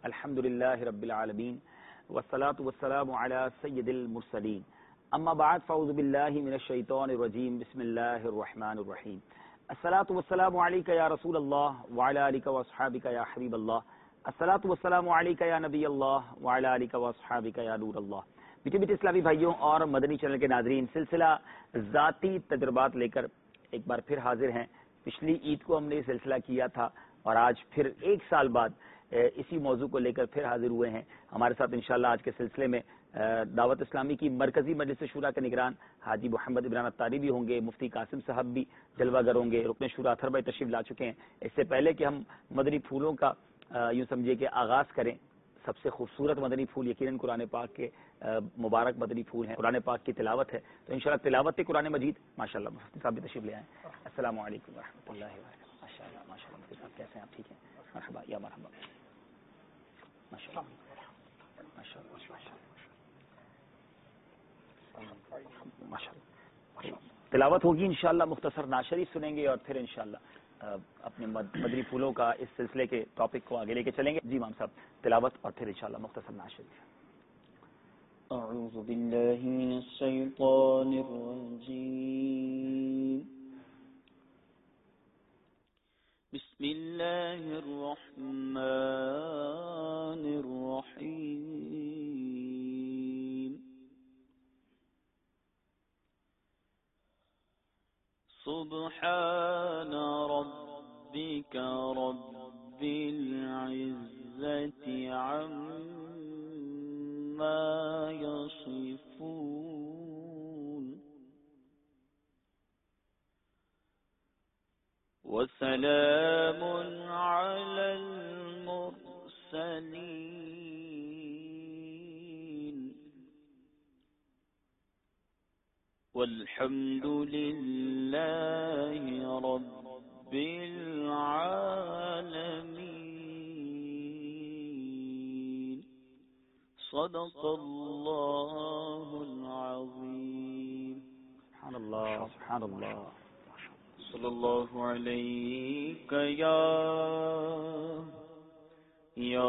الحمد للہ رب العالمین والصلاة والسلام علی سید المرسلین اما بعد فاعوذ باللہ من الشیطان الرجیم بسم اللہ الرحمن الرحیم الصلاة والسلام علیک یا رسول اللہ وعلی آلک واصحابک یا حبیب اللہ الصلاة والسلام علیک یا نبی اللہ وعلی آلک واصحابک یا نور اللہ۔ میٹھے میٹھے اسلامی بھائیوں اور مدنی چینل کے ناظرین، سلسلہ ذاتی تجربات لے کر ایک بار پھر حاضر ہیں۔ پچھلی عید کو ہم نے یہ سلسلہ کیا تھا اور آج پھر ایک سال بعد اسی موضوع کو لے کر پھر حاضر ہوئے ہیں۔ ہمارے ساتھ انشاءاللہ آج کے سلسلے میں دعوت اسلامی کی مرکزی مجلس شورا کے نگران حاجی محمد عمران اتاری بھی ہوں گے، مفتی قاسم صاحب بھی جلوہ گر ہوں گے، رکن شورا اطہر بھائی تشریف لا چکے ہیں۔ اس سے پہلے کہ ہم مدنی پھولوں کا یوں سمجھیے کہ آغاز کریں، سب سے خوبصورت مدنی پھول یقیناً قرآن پاک کے مبارک مدنی پھول ہیں، قرآن پاک کی تلاوت ہے، تو انشاءاللہ تلاوت قرآن مجید ماشاءاللہ مفتی صاحب بھی تشریف لے آئیں۔ السلام علیکم ورحمۃ اللہ وبرکاتہ۔ ماشاءاللہ ماشاءاللہ مفتی صاحب کیسے ہیں آپ؟ ٹھیک ہیں؟ مرحبا یا مرحبا۔ تلاوت ہوگی انشاءاللہ، مختصر نعت شریف سنیں گے اور پھر انشاءاللہ اپنے مدنی پھولوں کا اس سلسلے کے ٹاپک کو آگے لے کے چلیں گے۔ جی امام صاحب، تلاوت اور پھر انشاءاللہ مختصر نعت شریف۔ اعوذ باللہ من الشیطان الرجیم، بسم اللہ الرحمن الرحیم، سبحان ربک رب العزة عما یصفون، وسلام علی المرسلین، والحمد للہ رب العالمین، صدق اللہ العظیم۔ سبحان اللہ سبحان اللہ۔ صلی اللہ علیہ یا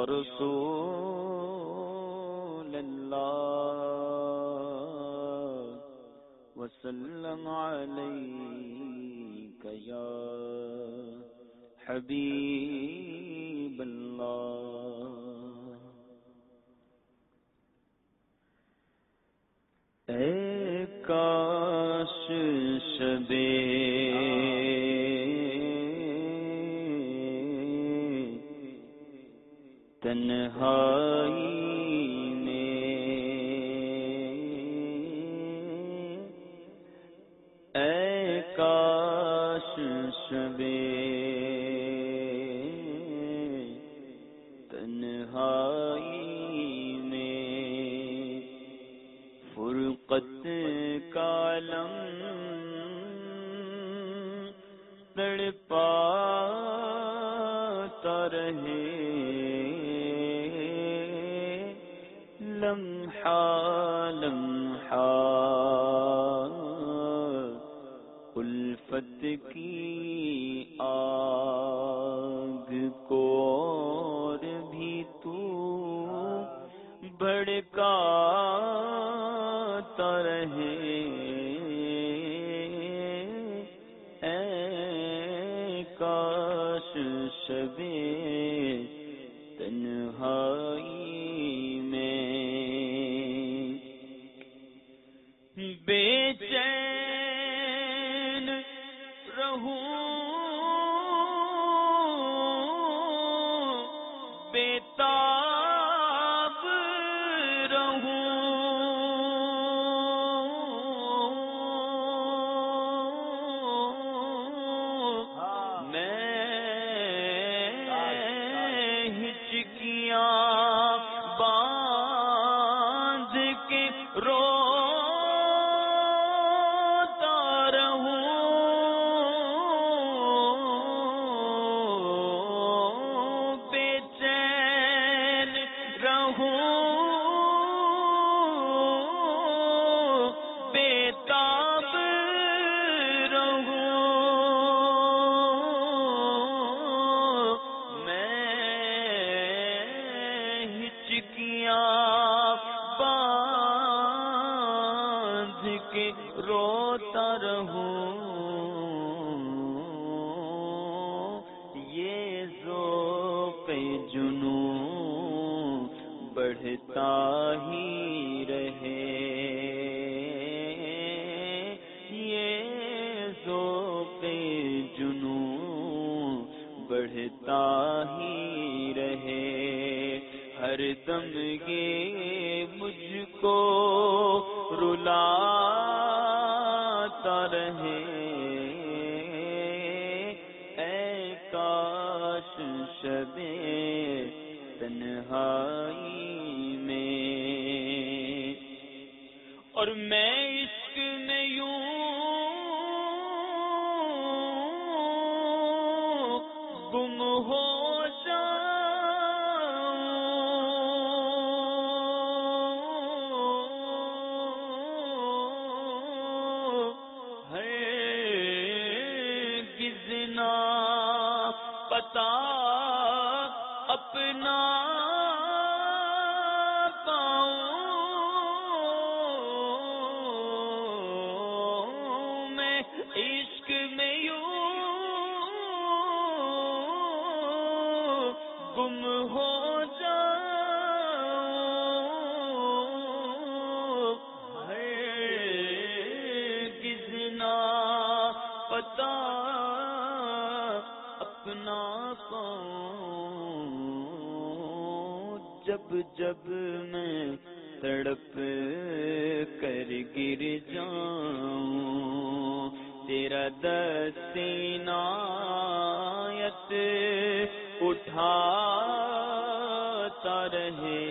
رسول اللہ، وسلم علیک یا حبیب اللہ۔ اے کاش شبے تنہائی میں، اے کاش شبے تنہائی میں، فرقت کا علم تڑپاتا رہے، لمحہ لمحہ الفت کی آگ کو اور بھی تو بھڑکاتا رہے، اے کاش شبے تنہائی میں، بے چین رہوں بے تاب رہوں، میں ہچکیاں باندھ کے روتا رہوں، بے چین رہوں بے تاب رہوں، میں تکیاں باندھ کے روتا رہوں، یہ ذوق جنوں بڑھتا ہی رہے، یہ ذوق جنوں بڑھتا ہی رہے، ہر دم یہ مجھ کو رلاتا رہے، اے کاش شب تنہائی میں، اور میں عشق میں یوں گم ہو پتا اپنا پاؤں، میں عشق میں یوں گم ہو جاؤں، ہرگز نہ پتا اپنا پاؤں، جب جب میں تڑپ کر گر جاؤں، تیرا دست عنایت اٹھاتا رہے،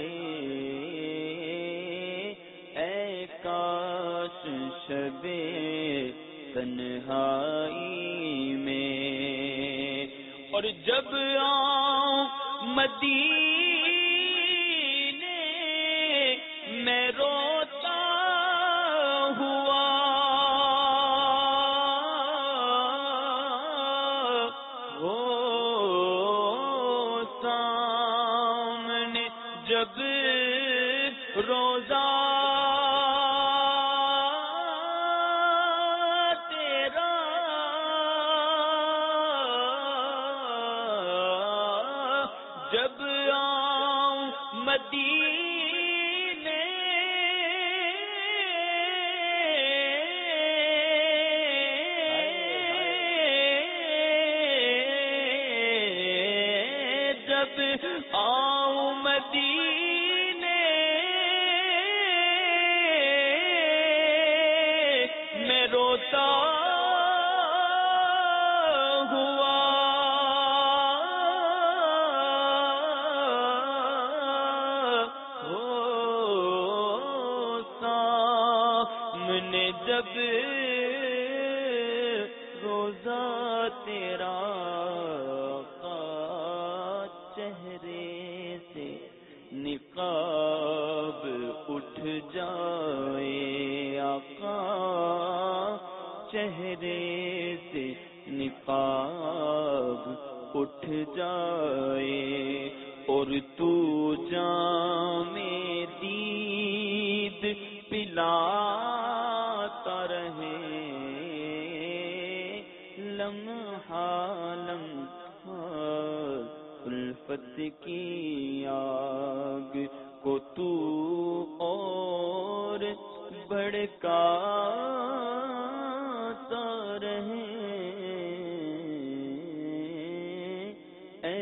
اے کاش شب تنہائی میں، اور جب آؤں مدینے میں روتا ہوا، وہ سامنے جب روزہ جب آؤں مدینے جب آؤں مدینے میں روتا جب روزہ تیرا آقا چہرے سے نقاب اٹھ جائے، آقا چہرے سے نقاب اٹھ جائے، اور تو جام دید پلاتا رہے، لمحہ لمحہ الفت کی آگ کو تو اور بھڑکاتا رہے، اے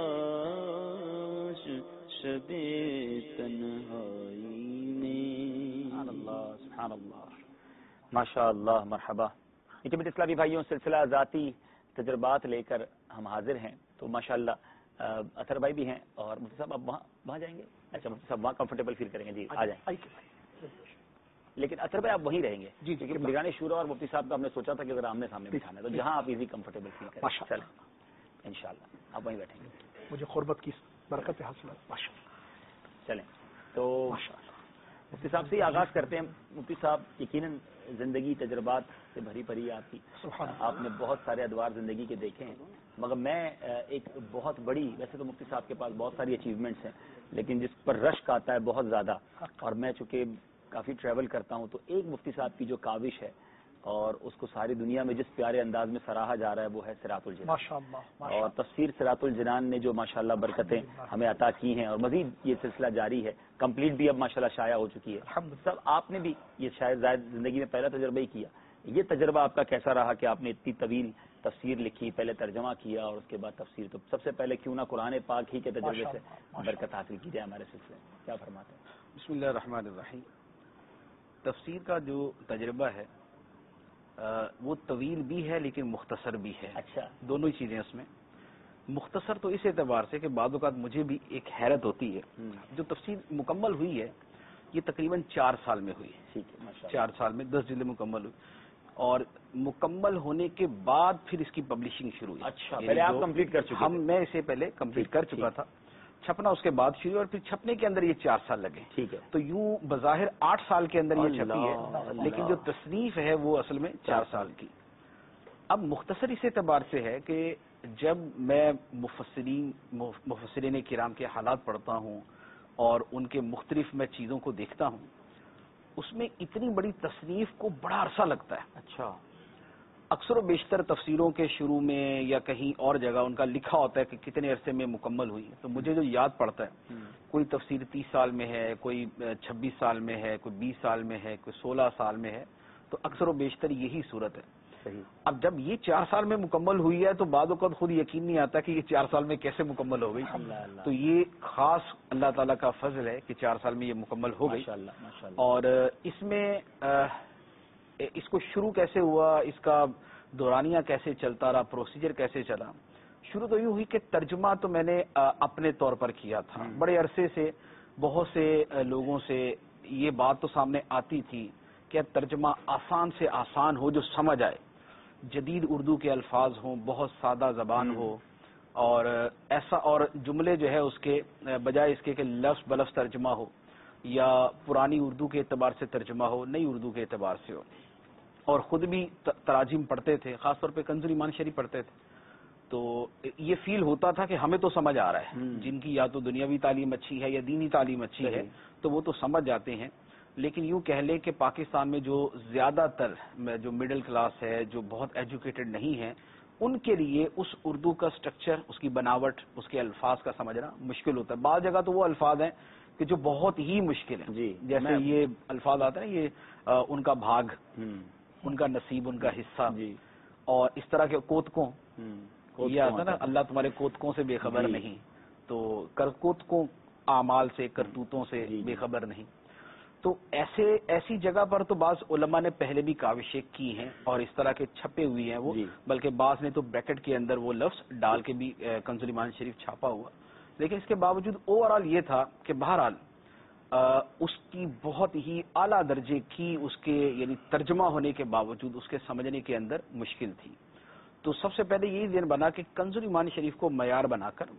کاش شب تنہائی میں۔ سبحان اللہ، سبحان اللہ، ماشاء اللہ، مرحبا۔ میٹھے میٹھے اسلامی بھائیوں، سلسلہ ذاتی تجربات لے کر ہم حاضر ہیں، تو ماشاءاللہ اطہر بھائی بھی ہیں، اور مفتی صاحب آپ وہاں جائیں گے؟ اچھا مفتی صاحب وہاں کمفرٹیبل فیل کریں گے، جی آ جائیں، لیکن اطہر بھائی آپ وہیں رہیں گے جی، کیونکہ نگرانی شورا اور مفتی صاحب کا ہم نے سوچا تھا کہ اگر آمنے سامنے بٹھانا ہے تو جہاں آپ ایزی کمفرٹیبل فیل کریں، چلیں انشاءاللہ آپ وہیں بیٹھیں گے، مجھے قربت کی برکت حاصل ہے، ماشاءاللہ۔ چلیں تو مفتی صاحب سے ہی آغاز کرتے ہیں. مفتی صاحب یقیناً زندگی تجربات سے بھری پڑی ہے آپ کی. آپ نے بہت سارے ادوار زندگی کے دیکھے ہیں، مگر میں ایک بہت بڑی، ویسے تو مفتی صاحب کے پاس بہت ساری اچیومنٹس ہیں، لیکن جس پر رشک آتا ہے بہت زیادہ، اور میں چونکہ کافی ٹریول کرتا ہوں تو ایک مفتی صاحب کی جو کاوش ہے اور اس کو ساری دنیا میں جس پیارے انداز میں سراہا جا رہا ہے وہ ہے صراط الجنان. ماشاءاللہ. اور تفسیر صراط الجنان نے جو ماشاءاللہ برکتیں ہمیں عطا کی ہیں، اور مزید یہ سلسلہ جاری ہے، کمپلیٹ بھی اب ماشاءاللہ شائع ہو چکی ہے. سب آپ نے بھی یہ شاید زائد زندگی میں پہلا تجربہ ہی کیا. یہ تجربہ آپ کا کیسا رہا کہ آپ نے اتنی طویل تفسیر لکھی، پہلے ترجمہ کیا اور اس کے بعد تفسیر؟ تو سب سے پہلے کیوں نہ قرآن پاک ہی کے تجربے سے برکت حاصل کی جائے ہمارے سلسلے میں، کیا فرماتے ہیں؟ بسم اللہ الرحمن الرحیم. تفسیر کا جو تجربہ ہے وہ طویل بھی ہے لیکن مختصر بھی ہے. اچھا، دونوں ہی چیزیں اس میں. مختصر تو اس اعتبار سے کہ بعض اوقات مجھے بھی ایک حیرت ہوتی ہے. جو تفسیر مکمل ہوئی ہے یہ تقریباً 4 سال میں ہوئی. ٹھیک ہے، 4 سال میں 10 جلدیں مکمل ہوئی، اور مکمل ہونے کے بعد پھر اس کی پبلشنگ شروع ہوئی. اچھا، پہلے آپ کمپلیٹ کر چکے؟ میں اسے پہلے کمپلیٹ کر چکا تھا. چھپنا اس کے بعد شروع، اور پھر چھپنے کے اندر یہ 4 سال لگے. ٹھیک ہے. تو یوں بظاہر 8 سال کے اندر یہ چھپی ہے، لیکن جو تصنیف ہے وہ اصل میں 4 سال کی. اب مختصر اس اعتبار سے ہے کہ جب میں مفسرین کرام کے حالات پڑھتا ہوں اور ان کے مختلف میں چیزوں کو دیکھتا ہوں، اس میں اتنی بڑی تصنیف کو بڑا عرصہ لگتا ہے. اچھا. اکثر و بیشتر تفسیروں کے شروع میں یا کہیں اور جگہ ان کا لکھا ہوتا ہے کہ کتنے عرصے میں مکمل ہوئی. تو مجھے جو یاد پڑتا ہے، کوئی تفسیر 30 سال میں ہے، کوئی 26 سال میں ہے، کوئی 20 سال میں ہے، کوئی 16 سال میں ہے. تو اکثر و بیشتر یہی صورت ہے. صحیح. اب جب یہ 4 سال میں مکمل ہوئی ہے تو بعد اوقات خود یقین نہیں آتا کہ یہ 4 سال میں کیسے مکمل ہو گئی. تو یہ خاص اللہ تعالیٰ کا فضل ہے کہ 4 سال میں یہ مکمل ہو گئی. اور اس میں اس کو شروع کیسے ہوا، اس کا دورانیہ کیسے چلتا رہا، پروسیجر کیسے چلا. شروع تو یوں ہوئی کہ ترجمہ تو میں نے اپنے طور پر کیا تھا. بڑے عرصے سے بہت سے لوگوں سے یہ بات تو سامنے آتی تھی کہ ترجمہ آسان سے آسان ہو جو سمجھ آئے، جدید اردو کے الفاظ ہوں، بہت سادہ زبان ہو، اور ایسا اور جملے جو ہے اس کے بجائے اس کے کہ لفظ بلفظ ترجمہ ہو، یا پرانی اردو کے اعتبار سے ترجمہ ہو، نئی اردو کے اعتبار سے ہو. اور خود بھی تراجم پڑھتے تھے، خاص طور پہ کنز ایمان شریف پڑھتے تھے. تو یہ فیل ہوتا تھا کہ ہمیں تو سمجھ آ رہا ہے. جن کی یا تو دنیاوی تعلیم اچھی ہے یا دینی تعلیم اچھی ہے تو وہ تو سمجھ جاتے ہیں. لیکن یوں کہہ لیں کہ پاکستان میں جو زیادہ تر جو مڈل کلاس ہے، جو بہت ایجوکیٹڈ نہیں ہے، ان کے لیے اس اردو کا سٹرکچر، اس کی بناوٹ، اس کے الفاظ کا سمجھنا مشکل ہوتا ہے. بعض جگہ تو وہ الفاظ ہیں کہ جو بہت ہی مشکل ہیں. جی، جیسے یہ الفاظ آتے ہیں، یہ ان کا بھاگ، ان کا نصیب، ان کا حصہ. جی. اور اس طرح کے کوتکوں، یہ آتا ہے نا، اللہ تمہارے کوتکوں سے بے خبر نہیں. تو کوتکوں اعمال سے، کرتوتوں سے بے خبر نہیں. تو ایسی جگہ پر تو بعض علماء نے پہلے بھی کاوشیں کی ہیں اور اس طرح کے چھپے ہوئے ہیں وہ. بلکہ بعض نے تو بریکٹ کے اندر وہ لفظ ڈال کے بھی کنز ایمان شریف چھاپا ہوا. لیکن اس کے باوجود اوور آل یہ تھا کہ بہرحال اس کی بہت ہی اعلیٰ درجے کی اس کے یعنی ترجمہ ہونے کے باوجود اس کے سمجھنے کے اندر مشکل تھی. تو سب سے پہلے یہی ذہن بنا کہ کنز ایمان شریف کو معیار بنا کر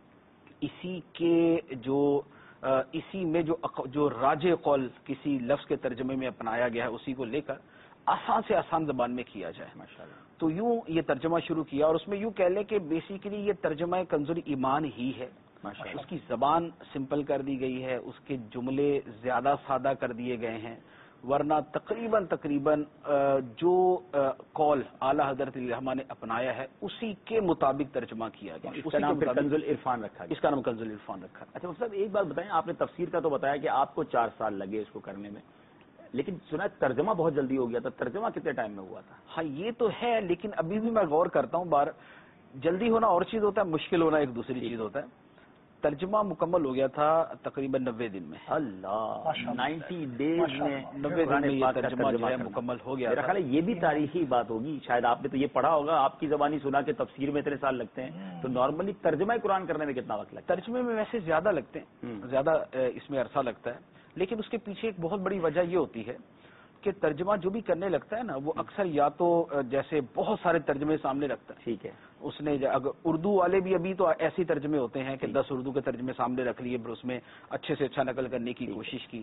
اسی میں جو راج قول کسی لفظ کے ترجمے میں اپنایا گیا ہے اسی کو لے کر آسان سے آسان زبان میں کیا جائے. ماشاءاللہ. تو یوں یہ ترجمہ شروع کیا، اور اس میں یوں کہہ لیں کہ بیسیکلی یہ ترجمہ کنز ایمان ہی ہے. اس کی زبان سمپل کر دی گئی ہے، اس کے جملے زیادہ سادہ کر دیے گئے ہیں، ورنہ تقریباً جو قول اعلیٰ حضرت الرحمٰ نے اپنایا ہے اسی کے مطابق ترجمہ کیا گیا. اس کا نام کنز العرفان رکھا گیا. اس کا نام کنز العرفان رکھا. اچھا صاحب، ایک بات بتائیں، آپ نے تفسیر کا تو بتایا کہ آپ کو 4 سال لگے اس کو کرنے میں، لیکن سنا ترجمہ بہت جلدی ہو گیا تھا. ترجمہ کتنے ٹائم میں ہوا تھا؟ ہاں یہ تو ہے، لیکن ابھی بھی میں غور کرتا ہوں، جلدی ہونا اور چیز ہوتا ہے، مشکل ہونا ایک دوسری چیز ہوتا ہے. ترجمہ مکمل ہو گیا تھا تقریباً 90 دن میں. اللہ، 90 ڈیز میں 90 دن میں یہ ترجمہ جو ہے مکمل ہو گیا. میرا خیال ہے یہ بھی تاریخی بات ہوگی، شاید آپ نے تو یہ پڑھا ہوگا، آپ کی زبانی سنا کہ تفسیر میں اتنے سال لگتے ہیں، تو نارملی ترجمہ قرآن کرنے میں کتنا وقت لگتا ہے؟ ترجمے میں ویسے زیادہ لگتے ہیں، زیادہ اس میں عرصہ لگتا ہے، لیکن اس کے پیچھے ایک بہت بڑی وجہ یہ ہوتی ہے کہ ترجمہ جو بھی کرنے لگتا ہے نا، وہ اکثر یا تو جیسے بہت سارے ترجمے سامنے رکھتا ہے. ٹھیک ہے. اس نے اگر اردو والے بھی ابھی تو ایسے ترجمے ہوتے ہیں کہ 10 اردو کے ترجمے سامنے رکھ لیے، پھر اس میں اچھے سے اچھا نقل کرنے کی کوشش کی.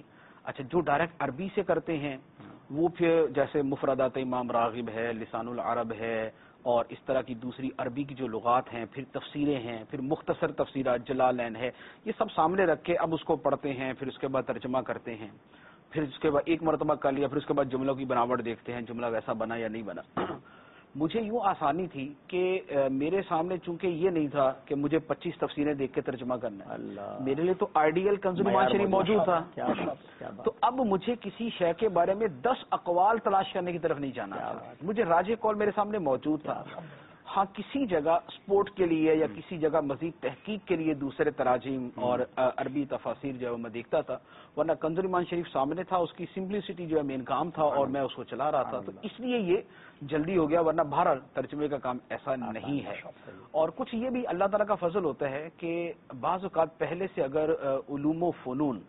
اچھا جو ڈائریکٹ عربی سے کرتے ہیں وہ پھر جیسے مفردات امام راغب ہے، لسان العرب ہے، اور اس طرح کی دوسری عربی کی جو لغات ہیں، پھر تفسیریں ہیں، پھر مختصر تفسیرات جلالین ہے، یہ سب سامنے رکھ کے اب اس کو پڑھتے ہیں، پھر اس کے بعد ترجمہ کرتے ہیں، پھر اس کے بعد ایک مرتبہ کر لیا، پھر اس کے بعد جملوں کی بناوٹ دیکھتے ہیں، جملہ ویسا بنا یا نہیں بنا۔ مجھے یوں آسانی تھی کہ میرے سامنے چونکہ یہ نہیں تھا کہ مجھے 25 تفسیریں دیکھ کے ترجمہ کرنا ہے، میرے لیے تو آئیڈیل کنز ایمان شریف موجود تھا، تو اب مجھے کسی شے کے بارے میں 10 اقوال تلاش کرنے کی طرف نہیں جانا تھا، مجھے راجح قول میرے سامنے موجود تھا۔ ہاں کسی جگہ سپورٹ کے لیے یا کسی جگہ مزید تحقیق کے لیے دوسرے تراجم اور عربی تفاسیر جو ہے میں دیکھتا تھا، ورنہ کنز ایمان شریف سامنے تھا، اس کی سمپلسٹی جو ہے مین کام تھا اور میں اس کو چلا رہا تھا، تو اس لیے یہ جلدی ہو گیا، ورنہ بہرحال ترجمے کا کام ایسا نہیں ہے۔ اور کچھ یہ بھی اللہ تعالیٰ کا فضل ہوتا ہے کہ بعض اوقات پہلے سے اگر علوم و فنون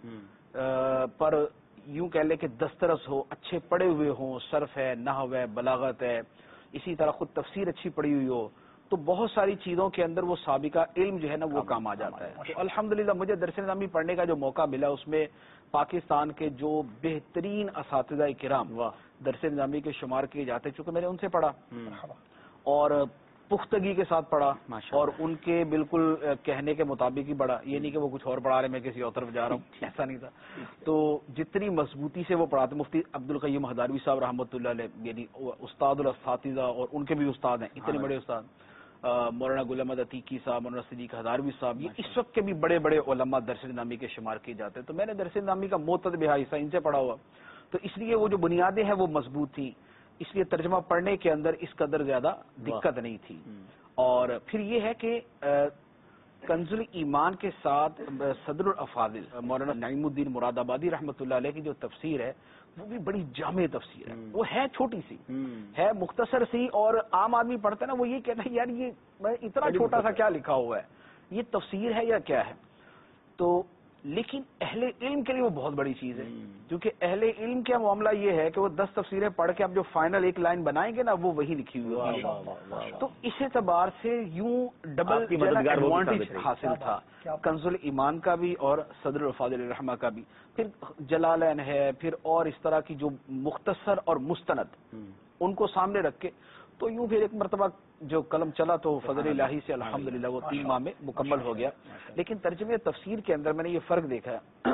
پر یوں کہہ لیں کہ دسترس ہو، اچھے پڑھے ہوئے ہوں، صرف ہے، نحو ہے، بلاغت ہے، اسی طرح خود تفسیر اچھی پڑھی ہوئی ہو، تو بہت ساری چیزوں کے اندر وہ سابقہ علم جو ہے نا وہ کام آ جاتا ہے۔ تو الحمدللہ مجھے درس نظامی پڑھنے کا جو موقع ملا، اس میں پاکستان کے جو بہترین اساتذہ کرام درس نظامی کے شمار کیے جاتے، چونکہ میں نے ان سے پڑھا اور پختگی کے ساتھ پڑھا اور ان کے بالکل کہنے کے مطابق ہی پڑھا، یہ نہیں کہ وہ کچھ اور پڑھا رہے میں کسی اور طرف جا رہا ہوں، ایسا نہیں تھا۔ تو جتنی مضبوطی سے وہ پڑھاتے، مفتی عبدالقیم ہداروی صاحب رحمۃ اللہ علیہ، یعنی استاد الاساتذہ اور ان کے بھی استاد ہیں، اتنے بڑے استاد، مولانا غلام احمد عتیقی صاحب، مولانا صدیق ہداروی صاحب، یہ اس وقت کے بھی بڑے بڑے علماء درس نظامی کے شمار کیے جاتے ہیں۔ تو میں نے درس نظامی کا معتدل حصہ ان سے پڑھا ہوا، تو اس لیے وہ جو بنیادیں ہیں وہ مضبوط تھیں، اس لیے ترجمہ پڑھنے کے اندر اس قدر زیادہ دقت نہیں تھی۔ اور پھر یہ ہے کہ کنز ایمان کے ساتھ صدر الافاضل مولانا نعیم الدین مراد آبادی رحمۃ اللہ علیہ کی جو تفسیر ہے وہ بھی بڑی جامع تفسیر ہے، وہ ہے چھوٹی سی، ہے مختصر سی، اور عام آدمی پڑھتا ہے نا وہ یہ کہتا ہے یار یہ اتنا چھوٹا سا کیا لکھا ہوا ہے، یہ تفسیر ہے یا کیا ہے؟ تو لیکن اہل علم کے لیے وہ بہت بڑی چیز ہے، کیونکہ اہل علم کا معاملہ یہ ہے کہ وہ 10 تفسیریں پڑھ کے اب جو فائنل ایک لائن بنائیں گے نا وہ وہی لکھی ہوئی ہوگی، تو اس اعتبار سے یوں ڈبل ایڈوانٹیج حاصل تھا کنز ایمان کا بھی اور صدر الفاضل الرحمہ کا بھی۔ پھر جلالین ہے، پھر اور اس طرح کی جو مختصر اور مستند ان کو سامنے رکھ کے، تو یوں پھر ایک مرتبہ جو قلم چلا تو فضل الہی سے الحمدللہ وہ 3 ماہ میں مکمل ہو گیا۔ لیکن ترجمے تفسیر کے اندر میں نے یہ فرق دیکھا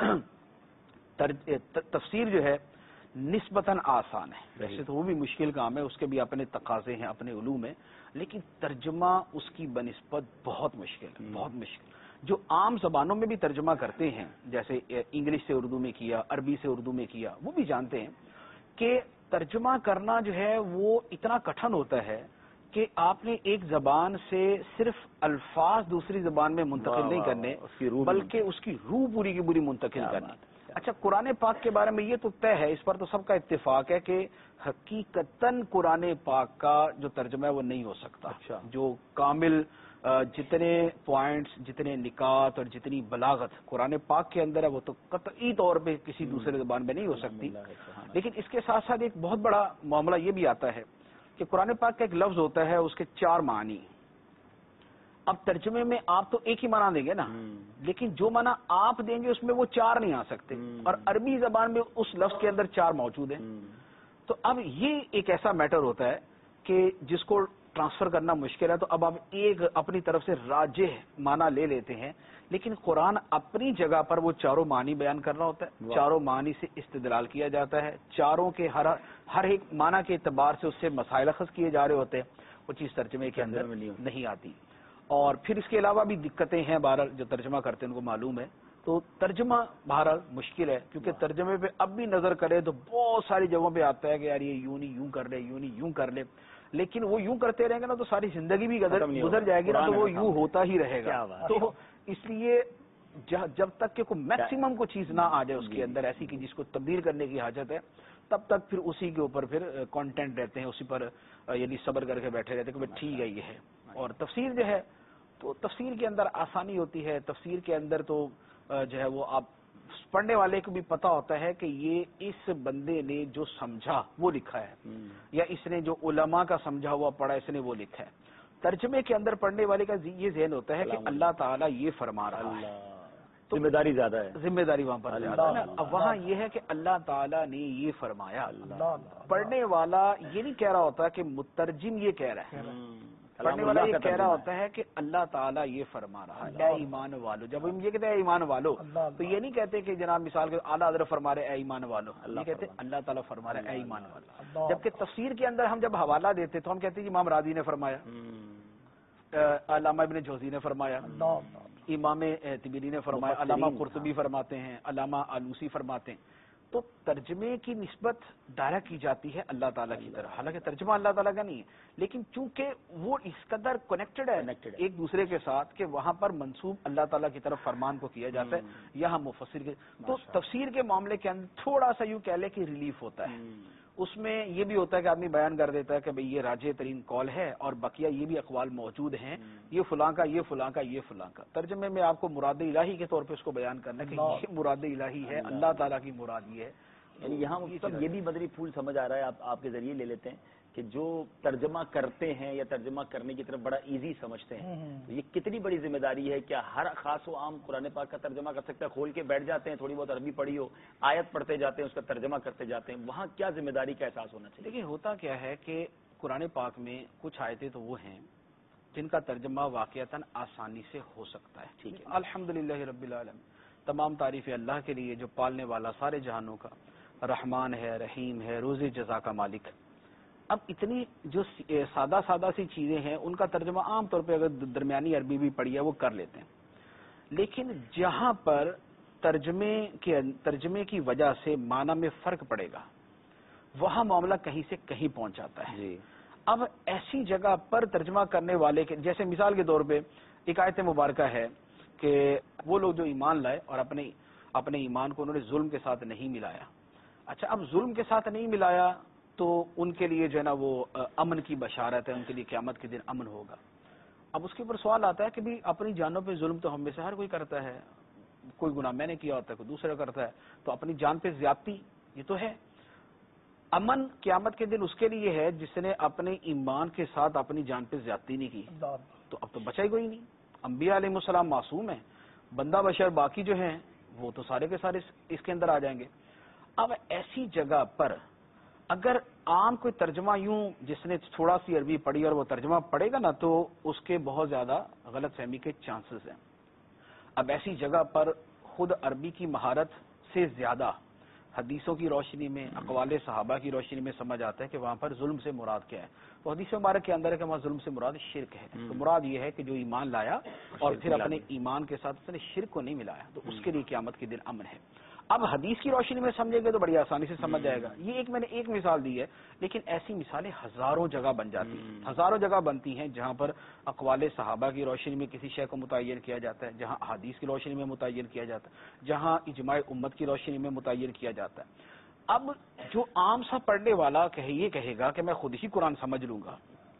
ہے، تفسیر جو ہے نسبتاً آسان ہے، ویسے تو وہ بھی مشکل کام ہے، اس کے بھی اپنے تقاضے ہیں، اپنے علوم ہیں، لیکن ترجمہ اس کی بنسبت بہت مشکل ہے، بہت مشکل۔ جو عام زبانوں میں بھی ترجمہ کرتے ہیں، جیسے انگلش سے اردو میں کیا، عربی سے اردو میں کیا، وہ بھی جانتے ہیں کہ ترجمہ کرنا جو ہے وہ اتنا کٹھن ہوتا ہے کہ آپ نے ایک زبان سے صرف الفاظ دوسری زبان میں منتقل نہیں کرنے، بلکہ اس کی روح پوری کی پوری منتقل کرنی۔ اچھا قرآن پاک کے بارے میں یہ تو طے ہے، اس پر تو سب کا اتفاق ہے کہ حقیقتاً قرآن پاک کا جو ترجمہ ہے وہ نہیں ہو سکتا، جو کامل جتنے پوائنٹس، جتنے نکات اور جتنی بلاغت قرآن پاک کے اندر ہے وہ تو قطعی طور پہ کسی دوسرے زبان میں نہیں ہو سکتی۔ لیکن اس کے ساتھ ساتھ ایک بہت بڑا معاملہ یہ بھی آتا ہے کہ قرآن پاک کا ایک لفظ ہوتا ہے، اس کے 4 معنی۔ اب ترجمے میں آپ تو ایک ہی معنی دیں گے نا، لیکن جو معنی آپ دیں گے اس میں وہ 4 نہیں آ سکتے، اور عربی زبان میں اس لفظ کے اندر 4 موجود ہیں۔ تو اب یہ ایک ایسا میٹر ہوتا ہے کہ جس کو ٹرانسفر کرنا مشکل ہے، تو اب آپ ایک اپنی طرف سے راجح معنی لے لیتے ہیں، لیکن قرآن اپنی جگہ پر وہ 4 معنی بیان کرنا ہوتا ہے، 4 معنی سے استدلال کیا جاتا ہے، 4 کے ہر ایک معنی کے اعتبار سے اس سے مسائل اخذ کیے جا رہے ہوتے ہیں، وہ چیز ترجمے کے اندر نہیں آتی۔ اور پھر اس کے علاوہ بھی دقتیں ہیں، بہرحال جو ترجمہ کرتے ہیں ان کو معلوم ہے، تو ترجمہ بہرحال مشکل ہے، کیونکہ ترجمے پہ اب بھی نظر کرے تو بہت ساری جگہوں پہ آتا ہے کہ یار یہ یوں نہیں یوں کر لے، یوں نہیں یوں کر لے، لیکن وہ یوں کرتے رہیں گے نا تو ساری زندگی بھی گزر جائے گی نا، تو وہ یوں ہوتا ہی رہے گا۔ تو اس لیے جب تک کہ کوئی میکسیمم کو چیز نہ آ جائے اس کے اندر ایسی کہ جس کو تبدیل کرنے کی حاجت ہے، تب تک پھر اسی کے اوپر پھر کانٹینٹ رہتے ہیں، اسی پر یعنی صبر کر کے بیٹھے رہتے ہیں کہ ٹھیک ہے یہ ہے۔ اور تفسیر جو ہے تو تفسیر کے اندر آسانی ہوتی ہے، تفسیر کے اندر تو جو ہے وہ آپ پڑھنے والے کو بھی پتا ہوتا ہے کہ یہ اس بندے نے جو سمجھا وہ لکھا ہے، یا اس نے جو علماء کا سمجھا ہوا پڑھا اس نے وہ لکھا ہے۔ ترجمے کے اندر پڑھنے والے کا یہ ذہن ہوتا ہے کہ اللہ تعالیٰ یہ فرما رہا ہے، تو ذمہ داری زیادہ ہے، ذمہ داری وہاں پر زیادہ ہے. اب وہاں یہ ہے کہ اللہ تعالیٰ نے یہ فرمایا، پڑھنے والا یہ نہیں کہہ رہا ہوتا کہ مترجم یہ کہہ رہا ہے، پڑھنے والا یہ کہہ رہا ہوتا ہے کہ اللہ تعالیٰ یہ فرما رہا ہے، اے ایمان والو. جب ہم یہ کہتے ہیں اے ایمان والو تو یہ نہیں کہتے کہ جناب مثال کے اعلیٰ حضرت فرما رہے اے ایمان والو، یہ کہتے ہیں اللہ تعالیٰ فرما رہا ہے اے ایمان والو. جبکہ تفسیر کے اندر ہم جب حوالہ دیتے تو ہم کہتے ہیں امام راضی نے فرمایا، علامہ ابن جوزی نے فرمایا، امام طبری نے فرمایا، علامہ قرطبی فرماتے ہیں، علامہ آلوسی فرماتے ہیں. تو ترجمے کی نسبت ڈائریکٹ کی جاتی ہے اللہ تعالیٰ کی طرف، حالانکہ ترجمہ اللہ تعالیٰ کا نہیں ہے، لیکن چونکہ وہ اس قدر کنیکٹڈ ہے ایک دوسرے کے ساتھ کہ وہاں پر منسوب اللہ تعالیٰ کی طرف فرمان کو کیا جاتا ہے. یہاں مفسر کے تو تفسیر کے معاملے کے اندر تھوڑا سا یوں کہہ لے کہ ریلیف ہوتا ہے. اس میں یہ بھی ہوتا ہے کہ آدمی بیان کر دیتا ہے کہ بھئی یہ راجح ترین قول ہے اور بقیہ یہ بھی اقوال موجود ہیں، یہ فلاں کا، یہ فلاں کا، یہ فلاں کا. ترجمے میں آپ کو مراد الہی کے طور پہ اس کو بیان کرنا ہے کہ یہ مراد الہی ہے، اللہ تعالیٰ کی مراد یہ ہے. یعنی یہاں یہ بھی مدنی پھول سمجھ آ رہا ہے، آپ کے ذریعے لے لیتے ہیں کہ جو ترجمہ کرتے ہیں یا ترجمہ کرنے کی طرف بڑا ایزی سمجھتے ہیں، تو یہ کتنی بڑی ذمہ داری ہے. کیا ہر خاص و عام قرآن پاک کا ترجمہ کر سکتا ہے؟ کھول کے بیٹھ جاتے ہیں، تھوڑی بہت عربی پڑھی ہو، آیت پڑھتے جاتے ہیں، اس کا ترجمہ کرتے جاتے ہیں، وہاں کیا ذمہ داری کا احساس ہونا چاہیے؟ دیکھیے ہوتا کیا ہے کہ قرآن پاک میں کچھ آیتیں تو وہ ہیں جن کا ترجمہ واقعتاً آسانی سے ہو سکتا ہے. ٹھیک ہے، الحمدللہ رب العالمین، تمام تعریف اللہ کے لیے جو پالنے والا سارے جہانوں کا، رحمان ہے، رحیم ہے، روز جزا کا مالک. اب اتنی جو سادہ سی چیزیں ہیں ان کا ترجمہ عام طور پہ اگر درمیانی عربی بھی پڑھی ہے وہ کر لیتے ہیں، لیکن جہاں پر ترجمے کی وجہ سے معنی میں فرق پڑے گا وہاں معاملہ کہیں سے کہیں پہنچ جاتا ہے. جی. اب ایسی جگہ پر ترجمہ کرنے والے کے جیسے مثال کے طور پہ ایک آیت مبارکہ ہے کہ وہ لوگ جو ایمان لائے اور اپنے ایمان کو انہوں نے ظلم کے ساتھ نہیں ملایا. اچھا، اب ظلم کے ساتھ نہیں ملایا تو ان کے لیے جو ہے نا وہ امن کی بشارت ہے، ان کے لیے قیامت کے دن امن ہوگا. اب اس کے اوپر سوال آتا ہے کہ بھی اپنی جانوں پہ ظلم تو ہم میں سے ہر کوئی کرتا ہے، کوئی گناہ میں نے کیا ہوتا ہے، کوئی دوسرا کرتا ہے، تو اپنی جان پہ زیادتی یہ تو ہے. امن قیامت کے دن اس کے لیے ہے جس نے اپنے ایمان کے ساتھ اپنی جان پہ زیادتی نہیں کی، تو اب تو بچا ہی کوئی نہیں. انبیاء علیہ السلام معصوم ہیں، بندہ بشر باقی جو ہیں وہ تو سارے کے سارے اس کے اندر آ جائیں گے. اب ایسی جگہ پر اگر عام کوئی ترجمہ یوں جس نے تھوڑا سی عربی پڑھی اور وہ ترجمہ پڑھے گا نا تو اس کے بہت زیادہ غلط فہمی کے چانسز ہیں. اب ایسی جگہ پر خود عربی کی مہارت سے زیادہ حدیثوں کی روشنی میں، اقوال صحابہ کی روشنی میں سمجھ آتا ہے کہ وہاں پر ظلم سے مراد کیا ہے. تو حدیث مبارک کے اندر ہے کہ وہاں ظلم سے مراد شرک ہے. تو مراد یہ ہے کہ جو ایمان لایا اور پھر اپنے ایمان کے ساتھ اس نے شرک کو نہیں ملایا تو اس کے لیے قیامت کے دن امن ہے. اب حدیث کی روشنی میں سمجھیں گے تو بڑی آسانی سے سمجھ جائے گا. یہ میں نے ایک مثال دی ہے، لیکن ایسی مثالیں ہزاروں جگہ بن جاتی ہیں، ہزاروں جگہ بنتی ہیں جہاں پر اقوال صحابہ کی روشنی میں کسی شے کو متعین کیا جاتا ہے، جہاں حدیث کی روشنی میں متعین کیا جاتا ہے، جہاں اجماع امت کی روشنی میں متعین کیا جاتا ہے. اب جو عام سا پڑھنے والا یہ کہے گا کہ میں خود ہی قرآن سمجھ لوں گا،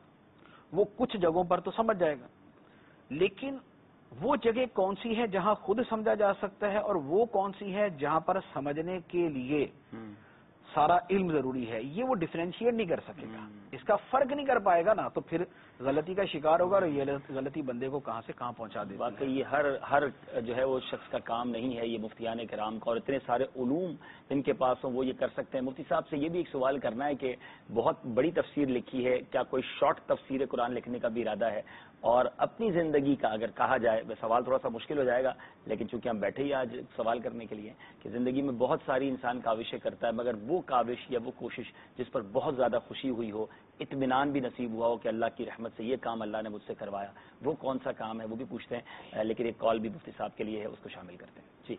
وہ کچھ جگہوں پر تو سمجھ جائے گا، لیکن وہ جگہ کون سی ہے جہاں خود سمجھا جا سکتا ہے اور وہ کون سی ہے جہاں پر سمجھنے کے لیے سارا علم ضروری ہے، یہ وہ ڈفرینشیٹ نہیں کر سکے گا، اس کا فرق نہیں کر پائے گا نا، تو پھر غلطی کا شکار ہوگا اور یہ غلطی بندے کو کہاں سے کہاں پہنچا دے. واقعی یہ ہر جو ہے وہ شخص کا کام نہیں ہے، یہ مفتیان کرام کا، اور اتنے سارے علوم ان کے پاس ہوں وہ یہ کر سکتے ہیں. مفتی صاحب سے یہ بھی ایک سوال کرنا ہے کہ بہت بڑی تفسیر لکھی ہے، کیا کوئی شارٹ تفسیر قرآن لکھنے کا بھی ارادہ ہے؟ اور اپنی زندگی کا اگر کہا جائے، سوال تھوڑا سا مشکل ہو جائے گا لیکن چونکہ ہم بیٹھے ہی آج سوال کرنے کے لیے کہ زندگی میں بہت ساری انسان کاوشیں کرتا ہے، مگر وہ کاوش یا وہ کوشش جس پر بہت زیادہ خوشی ہوئی ہو، اطمینان بھی نصیب ہوا ہو کہ اللہ کی رحمت سے یہ کام اللہ نے مجھ سے کروایا، وہ کون سا کام ہے وہ بھی پوچھتے ہیں. لیکن ایک کال بھی مفتی صاحب کے لیے ہے، اس کو شامل کرتے ہیں. جی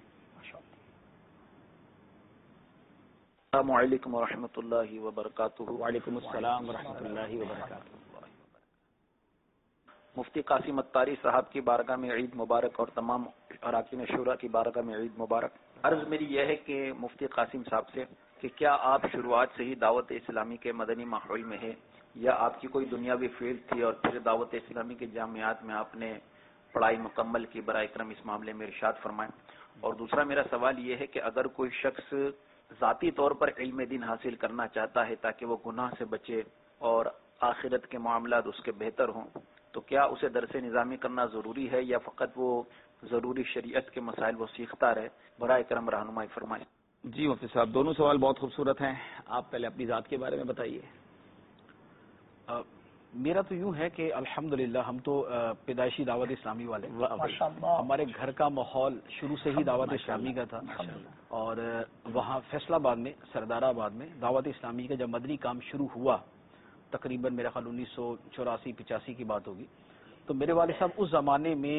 السلام علیکم ورحمۃ اللہ وبرکاتہ. وعلیکم السلام ورحمۃ اللہ وبرکاتہ. مفتی قاسم اتاری صاحب کی بارگاہ میں عید مبارک اور تمام اراکین شورا کی بارگاہ میں عید مبارک. عرض میری یہ ہے کہ مفتی قاسم صاحب سے کہ کیا آپ شروعات سے ہی دعوت اسلامی کے مدنی ماحول میں ہیں یا آپ کی کوئی دنیاوی فیلڈ تھی اور پھر دعوت اسلامی کے جامعات میں آپ نے پڑھائی مکمل کی؟ برائے کرم اس معاملے میں ارشاد فرمائیں. اور دوسرا میرا سوال یہ ہے کہ اگر کوئی شخص ذاتی طور پر علم دین حاصل کرنا چاہتا ہے تاکہ وہ گناہ سے بچے اور آخرت کے معاملات اس کے بہتر ہوں، تو کیا اسے درس نظامی کرنا ضروری ہے یا فقط وہ ضروری شریعت کے مسائل وہ سیکھتا رہے، برائے کرم رہنمائی فرمائیں۔ جی مفتی صاحب، دونوں سوال بہت خوبصورت ہیں. آپ پہلے اپنی ذات کے بارے میں بتائیے. میرا تو یوں ہے کہ الحمدللہ ہم تو پیدائشی دعوت اسلامی والے، ہمارے گھر کا ماحول شروع سے ہی دعوت اسلامی کا تھا، اور وہاں فیصل آباد میں، سردار آباد میں دعوت اسلامی کا جب مدنی کام شروع ہوا، تقریباً میرا خیال 1984-85 کی بات ہوگی، تو میرے والد صاحب اس زمانے میں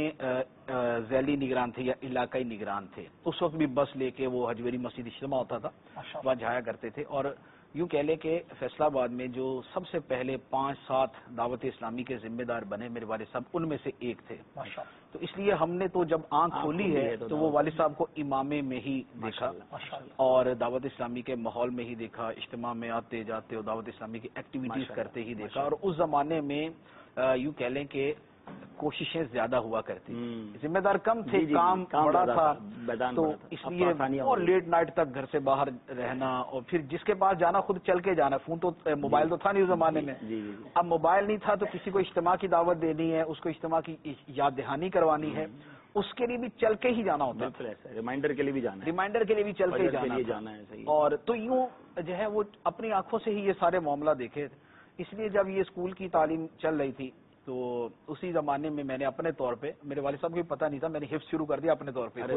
ذیلی نگران تھے یا علاقائی نگران تھے. اس وقت بھی بس لے کے وہ حجویری مسجد اجتماع ہوتا تھا، وہاں جایا کرتے تھے. اور یوں کہہ لیں کہ فیصل آباد میں جو سب سے پہلے 5-7 دعوت اسلامی کے ذمہ دار بنے میرے والد صاحب ان میں سے ایک تھے. تو اس لیے ہم نے تو جب آنکھ کھولی ہے تو وہ والد صاحب کو امامے میں ہی دیکھا اور دعوت اسلامی کے ماحول میں ہی دیکھا، اجتماع میں آتے جاتے اور دعوت اسلامی کی ایکٹیویٹیز کرتے ہی دیکھا. اور اس زمانے میں یوں کہہ لیں کہ کوششیں زیادہ ہوا کرتی، ذمہ دار کم تھے، کام بڑا تھا، تو اس لیے اور لیٹ نائٹ تک گھر سے باہر رہنا، اور پھر جس کے پاس جانا خود چل کے جانا. فون تو موبائل تو تھا نہیں اس زمانے میں، اب موبائل نہیں تھا تو کسی کو اجتماع کی دعوت دینی ہے، اس کو اجتماع کی یاد دہانی کروانی ہے، اس کے لیے بھی چل کے ہی جانا ہوتا ہے، ریمائنڈر کے لیے بھی جانا ہے، ریمائنڈر کے لیے بھی چل کے ہی جانا ہے. اور تو یوں جو ہے وہ اپنی آنکھوں سے ہی یہ سارے معاملہ دیکھے. اس لیے جب یہ اسکول کی تعلیم چل رہی تھی تو اسی زمانے میں میں نے اپنے طور پہ، میرے والد صاحب کو بھی پتہ نہیں تھا، میں نے حفظ شروع کر دیا اپنے طور پہ.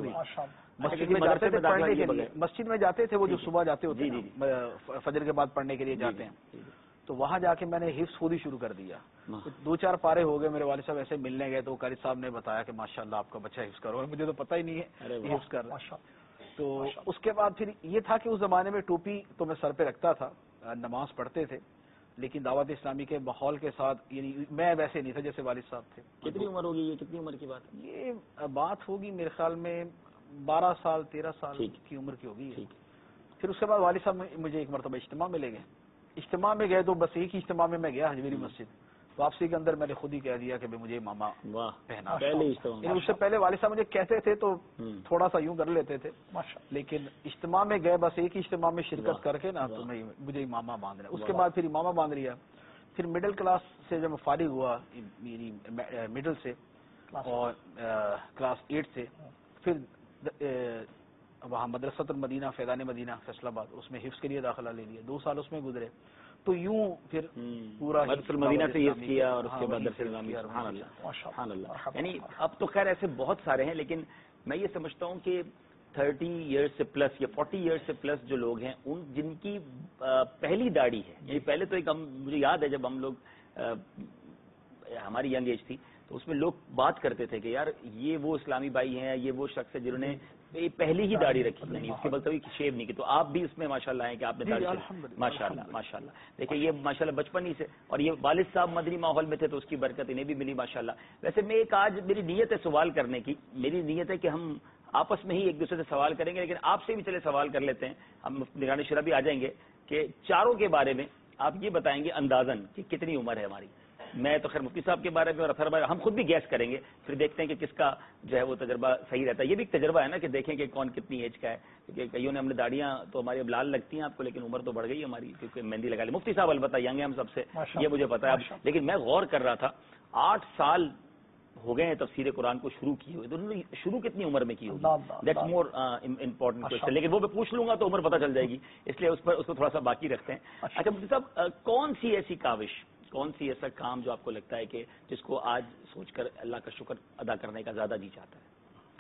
مسجد میں جاتے تھے پڑھنے کے لیے، مسجد میں جاتے تھے وہ جو صبح جاتے ہوتے ہیں فجر کے بعد پڑھنے کے لیے جاتے ہیں، تو وہاں جا کے میں نے حفظ خود ہی شروع کر دیا. 2-4 پارے ہو گئے، میرے والد صاحب ایسے ملنے گئے تو قاری صاحب نے بتایا کہ ماشاءاللہ آپ کا بچہ حفظ کرو، مجھے تو پتہ ہی نہیں ہے حفظ کر رہا ہے. تو اس کے بعد پھر یہ تھا کہ اس زمانے میں ٹوپی تو میں سر پہ رکھتا تھا، نماز پڑھتے تھے، لیکن دعوت اسلامی کے ماحول کے ساتھ یعنی میں ویسے نہیں تھا جیسے والد صاحب تھے. کتنی عمر ہوگی یہ، کتنی عمر کی بات ہے یہ؟ بات ہوگی میرے خیال میں 12 سال 13 سال کی عمر کی ہوگی. پھر اس کے بعد والد صاحب مجھے ایک مرتبہ اجتماع میں لے گئے. اجتماع میں گئے تو بس ایک ہی اجتماع میں گیا حجویری مسجد. واپسی کے اندر میں نے خود ہی کہہ دیا کہ مجھے ماما پہنا. اس سے پہلے والد صاحب مجھے کہتے تھے تو تھوڑا سا یوں کر لیتے تھے، لیکن اجتماع میں گئے بس ایک ہی اجتماع میں شرکت کر کے نا تو مجھے امامہ باندھ رہا. اس کے بعد پھر امامہ باندھ لیا. پھر مڈل کلاس سے جب میں فارغ ہوا میری مڈل سے اور کلاس 8 سے، پھر وہاں مدرسۃ المدینہ فیضان مدینہ فیصل آباد، اس میں حفظ کے لیے داخلہ لے لیا. 2 سال اس میں گزرے. تو یوں پھر پورا مدرسۃ المدینہ سے حفظ کیا اور اس کے بعد درس نظامی. سبحان اللہ سبحان اللہ. یعنی اب تو خیر ایسے بہت سارے ہیں، لیکن میں یہ سمجھتا ہوں کہ 30 ایئرس سے پلس یا 40 ایئرس سے پلس جو لوگ ہیں، ان جن کی پہلی داڑھی ہے، یعنی پہلے تو ایک مجھے یاد ہے جب ہم لوگ ہماری ینگ ایج تھی تو اس میں لوگ بات کرتے تھے کہ یار یہ وہ اسلامی بھائی ہیں، یہ وہ شخص ہے جنہوں نے پہلی ہی داڑھی رکھی، یعنی اس کے بعد کبھی شیو نہیں کی. تو آپ بھی اس میں ماشاءاللہ ہیں کہ آپ نے داڑھی ماشاءاللہ ماشاءاللہ. دیکھیں یہ ماشاءاللہ بچپن ہی سے، اور یہ والد صاحب مدنی ماحول میں تھے تو اس کی برکت انہیں بھی ملی ماشاءاللہ. ویسے میں ایک آج میری نیت ہے سوال کرنے کی، میری نیت ہے کہ ہم آپس میں ہی ایک دوسرے سے سوال کریں گے، لیکن آپ سے بھی چلے سوال کر لیتے ہیں. ہم نگران شورا بھی آ جائیں گے کہ چاروں کے بارے میں آپ یہ بتائیں گے اندازاً کہ کتنی عمر ہے ہماری. میں تو خیر مفتی صاحب کے بارے میں اور اثر بارے ہم خود بھی گیس کریں گے، پھر دیکھتے ہیں کہ کس کا جو ہے وہ تجربہ صحیح رہتا ہے. یہ بھی ایک تجربہ ہے نا کہ دیکھیں کہ کون کتنی ایج کا ہے، کیونکہ کئیوں نے ہم نے داڑیاں تو ہماری اب لال لگتی ہیں آپ کو، لیکن عمر تو بڑھ گئی ہماری کیونکہ مہندی لگا لی. مفتی صاحب البتہ ینگ ہیں ہم سب سے، یہ مجھے پتا ہے اب. لیکن میں غور کر رہا تھا 8 سال ہو گئے ہیں تفسیر قرآن کو شروع کی ہوئی، تو انہوں نے شروع کتنی عمر میں کی ہوگی؟ That's more important question. لیکن وہ میں پوچھ لوں گا تو عمر پتہ چل جائے گی، اس لیے اس کو تھوڑا سا باقی رکھتے ہیں. اچھا مفتی صاحب، کون سی ایسی کاوش، کون سی ایسا کام جو آپ کو لگتا ہے کہ جس کو آج سوچ کر اللہ کا شکر ادا کرنے کا زیادہ جی چاہتا ہے؟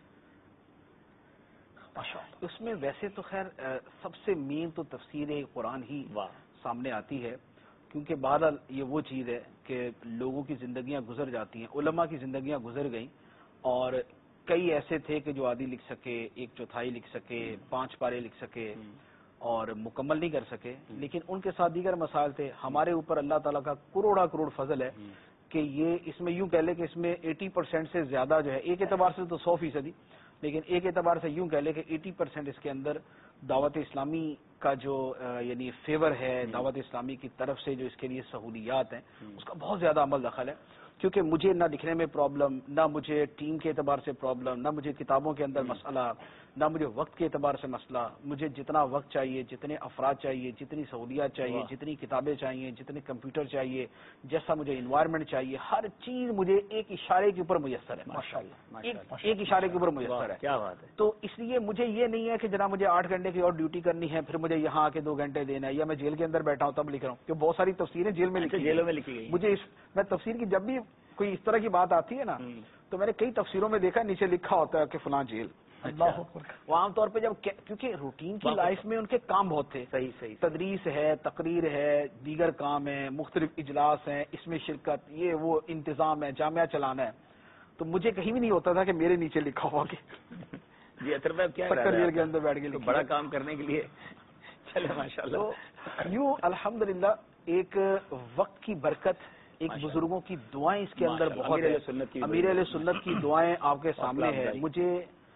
اس میں ویسے تو خیر سب سے مین تو تفسیر قرآن ہی سامنے آتی ہے، کیونکہ بہرحال یہ وہ چیز ہے کہ لوگوں کی زندگیاں گزر جاتی ہیں، علماء کی زندگیاں گزر گئیں، اور کئی ایسے تھے کہ جو آدھی لکھ سکے، 1/4 لکھ سکے، 5 پارے لکھ سکے اور مکمل نہیں کر سکے، لیکن ان کے ساتھ دیگر مسائل تھے. ہمارے اوپر اللہ تعالیٰ کا کروڑ فضل ہے کہ یہ اس میں یوں کہہ لے کہ اس میں 80% سے زیادہ جو ہے، ایک اعتبار سے تو 100%، لیکن ایک اعتبار سے یوں کہہ لے کہ 80% اس کے اندر دعوت اسلامی کا جو یعنی فیور ہے، دعوت اسلامی کی طرف سے جو اس کے لیے سہولیات ہیں، اس کا بہت زیادہ عمل دخل ہے. کیونکہ مجھے نہ لکھنے میں پرابلم، نہ مجھے ٹیم کے اعتبار سے پرابلم، نہ مجھے کتابوں کے اندر مسئلہ، نہ مجھے وقت کے اعتبار سے مسئلہ. مجھے جتنا وقت چاہیے، جتنے افراد چاہیے، جتنی سہولیات چاہیے، جتنی کتابیں چاہیے، جتنے کمپیوٹر چاہیے، جیسا مجھے انوائرمنٹ چاہیے، ہر چیز مجھے ایک اشارے کے اوپر میسر ہے. ماشاءاللہ ایک اشارے کے اوپر میسر ہے. کیا بات ہے. تو اس لیے مجھے یہ نہیں ہے کہ جناب مجھے 8 گھنٹے کی اور ڈیوٹی کرنی ہے، پھر مجھے یہاں آ کے 2 گھنٹے دینا ہے، یا میں جیل کے اندر بیٹھا ہوں تب لکھ رہا ہوں. کہ بہت ساری تفسیریں جیل میں لکھی گئی. مجھے میں تفسیر کی جب بھی کوئی اس طرح کی بات آتی ہے نا، تو میں نے کئی تفسیروں میں دیکھا نیچے لکھا ہوتا ہے کہ فلاں جیل. وہ عام طور پہ جب کیونکہ روٹین کی لائف میں ان کے کام بہت تھے. صحیح. تدریس ہے، تقریر ہے، دیگر کام ہے، مختلف اجلاس ہیں، اس میں شرکت، یہ وہ انتظام ہے، جامعہ چلانا ہے. تو مجھے کہیں بھی نہیں ہوتا تھا کہ میرے نیچے لکھا ہوا کہ جی اطہر بھائی کیا جیل کے اندر بیٹھ کے بڑا کام کرنے کے لیے چلے ماشاءاللہ. تو یوں الحمدللہ ایک وقت کی برکت، ایک بزرگوں کی دعائیں اس کے اندر بہت ہے. امیر علیہ سنت کی دعائیں آپ کے سامنے ہے. مجھے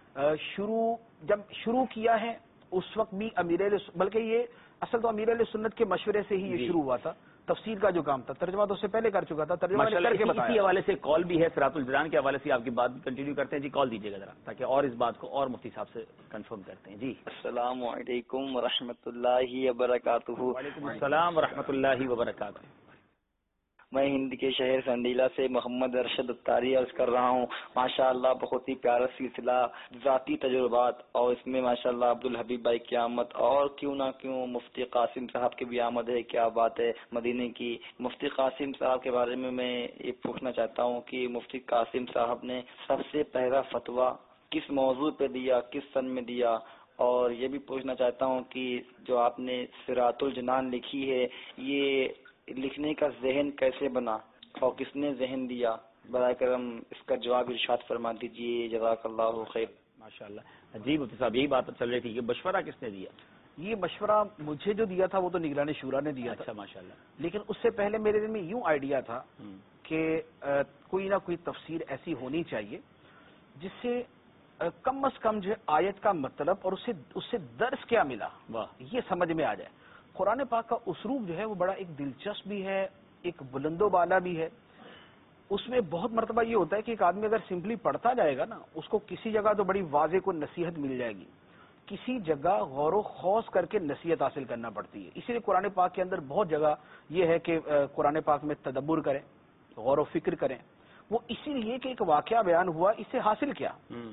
جب شروع کیا ہے اس وقت بھی بلکہ یہ اصل تو امیر علیہ سنت کے مشورے سے ہی یہ شروع ہوا تھا. تفسیر کا جو کام تھا، ترجمہ تو اس سے پہلے کر چکا تھا. ترجمہ کر کے بتایا. اسی حوالے سے کال بھی ہے، صراط الجنان کے حوالے سے آپ کی بات کنٹینیو کرتے ہیں. جی کال دیجیے گا ذرا، تاکہ اور اس بات کو اور مفتی صاحب سے کنفرم کرتے ہیں. جی السلام علیکم ورحمۃ اللہ وبرکاتہ. وعلیکم السلام ورحمۃ اللہ وبرکاتہ. میں ہند کے شہر سنڈیلا سے محمد ارشد اتاری عرض کر رہا ہوں. ماشاءاللہ بہت ہی پیارا سلسلہ ذاتی تجربات، اور اس میں ماشاءاللہ عبدالحبیب بھائی کی آمد، اور کیوں نہ کیوں مفتی قاسم صاحب کی بھی آمد ہے. کیا بات ہے مدینے کی. مفتی قاسم صاحب کے بارے میں یہ پوچھنا چاہتا ہوں کہ مفتی قاسم صاحب نے سب سے پہلا فتویٰ کس موضوع پہ دیا، کس سن میں دیا؟ اور یہ بھی پوچھنا چاہتا ہوں کہ جو آپ نے صراط الجنان لکھی ہے، یہ لکھنے کا ذہن کیسے بنا اور کس نے ذہن دیا؟ برائے کرم اس کا جواب ارشاد فرما دیجیے. جزاک اللہ خیر. ماشاءاللہ. جی مفتی صاحب یہی بات چل رہی تھی کہ مشورہ کس نے دیا؟ یہ مشورہ مجھے جو دیا تھا وہ تو نگران شورا نے دیا تھا. ماشاءاللہ. لیکن اس سے پہلے میرے دل میں یوں آئیڈیا تھا کہ کوئی نہ کوئی تفسیر ایسی ہونی چاہیے جس سے کم از کم جو ہے آیت کا مطلب اور اس سے درس کیا ملا یہ سمجھ میں آ جائے. قرآن پاک کا اسلوب جو ہے وہ بڑا ایک دلچسپ بھی ہے، ایک بلند و بالا بھی ہے. اس میں بہت مرتبہ یہ ہوتا ہے کہ ایک آدمی اگر سمپلی پڑھتا جائے گا نا، اس کو کسی جگہ تو بڑی واضح کو نصیحت مل جائے گی، کسی جگہ غور و خوض کر کے نصیحت حاصل کرنا پڑتی ہے. اسی لیے قرآن پاک کے اندر بہت جگہ یہ ہے کہ قرآن پاک میں تدبر کریں، غور و فکر کریں. وہ اسی لیے کہ ایک واقعہ بیان ہوا، اس سے حاصل کیا؟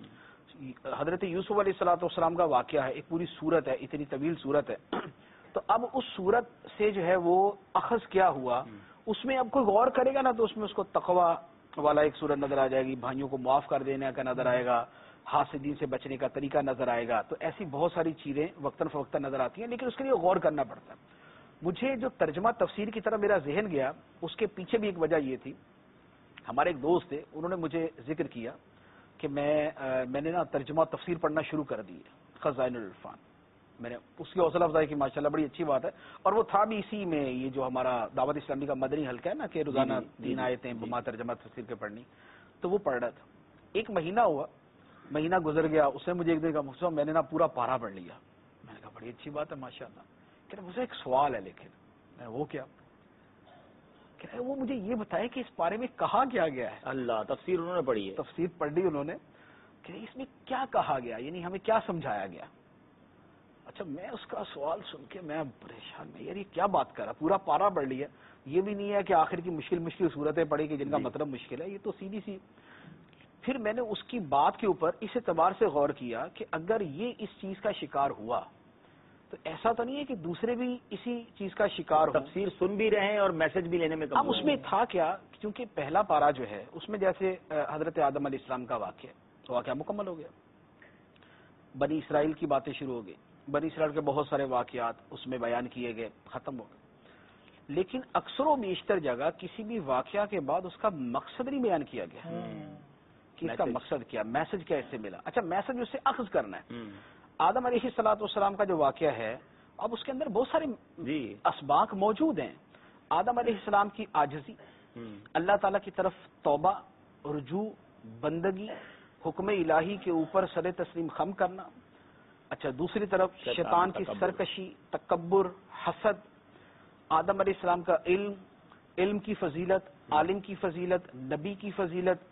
حضرت یوسف علیہ الصلوۃ والسلام کا واقعہ ہے، ایک پوری سورت ہے، اتنی طویل سورت ہے. تو اب اس صورت سے جو ہے وہ اخذ کیا ہوا، اس میں اب کوئی غور کرے گا نا تو اس میں اس کو تقوی والا ایک صورت نظر آ جائے گی، بھائیوں کو معاف کر دینے کا نظر آئے گا، حاسدین سے بچنے کا طریقہ نظر آئے گا. تو ایسی بہت ساری چیزیں وقتاً فوقتاً نظر آتی ہیں، لیکن اس کے لیے غور کرنا پڑتا ہے. مجھے جو ترجمہ تفسیر کی طرف میرا ذہن گیا، اس کے پیچھے بھی ایک وجہ یہ تھی. ہمارے ایک دوست تھے، انہوں نے مجھے ذکر کیا کہ میں نے نا ترجمہ تفسیر پڑھنا شروع کر دی ہے، خزائن العرفان. میں نے اس کی حوصلہ افزائی کی، ماشاءاللہ بڑی اچھی بات ہے. اور وہ تھا بھی اسی میں، یہ جو ہمارا دعوت اسلامی کا مدنی حلقہ ہے نا کہ روزانہ 3 آیتیں بما ترجمہ تفسیر کے پڑھنی، تو وہ پڑھ رہا تھا. ایک مہینہ ہوا، مہینہ گزر گیا، اس نے مجھے ایک دن کہا مفتی صاحب میں نے نا پورا پارا پڑھ لیا. میں نے کہا بڑی اچھی بات ہے ماشاءاللہ. کہ مجھے ایک سوال ہے، لیکن وہ کیا؟ کہ وہ مجھے یہ بتائے کہ اس پارے میں کہا کیا گیا ہے. اللہ، تفسیر انہوں نے پڑھی ہے؟ تفسیر پڑھ لی انہوں نے، کہ اس میں کیا کہا گیا، یعنی ہمیں کیا سمجھایا گیا. اچھا میں اس کا سوال سن کے میں پریشان میں، یار یہ کیا بات کر رہا، پورا پارا پڑھ لیا. یہ بھی نہیں ہے کہ آخر کی مشکل صورتیں پڑھی کہ جن کا مطلب مشکل ہے، یہ تو سیدھی سی. پھر میں نے اس کی بات کے اوپر اس اعتبار سے غور کیا کہ اگر یہ اس چیز کا شکار ہوا تو ایسا تو نہیں ہے کہ دوسرے بھی اسی چیز کا شکار ہو، تفسیر سن بھی رہے ہیں اور میسج بھی لینے میں اب اس میں تھا کیا، کیونکہ پہلا پارا جو ہے اس میں جیسے حضرت آدم علیہ السلام کا واقعہ مکمل ہو گیا، بنی اسرائیل کی باتیں شروع ہو گئی، بنی اسرائیل کے بہت سارے واقعات اس میں بیان کیے گئے، ختم ہو گئے. لیکن اکثر و بیشتر جگہ کسی بھی واقعہ کے بعد اس کا مقصد نہیں بیان کیا گیا کہ اس کا مقصد کیا، میسج کیا اس سے ملا. اچھا میسج اس سے اخذ کرنا ہے. آدم علیہ الصلوۃ والسلام کا جو واقعہ ہے، اب اس کے اندر بہت سارے اسباق موجود ہیں. آدم علیہ السلام کی عاجزی، اللہ تعالیٰ کی طرف توبہ، رجوع، بندگی، حکم الہی کے اوپر سر تسلیم خم کرنا. اچھا دوسری طرف شیطان کی سرکشی، تکبر، حسد. آدم علیہ السلام کا علم کی فضیلت، عالم کی فضیلت، نبی کی فضیلت،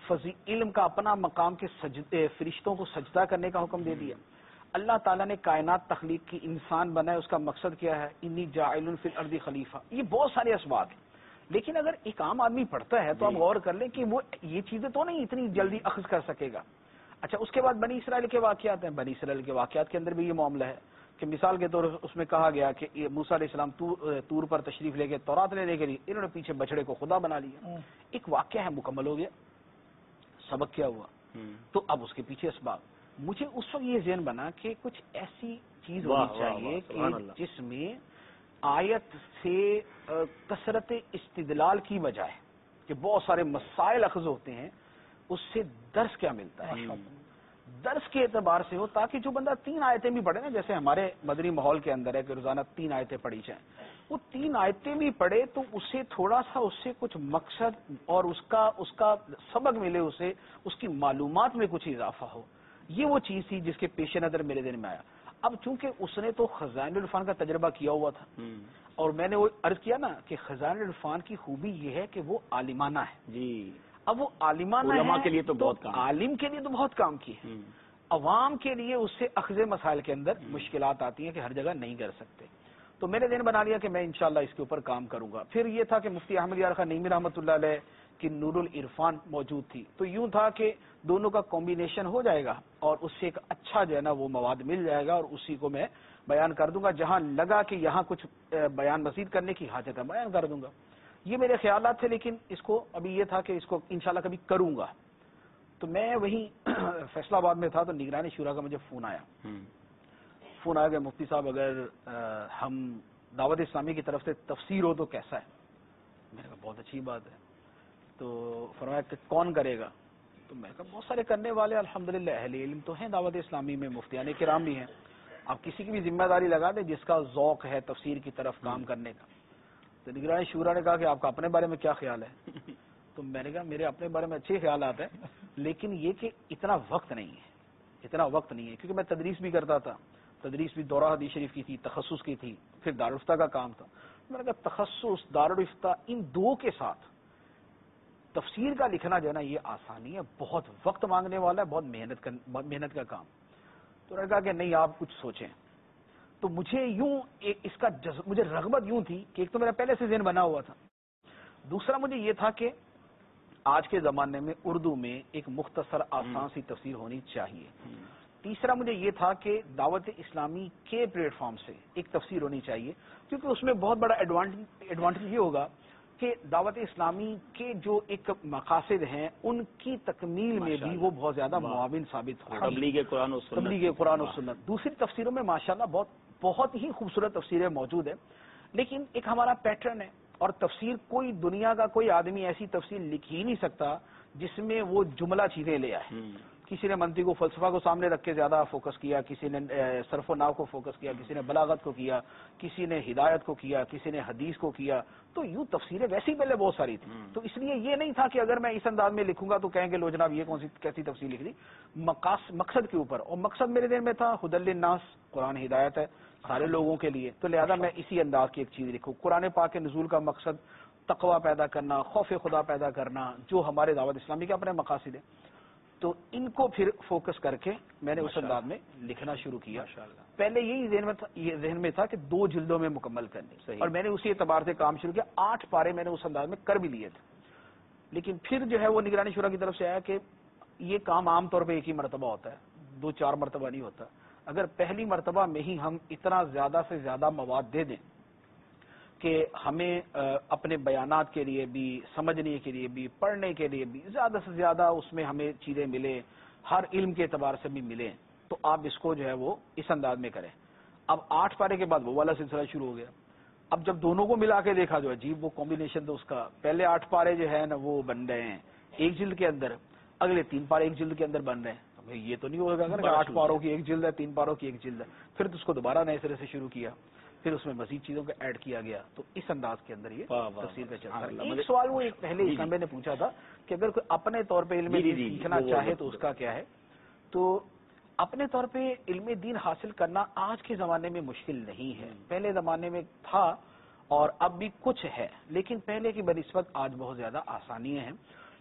علم کا اپنا مقام کے فرشتوں کو سجدہ کرنے کا حکم دے دیا. اللہ تعالیٰ نے کائنات تخلیق کی، انسان بنائے، اس کا مقصد کیا ہے؟ انی جاعل فی الارض خلیفہ. یہ بہت سارے اسباب ہیں، لیکن اگر ایک عام آدمی پڑھتا ہے تو آپ غور کر لیں کہ وہ یہ چیزیں تو نہیں اتنی جلدی اخذ کر سکے گا. اچھا، اس کے بعد بنی اسرائیل کے واقعات ہیں. بنی اسرائیل کے واقعات کے اندر بھی یہ معاملہ ہے کہ مثال کے طور اس میں کہا گیا کہ موسیٰ علیہ السلام طور پر تشریف لے گئے تورات لینے کے لیے، انہوں نے پیچھے بچڑے کو خدا بنا لیا. ایک واقعہ ہے، مکمل ہو گیا. سبق کیا ہوا؟ تو اب اس کے پیچھے اسباب. مجھے اس وقت یہ ذہن بنا کہ کچھ ایسی چیز ہونی چاہیے کہ جس میں آیت سے کثرت استدلال کی بجائے کہ بہت سارے مسائل اخذ ہوتے ہیں، اس سے درس کیا ملتا ہے، درس کے اعتبار سے ہو، تاکہ جو بندہ 3 آیتیں بھی پڑھے نا، جیسے ہمارے مدنی ماحول کے اندر ہے کہ روزانہ 3 آیتیں پڑھی جائیں، وہ 3 آیتیں بھی پڑھے تو اسے تھوڑا سا اس سے کچھ مقصد اور اس کا سبق ملے، اسے اس کی معلومات میں کچھ اضافہ ہو. یہ وہ چیز تھی جس کے پیش نظر میرے دل میں آیا. اب چونکہ اس نے تو خزائن العرفان کا تجربہ کیا ہوا تھا، اور میں نے وہ عرض کیا نا کہ خزائن العرفان کی خوبی یہ ہے کہ وہ عالمانہ ہے. جی، اب وہ عالمانہ علماء کے لیے تو بہت کام، عالم کے لیے تو بہت کام کی ہے. عوام کے لیے اس سے اخذ مسائل کے اندر مشکلات آتی ہیں کہ ہر جگہ نہیں کر سکتے. تو میں نے دن بنا لیا کہ میں انشاءاللہ اس کے اوپر کام کروں گا. پھر یہ تھا کہ مفتی احمد یار خان نعیمی رحمۃ اللہ علیہ کی نور العرفان موجود تھی، تو یوں تھا کہ دونوں کا کمبینیشن ہو جائے گا اور اس سے ایک اچھا جو ہے نا وہ مواد مل جائے گا، اور اسی کو میں بیان کر دوں گا. جہاں لگا کہ یہاں کچھ بیان مزید کرنے کی حاجت ہے، بیان کر دوں گا. یہ میرے خیالات تھے، لیکن اس کو ابھی یہ تھا کہ اس کو انشاءاللہ کبھی کروں گا. تو میں وہیں فیصلہ آباد میں تھا تو نگرانی شورا کا مجھے فون آیا کہ مفتی صاحب اگر ہم دعوت اسلامی کی طرف سے تفسیر ہو تو کیسا ہے؟ میں نے کہا بہت اچھی بات ہے. تو فرمایا کہ کون کرے گا؟ تو میں نے کہا بہت سارے کرنے والے الحمدللہ اہل علم تو ہیں دعوت اسلامی میں، مفتیان کرام بھی ہیں، آپ کسی کی بھی ذمہ داری لگا دیں جس کا ذوق ہے تفسیر کی طرف کام کرنے کا. تو نگرانی شورا نے کہا کہ آپ کا اپنے بارے میں کیا خیال ہے؟ تو میں نے کہا میرے اپنے بارے میں اچھے خیالات ہیں، لیکن یہ کہ اتنا وقت نہیں ہے، کیونکہ میں تدریس بھی کرتا تھا. تدریس بھی دورہ حدیث شریف کی تھی، تخصص کی تھی، پھر دارالفتہ کا کام تھا. میں نے کہا تخصص، دارالفتہ، ان دو کے ساتھ تفسیر کا لکھنا جو ہے نا یہ آسانی ہے، بہت وقت مانگنے والا ہے، بہت محنت کا کام. تو نے کہا کہ نہیں آپ کچھ سوچیں. تو مجھے یوں اس کا مجھے رغبت یوں تھی کہ ایک تو میرا پہلے سے ذہن بنا ہوا تھا، دوسرا مجھے یہ تھا کہ آج کے زمانے میں اردو میں ایک مختصر آسان سی تفسیر ہونی چاہیے. تیسرا مجھے یہ تھا کہ دعوت اسلامی کے پلیٹ فارم سے ایک تفسیر ہونی چاہیے، کیونکہ اس میں بہت بڑا ایڈوانٹیج یہ ہوگا کہ دعوت اسلامی کے جو ایک مقاصد ہیں ان کی تکمیل میں بھی وہ بہت زیادہ معاون ثابت ہوگا. تبلیغ قرآن و سنت. دوسری تفسیروں میں ماشاءاللہ بہت ہی خوبصورت تفسیریں موجود ہیں، لیکن ایک ہمارا پیٹرن ہے، اور تفسیر کوئی دنیا کا کوئی آدمی ایسی تفسیر لکھ ہی نہیں سکتا جس میں وہ جملہ چیزیں لے آئے. کسی نے منطق و فلسفہ کو سامنے رکھ کے زیادہ فوکس کیا، کسی نے صرف و نحو کو فوکس کیا، کسی نے بلاغت کو کیا، کسی نے ہدایت کو کیا، کسی نے حدیث کو کیا. تو یوں تفسیریں ویسے ہی پہلے بہت ساری تھیں. تو اس لیے یہ نہیں تھا کہ اگر میں اس انداز میں لکھوں گا تو کہیں گے لو جناب یہ کیسی تفسیر لکھ دی. مقصد کے اوپر، اور مقصد میرے ذہن میں تھا ہدی للناس، قرآن ہدایت ہے سارے لوگوں کے لیے، تو لہذا میں اسی انداز کی ایک چیز لکھوں. قرآن پاک کے نزول کا مقصد تقوی پیدا کرنا، خوف خدا پیدا کرنا، جو ہمارے دعوت اسلامی کے اپنے مقاصد ہیں. تو ان کو پھر فوکس کر کے میں نے اس انداز میں لکھنا شروع کیا. پہلے یہی ذہن میں تھا کہ 2 جلدوں میں مکمل کرنی، اور میں نے اسی اعتبار سے کام شروع کیا. 8 پارے میں نے اس انداز میں کر بھی لیے تھے، لیکن پھر جو ہے وہ نگرانی شورا کی طرف سے آیا کہ یہ کام عام طور پہ ایک ہی مرتبہ ہوتا ہے، 2-4 مرتبہ نہیں ہوتا. اگر پہلی مرتبہ میں ہی ہم اتنا زیادہ سے زیادہ مواد دے دیں کہ ہمیں اپنے بیانات کے لیے بھی، سمجھنے کے لیے بھی، پڑھنے کے لیے بھی زیادہ سے زیادہ اس میں ہمیں چیزیں ملے، ہر علم کے اعتبار سے بھی ملیں، تو آپ اس کو جو ہے وہ اس انداز میں کریں. اب 8 پارے کے بعد وہ والا سلسلہ شروع ہو گیا. اب جب دونوں کو ملا کے دیکھا جو عجیب وہ کمبینیشن تو اس کا، پہلے 8 پارے جو ہے نا وہ بن رہے ہیں ایک جلد کے اندر، اگلے 3 پارے ایک جلد کے اندر بن رہے ہیں. یہ تو نہیں ہوگا کہ 8 پاروں کی ایک جلد ہے، 3 پاروں کی ایک جلد ہے. پھر تو اس کو دوبارہ نئے سرے سے شروع کیا، پھر اس میں مزید چیزوں کو ایڈ کیا گیا. تو اس انداز کے اندر یہ تفسیر کا چلتا ہے. ایک سوال وہ ایک پہلے اسلام بھائی نے پوچھا تھا کہ اگر کوئی اپنے طور پہ علم دین سیکھنا چاہے تو اس کا کیا ہے. تو اپنے طور پہ علم دین حاصل کرنا آج کے زمانے میں مشکل نہیں ہے، پہلے زمانے میں تھا اور اب بھی کچھ ہے، لیکن پہلے کی بنسبت آج بہت زیادہ آسانیاں ہیں.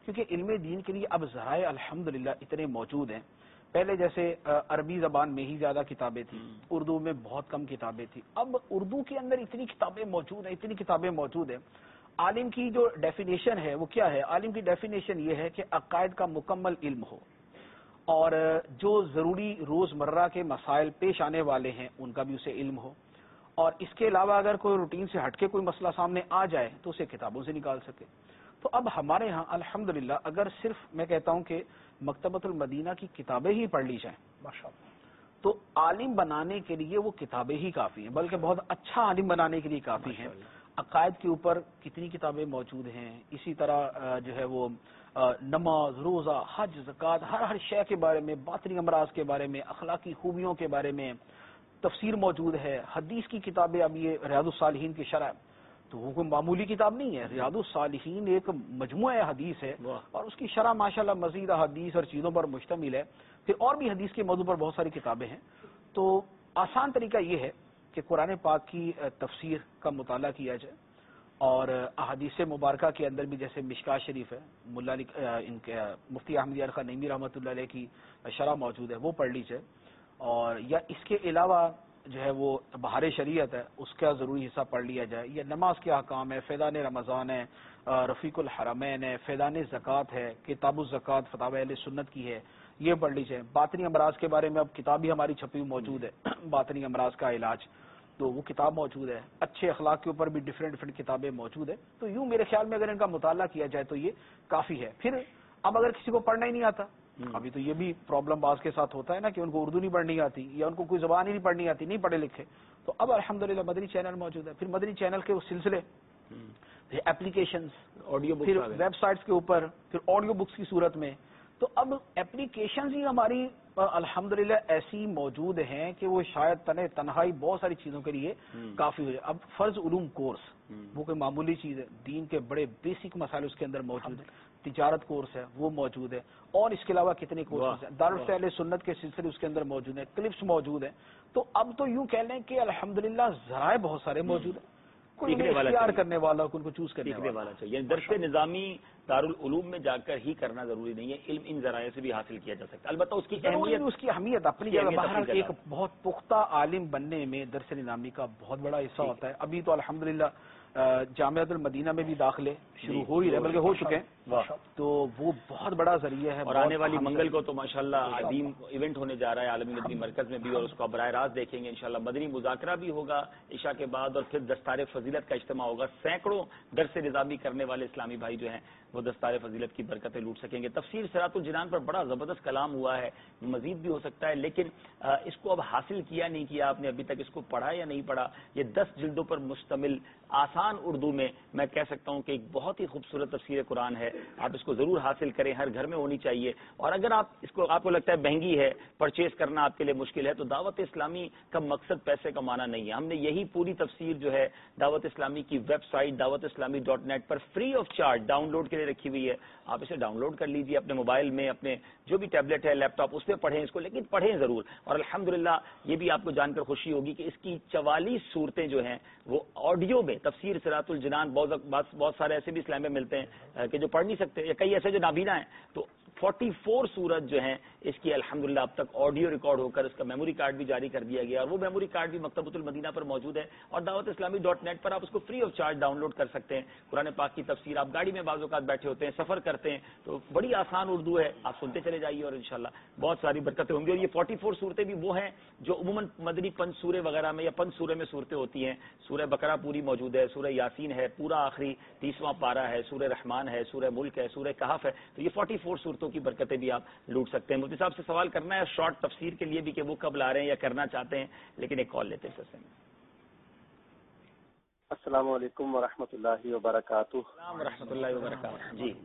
کیونکہ علم دین کے لیے اب ذرائع الحمدللہ اتنے موجود ہیں. پہلے جیسے عربی زبان میں ہی زیادہ کتابیں تھیں، اردو میں بہت کم کتابیں تھیں. اب اردو کے اندر اتنی کتابیں موجود ہیں. عالم کی جو ڈیفینیشن ہے وہ کیا ہے؟ عالم کی ڈیفینیشن یہ ہے کہ عقائد کا مکمل علم ہو، اور جو ضروری روزمرہ کے مسائل پیش آنے والے ہیں ان کا بھی اسے علم ہو، اور اس کے علاوہ اگر کوئی روٹین سے ہٹ کے کوئی مسئلہ سامنے آ جائے تو اسے کتابوں سے نکال سکے. تو اب ہمارے ہاں الحمدللہ اگر صرف میں کہتا ہوں کہ مکتبۃ المدینہ کی کتابیں ہی پڑھ لی جائیں تو عالم بنانے کے لیے وہ کتابیں ہی کافی ہیں، بلکہ بہت اچھا عالم بنانے کے لیے کافی ہیں. عقائد کے اوپر کتنی کتابیں موجود ہیں، اسی طرح جو ہے وہ نماز، روزہ، حج، زکوٰۃ، ہر شے کے بارے میں، باطنی امراض کے بارے میں، اخلاقی خوبیوں کے بارے میں تفسیر موجود ہے. حدیث کی کتابیں، اب یہ ریاض الصالحین کی شرح تو وہ کوئی معمولی کتاب نہیں ہے. ریاض الصالحین ایک مجموعہ حدیث ہے اور اس کی شرح ماشاءاللہ مزید حدیث اور چیزوں پر مشتمل ہے. پھر اور بھی حدیث کے موضوع پر بہت ساری کتابیں ہیں. تو آسان طریقہ یہ ہے کہ قرآن پاک کی تفسیر کا مطالعہ کیا جائے، اور احادیث مبارکہ کے اندر بھی جیسے مشکات شریف ہے، ان کے مفتی احمد یار خان نعیمی رحمۃ اللہ علیہ کی شرح موجود ہے، وہ پڑھ لی جائے. اور یا اس کے علاوہ جو ہے وہ بہار شریعت ہے، اس کا ضروری حصہ پڑھ لیا جائے. یا نماز کے احکام ہے، فیضان رمضان ہے، رفیق الحرمین ہے، فیضان زکوٰۃ ہے، کتاب الزکوٰۃ فتاوی اہل سنت کی ہے، یہ پڑھ لی جائے. باطنی امراض کے بارے میں اب کتاب بھی ہماری چھپی ہوئی موجود ہے، باطنی امراض کا علاج، تو وہ کتاب موجود ہے. اچھے اخلاق کے اوپر بھی ڈفرینٹ کتابیں موجود ہیں. تو یوں میرے خیال میں اگر ان کا مطالعہ کیا جائے تو یہ کافی ہے. پھر اب اگر کسی کو پڑھنا ہی نہیں آتا، ابھی تو یہ بھی پرابلم بعض کے ساتھ ہوتا ہے نا کہ ان کو اردو نہیں پڑھنی آتی یا ان کو کوئی زبان ہی نہیں پڑھنی آتی، نہیں پڑھے لکھے، تو اب الحمدللہ مدنی چینل موجود ہے. پھر مدنی چینل کے وہ سلسلے، ایپلیکیشنز، آڈیو بکس، پھر ویب سائٹس کے اوپر، پھر آڈیو بکس کی صورت میں. تو اب ایپلیکیشنز ہی ہماری الحمدللہ ایسی موجود ہیں کہ وہ شاید تنہائی بہت ساری چیزوں کے لیے کافی ہو جائے. اب فرض علوم کورس وہ کوئی معمولی چیز ہے، دین کے بڑے بیسک مسائل اس کے اندر موجود ہیں. تجارت کورس ہے وہ موجود ہے، اور اس کے علاوہ کتنے کورسز ہیں. دارالفعل سنت کے سلسلے اس کے اندر موجود ہیں، کلپس موجود ہیں. تو اب تو یوں کہہ لیں کہ الحمدللہ ذرائع بہت سارے موجود ہیں. اختیار کرنے والا ان کو چوز کرنے والا چاہیے. درس نظامی دارالعلوم میں جا کر ہی کرنا ضروری نہیں ہے، علم ان ذرائع سے بھی حاصل کیا جا سکتا ہے. البتہ اس کی اہمیت اپنی جگہ، باہر ایک بہت پختہ عالم بننے میں درس نظامی کا بہت بڑا حصہ ہوتا ہے. ابھی تو الحمدللہ جامعۃ المدینہ میں بھی داخلے شروع ہو ہی رہے، بلکہ ہو چکے ہیں، تو وہ بہت بڑا ذریعہ ہے. اور آنے والی منگل کو تو ماشاءاللہ عظیم ایونٹ ہونے جا رہا ہے عالمی مدنی مرکز میں بھی، اور اس کو براہ راست دیکھیں گے انشاءاللہ. مدنی مذاکرہ بھی ہوگا عشاء کے بعد، اور پھر دستار فضیلت کا اجتماع ہوگا. سینکڑوں درس نظامی کرنے والے اسلامی بھائی جو ہیں وہ دستار فضیلت کی برکتیں لوٹ سکیں گے. تفسیر صراط الجنان پر بڑا زبردست کلام ہوا ہے، مزید بھی ہو سکتا ہے، لیکن اس کو اب حاصل کیا نہیں کیا آپ نے، ابھی تک اس کو پڑھا یا نہیں پڑھا. یہ 10 جلدوں پر مشتمل آسان اردو میں میں کہہ سکتا ہوں کہ ایک بہت ہی خوبصورت تفسیر قرآن ہے. آپ اس کو ضرور حاصل کریں، ہر گھر میں ہونی چاہیے. اور اگر آپ کو لگتا ہے مہنگی ہے، پرچیز کرنا آپ کے لیے مشکل ہے، تو دعوت اسلامی کا مقصد پیسے کمانا نہیں ہے. ہم نے یہی پوری تفسیر جو ہے دعوت اسلامی کی ویب سائٹ dawatIslami.net پر free of charge download کے لیے رکھی ہوئی ہے. آپ اسے ڈاؤن لوڈ کر لیجیے اپنے موبائل میں، اپنے جو بھی ٹیبلٹ ہے، لیپ ٹاپ، اس پہ پڑھیں اس کو، لیکن پڑھیں ضرور. اور الحمدللہ یہ بھی آپ کو جان کر خوشی ہوگی کہ اس کی 44 صورتیں جو ہیں وہ آڈیو میں، تفسیر صراط الجنان، بہت سارے ایسے بھی اسلام میں ملتے ہیں کہ جو پڑھ نہیں سکتے، یا کئی ایسے جو نابینا ہیں، تو 44 سورت جو ہیں اس کی الحمدللہ اب تک آڈیو ریکارڈ ہو کر اس کا میموری کارڈ بھی جاری کر دیا گیا، اور وہ میموری کارڈ بھی مکتبۃ المدینہ پر موجود ہے. اور dawatIslami.net پر آپ اس کو free of charge download کر سکتے ہیں. قرآن پاک کی تفسیر آپ گاڑی میں بعض اوقات بیٹھے ہوتے ہیں، سفر کرتے ہیں، تو بڑی آسان اردو ہے، آپ سنتے چلے جائیے اور انشاءاللہ بہت ساری برکتیں ہوں گی. اور یہ 44 صورتیں بھی وہ ہیں جو عموماً مدنی 5 سورے وغیرہ میں یا 5 سورے میں صورتیں ہوتی ہیں. سورہ بقرہ پوری موجود ہے، سورہ یاسین ہے، پورا آخری 30واں پارہ ہے، سورہ رحمان ہے، سورہ ملک ہے، سورہ کہف ہے. تو یہ 44 صورتوں کی برکتیں بھی آپ لوٹ سکتے ہیں. مفتی صاحب سے سوال کرنا ہے شارٹ تفسیر کے لیے بھی کہ وہ کب لا رہے ہیں یا کرنا چاہتے ہیں، لیکن ایک کال لیتے ہیں سر سے. السلام علیکم ورحمۃ اللہ وبرکاتہ. السلام ورحمۃ اللہ وبرکاتہ. جی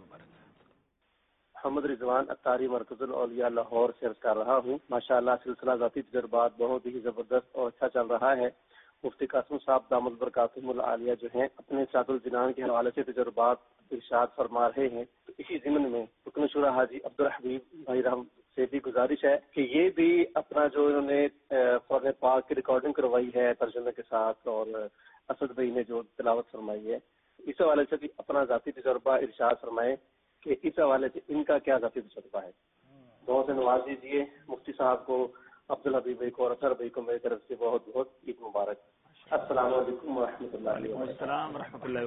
محمد رضوان اطاری مرکز الاولیاء لاہور سے عرض کر رہا ہوں. ماشاءاللہ سلسلہ ذاتی تجربات بہت ہی زبردست اور اچھا چل رہا ہے. مفتی قاسم صاحب دامت برکاتہم العالیہ جو ہیں اپنے صراط الجنان کے حوالے سے تجربات ارشاد فرما رہے ہیں. تو اسی ضمن میں رکن شورا حاجی عبدالحبیب بھائی رحم سے بھی گزارش ہے کہ یہ بھی اپنا جو انہوں نے قرآن پاک کی ریکارڈنگ کروائی ہے ترجمے کے ساتھ، اور اسد بھائی نے جو تلاوت فرمائی ہے، اس حوالے سے بھی اپنا ذاتی تجربہ ارشاد فرمائیں کہ اس حوالے سے ان کا کیا ذاتی تجربہ ہے. دعا سے نواز دیجیے. مفتی صاحب کو، عبدالحبیب بھائی کو اور اطہر بھائی کو میری طرف سے بہت بہت عید مبارک. السلام علیکم ورحمۃ اللہ وبرکاتہ. السلام ورحمۃ اللہ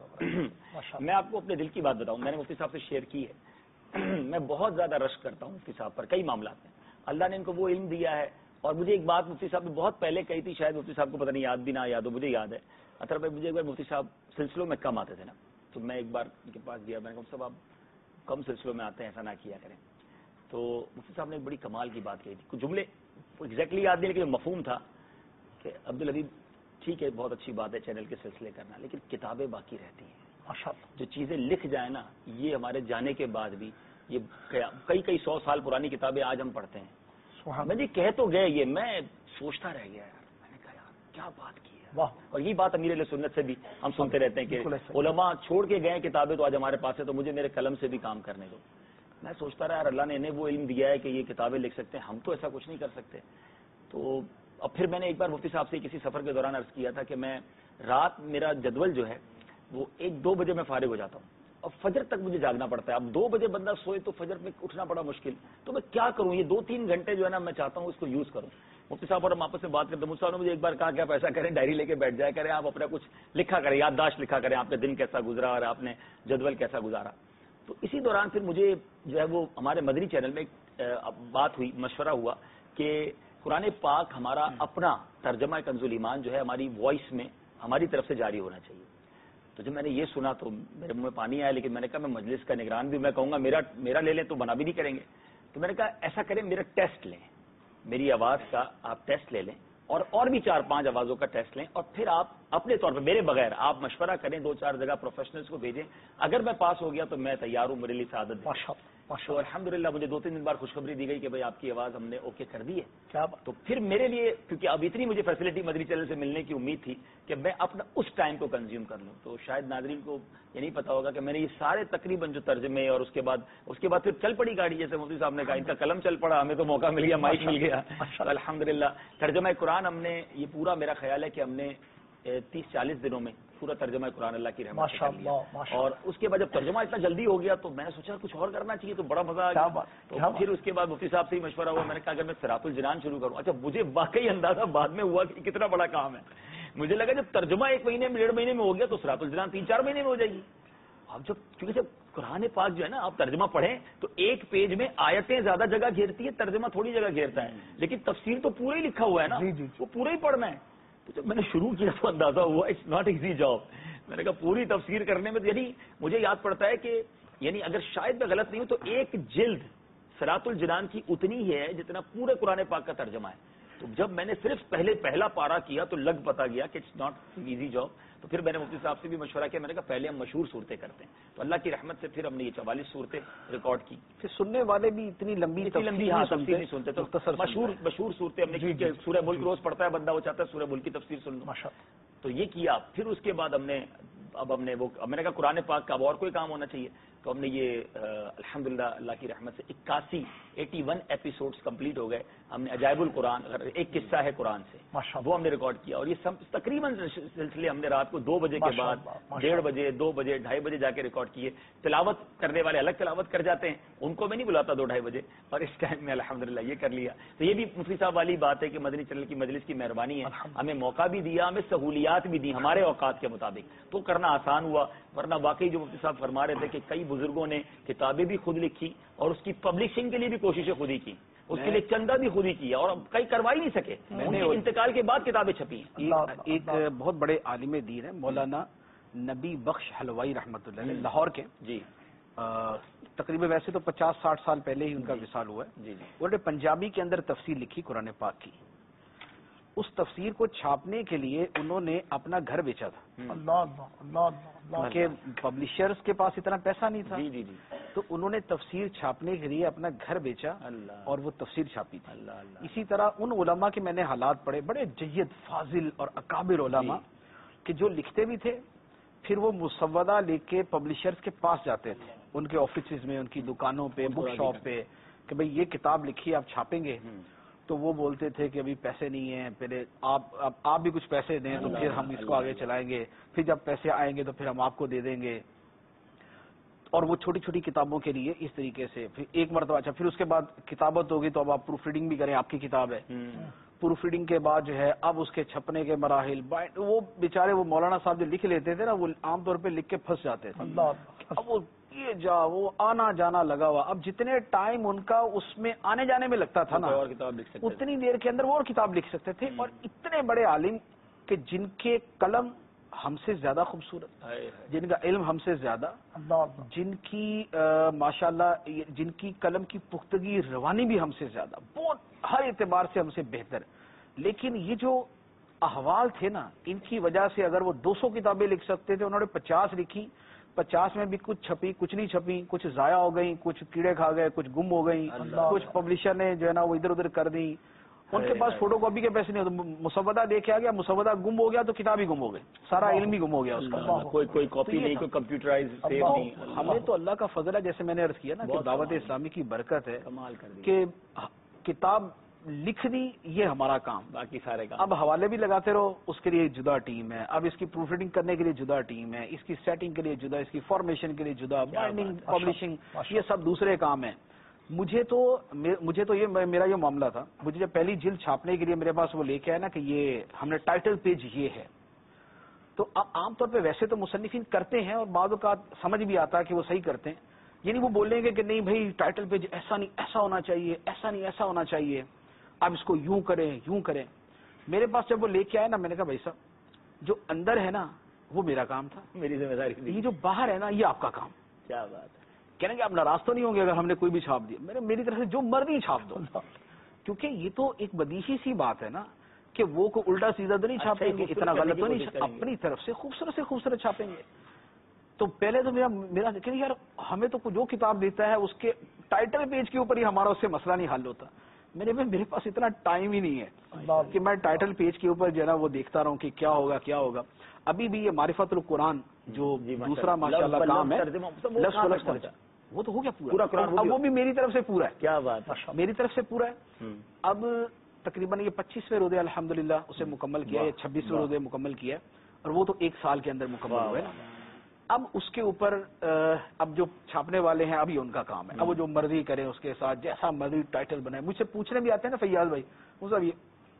وبرکاتہ. میں آپ کو اپنے دل کی بات بتاؤں، میں نے مفتی صاحب سے شیئر کی ہے. میں بہت زیادہ رشک کرتا ہوں مفتی صاحب پر کئی معاملات میں. اللہ نے ان کو وہ علم دیا ہے. اور مجھے ایک بات مفتی صاحب نے بہت پہلے کہی تھی، شاید مفتی صاحب کو پتہ نہیں یاد بھی نہ یاد ہو، مجھے یاد ہے. اطہر بھائی، مجھے ایک بار مفتی صاحب سلسلوں میں کم آتے تھے نا، تو میں ایک بار ان کے پاس گیا. میں نے کہا صاحب آپ کم سلسلوں میں آتے ہیں، ایسا نہ کیا کریں. تو مفتی صاحب نے ایک بڑی کمال کی بات کہی تھی. کچھ جملے ایگزیکٹلی یاد نہیں، لیکن مفہوم تھا کہ عبدالحبیب ٹھیک ہے، بہت اچھی بات ہے چینل کے سلسلے کرنا، لیکن کتابیں باقی رہتی ہیں. جو چیزیں لکھ جائیں نا، یہ ہمارے جانے کے بعد بھی یہ کئی 100 سال پرانی کتابیں آج ہم پڑھتے ہیں. میں جی کہہ تو گئے، یہ میں سوچتا رہ گیا یار. میں نے کہا یار کیا بات کی ہے. اور یہی بات امیر علیہ سنت سے بھی ہم سنتے رہتے ہیں کہ علماء چھوڑ کے گئے کتابیں تو آج ہمارے پاس ہے، تو مجھے میرے قلم سے بھی کام کرنے دو. میں سوچتا رہا یار، اللہ نے انہیں وہ علم دیا ہے کہ یہ کتابیں لکھ سکتے ہیں، ہم تو ایسا کچھ نہیں کر سکتے. تو اب پھر میں نے ایک بار مفتی صاحب سے کسی سفر کے دوران عرض کیا تھا کہ میں رات میرا جدول جو ہے وہ 1-2 بجے میں فارغ ہو جاتا ہوں، اور فجر تک مجھے جاگنا پڑتا ہے. اب 2 بجے بندہ سوئے تو فجر میں اٹھنا بڑا مشکل. تو میں کیا کروں؟ یہ 2-3 گھنٹے جو ہے نا، میں چاہتا ہوں اس کو یوز کروں. مفتی صاحب اور ہم آپس میں بات کرتے ہیں. مفتی صاحب نے مجھے ایک بار کہا کہ آپ ایسا کریں، ڈائری لے کے بیٹھ جایا کریں، آپ اپنا کچھ لکھا کریں، یادداشت لکھا کریں، آپ کا دن کیسا گزرا اور آپ نے جدول کیسا گزارا. تو اسی دوران پھر مجھے جو ہے وہ ہمارے مدنی چینل میں بات ہوئی، مشورہ ہوا کہ قرآن پاک ہمارا اپنا ترجمہ کنز الایمان جو ہے ہماری وائس میں ہماری طرف سے جاری ہونا چاہیے. تو جب میں نے یہ سنا تو میرے منہ میں پانی آیا، لیکن میں نے کہا میں مجلس کا نگران بھی، میں کہوں گا میرا لے لیں تو بنا بھی نہیں کریں گے. تو میں نے کہا ایسا کریں، میرا ٹیسٹ لیں، میری آواز کا آپ ٹیسٹ لے لیں، اور بھی 4-5 آوازوں کا ٹیسٹ لیں، اور پھر آپ اپنے طور پر میرے بغیر آپ مشورہ کریں، 2-4 جگہ پروفیشنلز کو بھیجیں. اگر میں پاس ہو گیا تو میں تیار ہوں، میرے لیے سعادت. تو الحمدللہ مجھے 2-3 بار خوشخبری دی گئی کہ بھائی آپ کی آواز ہم نے اوکے کر دی ہے. تو پھر میرے لیے، کیونکہ اب اتنی مجھے فیسلٹی مدنی چینل سے ملنے کی امید تھی کہ میں اپنا اس ٹائم کو کنزیوم کر لوں. تو شاید ناظرین کو یہ نہیں پتا ہوگا کہ میں نے یہ سارے تقریباً جو ترجمے، اور اس کے بعد پھر چل پڑی گاڑی، جیسے مفتی صاحب نے کہا ان کا قلم چل پڑا، ہمیں تو موقع مل گیا، مائک مل گیا. الحمدللہ ترجمہ قرآن ہم نے، یہ پورا میرا خیال ہے کہ ہم نے 30-40 دنوں میں پورا ترجمہ قرآن اللہ کی رحمت سے کر لیا. اور اس کے بعد جب ترجمہ اتنا جلدی ہو گیا تو میں نے سوچا کچھ اور کرنا چاہیے، تو بڑا مزہ آ گیا. تو پھر اس کے بعد مفتی صاحب سے ہی مشورہ ہوا. میں نے کہا اگر میں صراط الجنان شروع کروں. اچھا مجھے واقعی اندازہ بعد میں ہوا کہ کتنا بڑا کام ہے. مجھے لگا جب ترجمہ 1 مہینے میں 1.5 مہینے میں ہو گیا تو صراط الجنان 3-4 مہینے میں ہو جائے گی. اب کیونکہ جب قرآن پاک جو ہے نا آپ ترجمہ پڑھیں تو ایک پیج میں آیتیں زیادہ جگہ گھیرتی ہے، ترجمہ تھوڑی جگہ گھیرتا ہے، لیکن تفسیر تو پورا ہی لکھا ہوا ہے نا، وہ پورا ہی پڑھنا ہے. تو جب میں نے شروع کیا تو اندازہ ہوا اٹس ناٹ ایزی جاب. میں نے کہا پوری تفسیر کرنے میں، یعنی مجھے یاد پڑتا ہے کہ یعنی اگر شاید میں غلط نہیں ہوں تو 1 جلد صراط الجنان کی اتنی ہی ہے جتنا پورے قرآن پاک کا ترجمہ ہے. تو جب میں نے صرف پہلا پارا کیا تو لگ پتا گیا کہ اٹس ناٹ ایزی جاب. تو پھر میں نے مفتی صاحب سے بھی مشورہ کیا. میں نے کہا پہلے ہم مشہور صورتیں کرتے ہیں. تو اللہ کی رحمت سے پھر ہم نے یہ 44 صورتیں ریکارڈ کی. پھر سننے والے بھی اتنی لمبی تفصیل نہیں سنتے، تو مشہور صورتیں ہم نے کی. سورہ ملک روز پڑھتا ہے بندہ، وہ چاہتا ہے سورہ ملک کی تفسیر سن لو. تو یہ کیا. پھر اس کے بعد ہم نے میں نے کہا قرآن پاک کا اب اور کوئی کام ہونا چاہیے. تو ہم نے یہ الحمدللہ اللہ کی رحمت سے 81 ایپیسوڈز کمپلیٹ ہو گئے. ہم نے عجائب القرآن، ایک قصہ ہے قرآن سے، وہ ہم نے ریکارڈ کیا. اور یہ تقریباً سلسلے ہم نے رات کو 2 بجے کے بعد 1:30 بجے 2 بجے 2:30 بجے جا کے ریکارڈ کیے. تلاوت کرنے والے الگ تلاوت کر جاتے ہیں، ان کو میں نہیں بلاتا 2:30 بجے، اور اس ٹائم میں الحمدللہ یہ کر لیا. تو یہ بھی مفتی صاحب والی بات ہے کہ مدنی چینل کی مجلس کی مہربانی ہے، ہمیں موقع بھی دیا، ہمیں سہولیات بھی دی ہمارے اوقات کے مطابق، تو کرنا آسان ہوا. ورنہ واقعی جو مفتی صاحب فرما رہے تھے کہ کئی بزرگوں نے کتابیں بھی خود لکھی اور اس کی پبلشنگ کے لیے بھی کوششیں خود ہی کی، اس کے لیے چندہ بھی خود ہی کیا، اور کئی کروا ہی نہیں سکے. انتقال کے بعد کتابیں چھپی ہیں. ایک بہت بڑے عالم دین ہے مولانا نبی بخش حلوائی رحمۃ اللہ علیہ، لاہور کے. جی تقریباً ویسے تو 50-60 سال پہلے ہی ان کا وصال ہوا ہے. جی انہوں نے پنجابی کے اندر تفسیر لکھی قرآن پاک کی. اس تفسیر کو چھاپنے کے لیے انہوں نے اپنا گھر بیچا تھا، کیونکہ پبلشرز کے پاس اتنا پیسہ نہیں تھا. جی جی جی. تو انہوں نے تفسیر چھاپنے کے لیے اپنا گھر بیچا اور وہ تفسیر چھاپی تھی. اسی طرح ان علماء کے میں نے حالات پڑھے، بڑے جید فاضل اور اکابر علماء کہ جو لکھتے بھی تھے پھر وہ مسودہ لے کے پبلشرز کے پاس جاتے تھے، ان کے آفیسز میں، ان کی دکانوں پہ، بک شاپ پہ، کہ بھئی یہ کتاب لکھی آپ چھاپیں گے؟ تو وہ بولتے تھے کہ ابھی پیسے نہیں ہیں، پہلے آپ بھی کچھ پیسے دیں تو پھر ہم اس کو آگے چلائیں گے، پھر جب پیسے آئیں گے تو پھر ہم آپ کو دے دیں گے. اور وہ چھوٹی چھوٹی کتابوں کے لیے اس طریقے سے پھر ایک مرتبہ اچھا پھر اس کے بعد کتابت ہوگی تو اب آپ پروف ریڈنگ بھی کریں، آپ کی کتاب ہے، پروف ریڈنگ کے بعد جو ہے اب اس کے چھپنے کے مراحل، وہ بیچارے وہ مولانا صاحب جو لکھ لیتے تھے نا وہ عام طور پہ لکھ کے پھنس جاتے تھے، اب وہ یہ وہ آنا جانا لگا ہوا، اب جتنے ٹائم ان کا اس میں آنے جانے میں لگتا تھا نا اتنی دیر کے اندر وہ اور کتاب لکھ سکتے تھے، اور اتنے بڑے عالم کہ جن کے قلم ہم سے زیادہ خوبصورت، جن کا علم ہم سے زیادہ، جن کی ماشاءاللہ جن کی قلم کی پختگی روانی بھی ہم سے زیادہ، بہت ہر اعتبار سے ہم سے بہتر، لیکن یہ جو احوال تھے نا ان کی وجہ سے اگر وہ 200 کتابیں لکھ سکتے تھے انہوں نے 50 لکھی، 50 میں بھی کچھ چھپی کچھ نہیں چھپی، کچھ ضائع ہو گئیں، کچھ کیڑے کھا گئے، کچھ گم ہو گئیں، کچھ پبلشر نے جو ہے نا وہ ادھر ادھر کر دی، ان کے پاس فوٹو کاپی کے پیسے نہیں ہوتے، مسودہ دیکھے آ گیا، مسودہ گم ہو گیا تو کتاب ہی گم ہو گئی، سارا علم ہی گم ہو گیا اس کا، کوئی کاپی نہیں، کوئی کمپیوٹرائز سیو نہیں۔ ہمیں تو اللہ کا فضل ہے، جیسے میں نے عرض کیا نا کہ دعوت اسلامی کی برکت ہے کہ کتاب لکھ دی یہ ہمارا کام، باقی سارے کام اب حوالے بھی لگاتے رہو، اس کے لیے جدا ٹیم ہے، اب اس کی پروف ریڈنگ کرنے کے لیے جدا ٹیم ہے، اس کی سیٹنگ کے لیے جدا، اس کی فارمیشن کے لیے جدا، بائنڈنگ، پبلشنگ، یہ سب دوسرے کام ہیں۔ مجھے تو یہ میرا یہ معاملہ تھا، مجھے جب پہلی جلد چھاپنے کے لیے میرے پاس وہ لے کے آیا نا کہ یہ ہم نے ٹائٹل پیج یہ ہے، تو اب عام طور پہ ویسے تو مصنفین کرتے ہیں اور بعض اوقات سمجھ بھی آتا ہے کہ وہ صحیح کرتے ہیں، یعنی وہ بولیں گے کہ نہیں بھائی ٹائٹل پیج ایسا نہیں ایسا ہونا چاہیے، ایسا نہیں ایسا ہونا چاہیے، آپ اس کو یوں کریں۔ میرے پاس جب وہ لے کے آئے نا میں نے کہا بھائی صاحب جو اندر ہے نا وہ میرا کام تھا، میری ذمہ داری تھی، یہ جو باہر ہے نا یہ آپ کا کام۔ کیا بات ہے، کہنے کہ آپ ناراض تو نہیں ہوں گے اگر ہم نے کوئی بھی چھاپ دیا؟ میری طرف سے جو مرضی چھاپ دو، کیونکہ یہ تو ایک بدیہی سی بات ہے نا کہ وہ کو الٹا سیدھا تو نہیں چھاپیں گے، اتنا غلط تو نہیں، اپنی طرف سے خوبصورت چھاپیں گے۔ تو پہلے تو میرا کہ یار ہمیں تو جو کتاب دیتا ہے اس کے ٹائٹل پیج کے اوپر ہی ہمارا اس سے مسئلہ نہیں حل ہوتا، میرے پاس اتنا ٹائم ہی نہیں ہے کہ میں ٹائٹل پیج کے اوپر جو ہے نا وہ دیکھتا رہوں کہ کیا ہوگا۔ ابھی بھی یہ معرفت القرآن جو دوسرا ماشاءاللہ کام ہے وہ تو ہو گیا پورا قرآن، اب وہ بھی میری طرف سے پورا ہے، کیا بات ہے، میری طرف سے پورا ہے۔ اب تقریباً یہ 25ویں روزے الحمدللہ اسے مکمل کیا ہے، 26ویں روزے مکمل کیا ہے، اور وہ تو 1 سال کے اندر مکمل ہوئے نا۔ اب اس کے اوپر اب جو چھاپنے والے ہیں ابھی ان کا کام ہے، اب وہ جو مرضی کریں اس کے ساتھ جیسا مرضی ٹائٹل بنائے۔ مجھ سے پوچھنے بھی آتے ہیں نا فیاض بھائی، وہ سب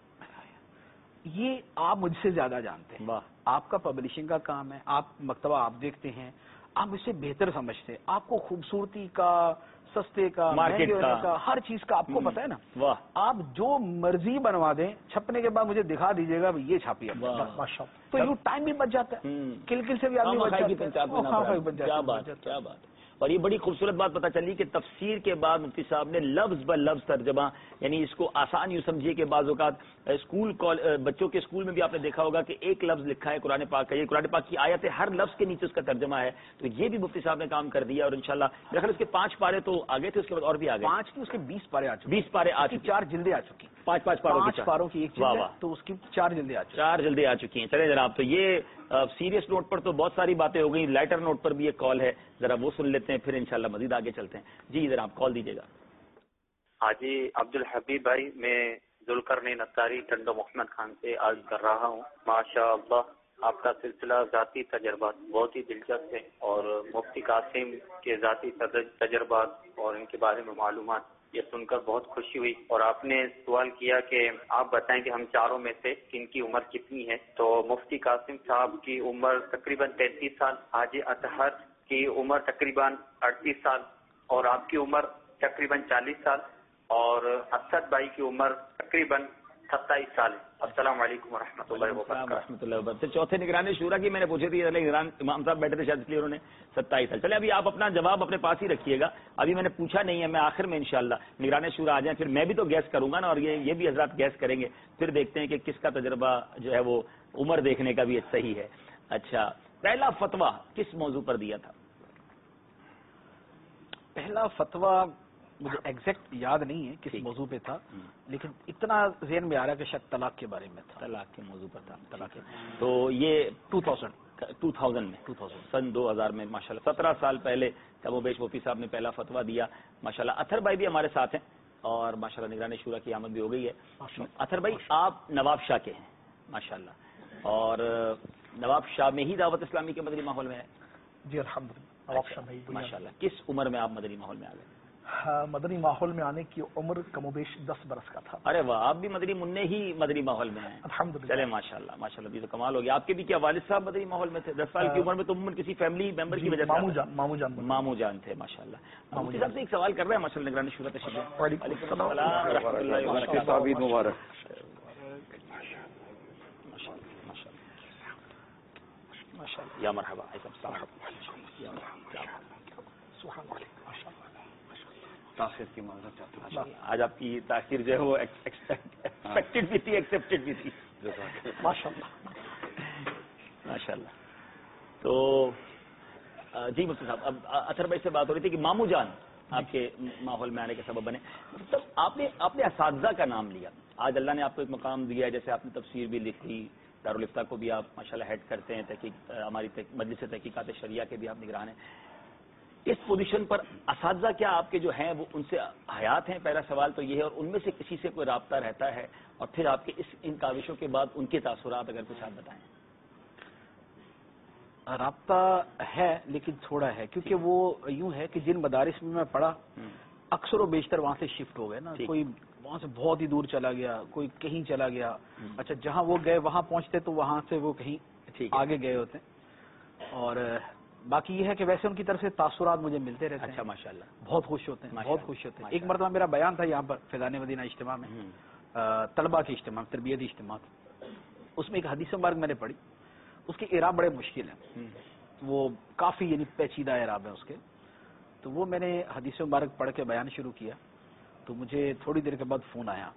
یہ آپ مجھ سے زیادہ جانتے ہیں، آپ کا پبلشنگ کا کام ہے، آپ مکتبہ آپ دیکھتے ہیں، آپ مجھ سے بہتر سمجھتے ہیں، آپ کو خوبصورتی کا، سستے کا، مارکیٹ کا، ہر چیز کا آپ کو پتہ ہے نا، آپ جو مرضی بنوا دیں، چھپنے کے بعد مجھے دکھا دیجیے گا یہ چھاپی ہے، تو یوں ٹائم بھی بچ جاتا ہے، کل سے بھی آدمی بچ جاتا ہے۔ کیا بات، اور یہ بڑی خوبصورت بات پتہ چلی کہ تفسیر کے بعد مفتی صاحب نے لفظ بہ لفظ ترجمہ، یعنی اس کو آسان یوں سمجھیے کہ بعض اوقات بچوں کے اسکول میں بھی آپ نے دیکھا ہوگا کہ ایک لفظ لکھا ہے قرآن پاک کا، یہ قرآن پاک کی آیت ہے، ہر لفظ کے نیچے اس کا ترجمہ ہے، تو یہ بھی مفتی صاحب نے کام کر دیا، اور انشاءاللہ میرے خیال اس کے 5 پارے تو آگے تھے، اس کے بعد اور بھی آگے 5 کی اس کے 20 پارے آ چکے، 20 پارے آ چکی، 4 جلدیں آ چکی، 5 پاروں کی ایک جلد ہے تو اس کی 4 جلدیں آ چکی، 4 جلدیں آ چکی ہیں۔ چلیں جناب، تو یہ سیریس نوٹ پر تو بہت ساری باتیں ہو گئی، لائٹر نوٹ پر بھی ایک کال ہے، ذرا وہ سن لیتے ہیں، پھر انشاءاللہ مزید آگے چلتے ہیں۔ جی ذرا آپ کال دیجیے گا۔ ہاں جی، عبدالحبیب بھائی، میں ذوالقرنین اتاری ٹنڈو محمد خان سے عرض کر رہا ہوں۔ ماشاء اللہ آپ کا سلسلہ ذاتی تجربات بہت ہی دلچسپ ہے، اور مفتی قاسم کے ذاتی تجربات اور ان کے بارے میں معلومات یہ سن کر بہت خوشی ہوئی، اور آپ نے سوال کیا کہ آپ بتائیں کہ ہم چاروں میں سے کن کی عمر کتنی ہے، تو مفتی قاسم صاحب کی عمر تقریباً 33 سال، حاجی اطہر کی عمر تقریباً 38 سال، اور آپ کی عمر تقریباً 40 سال، اور اسد بھائی کی عمر تقریباً 27 سال ہے۔ السلام علیکم ورحمۃ اللہ وبرکاتہ۔ چوتھے نگران شورا کی میں نے پوچھی تھی، نگران امام صاحب بیٹھے تھے شاید، اس لیے انہوں نے 27 سال۔ چلے ابھی آپ اپنا جواب اپنے پاس ہی رکھیے گا، ابھی میں نے پوچھا نہیں ہے، میں آخر میں انشاءاللہ نگران شورا آ جائیں پھر میں بھی تو گیس کروں گا نا، اور یہ بھی حضرات گیس کریں گے، پھر دیکھتے ہیں کہ کس کا تجربہ جو ہے وہ عمر دیکھنے کا بھی صحیح ہے۔ اچھا، پہلا فتویٰ کس موضوع پر دیا تھا؟ پہلا فتویٰ مجھے ایگزیکٹ یاد نہیں ہے کس موضوع پہ تھا، لیکن اتنا ذہن میں آ رہا ہے کہ شاید طلاق کے بارے میں تھا، طلاق کے موضوع پر تھا، طلاق کے، تو یہ 2000 میں، سن 2000 میں ماشاءاللہ 17 سال پہلے کم و بیش مفتی صاحب نے پہلا فتویٰ دیا۔ ماشاءاللہ اطہر بھائی بھی ہمارے ساتھ ہیں، اور ماشاءاللہ نگران شورا کی آمد بھی ہو گئی ہے۔ اطہر بھائی آپ نواب شاہ کے ہیں ماشاءاللہ، اور نواب شاہ میں ہی دعوت اسلامی کے مدنی ماحول میں ہے؟ جی الحمدللہ۔ ऑप्शन है दुनिया में। माशाल्लाह। किस उम्र में आप मदनी माहौल में आ गए? मदनी माहौल में आने की उम्र कमोबेश 10 बरस का था। अरे वाह, आप भी मदनी मुन्ने ही मदनी माहौल में हैं। अल्हम्दुलिल्लाह। चले माशाल्लाह माशाल्लाह, ये तो कमाल हो गया। आपके भी क्या वालिद साहब मदनी माहौल में थे? 10 साल की उम्र में तो उम्र किसी फैमिली मेंबर की वजह से? मामू जान थे माशाल्लाह। मामू साहब से एक सवाल कर रहे हैं माशाल्लाह, निगरानी शुरा तशरीफ। वालेकुम सलाम रहमतुल्लाहि व बरकातहू। मुबारक। माशाल्लाह या मरहबा। ताखिर की माजरत चाहता हूं। आज आपकी ताखिर जो है वो एक्सपेक्टेड भी थी, एक्सेप्टेड भी थी। माशाल्लाह माशाल्लाह। तो जी मुफ्ती साहब, अब अथर भाई से बात हो रही थी कि मामू जान आपके माहौल में आने के सबब बने। मतलब आपने असातिज़ा का नाम लिया, आज अल्लाह ने आपको एक मकाम दिया है, जैसे आपने तफसीर भी लिखी, दारुल इफ्ता को भी आप माशाल्लाह हेड करते हैं, हमारी मजलिस तहकीकात शरिया के भी आप निगरान हैं। इस पोजीशन पर असातिज़ा क्या आपके जो हैं वो उनसे हयात हैं? पहला सवाल तो ये है। और उनमें से किसी से कोई राब्ता रहता है? और फिर आपके इन काविशों के बाद उनके तासुरात अगर कुछ आप बताएं। राब्ता है लेकिन थोड़ा है, क्योंकि वो यूं है कि जिन मदारिस में मैं पढ़ा अक्सर व बेशतर वहां से शिफ्ट हो गए ना। कोई वहां से बहुत ही दूर चला गया, कोई कहीं चला गया। अच्छा, जहां वो गए वहां पहुंचते तो वहां से वो कहीं आगे गए होते। और बाकी ये है कि वैसे उनकी तरफ से तासुरात मुझे मिलते रहते हैं। अच्छा माशाल्लाह, बहुत खुश होते हैं, बहुत खुश होते हैं। एक मरतबा मेरा बयान था यहाँ पर फैज़ान मदीना इज्तिमा में, तलबा के इज्तिमा, तरबियती इज्तिमा, उसमें एक हदीस मुबारक मैंने पढ़ी। उसके इराब बड़े मुश्किल हैं, वो काफी यानी पेचीदा इराब है उसके। तो वो मैंने हदीस मुबारक पढ़ के बयान शुरू किया, तो मुझे थोड़ी देर के बाद फोन आया।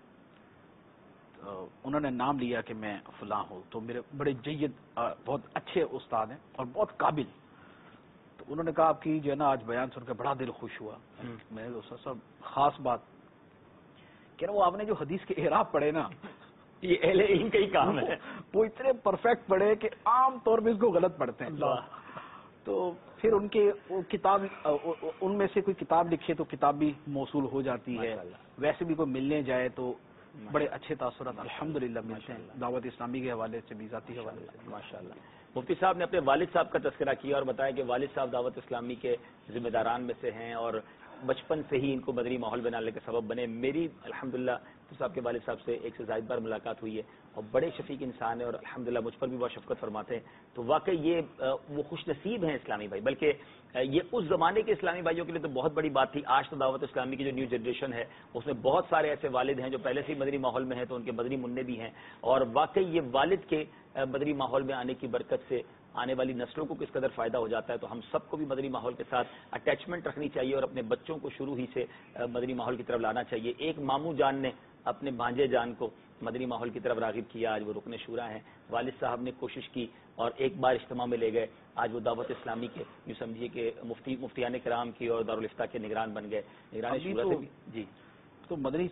तो उन्होंने नाम लिया कि मैं फलां हूँ। तो मेरे बड़े जय्यद बहुत अच्छे उस्ताद हैं और बहुत काबिल। तो उन्होंने कहा आपकी जो है ना आज बयान सुनकर बड़ा दिल खुश हुआ। मैंने तो सब खास बात कह रहा, वो आपने जो हदीस के इराब पढ़े ना, ये अहले इल्म का ही काम है। वो इतने परफेक्ट पढ़े कि आम तौर पे इसको गलत पढ़ते हैं। तो फिर उनके वो किताब, उनमें से कोई किताब लिखे तो किताब भी मौसूल हो जाती है। वैसे भी कोई मिलने जाए तो बड़े अच्छे तासुरात अल्हम्दुलिल्लाह मिलते हैं, दावत इस्लामी के हवाले से भी, ज़ाती हवाले से माशाल्लाह। मुफ्ती साहब ने अपने वालिद साहब का तज़किरा किया और बताया कि वालिद साहब दावत इस्लामी के जिम्मेदारान में से हैं और बचपन से ही इनको मदनी माहौल बनाने के सबब बने। मेरी अल्हम्दुलिल्लाह मुफ्ती साहब के वालिद साहब से एक से ज़ायद बार मुलाकात हुई है और बड़े शफीक इंसान है और अल्हम्दुलिल्लाह मुझ पर भी बहुत शफकत फरमाते हैं। तो वाकई ये वो खुश नसीब हैं इस्लामी भाई, बल्कि ये उस जमाने के इस्लामी भाइयों के लिए तो बहुत बड़ी बात थी। आज तो दावत इस्लामी की जो न्यू जनरेशन है उसमें बहुत सारे ऐसे वालिद हैं जो पहले से ही मदनी माहौल में हैं, तो उनके मदनी मुन्ने भी हैं। और वाकई ये वालिद के मदनी माहौल में आने की बरकत से आने वाली नस्लों को किस कदर फायदा हो जाता है। तो हम सबको भी मदनी माहौल के साथ अटैचमेंट रखनी चाहिए और अपने बच्चों को शुरू ही से मदनी माहौल की तरफ लाना चाहिए। एक मामू जान ने अपने भांजे जान को मदनी माहौल की तरफ रागिब किया, आज वो रुकने शूरा हैं। वालिद साहब ने कोशिश की और एक बार इज्तिमा में ले गए, आज वो दावत इस्लामी के यूँ समझिए कि मुफ्तियान किराम की और दारुल इफ्ता के निगरान बन गए। निगरानी शूरा से भी जी। तो मदनी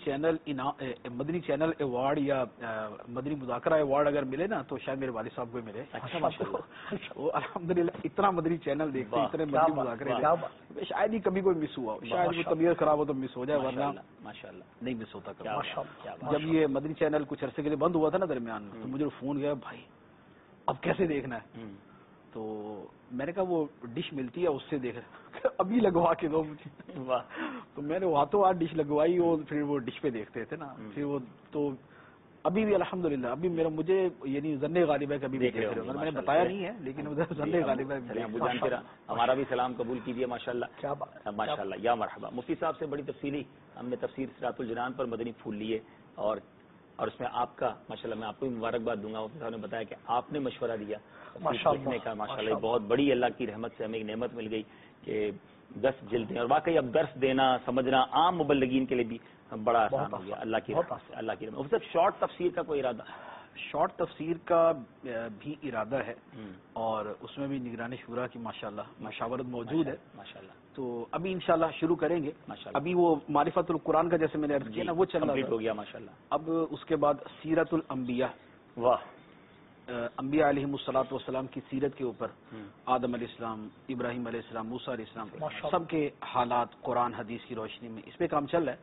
चैनल अवार्ड या मदनी मुज़ाकरा अवार्ड अगर मिले ना तो शायद मेरे वालिद साहब को मिले। अच्छा माशाल्लाह, वो अल्हम्दुलिल्लाह इतना मदनी चैनल देखते, इतने मदनी मुज़ाकरे, शायद ही कभी कोई मिस हुआ, शायद वो तबीयत खराब हो तो मिस हो जाए, वरना माशाल्लाह नहीं मिस होता कभी। जब ये मदनी चैनल कुछ अरसे के लिए बंद हुआ था ना दरमियान में, तो मुझे फोन गया, भाई अब कैसे देखना है? तो मैंने कहा वो डिश मिलती है उससे देख, अभी लगवा के दो मुझे। तो मैंने हाथों हाथ डिश लगवाई और फिर वो डिश पे देखते थे ना, फिर वो तो अभी भी अल्हम्दुलिल्लाह अभी मेरा मुझे यानी ज़न्ने गालिब है, कभी देख रहे हो, मैंने बताया नहीं है लेकिन उधर ज़न्ने गालिब है। अबू जान तेरा हमारा भी सलाम कबूल कीजिए माशाल्लाह। क्या बात, माशाल्लाह या मरहबा। मुफ्ती साहब से बड़ी तफसीली हमने तफसीर सिरातुल जनान पर मदनी फूल लिए और उसमें आपका माशाल्लाह मैं आपको भी मुबारकबाद दूंगा। मुफ्ती साहब ने बताया कि आपने मशवरा दिया लिखने का, माशाल्लाह बहुत बड़ी अल्लाह की रहमत से हमें एक नेमत मिल गई कि 10 जिल्दें, और वाकई अब दर्स देना समझना आम मुबल्लिगीन के लिए भी बड़ा आसान हो गया अल्लाह की रहमत से। शॉर्ट तफसीर का कोई इरादा? शॉर्ट तफसीर का भी इरादा है और उसमें भी निगरानी शुरा की माशाल्लाह मशावरत मौजूद है माशाल्लाह। तो अभी इंशाल्लाह शुरू करेंगे। अभी वो मारिफतुल कुरान का जैसे मैंने अर्ज किया ना वो चल रहा हो गया माशाल्लाह। अब उसके बाद सीरतुल अंबिया, वाह, अंबिया अलैहिमुस्सलातु वस्सलाम की सीरत के ऊपर आदम अलैहिस्सलाम, इब्राहिम अलैहिस्सलाम, मूसा अलैहिस्सलाम सबके हालात कुरान हदीस की रोशनी में इस पे काम चल रहा है।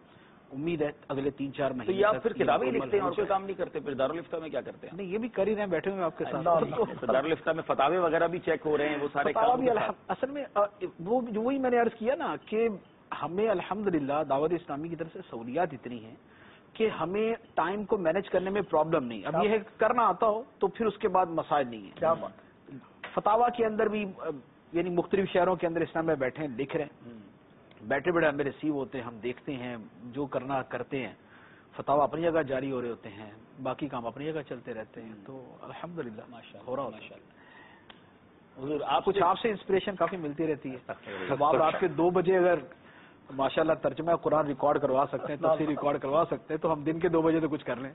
امید ہے اگلے 3-4 مہینے. تو یہ آپ پھر کتابیں لکھتے ہیں اور کوئی کام نہیں کرتے؟ پھر دارالفتہ میں کیا کرتے ہیں؟ نہیں، یہ بھی کر ہی رہے ہیں، بیٹھے ہوئے آپ کے ساتھ. دارالفتہ میں فتاوے وغیرہ بھی چیک ہو رہے ہیں، وہ سارے کام بھی اصل میں وہی میں نے عرض کیا نا کہ ہمیں الحمدللہ دعوت اسلامی کی طرف سے سہولیات اتنی ہیں کہ ہمیں ٹائم کو مینج کرنے میں پرابلم نہیں. اب یہ ہے کرنا آتا ہو تو پھر اس کے بعد مسائل نہیں ہے. کیا بات. فتاوا کے اندر بھی یعنی مختلف شہروں کے اندر اسلام میں بیٹھے ہیں، لکھ رہے ہیں، بیٹھے بیٹھے ہمیں ریسیو ہوتے ہیں، ہم دیکھتے ہیں، جو کرنا کرتے ہیں. فتاوا اپنی جگہ جاری ہو رہے ہوتے ہیں، باقی کام اپنی جگہ چلتے رہتے ہیں. تو الحمدللہ ہو رہا ہوتا ہے. حضور کچھ آپ سے انسپریشن کافی ملتی رہتی ہے. اب آپ رات کے 2 بجے اگر ماشاءاللہ ترجمہ قرآن ریکارڈ کروا سکتے ہیں، تفسیر ریکارڈ کروا سکتے ہیں، تو ہم دن کے 2 بجے تو کچھ کر لیں.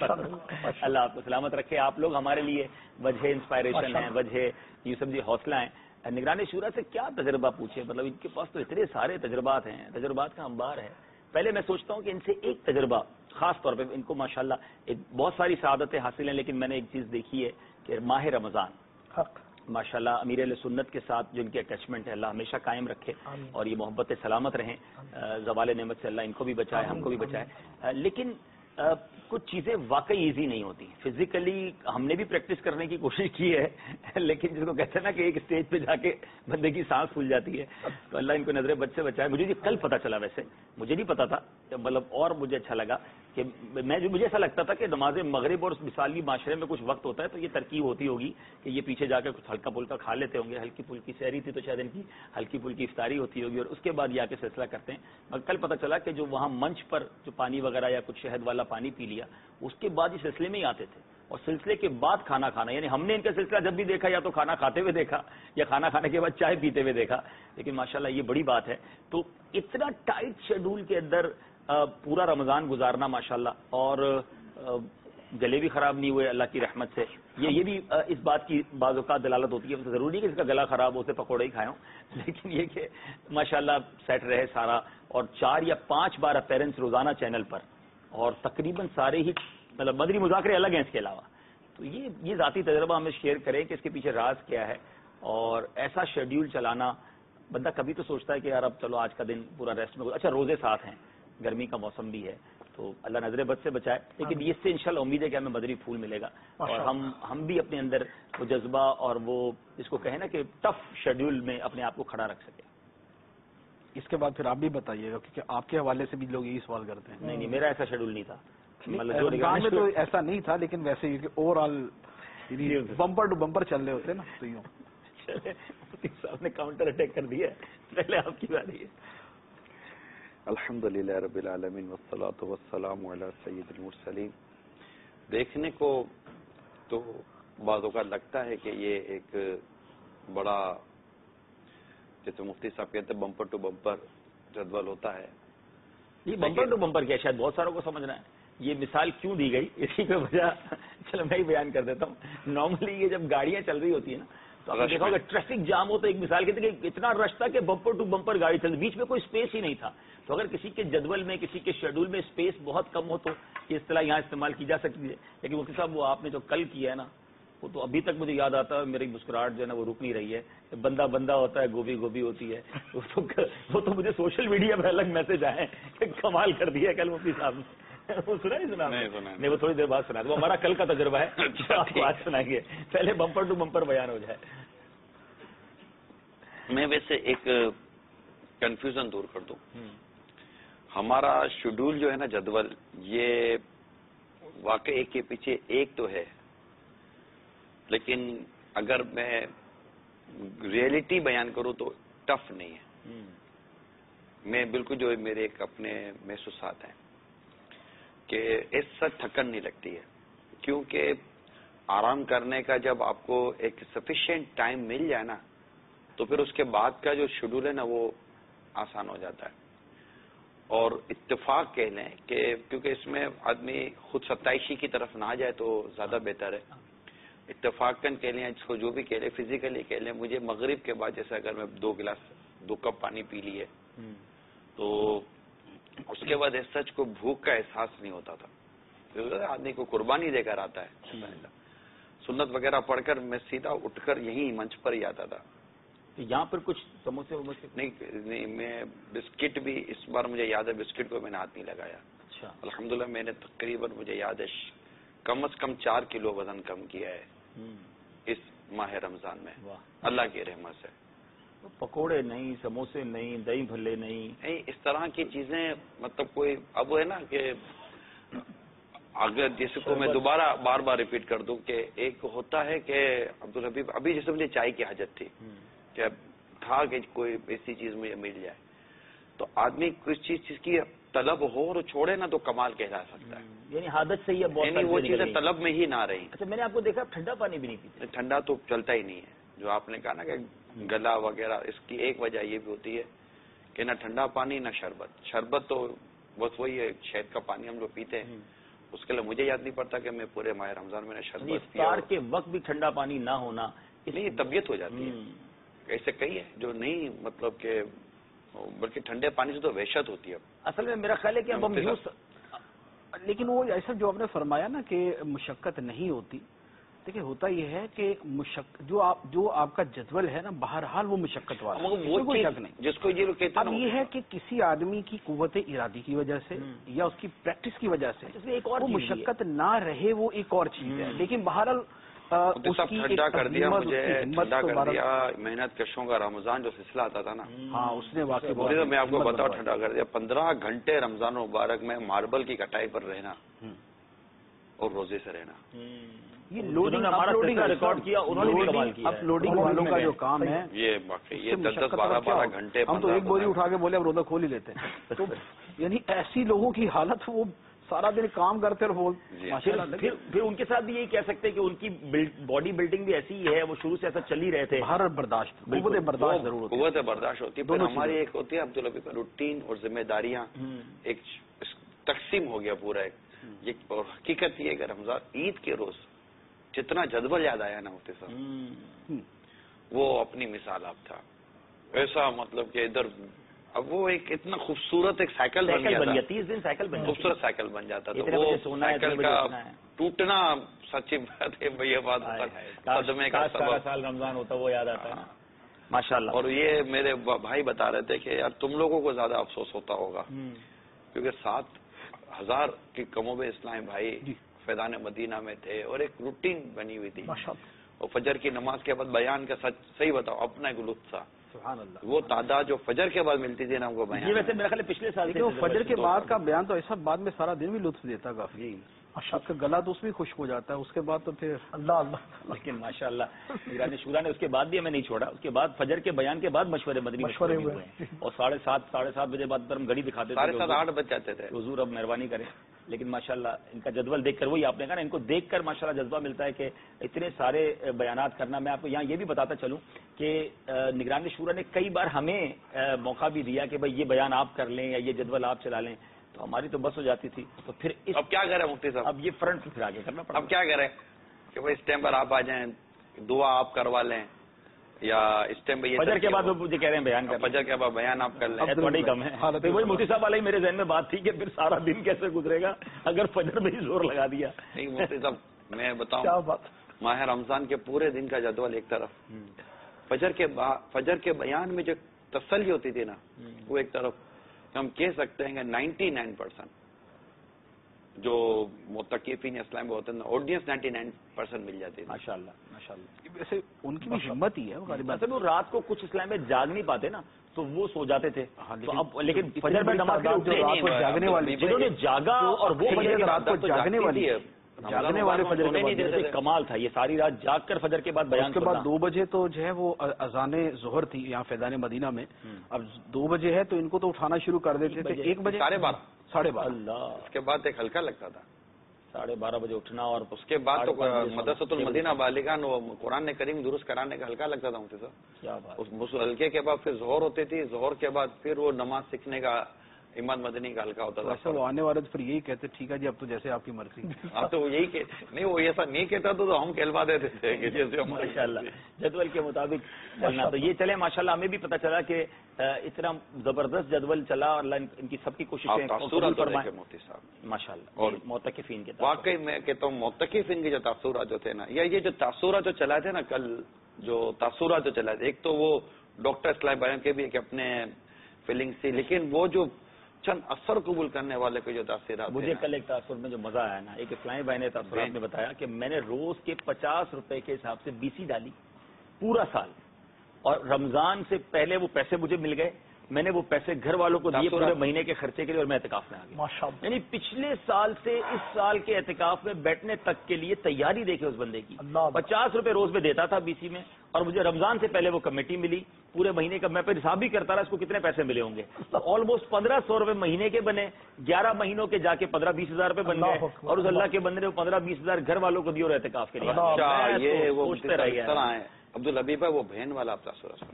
اللہ آپ کو سلامت رکھے. آپ لوگ ہمارے لیے وجہ انسپائریشن ہیں، وجہ یوسف جی حوصلہ ہیں. نگران شورا سے کیا تجربہ پوچھے، مطلب ان کے پاس تو اتنے سارے تجربات ہیں، تجربات کا انبار ہے. پہلے میں سوچتا ہوں کہ ان سے ایک تجربہ خاص طور پہ، ان کو ماشاءاللہ بہت ساری سعادتیں حاصل ہیں، لیکن میں نے ایک چیز دیکھی ہے کہ ماہ رمضان ماشاءاللہ امیر اہل سنت کے ساتھ جو ان کی اٹیچمنٹ ہے، اللہ ہمیشہ قائم رکھے اور یہ محبت سلامت رہیں. زوال نعمت سے اللہ ان کو بھی بچائے، ہم کو بھی بچائے. لیکن کچھ چیزیں واقعی ایزی نہیں ہوتی. فزیکلی ہم نے بھی پریکٹس کرنے کی کوشش کی ہے، لیکن جس کو کہتے ہیں نا کہ ایک اسٹیج پہ جا کے بندے کی سانس پھول جاتی ہے. تو اللہ ان کو نظر بد سے بچائے. مجھے کل پتا چلا، ویسے مجھے نہیں پتا تھا، مطلب اور مجھے اچھا لگا کہ مجھے ایسا لگتا تھا کہ نماز مغرب اور مثالی معاشرے میں کچھ وقت ہوتا ہے تو یہ ترکیب ہوتی ہوگی کہ یہ پیچھے جا کے کچھ ہلکا پھلکا کھا لیتے ہوں گے. ہلکی پھلکی سحری تھی تو شاید ان کی ہلکی پھلکی افطاری ہوتی ہوگی اور اس کے بعد یہ آ کے سلسلہ کرتے ہیں. مگر کل پتا چلا کہ جو وہاں منچ پر جو پانی وغیرہ یا کچھ شہد والا پانی پی لیا، اس کے بعد یہ سلسلے میں ہی آتے تھے اور سلسلے کے بعد کھانا کھانا. یعنی ہم نے ان کا سلسلہ جب بھی دیکھا یا تو کھانا کھاتے ہوئے دیکھا یا کھانا کھانے کے بعد چائے پیتے ہوئے دیکھا. لیکن ماشاءاللہ یہ بڑی بات ہے. تو اتنا ٹائٹ شیڈول کے اندر پورا رمضان گزارنا ماشاءاللہ، اور گلے بھی خراب نہیں ہوئے اللہ کی رحمت سے. یہ بھی اس بات کی بعض اوقات دلالت ہوتی ہے. ضروری کہ اس کا گلا خراب ہوتے پکوڑے ہی کھائے ہوں، لیکن یہ کہ ماشاءاللہ سیٹ رہے سارا. اور 4 یا 5 بار اپیرنس روزانہ چینل پر، اور تقریباً سارے ہی مطلب مدری مذاکرے الگ ہیں اس کے علاوہ. تو یہ ذاتی تجربہ ہمیں شیئر کریں کہ اس کے پیچھے راز کیا ہے. اور ایسا شیڈیول چلانا، بندہ کبھی تو سوچتا ہے کہ یار اب چلو آج کا دن پورا ریسٹ میں. اچھا روزے ساتھ ہیں، گرمی کا موسم بھی ہے، تو اللہ نظر بد سے بچائے. لیکن اس سے انشاءاللہ امید ہے کہ ہمیں بدری پھول ملے گا اور ہم بھی اپنے اندر وہ جذبہ اور وہ جس کو کہیں نا کہ ٹف شیڈیول میں اپنے آپ کو کھڑا رکھ سکے. اس کے بعد پھر آپ بھی بتائیے گا، کیونکہ آپ کے حوالے سے بھی لوگ یہی سوال کرتے ہیں. نہیں میرا ایسا شیڈول نہیں تھا، رمضان میں تو ایسا نہیں تھا، لیکن ویسے ہی کہ overall bumper to bumper چل رہے ہوتے نا. تو یوں صاحب نے کاؤنٹر اٹیک کر دیا. پہلے آپ کی باری ہے. الحمدللہ رب العالمین والصلاة والسلام علی سید المرسلین. دیکھنے کو تو بعض اوقات لگتا ہے کہ یہ ایک بڑا، جیسے مفتی صاحب کہتے ہیں بمپر ٹو بمپر جدول ہوتا ہے. یہ بمپر ٹو بمپر کیا شاید بہت ساروں کو سمجھنا ہے. یہ مثال کیوں دی گئی اسی پہ وجہ چلو میں ہی بیان کر دیتا ہوں. نارملی یہ جب گاڑیاں چل رہی ہوتی ہیں نا تو آپ نے دیکھا ہوگا ٹریفک جام ہو تو ایک مثال کہتے ہیں کہ اتنا رش تھا کہ بمپر ٹو بمپر گاڑی چل رہی، بیچ میں کوئی اسپیس ہی نہیں تھا. تو اگر کسی کے جدول میں کسی کے شیڈول میں اسپیس بہت کم ہو تو یہ اصطلاح یہاں استعمال کی جا سکتی ہے. لیکن مفتی صاحب وہ آپ نے جو کل کیا ہے نا، وہ تو ابھی تک مجھے یاد آتا ہے. میری مسکراہٹ جو ہے نا وہ رک نہیں رہی ہے. بندہ بندہ ہوتا ہے، گوبھی گوبھی ہوتی ہے. وہ تو مجھے سوشل میڈیا پہ الگ میسج آئے کہ کمال کر دیا کل مفتی صاحب نے. وہ سنا نہیں سنا؟ نہیں، وہ تھوڑی دیر بعد سنا. وہ ہمارا کل کا تجربہ ہے، آپ کو آج سنائیں گے. پہلے بمپر ٹو بمپر بیان ہو جائے. میں ویسے ایک کنفیوژن دور کر دوں. ہمارا شیڈول جو ہے نا جدول، یہ واقع ایک کے پیچھے ایک تو ہے، لیکن اگر میں ریئلٹی بیان کروں تو ٹف نہیں ہے. میں بالکل جو میرے ایک اپنے محسوسات ہیں کہ ایسا تھکن نہیں لگتی ہے، کیونکہ آرام کرنے کا جب آپ کو ایک سفیشینٹ ٹائم مل جائے نا تو پھر اس کے بعد کا جو شیڈول ہے نا وہ آسان ہو جاتا ہے. اور اتفاق کہہ لیں کہ کیونکہ اس میں آدمی خود ستائشی کی طرف نہ جائے تو زیادہ بہتر ہے. اتفاقاً کہہ لیں، جس کو جو بھی کہہ لیں، فزیکلی کہہ لیں، مجھے مغرب کے بعد جیسے اگر میں 2 کپ پانی پی لیے تو اس کے بعد اس سچ کو بھوک کا احساس نہیں ہوتا تھا. آدمی کو قربانی دے کر آتا ہے، سنت وغیرہ پڑھ کر میں سیدھا اٹھ کر یہیں منچ پر ہی آتا تھا. یہاں پر کچھ سموسے وموسے نہیں میں بسکٹ بھی اس بار مجھے یاد ہے بسکٹ کو میں نے ہاتھ نہیں لگایا. اچھا الحمدللہ میں نے تقریباً مجھے یاد ہے کم از کم 4 کلو وزن کم کیا ہے اس ماہ رمضان میں. اللہ کی رحمت سے. پکوڑے نہیں, سموسے نہیں, دہی بھلے نہیں, اس طرح کی چیزیں مطلب کوئی اب ہے نا کہ اگر جس کو میں دوبارہ بار بار ریپیٹ کر دوں کہ ایک ہوتا ہے کہ عبدالحبیب ابھی جیسے مجھے چائے کی حاجت تھی کہ تھا کہ کوئی ایسی چیز مجھے مل جائے تو آدمی کچھ چیز کی طلب ہو اور چھوڑے نا تو کمال کہلا سکتا ہے. یعنی عادت سے ہی یعنی وہ چیزیں طلب میں ہی نہ رہی. اچھا میں نے آپ کو دیکھا ٹھنڈا پانی بھی نہیں پیتے. ٹھنڈا تو چلتا ہی نہیں ہے. جو آپ نے کہا نا کہ گلا وغیرہ اس کی ایک وجہ یہ بھی ہوتی ہے کہ نہ ٹھنڈا پانی نہ شربت. شربت تو بس وہی ہے شہد کا پانی ہم جو پیتے ہیں اس کے لیے مجھے یاد نہیں پڑتا کہ میں پورے ماہ رمضان میں نے شربت پیا. افطار کے وقت بھی ٹھنڈا پانی نہ ہونا نہیں طبیعت ہو جاتی ہے. ایسے کئی ہے جو نہیں مطلب کہ بلکہ ٹھنڈے پانی سے تو وحشت ہوتی ہے. اصل میں میرا خیال ہے کہ اب ہم لیکن وہ ایسا جو آپ نے فرمایا نا کہ مشقت نہیں ہوتی. دیکھیں ہوتا یہ ہے کہ جو آپ کا جدول ہے نا بہرحال وہ مشقت والا وہ کوئی شک نہیں جس کو یہ کہتے ہیں. اب یہ ہے کہ کسی آدمی کی قوت ارادی کی وجہ سے یا اس کی پریکٹس کی وجہ سے ایک اور مشقت نہ رہے وہ ایک اور چیز ہے. لیکن بہرحال ٹھنڈا کر دیا مجھے, ٹھنڈا کر دیا. محنت کشوں کا رمضان جو سلسلہ آتا تھا نا ہاں اس نے واقعی میں آپ کو بتاؤ ٹھنڈا کر دیا. 15 گھنٹے رمضان مبارک میں ماربل کی کٹائی پر رہنا اور روزے سے رہنا. یہ لوڈنگ ریکارڈ کیا انہوں نے کمال کیا. اپلوڈنگ والوں کا جو کام ہے یہ واقعی یہ 10-12 گھنٹے. ہم تو ایک بوری اٹھا کے بولے اب روزہ کھول ہی لیتے ہیں. تو یعنی ایسی لوگوں کی حالت وہ سارا دن کام کرتے اور وہ پھر ان کے ساتھ بھی یہی کہہ سکتے ہیں کہ ان کی باڈی بلڈنگ بھی ایسی ہی ہے. وہ شروع سے ایسا چل ہی رہے تھے. ہر برداشت قوت برداشت ہوتی ہے. ہماری ایک ہوتی ہے عبدالحبیب روٹین اور ذمہ داریاں ایک تقسیم ہو گیا پورا ایک. اور حقیقت یہ ہے کہ رمضان عید کے روز جتنا جدول یاد آیا نا ہوتے صاحب وہ اپنی مثال آپ تھا. ایسا مطلب کہ ادھر اب وہ ایک اتنا خوبصورت ایک سائیکل بن گیا تھا. 30 دن سائیکل بن خوبصورت سائیکل بن جاتا تھا. وہ سائیکل کا ٹوٹنا سچی بات ہے. یہ بات صدمے کا سال رمضان ہوتا وہ یاد آتا ہے ماشاء اللہ. اور یہ میرے بھائی بتا رہے تھے کہ یار تم لوگوں کو زیادہ افسوس ہوتا ہوگا کیونکہ 7000 کی کم و بیش اسلام بھائی فیضان مدینہ میں تھے اور ایک روٹین بنی ہوئی تھی. اور فجر کی نماز کے بعد بیان کا صحیح بتاؤ اپنا ایک لطف تھا. سبحان اللہ. وہ تعداد جو فجر کے بعد ملتی تھی نا ہم کو بیان. یہ ویسے میرا خیال پچھلے سال فجر کے بعد کا بیان تو ایسا بعد میں سارا دن بھی لطف دیتا کافی. آپ کا گلا تو اس میں خشک ہو جاتا ہے. اس کے بعد تو پھر اللہ اللہ. لیکن ماشاء اللہ نگران شورا نے اس کے بعد بھی ہمیں نہیں چھوڑا. اس کے بعد فجر کے بیان کے بعد مشورے ہوئے اور 7:30 بجے بعد پر ہم گھڑی دکھاتے تھے. 7:30-8 بج جاتے تھے. حضور اب مہربانی کریں. لیکن ماشاءاللہ ان کا جدول دیکھ کر وہی آپ نے کہا نا ان کو دیکھ کر ماشاءاللہ جذبہ ملتا ہے کہ اتنے سارے بیانات کرنا. میں آپ کو یہاں یہ بھی بتاتا چلوں کہ نگران شورا نے کئی بار ہمیں موقع بھی دیا کہ بھائی یہ بیان آپ کر لیں یا یہ جدول آپ چلا لیں. تو ہماری تو بس ہو جاتی تھی. تو پھر اب کیا کریں مفتی صاحب. اب یہ فرنٹ پہ پھر آگے کرنا پڑا. اب کیا کریں کہ بھائی اس ٹائم پر آپ آ جائیں دعا آپ کروا لیں یا اس ٹائم پہ فجر کے بعد مجھے کہہ رہے ہیں بیان کا. فجر کے بعد بیان آپ کر لیں. تھوڑی کم ہے. وہی مفتی صاحب والی میرے ذہن میں بات تھی کہ پھر سارا دن کیسے گزرے گا اگر فجر میں ہی زور لگا دیا. نہیں مفتی صاحب میں بتاؤں ماہ رمضان کے پورے دن کا جدول ایک طرف, فجر کے بیان میں جو تسلی ہوتی تھی نا وہ ایک طرف. ہم کہہ سکتے ہیں کہ 99% جو متقفین اسلام ہوتے ہیں آڈینس 99% مل جاتی ہے. ماشاء اللہ. ویسے ان کی بھی ہمت ہی ہے. وہ رات کو کچھ اسلام میں جاگ نہیں پاتے نا تو وہ سو جاتے تھے. لیکن فجر میں نماز جاگنے والے جنہوں نے جاگا اور وہ رات کو جاگنے والی ہے جاگنے والے فجر کے کمال تھا. یہ ساری رات جاگ کر فجر کے بعد بیان کے بعد 2 بجے تو جو ہے وہ اذان ظہر تھی یہاں فیضان مدینہ میں. اب 2 بجے ہے تو ان کو تو اٹھانا شروع کر دیتے تھے. 1 بجے 12:30 اللہ. اس کے بعد ایک ہلکا لگتا تھا 12:30 بجے اٹھنا اور اس کے بعد تو مدرسۃ المدینہ بالغان وہ قرآن کریم درست کرانے کا ہلکا لگتا تھا مجھے صاحب. کیا بات. اس ہلکے کے بعد پھر ظہر ہوتی تھی. ظہر کے بعد پھر وہ نماز سیکھنے کا امام مدنی کا ہلکا ہوتا تھا. وہ آنے والے پھر یہی کہتے ٹھیک ہے جی اب تو جیسے آپ کی مرضی. اب تو وہ یہی نہیں وہ ایسا نہیں کہتا تو ہم کہلوا دیتے تھے کہ جیسے ماشاء اللہ جدول کے مطابق چلنا. تو یہ چلے ماشاء اللہ ہمیں بھی پتہ چلا کہ اتنا زبردست جدول چلا اور اللہ ان کی سب کی کوششیں مفتی صاحب ماشاء اللہ. اور معتکفین کے واقعی میں کہتا ہوں معتکفین کے جو تاثرات جو تھے نا یا یہ جو تاثرات جو چلائے تھے نا کل جو تاثرات جو چلائے تھے ایک تو وہ डॉक्टर इस्लाम भाई के भी एक अपने फीलिंग्स थी, लेकिन वो जो चंद असर कबूल करने वाले के जो तासीरात, मुझे कल एक तासुर में जो मजा आया ना, एक इस्लामी भाई ने तासुरात में बताया कि मैंने रोज के 50 रुपए के हिसाब से बीसी डाली पूरा साल, और रमजान से पहले वो पैसे मुझे मिल गए, मैंने वो पैसे घर वालों को दिए पूरे महीने के खर्चे के लिए, और मैं एहतिकाफ में आ गया। माशाअल्लाह। यानी पिछले साल से इस साल के एहतिकाफ में बैठने तक के लिए तैयारी देखे उस बंदे की। 50 रुपए रोज में देता था बीसी में, और मुझे रमजान से पहले वो कमेटी मिली पूरे महीने का। मैं फिर हिसाब भी करता रहा इसको कितने पैसे मिले होंगे, तो ऑलमोस्ट 1500 रुपए महीने के बने, 11 महीनों के जाके 15-20 हजार रुपए बन गए, और उस अल्लाह के बंदे ने 15-20 हजार घर वालों को दिए और एहतिकाफ के लिए। ये वो अब्दुल हबीब है, वो बहन वाला आप तासुरात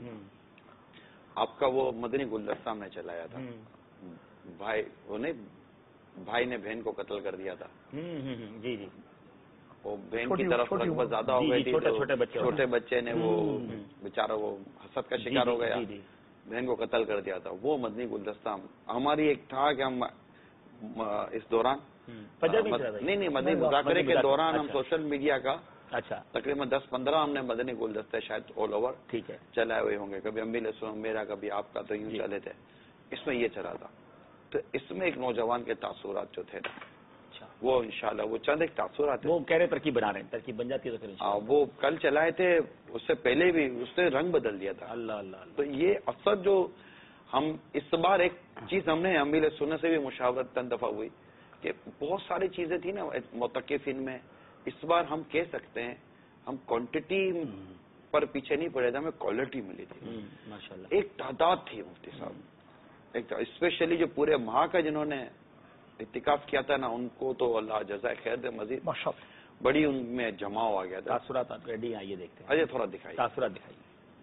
आपका वो मदनी गुलदस्ता में चलाया था, भाई वो नहीं, भाई ने बहन को कत्ल कर दिया था। जी जी, वो बहन की तरफ रग़बत ज्यादा हो गई थी, छोटे बच्चे ने वो बेचारा वो हसद का शिकार हो गया, बहन को कत्ल कर दिया था। वो मदनी गुलदस्ता हमारी एक था कि हम इस दौरान नहीं मदनी मुज़ाकरे के दौरान हम सोशल मीडिया का तकरीबन 10-15 हमने मदनी गुलदस्ते शायद ऑल ओवर ठीक है चलाए हुए होंगे, कभी अम्मी मेरा कभी आपका, तो यूं चले थे। इसमें ये चला था, तो इसमें एक नौजवान के तासुरात जो थे ना, वो इंशाल्लाह वो चंद एक तासुरात वो कह रहे तरकीब बना रहे हैं, तरकीब बन जाती है तो फिर वो कल चलाए थे, उससे पहले भी उसने रंग बदल दिया था। अल्लाह अल्लाह। तो ये अक्सर जो हम इस बार एक चीज हमने अमीर सुनने से भी मुशावरत तन दफा हुई कि बहुत सारी चीजें थी ना मुतक़िफ़िन में, इस बार हम कह सकते हैं हम क्वांटिटी पर पीछे नहीं पड़े थे, हमें क्वालिटी मिली थी माशाल्लाह। एक तादाद थी मुफ्ती साहब, एक स्पेशली जो पूरे माह का जिन्होंने इत्तिकाफ किया था ना, उनको तो अल्लाह जज़ाए खैर दे मजीद, बड़ी उनमें जमाव आ गया था। तासुरात रेडी हैं, ये देखते हैं। अजय थोड़ा दिखाइए तासुरात दिखाइए।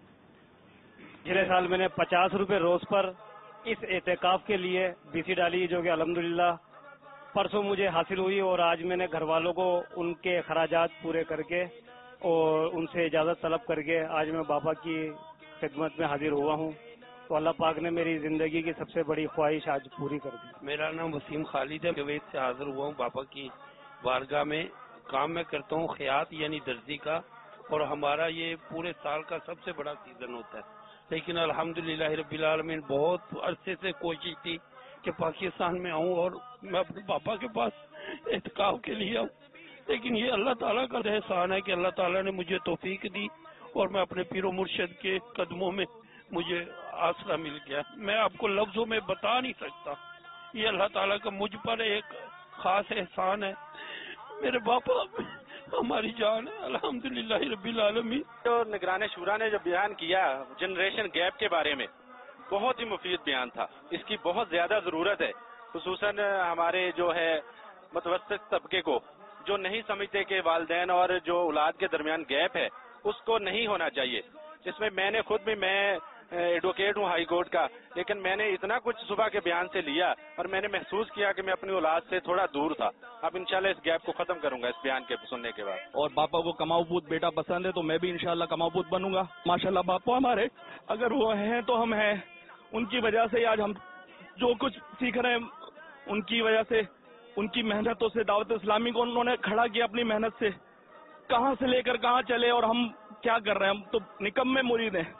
पिछले साल मैंने 50 रुपए रोज पर इस एहतिकाफ के लिए बीसी डाली, जो कि अल्हम्दुलिल्लाह परसों मुझे हासिल हुई, और आज मैंने घर वालों को उनके खराजात पूरे करके और उनसे इजाज़त तलब करके आज मैं बाबा की खिदमत में हाजिर हुआ हूँ। तो अल्लाह पाक ने मेरी जिंदगी की सबसे बड़ी ख्वाहिश आज पूरी कर दी। मेरा नाम वसीम खालिद है, कुवैत से हाजिर हुआ हूँ बाबा की बारगाह में। काम मैं करता हूँ खयात यानी दर्जी का, और हमारा ये पूरे साल का सबसे बड़ा सीजन होता है, लेकिन अल्हम्दुलिल्लाह रब्बिल आलमीन बहुत अरसे से कोशिश थी कि पाकिस्तान में आऊँ और मैं अपने पापा के पास एहतिकाफ के लिए आऊँ, लेकिन ये अल्लाह ताला का एहसान है कि अल्लाह ताला ने मुझे तौफीक दी और मैं अपने पीरो मुर्शिद के कदमों में मुझे आसरा मिल गया। मैं आपको लफ्जों में बता नहीं सकता, ये अल्लाह ताला का मुझ पर एक खास एहसान है। मेरे पापा हमारी जान है अल्हम्दुलिल्लाह रब्बिल आलमीन। जो निगरान शुरा ने जो बयान किया जनरेशन गैप के बारे में, बहुत ही मुफीद बयान था, इसकी बहुत ज्यादा जरूरत है, खुसूसन हमारे जो है मुतवस्सित तबके को, जो नहीं समझते कि वालिदैन और जो औलाद के दरमियान गैप है उसको नहीं होना चाहिए। इसमें मैंने खुद भी, मैं एडवोकेट हूँ हाई कोर्ट का, लेकिन मैंने इतना कुछ सुबह के बयान से लिया और मैंने महसूस किया कि मैं अपनी औलाद से थोड़ा दूर था। अब इंशाल्लाह इस गैप को खत्म करूंगा इस बयान के सुनने के बाद। और पापा को कमाऊपूत बेटा पसंद है तो मैं भी इंशाल्लाह कमाऊपूत बनूंगा। माशाल्लाह पापा हमारे अगर वो हैं तो हम हैं, उनकी वजह से आज हम जो कुछ सीख रहे हैं, उनकी वजह से, उनकी मेहनतों से दावत इस्लामी को उन्होंने खड़ा किया अपनी मेहनत से, कहां से लेकर कहां चले और हम क्या कर रहे हैं, हम तो निकम्मे मुरीद हैं।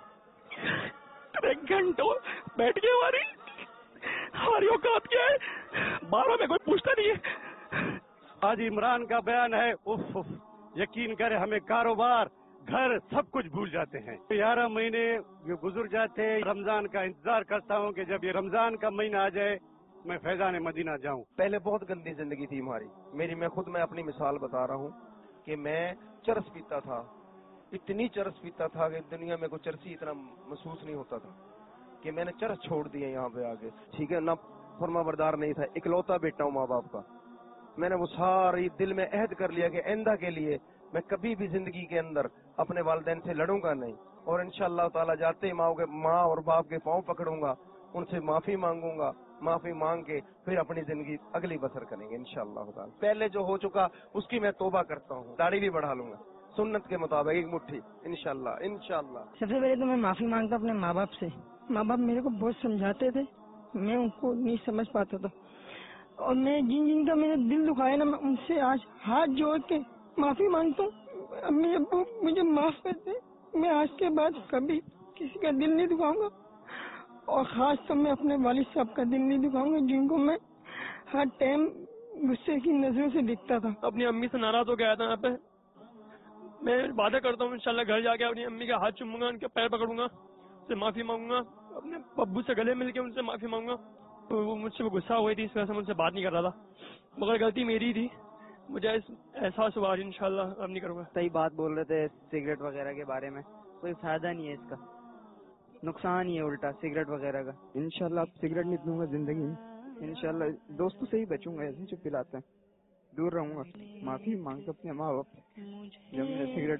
एक घंटों बैठ के हमारी औकात क्या है, 12 में कोई पूछता नहीं है। आज इमरान का बयान है, उफ उफ, यकीन करे हमें कारोबार घर सब कुछ भूल जाते हैं। 11 महीने गुजर जाते हैं, रमजान का इंतजार करता हूँ कि जब ये रमजान का महीना आ जाए मैं फैजान मदीना जाऊँ। पहले बहुत गंदी जिंदगी थी हमारी, मैं अपनी मिसाल बता रहा हूँ कि मैं चरस पीता था, इतनी चरस पीता था कि दुनिया में कोई चरसी इतना महसूस नहीं होता था, कि मैंने चरस छोड़ दिया यहाँ पे आके। ठीक है ना, फरमाबरदार नहीं था, इकलौता बेटा हूँ माँ बाप का। मैंने वो सारी दिल में अहद कर लिया कि आइंदा के लिए मैं कभी भी जिंदगी के अंदर अपने वालिदैन से लड़ूंगा नहीं, और इंशाअल्लाह ताला जाते ही माँ और बाप के पाँव पकड़ूंगा, उनसे माफी मांगूंगा, माफी मांग के फिर अपनी जिंदगी अगली बसर करेंगे इंशाअल्लाह ताला। पहले जो हो चुका उसकी मैं तौबा करता हूँ, दाढ़ी भी बढ़ा लूंगा सुन्नत के मुताबिक, एक मुट्ठी इंशाअल्लाह इंशाअल्लाह। सबसे पहले तो मैं माफी मांगता अपने माँ बाप से। माँ बाप मेरे को बहुत समझाते थे, मैं उनको नहीं समझ पाता था, और मैं जिन का मेरा दिल दुखाया ना, मैं उनसे आज हाथ जोड़ के माफी मांगता हूँ। अम्मी अब्बू मुझे माफ कर दे, मैं आज के बाद कभी किसी का दिल नहीं दुखाऊंगा, और खास तो मैं अपने वालिद साहब का दिल नहीं दुखाऊंगा, जिनको मैं हर टाइम गुस्से की नजरों से देखता था। अपनी अम्मी से नाराज हो गया था यहाँ पे। मैं वादा करता हूँ इंशाल्लाह घर जाके अपनी अम्मी का हाथ चूमूंगा, उनके पैर पकड़ूंगा, उनसे माफी मांगूंगा, अपने अब्बू से गले मिलके उनसे माफी मांगूंगा। तो वो मुझसे गुस्सा हुई थी, इस वजह से मुझसे बात नहीं कर रहा था, मगर गलती मेरी थी, मुझे एहसास हुआ। इंशाल्लाह अब नहीं करूँगा। सही बात बोल रहे थे सिगरेट वगैरह के बारे में, कोई फायदा नहीं है इसका, नुकसान ही है उल्टा सिगरेट वगैरह का। इंशाल्लाह अब सिगरेट नहीं पीऊंगा जिंदगी में, इंशाल्लाह दोस्तों से ही बचूंगा ऐसे जो पिलाते हैं, दूर रहूंगा, माफी मांग अपने माँ बाप जब मैंने सिगरेट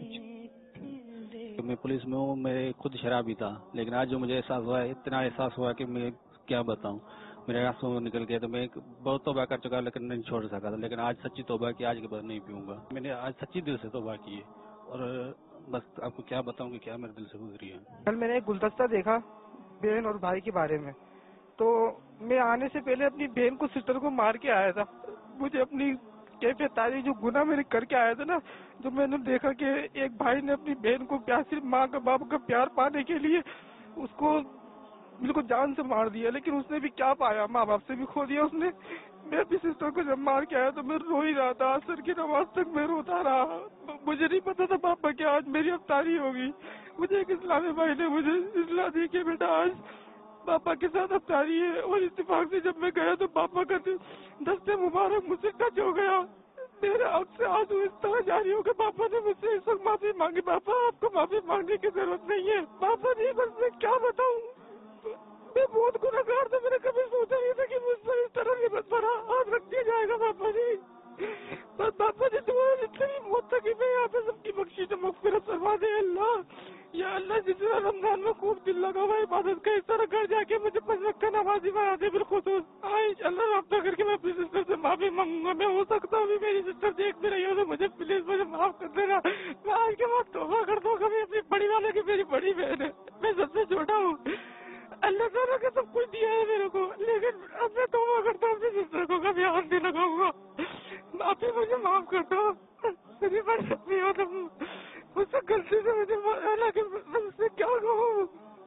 पी। तो मैं पुलिस में हूँ, मैं खुद शराबी था, लेकिन आज जो मुझे एहसास हुआ है, इतना एहसास हुआ कि मैं क्या बताऊं, मेरे आंसू निकल गए। तो मैं बहुत तौबा कर चुका लेकिन नहीं छोड़ सका था, लेकिन आज सच्ची तौबा की, आज के बाद नहीं पीऊंगा। मैंने आज सच्ची दिल से तौबा की है, और बस आपको क्या बताऊं कि क्या मेरे दिल से गुजरी है। कल मैंने एक गुलदस्ता देखा बहन और भाई के बारे में, तो मैं आने से पहले अपनी बहन को सिस्टर को मार के आया था। मुझे अपनी कैफियत तारी जो गुनाह मेरे करके आया था ना, जो मैंने देखा कि एक भाई ने अपनी बहन को प्यार, सिर्फ माँ का बाप का प्यार पाने के लिए उसको बिल्कुल जान से मार दिया, लेकिन उसने भी क्या पाया, माँ बाप से भी खो दिया उसने। मैं अपनी सिस्टर को जब मार के आया तो मैं रो ही रहा था, असर की नमाज तक मैं रोता रहा। मुझे नहीं पता था पापा कि आज मेरी अफ्तारी होगी। मुझे एक इस्लामी भाई ने मुझे इस्लाह दी कि बेटा आज पापा के साथ अफ्तारी है, और इत्तेफाक से जब मैं गया तो पापा का दस्ते मुबारक मुझसे टच हो गया। मेरे आँख से आंसू इस तरह जारी हो गए। पापा ने मुझसे इस वक्त माफी मांगी। पापा आपको माफी मांगने की जरूरत नहीं है। पापा जी बस मैं क्या बताऊँ, मैं बहुत गुनहगार था, मैंने कभी सोचा नहीं था कि मुझसे इस तरह निबत भरा हाथ रख दिया जाएगा। पापा जी बस पापा जी तुम्हारा जितनी मौत तक है यहाँ पे सबकी बख्शी तो मगफिरत फरमा दे अल्लाह। या अल्लाह जिस तरह रमजान में खूब दिल लगा हुआ इबादत का, इस तरह घर जाके मुझे 5 वक्त का नमाजी बना दे बिलखुसूस। इंशाल्लाह रब्ता करके मैं अपनी सिस्टर से माफी मांगूंगा। मैं हो सकता हूँ मेरी सिस्टर देख भी रही हो तो मुझे प्लीज मुझे माफ कर देना। मैं आज के बाद तौबा करता हूँ, कभी अपनी बड़ी वाले की मेरी बड़ी बहन है, मैं सबसे छोटा हूँ। अल्लाह ताला का सब कुछ दिया है मेरे को, लेकिन अब मैं तौबा करता हूँ अपनी सिस्टर को कभी हाथ नहीं लगाऊंगा। माफी मुझे माफ कर दो, मेरी बड़ी हो तुम मुझसे गलती से मुझे, हालांकि मैं उससे क्या कहूँ,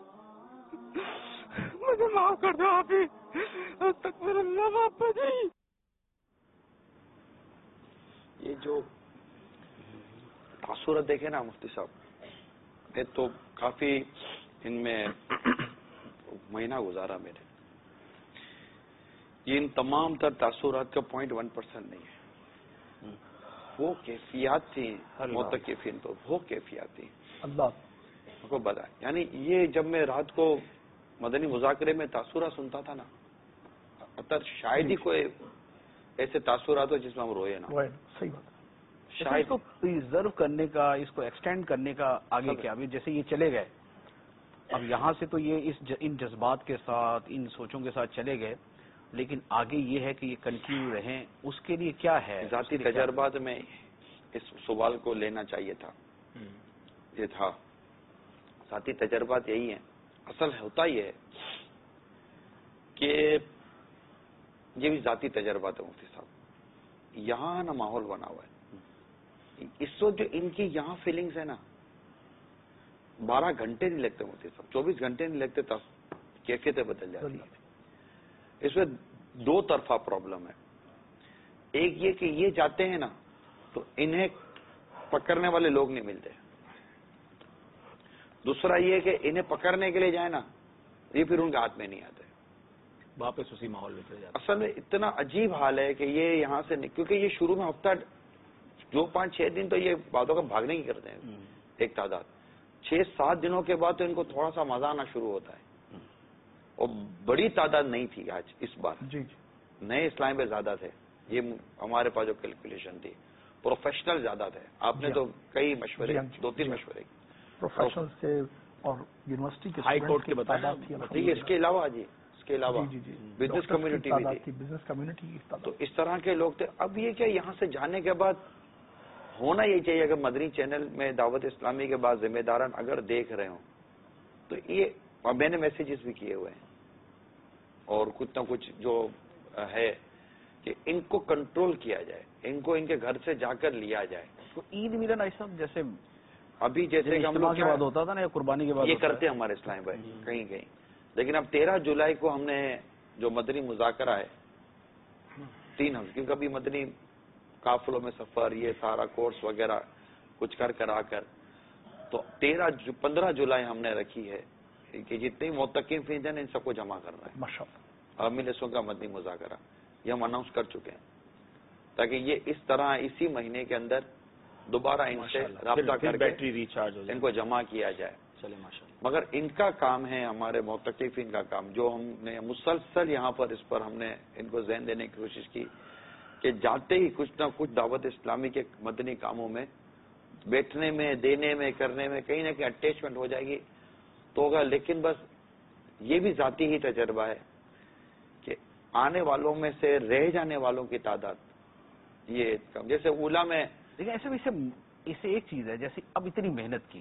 मुझे माफ कर दो आप ही। अब तक मेरा अल्लाह पापा जी। ये जो तासुरात देखे ना मुफ्ती साहब, ये तो काफी इनमें महीना गुजारा मेरे, ये इन तमाम तर तासुरात का 0.1% नहीं है। वो कैफियत थी मोतकिफिन, तो वो कैफियत थी अल्लाह को बता। यानी ये जब मैं रात को मदनी मुजाकरे में तासुरा सुनता था ना, अब शायद ही कोई ऐसे तासुरात हो जिसमें हम रोए ना। सही बात। शायद इसको प्रिजर्व करने का, इसको एक्सटेंड करने का आगे क्या, अभी जैसे ये चले गए, अब यहाँ से तो ये इन जज्बात के साथ, इन सोचों के साथ चले गए, लेकिन आगे ये है कि ये कंटिन्यू रहें, उसके लिए क्या है? जाती तजर्बात में इस सवाल को लेना चाहिए था, ये था जाती तजर्बात यही है। असल होता ये है कि ये भी जाती तजर्बात है मुफ्ती साहब। यहाँ ना माहौल बना हुआ है, इस वक्त जो इनकी यहाँ फीलिंग्स है ना, 12 घंटे नहीं लगते मुफ्ती साहब, 24 घंटे नहीं लगते, कैफियतें बदल जाती है। इसमें 2 तरफा प्रॉब्लम है। एक ये कि ये जाते हैं ना तो इन्हें पकड़ने वाले लोग नहीं मिलते। दूसरा ये कि इन्हें पकड़ने के लिए जाए ना, ये फिर उनके हाथ में नहीं आते, वापस उसी माहौल में चले जाते। असल में इतना अजीब हाल है कि ये यहाँ से क्योंकि ये शुरू में हफ्ता 5-6 दिन तो ये बातों का भागने की करते हैं एक तादाद, 6-7 दिनों के बाद तो इनको थोड़ा सा मजा आना शुरू होता है। और बड़ी तादाद नहीं थी आज इस बार, नए इस्लाम में ज्यादा थे। ये हमारे पास जो कैलकुलेशन थी, प्रोफेशनल ज्यादा थे। आपने तो कई मशवरे, 2-3 मशवरे प्रोफेशनल से और यूनिवर्सिटी के हाई कोर्ट के बताया। इसके अलावा बिजनेस कम्युनिटी भी थी, बिजनेस कम्युनिटी। तो इस तरह के लोग थे। अब ये क्या, यहाँ से जाने के बाद होना यही चाहिए, अगर मदनी चैनल में दावत इस्लामी के बाद जिम्मेदारान अगर देख रहे हो तो ये, और मैंने मैसेजेस भी किए हुए हैं, और कुछ ना कुछ जो है कि इनको कंट्रोल किया जाए, इनको इनके घर से जाकर लिया जाए। तो ईद मिलन ऐसा, जैसे अभी जैसे कि हम लोग के बाद होता था ना या कुर्बानी के बाद ये करते हैं हमारे इस्लामी भाई कहीं कहीं, लेकिन अब 13 जुलाई को हमने जो मदनी मुज़ाकरा है 3 हफ्ते, क्योंकि अभी मदनी काफिलों में सफर ये सारा कोर्स वगैरह कुछ कर आकर तो 15 जुलाई हमने रखी है कि जितने मुत्तकीफ हैं इन सबको जमा करना है माशाअल्लाह। मिलसों का मदनी मुज़ाकरा ये हम अनाउंस कर चुके हैं ताकि ये इस तरह इसी महीने के अंदर दोबारा इनसे राब्ता करके बैटरी रिचार्ज हो जाए, इनको जमा किया जाए। चले माशाअल्लाह। मगर इनका काम है, हमारे मुत्तकीफीन का काम, जो हमने मुसलसल यहाँ पर इस पर हमने इनको ज़हन देने की कोशिश की कि जाते ही कुछ ना कुछ दावत इस्लामी के मदनी कामों में बैठने में, देने में, करने में कहीं ना कहीं अटैचमेंट हो जाएगी तो होगा। लेकिन बस ये भी जाती ही तजर्बा है कि आने वालों में से रह जाने वालों की तादाद ये कम। जैसे उला में लेकिन ऐसे इससे एक चीज है, जैसे अब इतनी मेहनत की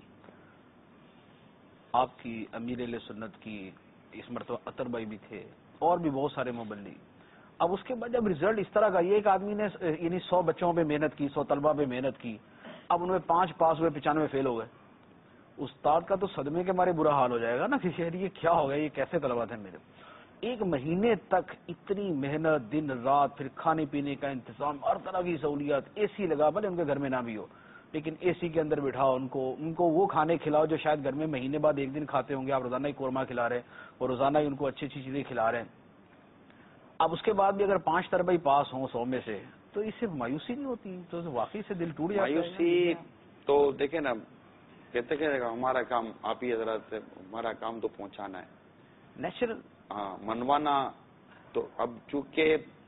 आपकी, अमीर सुन्नत की, इस मरतबा अतर भाई भी थे और भी बहुत सारे मुबल्लिग, अब उसके बाद जब रिजल्ट इस तरह का, ये एक आदमी ने यानी 100 बच्चों पे मेहनत की, 100 तलबा पे मेहनत की, अब उनमें 5 पास हुए, 95 फेल हो गए। उस्ताद का तो सदमे के मारे बुरा हाल हो जाएगा ना कि यार ये क्या हो गया, ये कैसे तलबा थे मेरे। 1 महीने तक इतनी मेहनत, दिन रात, फिर खाने पीने का इंतजाम, हर तरह की सहूलियत, एसी लगा, भले उनके घर में ना भी हो लेकिन एसी के अंदर बिठाओ उनको वो खाने खिलाओ जो शायद घर में महीने बाद एक दिन खाते होंगे, आप रोजाना ही कोरमा खिला रहे हैं और रोजाना ही उनको अच्छी अच्छी चीजें खिला रहे हैं। अब उसके बाद भी अगर 5 तरबई पास हों 100 में से तो इससे मायूसी नहीं होती? तो वाकई से दिल टूट जाता है। मायूसी तो देखे ना, कहते कि हमारा काम आप ही हजरत से, हमारा काम तो पहुंचाना है, नेचुरल, हाँ मनवाना। तो अब चूंकि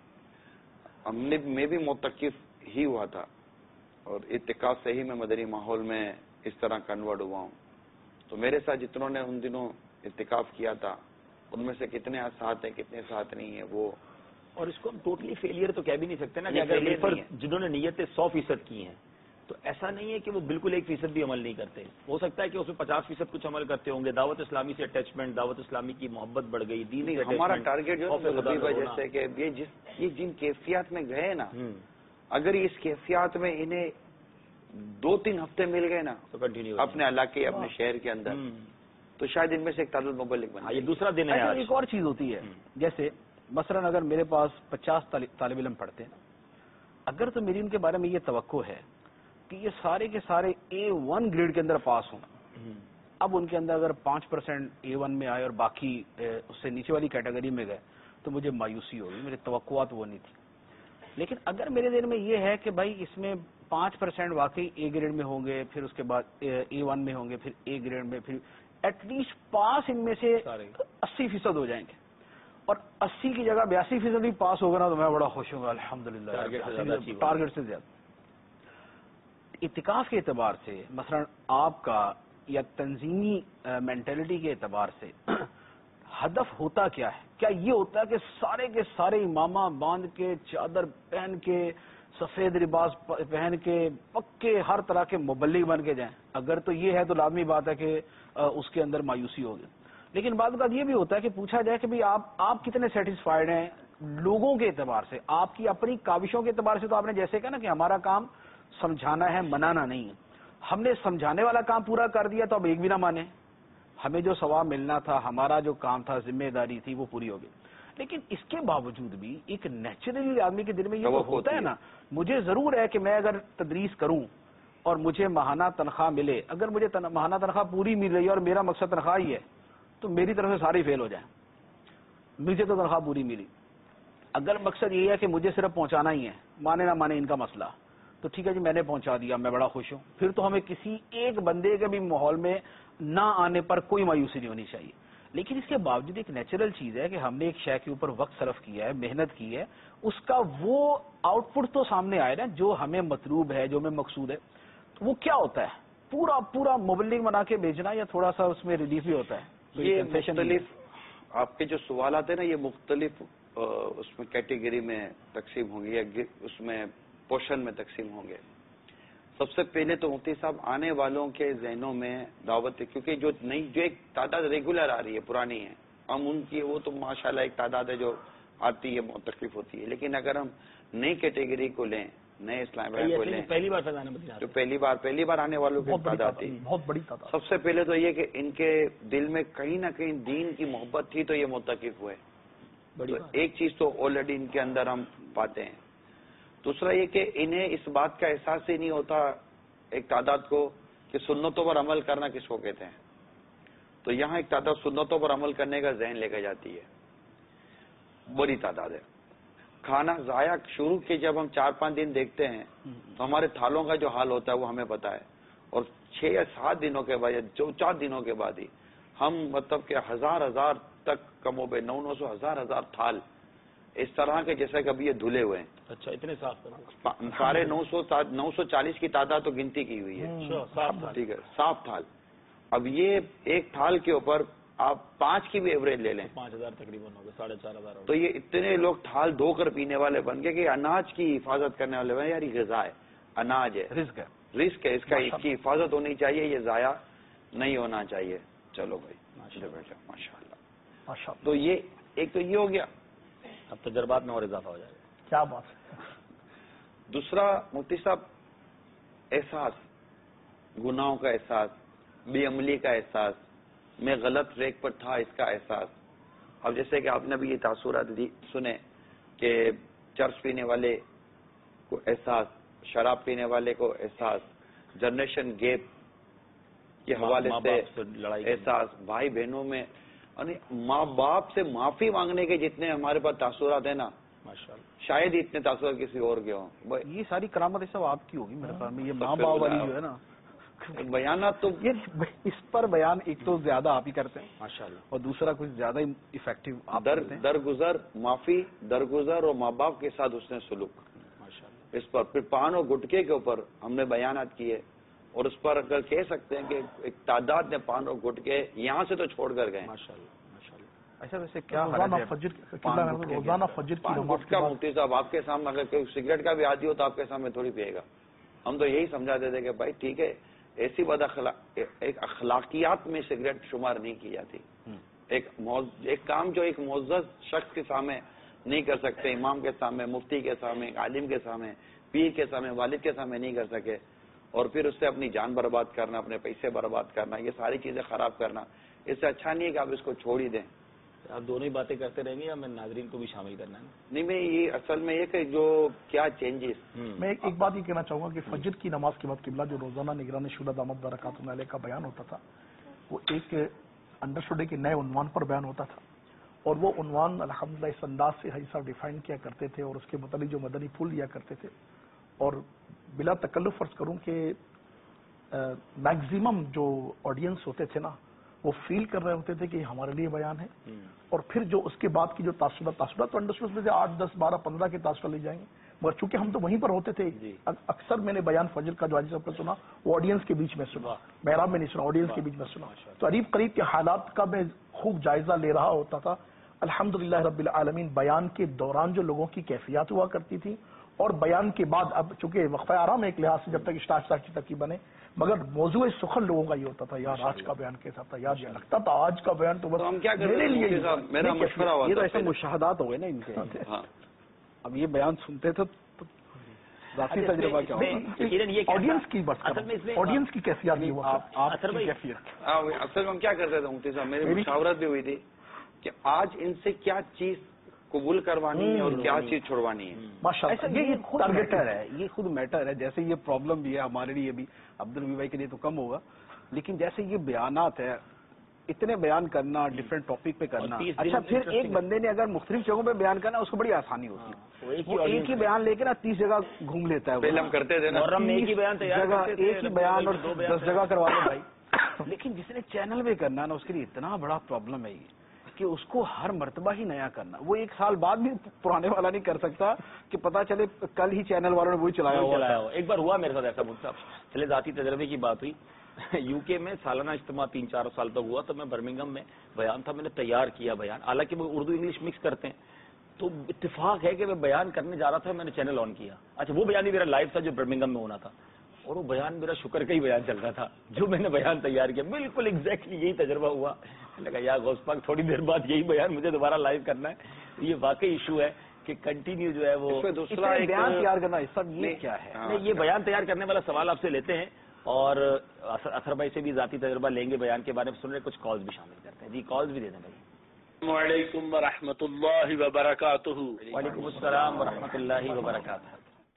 मैं भी मुतकिफ ही हुआ था और इत्तिकाफ से ही मैं मदनी माहौल में इस तरह कन्वर्ट हुआ हूँ, तो मेरे साथ जितनों ने उन दिनों इत्तिकाफ किया था उनमें से कितने साथ हैं कितने साथ नहीं है वो। और इसको हम टोटली फेलियर तो कह भी नहीं सकते ना कि अगर जिन्होंने नीयतें 100% की हैं तो ऐसा नहीं है कि वो बिल्कुल 1% भी अमल नहीं करते। हो सकता है कि उसमें 50% कुछ अमल करते होंगे, दावत इस्लामी से अटैचमेंट, दावत इस्लामी की मोहब्बत बढ़ गई, दीन से हमारा टारगेट जो है जैसे कि ये जिन कैफियत में गए ना, अगर इस कैफियत में इन्हें 2-3 हफ्ते मिल गए ना तो कंटिन्यू अपने इलाके अपने शहर के अंदर, तो शायद इनमें से एक तालुल मुबल्लिग बना। ये दूसरा दिन है। एक और चीज होती है, जैसे मसलन अगर मेरे पास 50 तालिब इल्म पढ़ते हैं, अगर तो मेरी उनके बारे में ये तवक्को है कि ये सारे के सारे A1 ग्रेड के अंदर पास हों, अब उनके अंदर अगर 5% A1 में आए और बाकी उससे नीचे वाली कैटेगरी में गए तो मुझे मायूसी होगी, मेरी तवक्कुआत वो नहीं थी। लेकिन अगर मेरे दिल में ये है कि भाई इसमें 5% वाकई A ग्रेड में होंगे, फिर उसके बाद A1 में होंगे, फिर A ग्रेड में, फिर एटलीस्ट पास इनमें से 80% हो जाएंगे और 80 की जगह 82% भी पास होगा ना तो मैं बड़ा खुश होगा, अल्हम्दुलिल्लाह, टारगेट से ज्यादा। इत्तिकाफ के एतबार से मसलन आपका या तंजीमी मेंटेलिटी के एतबार से हदफ होता क्या है? क्या ये होता है कि सारे के सारे इमामा बांध के, चादर पहन के, सफेद लिबास पहन के, पक्के हर तरह के मुबल्लिग बन के जाएं? अगर तो ये है तो लाजमी बात है कि उसके अंदर मायूसी होगी। लेकिन बात ये भी होता है कि पूछा जाए कि भाई आप कितने सेटिस्फाइड हैं लोगों के एतबार से, आपकी अपनी काविशों के एतबार से। तो आपने जैसे कहा ना कि हमारा काम समझाना है, मनाना नहीं है। हमने समझाने वाला काम पूरा कर दिया तो अब एक भी ना माने, हमें जो सवाब मिलना था, हमारा जो काम था, जिम्मेदारी थी, वो पूरी हो गई। लेकिन इसके बावजूद भी एक नेचुरली आदमी के दिल में ये तो होता है ना, मुझे जरूर है कि मैं अगर तदरीस करूं और मुझे माहाना तनख्वाह मिले, अगर मुझे माहाना तनख्वाह पूरी मिल रही है और मेरा मकसद तनख्वाह ही है तो मेरी तरफ से सारे फेल हो जाए, मुझे तो तनख्वाह पूरी मिली। अगर मकसद ये है कि मुझे सिर्फ पहुंचाना ही है, माने ना माने इनका मसला, तो ठीक है जी मैंने पहुंचा दिया, मैं बड़ा खुश हूं। फिर तो हमें किसी एक बंदे के भी माहौल में ना आने पर कोई मायूसी नहीं होनी चाहिए। लेकिन इसके बावजूद एक नेचुरल चीज है कि हमने एक शय के ऊपर वक्त सर्फ किया है, मेहनत की है, उसका वो आउटपुट तो सामने आए ना जो हमें मतलूब है, जो हमें मकसूद है। तो वो क्या होता है? पूरा मुबल्लिग बना के भेजना या थोड़ा सा उसमें रिलीफ भी होता है? तो ये मुख्तलिफ आपके जो सवाल आते हैं ना, ये मुख्तलिफ उसमें कैटेगरी में तकसीम होंगे या उसमें पोर्शन में तकसीम होंगे। सबसे पहले तो मुफ्ती साहब आने वालों के जहनों में दावत, क्योंकि जो एक तादाद रेगुलर आ रही है, पुरानी है, हम उनकी वो तो माशाल्लाह एक तादाद है जो आती है, मुतकलिफ होती है। लेकिन अगर हम नई कैटेगरी को लें نئے اسلام بھائی بولے پہلی بار فیضان مدینہ جو پہلی بار آنے والوں کی تعداد تھی، بہت بڑی تعداد. سب سے پہلے تو یہ کہ ان کے دل میں کہیں نہ کہیں دین کی محبت تھی تو یہ معتکف ہوئے. تو ایک چیز تو آلریڈی ان کے اندر ہم پاتے ہیں. دوسرا یہ کہ انہیں اس بات کا احساس ہی نہیں ہوتا ایک تعداد کو کہ سنتوں پر عمل کرنا کس کو کہتے ہیں. تو یہاں ایک تعداد سنتوں پر عمل کرنے کا ذہن لے کے جاتی ہے، بڑی تعداد ہے. کھانا ضائع شروع کے جب ہم 4-5 دن دیکھتے ہیں تو ہمارے تھالوں کا جو حال ہوتا ہے وہ ہمیں پتا ہے. اور 6 یا 7 دنوں کے بعد یا 4 دنوں کے بعد ہی ہم مطلب کہ ہزار تک کم و بیش 900 ہزار تھال اس طرح کے جیسا کہ ابھی یہ دھلے ہوئے ہیں. اچھا اتنے صاف سارے 940 کی تعداد تو گنتی کی ہوئی ہے. ٹھیک ہے، صاف تھال. اب یہ ایک تھال کے اوپر آپ 5 کی بھی ایوریج لے لیں 5000 تقریباً ہو گئے، 4500. تو یہ اتنے لوگ تھال دھو کر پینے والے بن گئے کہ اناج کی حفاظت کرنے والے بن. یار یہ غذا ہے، اناج ہے، رزق ہے، اس کی حفاظت ہونی چاہیے، یہ ضائع نہیں ہونا چاہیے. چلو بھائی ماشاء اللہ. تو یہ ایک تو یہ ہو گیا. اب تجربات میں اور اضافہ ہو جائے گا. کیا بات ہے. دوسرا مفتی صاحب، احساس، گناہوں کا احساس، بے عملی کا احساس، میں غلط ٹریک پر تھا اس کا احساس. اب جیسے کہ آپ نے بھی یہ تاثرات سنے کہ چرس پینے والے کو احساس، شراب پینے والے کو احساس، جنریشن گیپ کے حوالے سے احساس، بھائی بہنوں میں یعنی ماں باپ سے معافی مانگنے کے جتنے ہمارے پاس تاثرات ہیں نا شاید ہی اتنے تاثرات کسی اور کے ہوں. یہ ساری کرامت سب آپ کی ہوگی میرے خیال میں. یہ ماں باپ والی جو ہے نا بیانات تو اس پر بیان ایک تو زیادہ آپ ہی کرتے ہیں ماشاءاللہ، اور دوسرا کچھ زیادہ افیکٹو آپ درگزر معافی، درگزر اور ماں باپ کے ساتھ اس نے سلوک ماشاءاللہ. اس پر پھر پان اور گٹکے کے اوپر ہم نے بیانات کیے اور اس پر اگر کہہ سکتے ہیں کہ ایک تعداد نے پان اور گٹکے یہاں سے تو چھوڑ کر گئے ماشاءاللہ. ایسا ویسے کیا روزانہ فجر کی نماز گٹکا مفتی صاحب آپ کے سامنے اگر کوئی سگریٹ کا بھی عادی ہو تو آپ کے سامنے تھوڑی پیے گا. ہم تو یہی سمجھاتے تھے کہ بھائی ٹھیک ہے، ایسی ایک اخلاقیات میں سگریٹ شمار نہیں کی جاتی. ایک کام جو ایک معزز شخص کے سامنے نہیں کر سکتے، امام کے سامنے، مفتی کے سامنے، عالم کے سامنے، پیر کے سامنے، والد کے سامنے نہیں کر سکے اور پھر اس سے اپنی جان برباد کرنا، اپنے پیسے برباد کرنا، یہ ساری چیزیں خراب کرنا، اس سے اچھا نہیں ہے کہ آپ اس کو چھوڑ ہی دیں. آپ دونوں ہی باتیں کرتے رہیں گے یا میں ناظرین کو بھی شامل کرنا ہے؟ نہیں، میں یہ اصل میں یہ کہ جو کیا چینجز، میں ایک بات یہ کہنا چاہوں گا کہ فجر کی نماز کے بعد قبلہ جو روزانہ نگران شورا دامت برکاتہ علیہ کا بیان ہوتا تھا وہ ایک انڈرسٹوڈے کے نئے عنوان پر بیان ہوتا تھا اور وہ عنوان الحمدللہ اس انداز سے حاجی صاحب ڈیفائن کیا کرتے تھے اور اس کے متعلق جو مدنی پھول دیا کرتے تھے. اور بلا تکلف فرض کروں کہ میکزیمم جو آڈینس ہوتے تھے نا وہ فیل کر رہے ہوتے تھے کہ یہ ہمارے لیے بیان ہے. اور پھر جو اس کے بعد کی جو تاثرات تو انڈسٹریز میں سے 8, 10, 12, 15 کے تاثرات لے جائیں گے مگر چونکہ ہم تو وہیں پر ہوتے تھے اکثر میں نے بیان فجر کا جو حاجی صاحب کا سنا وہ آڈینس کے بیچ میں سنا، محراب میں نہیں سنا، آڈینس کے بیچ میں سنا. تو قریب کے حالات کا میں خوب جائزہ لے رہا ہوتا تھا. الحمدللہ رب العالمین بیان کے دوران جو لوگوں کی کیفیات ہوا کرتی تھی اور بیان کے بعد اب چونکہ وقفہ آرام ہے ایک لحاظ سے جب تک اسٹارٹ کی ترکیب بنے مگر موضوع سخن لوگوں کا یہ ہوتا تھا یار آج کا بیان کیسا تھا، یار یہ لگتا تھا آج کا بیان تو بس میرے لیے میرا مشورہ ہوا. یہ تو ایسے مشاہدات ہو گئے نا ان کے. اب یہ بیان سنتے تھے تو ذاتی تجربہ کیا ہوگا آڈینس کی بات آڈینس کی کیفیت نہیں ہوا. اصل میں ہم کیا کرتے تھے مفتی صاحب، میری مشاورت بھی ہوئی تھی کہ آج ان سے کیا چیز قبول کروانی ہے اور کیا چیز چھوڑوانی ہے. یہ خود میٹر ہے، یہ خود میٹر ہے. جیسے یہ پرابلم بھی ہے ہمارے لیے بھی، عبدالربی بھائی کے لیے تو کم ہوگا، لیکن جیسے یہ بیانات ہے اتنے بیان کرنا ڈفرینٹ ٹاپک پہ کرنا. اچھا پھر ایک بندے نے اگر مختلف جگہوں پہ بیان کرنا اس کو بڑی آسانی ہوتی ہے. وہ ایک ہی بیان لے کے نا 30 جگہ گھوم لیتا ہے. پہلے ہم کرتے تھے نا ایک ہی بیان اور 10 جگہ کروا دو بھائی. لیکن جس نے چینل پہ کرنا نا اس کے لیے اتنا بڑا پرابلم ہے یہ کہ اس کو ہر مرتبہ ہی نیا کرنا. وہ 1 سال بعد بھی پرانے والا نہیں کر سکتا کہ پتا چلے کل ہی چینل والوں نے وہی چلایا ہوا. ایک بار ہوا میرے ساتھ ایسا مجھ صاحب، چلے ذاتی تجربے کی بات ہوئی. یو کے میں سالانہ اجتماع 3-4 سال تک ہوا تو میں برمنگم میں بیان تھا، میں نے تیار کیا بیان، حالانکہ وہ اردو انگلش مکس کرتے ہیں. تو اتفاق ہے کہ میں بیان کرنے جا رہا تھا، میں نے چینل آن کیا. اچھا وہ بیان ہی میرا لائیو تھا جو برمنگم میں ہونا تھا اور وہ بیان میرا شکر کا ہی بیان چل رہا تھا جو میں نے بیان تیار کیا. بالکل ایگزیکٹلی یہی تجربہ ہوا. میں نے کہا یا غوث پاک تھوڑی دیر بعد یہی بیان مجھے دوبارہ لائیو کرنا ہے. یہ واقعی ایشو ہے کہ کنٹینیو جو ہے وہ دوسرا بیان تیار کرنا سب یہ کیا ہے؟ نہیں، یہ بیان تیار کرنے والا سوال آپ سے لیتے ہیں اور اطہر بھائی سے بھی ذاتی تجربہ لیں گے بیان کے بارے میں، سن رہے کچھ کالز بھی شامل کرتے ہیں. جی کالز بھی دے دیں بھائی. السلام علیکم ورحمۃ اللہ وبرکاتہ. وعلیکم السلام ورحمۃ اللہ وبرکاتہ.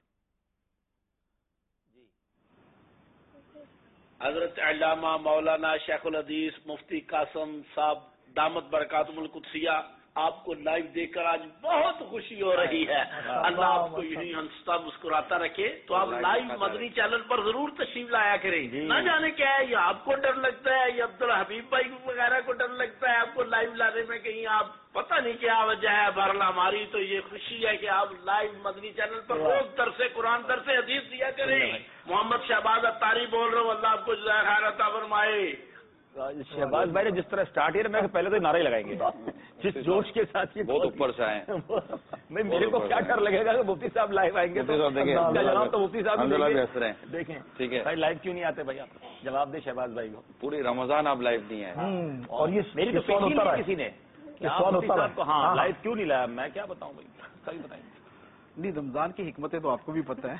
حضرت علامہ مولانا شیخ الحدیث مفتی قاسم صاحب دامت برکاتہم القدسیہ، آپ کو لائیو دیکھ کر آج بہت خوشی ہو رہی ہے. اللہ آپ کو یہی ہنستا مسکراتا رکھے. تو آپ لائیو مدنی چینل پر ضرور تشریف لایا کریں. نہ جانے کیا ہے، یہ آپ کو ڈر لگتا ہے یا عبدالحبیب بھائی وغیرہ کو ڈر لگتا ہے آپ کو لائیو لانے میں، کہیں آپ پتہ نہیں کیا وجہ ہے. بہرحال ہماری تو یہ خوشی ہے کہ آپ لائیو مدنی چینل پر روز درس قرآن درس حدیث دیا کریں. محمد شہباز اتاری بول رہا ہوں، اللہ آپ کو جزائے خیر عطا فرمائے. شہباز بھائی نے جس طرح سٹارٹ کیا میں پہلے تو نعرے لگائیں گے، جس جوش کے ساتھ یہ بہت اوپر سے آئے. میرے کو کیا ڈر لگے گا کہ مفتی صاحب لائیو آئیں گے جناب، تو مفتی صاحب دیکھیں. ٹھیک ہے بھائی، لائیو کیوں نہیں آتے بھائی؟ آپ جواب دیں شہباز بھائی کو. پوری رمضان آپ لائیو نہیں آئے اور یہ میری تو پیشی نہیں کسی نے مفتی صاحب کو. ہاں لائیو کیوں نہیں لایا؟ میں کیا بتاؤں بھائی، کبھی بتائیں. نہیں، رمضان کی حکمتیں تو آپ کو بھی پتہ ہے.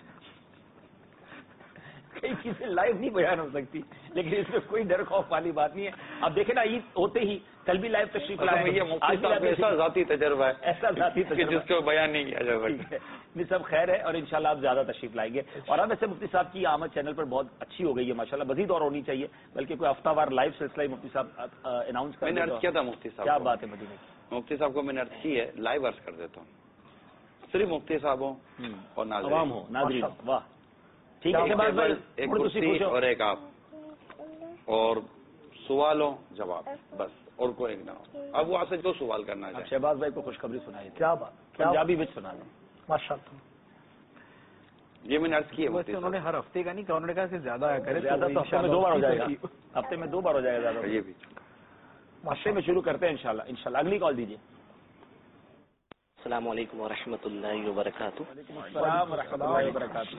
کئی چیزیں لائیو نہیں بیان ہو سکتی، لیکن اس میں کوئی ڈر خوف والی بات نہیں ہے. اب دیکھیں نا، عید ہوتے ہی کل بھی لائیو تشریف لائے. یہ مفتی صاحب ایسا ذاتی تجربہ ہے، ایسا ذاتی تجربہ جس کو بیان نہیں کیا جا سکتا. نہیں، سب خیر ہے اور انشاءاللہ آپ زیادہ تشریف لائیں گے. اور اب ایسے مفتی صاحب کی آمد چینل پر بہت اچھی ہو گئی ہے ماشاءاللہ، مزید اور ہونی چاہیے. بلکہ کوئی ہفتہ وار لائیو سلسلہ مفتی صاحب اناؤنس کر. میں نے عرض کیا تھا مفتی صاحب، کیا بات ہے مدینے کی. مفتی صاحب کو میں نے عرض کی ہے، لائیو عرض کر دیتا ہوں، صرف مفتی صاحب ہوں اور عوام ہو، ناظرین. واہ ٹھیک ہے. ایک کرسی اور ایک آپ، اور سوالوں جواب بس، اور کوئی نہ ہو. اب وہ آپ سے جو سوال کرنا چاہے. شہباز بھائی کو خوشخبری سنائی. کیا بات، پنجابی میں سنا لیں. ماشاءاللہ. یہ میں نے عرض کی ہے. انہوں نے ہر ہفتے کا نہیں کہا، انہوں نے کہا کہ زیادہ کرے، زیادہ تو ہفتے میں 2 بار ہو جائے گا. ہفتے میں 2 بار ہو جائے گا زیادہ. یہ بھی ہفتے میں شروع کرتے ہیں انشاءاللہ. اگلی کال دیجیے. السلام علیکم ورحمۃ اللہ وبرکاتہ. وعلیکم السلام ورحمۃ اللہ وبرکاتہ.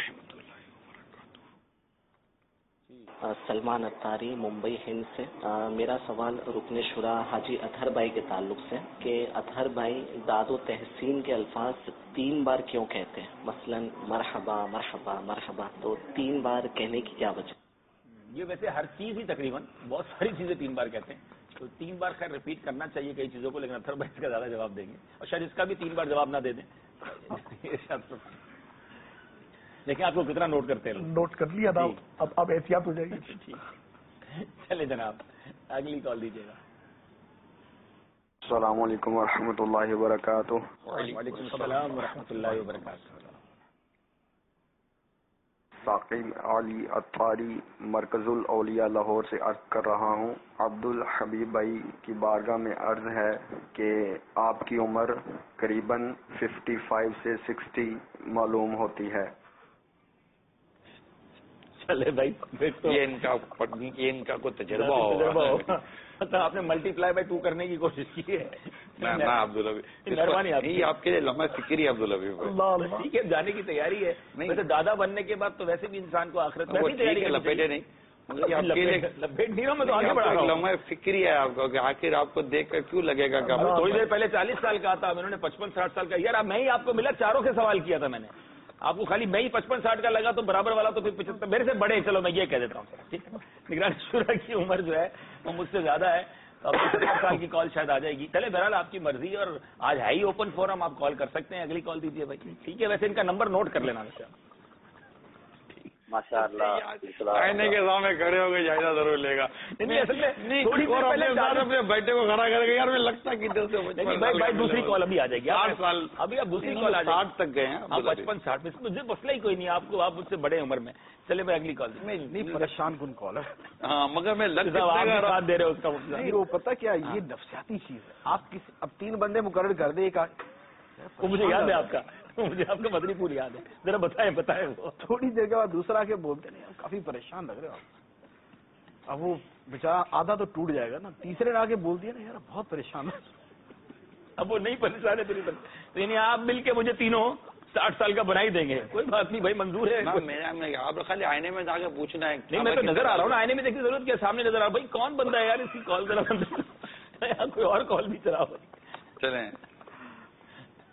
سلمان اتاری ممبئی ہند سے. میرا سوال رکن شورا حاجی اطہر بھائی کے تعلق سے کہ اطہر بھائی داد و تحسین کے الفاظ 3 بار کیوں کہتے ہیں؟ مثلا مرحبا مرحبا مرحبا، تو 3 بار کہنے کی کیا وجہ؟ یہ ویسے ہر چیز ہی تقریباً بہت ساری چیزیں 3 بار کہتے ہیں، تو 3 بار خیر ریپیٹ کرنا چاہیے کئی چیزوں کو، لیکن اطہر بھائی اس کا زیادہ جواب دیں گے اور شاید اس کا بھی 3 بار جواب نہ دے دیں. دیکھیں آپ کو کتنا نوٹ کرتے ہیں. نوٹ کر لیا تھا، اب احتیاط ہو جائے گی. چلے جناب، اگلی کال دیجیے گا. السلام علیکم ورحمۃ اللہ وبرکاتہ. وعلیکم السلام ورحمۃ اللہ وبرکاتہ. ثاقب علی اتاری مرکز الاولیاء لاہور سے عرض کر رہا ہوں. عبدالحبیب بھائی کی بارگاہ میں عرض ہے کہ آپ کی عمر قریباً 55 سے 60 معلوم ہوتی ہے. چلے بھائی، یہ ان کا کوئی تجربہ ہو. آپ نے ملٹی پلائی بائی 2 کرنے کی کوشش کی ہے. عبدالحبیب مہربانی آپ کے لیے لمحہ فکری ہے. عبدالحبیب ٹھیک ہے، جانے کی تیاری ہے. ویسے دادا بننے کے بعد تو ویسے بھی انسان کو آخرت میں لپیٹے نہیں، لپیٹ نہیں رہا میں تو آگے بڑھا رہا ہوں. لمحہ فکری ہے آپ کو کہ آخر آپ کو دیکھ کر کیوں لگے گا کہ تھوڑی دیر پہلے 40 سال کا تھا، انہوں نے 55-60 سال کا. یار اب میں ہی آپ کو ملا، چاروں سے سوال کیا تھا میں نے. آپ کو خالی میں ہی 55-60 کا لگا تو برابر والا تو پھر 75 میرے سے بڑے. چلو میں یہ کہہ دیتا ہوں. ٹھیک ہے، نگران شورا کی عمر جو ہے وہ مجھ سے زیادہ ہے. اب 70 سال کی کال شاید آ جائے گی. چلے بہرحال آپ کی مرضی، اور آج ہے ہی اوپن فورم، آپ کال کر سکتے ہیں. اگلی کال دیجیے بھائی. ٹھیک ہے، ویسے ان کا نمبر نوٹ کر لینا. ویسے ماشاء اللہ آئینے کے سامنے کھڑے ہو گئے جائزہ ضرور لے گا. اپنے بیٹے کو کھڑا کرے گا. یار میں لگتا کہ بھائی دوسری کال ابھی آ جائے گی. 8 سال ابھی آپ دوسری کال آ جائے 60 تک گئے ہیں. 55-60 میں مجھے مسئلہ ہی کوئی نہیں. آپ کو، آپ مجھ سے بڑے عمر میں. چلے میں اگلی کال نہیں پریشان کن کال ہے. ہاں مگر میں ساتھ دے رہے اس کا نہیں، وہ پتہ کیا یہ نفسیاتی چیز ہے. آپ اب 3 بندے مقرر کر دیں. ایک وہ مجھے یاد ہے آپ کا، مجھے آپ کا مدنی پور یاد ہے. ذرا بتائیں وہ. تھوڑی دیر کے بعد دوسرا کے بولتے نہیں، کافی پریشان لگ رہے ہو آپ. اب وہ بیچارہ آدھا تو ٹوٹ جائے گا نا. تیسرے نے آ کے بول دیا نا، یار بہت پریشان ہے. اب وہ نہیں پریشان ہے یعنی آپ مل کے مجھے تینوں 60 سال کا بنا ہی دیں گے. کوئی بات نہیں بھائی، منظور ہے. آپ خالی آئینے میں جا کے پوچھنا ہے. نہیں میں تو نظر آ رہا ہوں نا، آئینے میں دیکھنے کی ضرورت کیا، سامنے نظر آ رہا. بھائی کون بندہ ہے یار، اس کی کال ذرا کوئی اور کال بھی چلاؤ. چلیں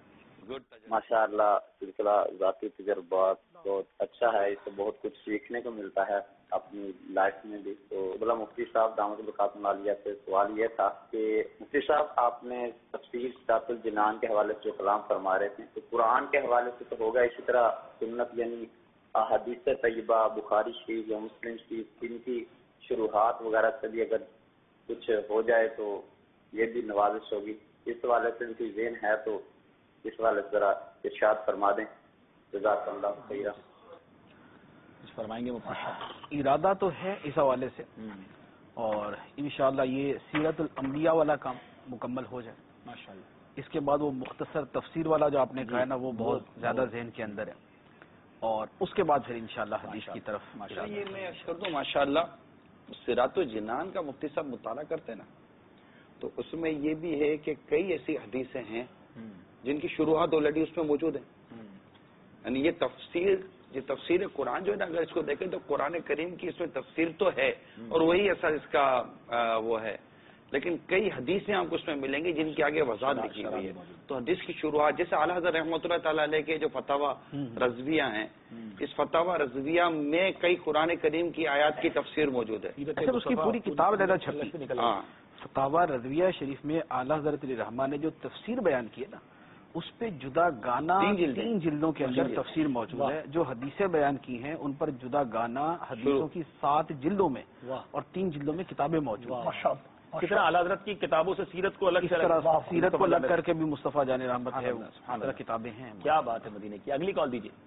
माशा अल्लाह सिलसिला ज़ाती तजुर्बात बहुत अच्छा है, इससे बहुत कुछ सीखने को मिलता है अपनी लाइफ में भी। तो बोला मुफ्ती साहब दामद बरकातुहु आलिया से सवाल ये था कि मुफ्ती साहब आपने तफसीर सिरातुल जिनान के हवाले से जो कलाम फरमा रहे थे, तो कुरान के हवाले से तो होगा, इसी तरह सुन्नत यानी हदीस तय्यबा, बुखारी शरीफ या मुस्लिम शरीफ, इनकी शुरुआत वगैरह से भी अगर कुछ हो जाए तो ये भी नवाजिश होगी। इस हवाले से इनकी ज़हन है तो इस वाले जरा इरशाद फरमा दें। जज़ाकल्लाह खैरा। फरमाएंगे इरादा तो है इस हवाले से, और इंशाअल्लाह ये सीरतुल अंबिया वाला काम मुकम्मल हो जाए माशाअल्लाह। इसके बाद वो मुख्तसर तफसीर वाला जो आपने कहा है ना, वो बहुत ज्यादा जहन के अंदर है, और उसके बाद फिर इंशाअल्लाह हदीस की तरफ माशाअल्लाह। ये मैं अर्ज कर दूं माशाअल्लाह, सिरातुल जिनान का मुफ्ती साहब मुताला करते हैं ना, तो उसमें ये भी है कि कई ऐसी हदीसें हैं जिनकी शुरुआत ऑलरेडी उसमें मौजूद है। यानी ये तफसीर कुरान जो है ना, अगर इसको देखें तो कुरान करीम की इसमें तफसीर तो है और वही ऐसा इसका वो है, लेकिन कई हदीसें आपको उसमें मिलेंगी जिनकी आगे वजाहत लिखी हुई है। तो हदीस की शुरुआत जैसे आला हज़रत रहमतुल्लाह तआला अलैह के जो फतावा रज़विया हैं, इस फतावा रज़विया में कई कुरान करीम की आयत की तफसीर मौजूद है। अच्छा, उसकी पूरी किताब ज़्यादा छपी। हाँ, फतावा रज़विया शरीफ में आला हज़रत अली रहमान ने जो तफसीर बयान की है ना, उस पे जुदा गाना 3 जिल्दों के अंदर तफसीर मौजूद है। जो हदीसें बयान की हैं उन पर जुदा गाना हदीसों की 7 जिल्दों में और 3 जिल्दों में किताबें मौजूद हैं। कितना आला हज़रत की किताबों से सीरत को अलग इस तरह सीरत को अलग करके भी मुस्तफा जाने रहमत है, इस तरह किताबें हैं। क्या बात है मदीने की। अगली कॉल दीजिए।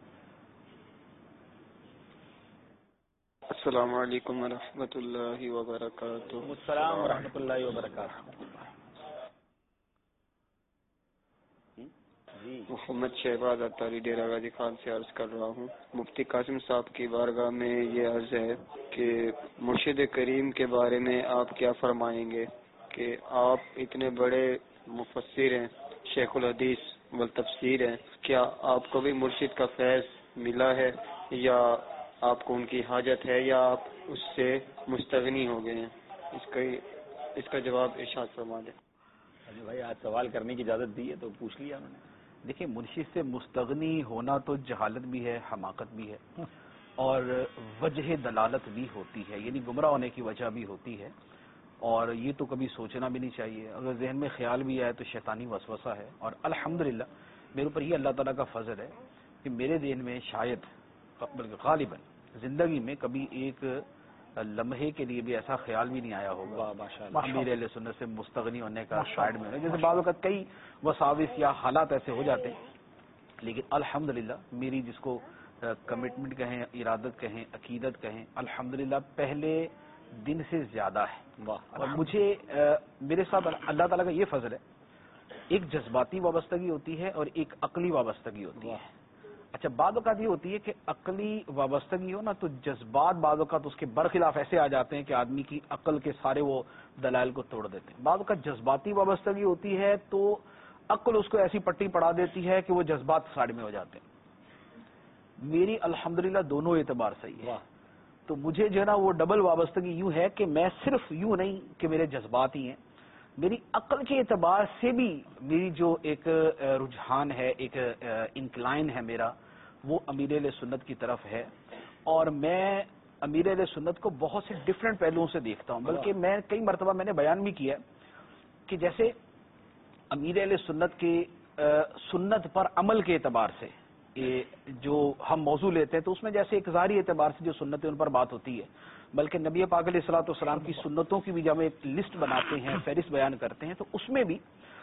अस्सलाम वालेकुम वरहमतुल्लाहि वबरकातुहू। अस्सलाम वरहमतुल्लाहि वबरकातुहू। मोहम्मद शहबाज अत्तारी डेरा गाजी खान से अर्ज कर रहा हूँ। मुफ्ती कासिम साहब की बारगाह में ये अर्ज है कि मुर्शिद करीम के बारे में आप क्या फरमाएंगे कि आप इतने बड़े मुफस्सिर हैं, शेखुल हदीस व तफसीर हैं, क्या आपको भी मुर्शिद का फैज़ मिला है या आपको उनकी हाजत है या आप उससे मुस्तगनी हो गए हैं? इसका जवाब इरशाद फरमा दें। अरे भाई, आज सवाल करने की इजाजत दी है तो पूछ लिया उन्होंने। देखिए, मुर्शिद से मुस्तगनी होना तो जहालत भी है, हमाकत भी है, और वजह दलालत भी होती है, यानी गुमराह होने की वजह भी होती है, और ये तो कभी सोचना भी नहीं चाहिए। अगर जहन में ख्याल भी आए तो शैतानी वसवसा है। और अल्हम्दुलिल्लाह मेरे ऊपर ये अल्लाह ताला का फजल है कि मेरे जहन में शायद बल्कि गालिबन जिंदगी में कभी एक लम्हे के लिए भी ऐसा ख्याल भी नहीं आया होगा अमीर अहले सुन्नत से मुस्तगनी होने का साइड में। जैसे बाज़ वक़्त कई वसाविस या हालात ऐसे हो जाते हैं, लेकिन अल्हम्दुलिल्लाह मेरी जिसको कमिटमेंट कहें, इरादत कहें, अकीदत कहें, अल्हम्दुलिल्लाह पहले दिन से ज्यादा है। और मुझे मेरे साथ अल्लाह ताला का ये फजल है, एक जज्बाती वाबस्तगी होती है और एक अकली वाबस्तगी होती है। अच्छा, बाद वक़्त ये होती है कि अकली वाबस्तगी हो ना तो जज्बात बाद वक़्त उसके बरखिलाफ ऐसे आ जाते हैं कि आदमी की अकल के सारे वो दलाइल को तोड़ देते हैं। बाद वक़्त जज्बाती वाबस्तगी होती है तो अकल उसको ऐसी पट्टी पड़ा देती है कि वो जज्बात साइड में हो जाते हैं। मेरी अल्हम्दुलिल्लाह दोनों एतबार सही है। तो मुझे जो है ना वो डबल वाबस्तगी यूं है कि मैं सिर्फ यूं नहीं कि मेरे जज्बात ही हैं, मेरी अकल के एतबार से भी मेरी जो एक रुझान है, एक इंक्लाइन है मेरा, वो अमीर अहले सुन्नत की तरफ है। और मैं अमीर अहले सुन्नत को बहुत से डिफरेंट पहलुओं से देखता हूं। बल्कि मैं कई मरतबा मैंने बयान भी किया कि जैसे अमीर अहले सुन्नत के सुन्नत पर अमल के एतबार से जो हम मौजू लेते हैं तो उसमें जैसे एक ज़ाहिरी एतबार से जो सुन्नत है उन पर बात होती है, बल्कि नबी पाक अलैहिस्सलाम की सुन्नतों की भी जब हम एक लिस्ट बनाते हैं, फहरिस्त बयान करते हैं, तो उसमें भी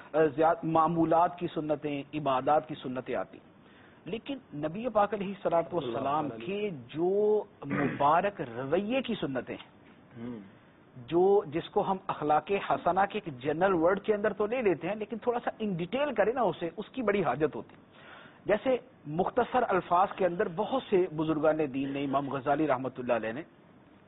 मामूलात की सुन्नतें, इबादात की सुन्नतें आती। लेकिन नबी पाक अलैहिस्सलाम के जो मुबारक रवैये की सुन्नतें हैं, जो जिसको हम अखलाके हसना के एक जनरल वर्ड के अंदर तो ले लेते हैं, लेकिन थोड़ा सा इन डिटेल करें ना उसे, उसकी बड़ी हाजत होती। जैसे मुख्तसर अल्फाज के अंदर बहुत से बुजुर्गान दीन ने, इमाम गजाली रहमतुल्लाह अलैह ने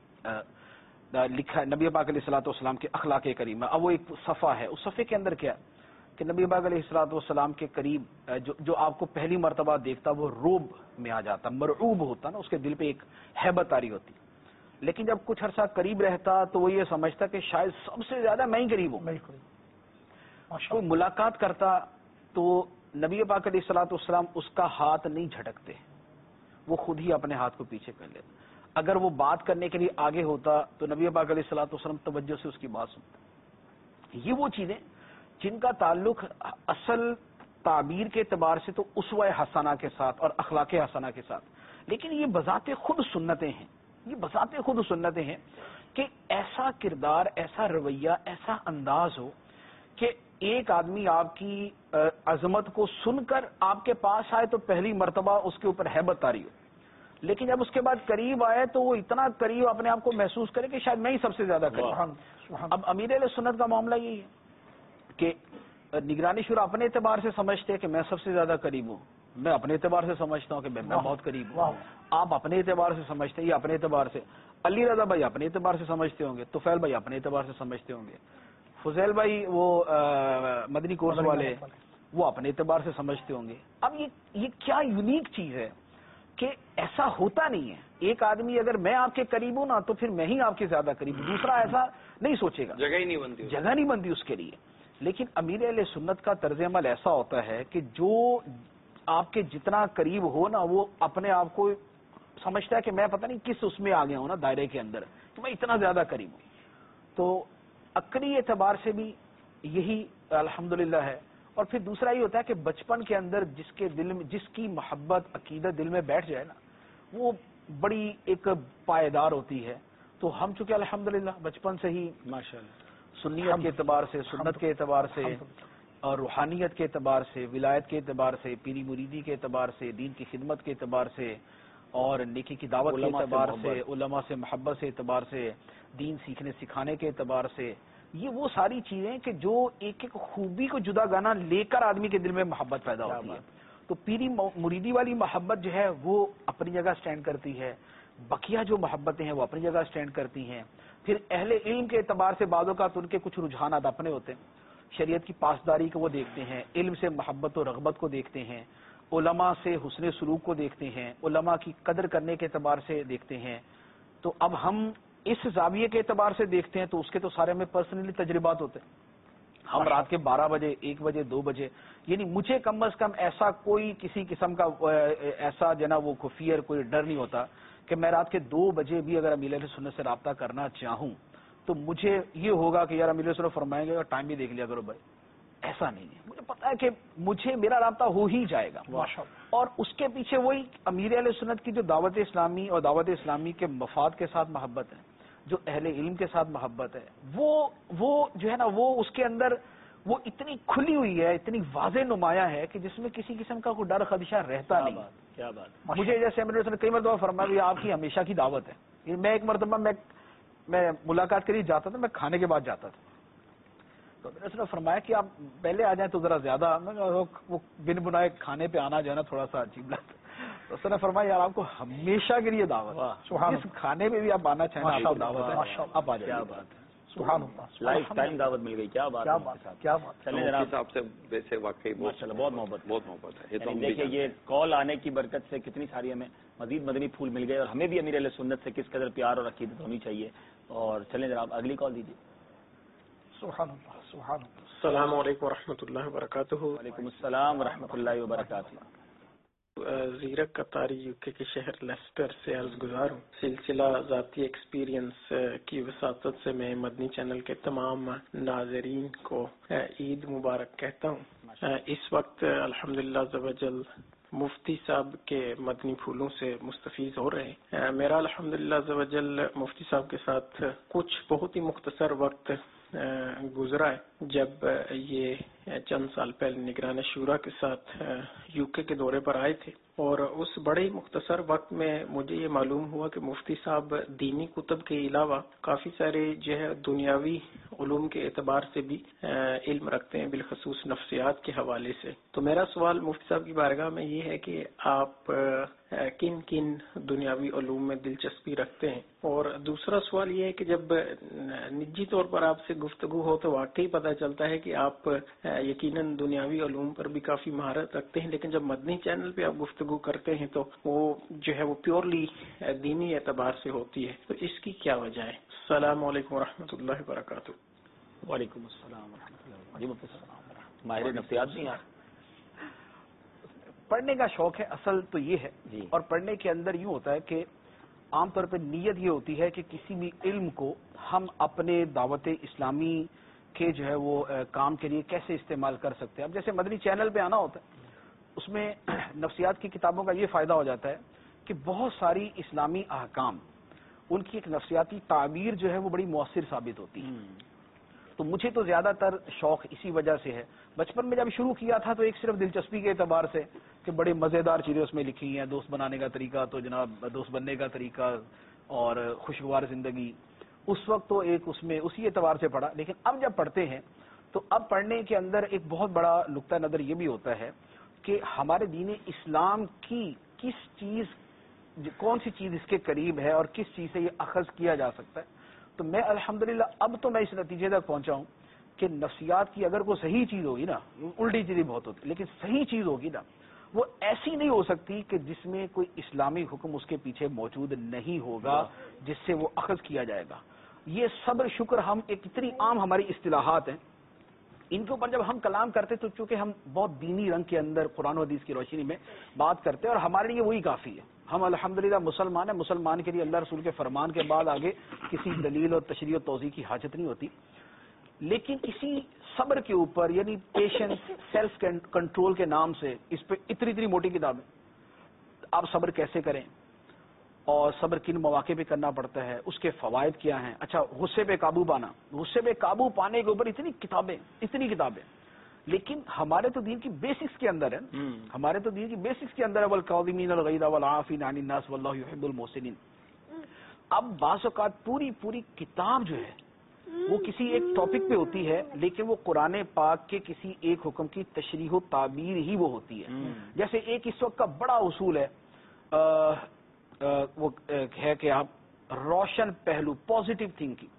लिखा नबी पाक अलैहिस्सलाम के अखलाके करीमा। अब वो एक सफ़ा है, उस सफ़े के अंदर क्या कि नबी पाक अलैहिस्सलाम के करीब जो आपको पहली मर्तबा देखता वो रोब में आ जाता, मरऊब होता ना, उसके दिल पे एक हैबत तारी होती। लेकिन जब कुछ अरसा करीब रहता तो वो ये समझता कि शायद सबसे ज्यादा मैं ही करीब हूं। कोई मुलाकात करता तो نبی پاک علیہ الصلوۃ والسلام اس کا ہاتھ نہیں جھٹکتے، وہ خود ہی اپنے ہاتھ کو پیچھے کر لیتے. اگر وہ بات کرنے کے لیے آگے ہوتا تو نبی پاک علیہ الصلوۃ والسلام توجہ سے اس کی بات سنتے. یہ وہ چیزیں جن کا تعلق اصل تعبیر کے اعتبار سے تو اسوہ حسنہ کے ساتھ اور اخلاق حسنہ کے ساتھ، لیکن یہ بذات خود سنتیں ہیں. یہ بذات خود سنتیں ہیں کہ ایسا کردار، ایسا رویہ، ایسا انداز ہو کہ ایک آدمی آپ کی عظمت کو سن کر آپ کے پاس آئے تو پہلی مرتبہ اس کے اوپر ہیبت طاری ہو، لیکن جب اس کے بعد قریب آئے تو وہ اتنا قریب اپنے آپ کو محسوس کرے کہ شاید میں ہی سب سے زیادہ قریب. اب امیر اہل سنت کا معاملہ یہی ہے کہ نگرانی شورا اپنے اعتبار سے سمجھتے ہیں کہ میں سب سے زیادہ قریب ہوں، میں اپنے اعتبار سے سمجھتا ہوں کہ میں بہت قریب ہوں، آپ اپنے اعتبار سے سمجھتے ہیں، یہ اپنے اعتبار سے، علی رضا بھائی اپنے اعتبار سے سمجھتے ہوں گے، طفیل بھائی اپنے اعتبار سے سمجھتے ہوں گے، فضیل بھائی وہ مدنی کورس والے وہ اپنے اعتبار سے سمجھتے ہوں گے. اب یہ کیا یونیک چیز ہے کہ ایسا ہوتا نہیں ہے. ایک آدمی اگر میں آپ کے قریب ہوں نا تو پھر میں ہی آپ کے زیادہ قریب ہوں، دوسرا ایسا نہیں سوچے گا، جگہ ہی نہیں بنتی، جگہ نہیں بنتی اس کے لیے. لیکن امیر اہل سنت کا طرز عمل ایسا ہوتا ہے کہ جو آپ کے جتنا قریب ہو نا وہ اپنے آپ کو سمجھتا ہے کہ میں پتہ نہیں کس اس میں آ گیا ہوں نا دائرے کے اندر کہ میں اتنا زیادہ قریب ہوں. تو عقلی اعتبار سے بھی یہی الحمدللہ ہے. اور پھر دوسرا یہ ہوتا ہے کہ بچپن کے اندر جس کے دل میں جس کی محبت عقیدت دل میں بیٹھ جائے نا وہ بڑی ایک پائیدار ہوتی ہے. تو ہم چونکہ الحمدللہ بچپن سے ہی ماشاءاللہ سنیت کے اعتبار سے، سنت کے اعتبار سے اور روحانیت کے اعتبار سے، ولایت کے اعتبار سے، پیری مریدی کے اعتبار سے، دین کی خدمت کے اعتبار سے اور نیکی کی دعوت کے اعتبار سے، علماء سے محبت سے اعتبار سے، دین سیکھنے سکھانے کے اعتبار سے، یہ وہ ساری چیزیں کہ جو ایک ایک خوبی کو جدا گانا لے کر آدمی کے دل میں محبت پیدا ہوتی ہے. تو پیری مریدی والی محبت جو ہے وہ اپنی جگہ سٹینڈ کرتی ہے، بقیہ جو محبتیں ہیں وہ اپنی جگہ سٹینڈ کرتی ہیں. پھر اہل علم کے اعتبار سے بعض اوقات ان کے کچھ رجحانات اپنے ہوتے ہیں، شریعت کی پاسداری کو وہ دیکھتے ہیں، علم سے محبت و رغبت کو دیکھتے ہیں، علماء سے حسن سلوک کو دیکھتے ہیں، علماء کی قدر کرنے کے اعتبار سے دیکھتے ہیں. تو اب ہم اس زاویے کے اعتبار سے دیکھتے ہیں تو اس کے تو سارے ہمیں پرسنلی تجربات ہوتے ہیں. ہم رات کے 12 بجے 1 بجے 2 بجے یعنی مجھے کم از کم ایسا کوئی کسی قسم کا ایسا جو نا وہ فیئر کوئی ڈر نہیں ہوتا کہ میں رات کے 2 بجے بھی اگر امیر اہل سنت سے رابطہ کرنا چاہوں تو مجھے یہ ہوگا کہ یار امیر اہل سنت فرمائیں گے اور ٹائم بھی دیکھ لیا کرو بھائی. ایسا نہیں ہے، مجھے پتا ہے کہ مجھے میرا رابطہ ہو ہی جائے گا. اور اس کے پیچھے وہی امیر اہل سنت کی جو دعوت اسلامی اور دعوت اسلامی کے مفاد کے ساتھ محبت ہے، جو اہل علم کے ساتھ محبت ہے، وہ جو ہے نا وہ اس کے اندر وہ اتنی کھلی ہوئی ہے، اتنی واضح نمایاں ہے کہ جس میں کسی قسم کا کوئی ڈر خدشہ رہتا نہیں. کیا بات. مجھے جیسے امیر اہل سنت کئی مرتبہ فرمایا آپ کی ہمیشہ کی دعوت ہے. میں ایک مرتبہ میں ملاقات کے لیے جاتا تھا، میں کھانے کے بعد جاتا تھا تو میں نے اس نے فرمایا کہ آپ پہلے آ جائیں تو ذرا زیادہ وہ بن بنائے کھانے پہ آنا جو ہے نا تھوڑا سا عجیب لگتا. تو اس نے فرمایا یار آپ کو ہمیشہ کے لیے دعوت، اس کھانے پہ بھی آپ آنا چاہیں دعوت ہے، آپ آ جائیں. سبحان اللہ، لائف ٹائم دعوت مل گئی. کیا بات ہے، کیا بات. چلیں جناب صاحب سے ویسے واقعی بہت محبت ہے. دیکھیے یہ کال آنے کی برکت سے کتنی ساری ہمیں مزید مدنی پھول مل گئے اور ہمیں بھی امیر اہل سنت سے کس قدر پیار اور عقیدت ہونی چاہیے. اور چلیں جناب اگلی کال دیجیے. سبحان اللہ، سبحان اللہ. السلام علیکم ورحمۃ اللہ وبرکاتہ. وعلیکم السلام ورحمۃ اللہ وبرکاتہ. زیرک قطاری یوکے کے شہر لیسٹر سے عرض گزار ہوں. سلسلہ ذاتی ایکسپیرینس کی وساطت سے میں مدنی چینل کے تمام ناظرین کو عید مبارک کہتا ہوں. اس وقت الحمدللہ عز و جل مفتی صاحب کے مدنی پھولوں سے مستفیض ہو رہے ہیں. میرا الحمدللہ عز و جل مفتی صاحب کے ساتھ کچھ بہت ہی مختصر وقت گزرا ہے جب یہ چند سال پہلے نگران شورا کے ساتھ یو کے دورے پر آئے تھے. اور اس بڑے ہی مختصر وقت میں مجھے یہ معلوم ہوا کہ مفتی صاحب دینی کتب کے علاوہ کافی سارے جو ہے دنیاوی علوم کے اعتبار سے بھی علم رکھتے ہیں، بالخصوص نفسیات کے حوالے سے. تو میرا سوال مفتی صاحب کی بارگاہ میں یہ ہے کہ آپ کن کن دنیاوی علوم میں دلچسپی رکھتے ہیں؟ اور دوسرا سوال یہ ہے کہ جب نجی طور پر آپ سے گفتگو ہو تو واقعی پتہ چلتا ہے کہ آپ یقیناً دنیاوی علوم پر بھی کافی مہارت رکھتے ہیں، لیکن جب مدنی چینل پہ آپ گفتگو کرتے ہیں تو وہ جو ہے وہ پیورلی دینی اعتبار سے ہوتی ہے. تو اس کی کیا وجہ ہے؟ السلام علیکم ورحمۃ اللہ وبرکاتہ. وعلیکم السلام ورحمۃ اللہ وبرکاتہ. ماہر نفسیات نہیں پڑھنے کا شوق ہے اصل تو یہ ہے جی. اور پڑھنے کے اندر یوں ہوتا ہے کہ عام طور پہ نیت یہ ہوتی ہے کہ کسی بھی علم کو ہم اپنے دعوت اسلامی کے جو ہے وہ کام کے لیے کیسے استعمال کر سکتے ہیں. اب جیسے مدنی چینل پہ آنا ہوتا ہے اس میں نفسیات کی کتابوں کا یہ فائدہ ہو جاتا ہے کہ بہت ساری اسلامی احکام ان کی ایک نفسیاتی تعبیر جو ہے وہ بڑی مؤثر ثابت ہوتی ہے. تو مجھے تو زیادہ تر شوق اسی وجہ سے ہے. بچپن میں جب شروع کیا تھا تو ایک صرف دلچسپی کے اعتبار سے کہ بڑے مزیدار چیزیں اس میں لکھی ہیں، دوست بنانے کا طریقہ، تو جناب دوست بننے کا طریقہ اور خوشگوار زندگی، اس وقت تو ایک اس میں اسی اعتبار سے پڑھا. لیکن اب جب پڑھتے ہیں تو اب پڑھنے کے اندر ایک بہت بڑا نقطہ نظر یہ بھی ہوتا ہے کہ ہمارے دین اسلام کی کس چیز، کون سی چیز اس کے قریب ہے اور کس چیز سے یہ اخذ کیا جا سکتا ہے. تو میں الحمدللہ اب تو میں اس نتیجے تک پہنچا ہوں کہ نفسیات کی اگر کوئی صحیح چیز ہوگی نا، الٹی چیزیں بہت ہوتی لیکن صحیح چیز ہوگی نا، وہ ایسی نہیں ہو سکتی کہ جس میں کوئی اسلامی حکم اس کے پیچھے موجود نہیں ہوگا جس سے وہ اخذ کیا جائے گا. یہ صبر شکر ہم ایک اتنی عام ہماری اصطلاحات ہیں، ان کے اوپر جب ہم کلام کرتے تو چونکہ ہم بہت دینی رنگ کے اندر قرآن و حدیث کی روشنی میں بات کرتے ہیں اور ہمارے لیے وہی کافی ہے. ہم الحمدللہ مسلمان ہیں، مسلمان کے لیے اللہ رسول کے فرمان کے بعد آگے کسی دلیل اور تشریح و توضیح کی حاجت نہیں ہوتی. لیکن اسی صبر کے اوپر یعنی پیشنس، سیلف کنٹرول کے نام سے اس پہ اتنی موٹی کتابیں. آپ صبر کیسے کریں اور صبر کن مواقع پہ کرنا پڑتا ہے، اس کے فوائد کیا ہیں. اچھا غصے پہ قابو پانا، غصے پہ قابو پانے کے اوپر اتنی کتابیں. لیکن ہمارے تو دین کی بیسکس کے اندر ہے، ہمارے تو دین کی بیسکس کے اندر ہے والکاظمین الغیظ والعافین عن الناس واللہ یحب المحسنین. اب بعض اوقات پوری کتاب جو ہے وہ کسی ایک ٹاپک پہ ہوتی ہے لیکن وہ قرآن پاک کے کسی ایک حکم کی تشریح و تعبیر ہی وہ ہوتی ہے. جیسے ایک اس وقت کا بڑا اصول ہے وہ ہے کہ آپ روشن پہلو، پازیٹیو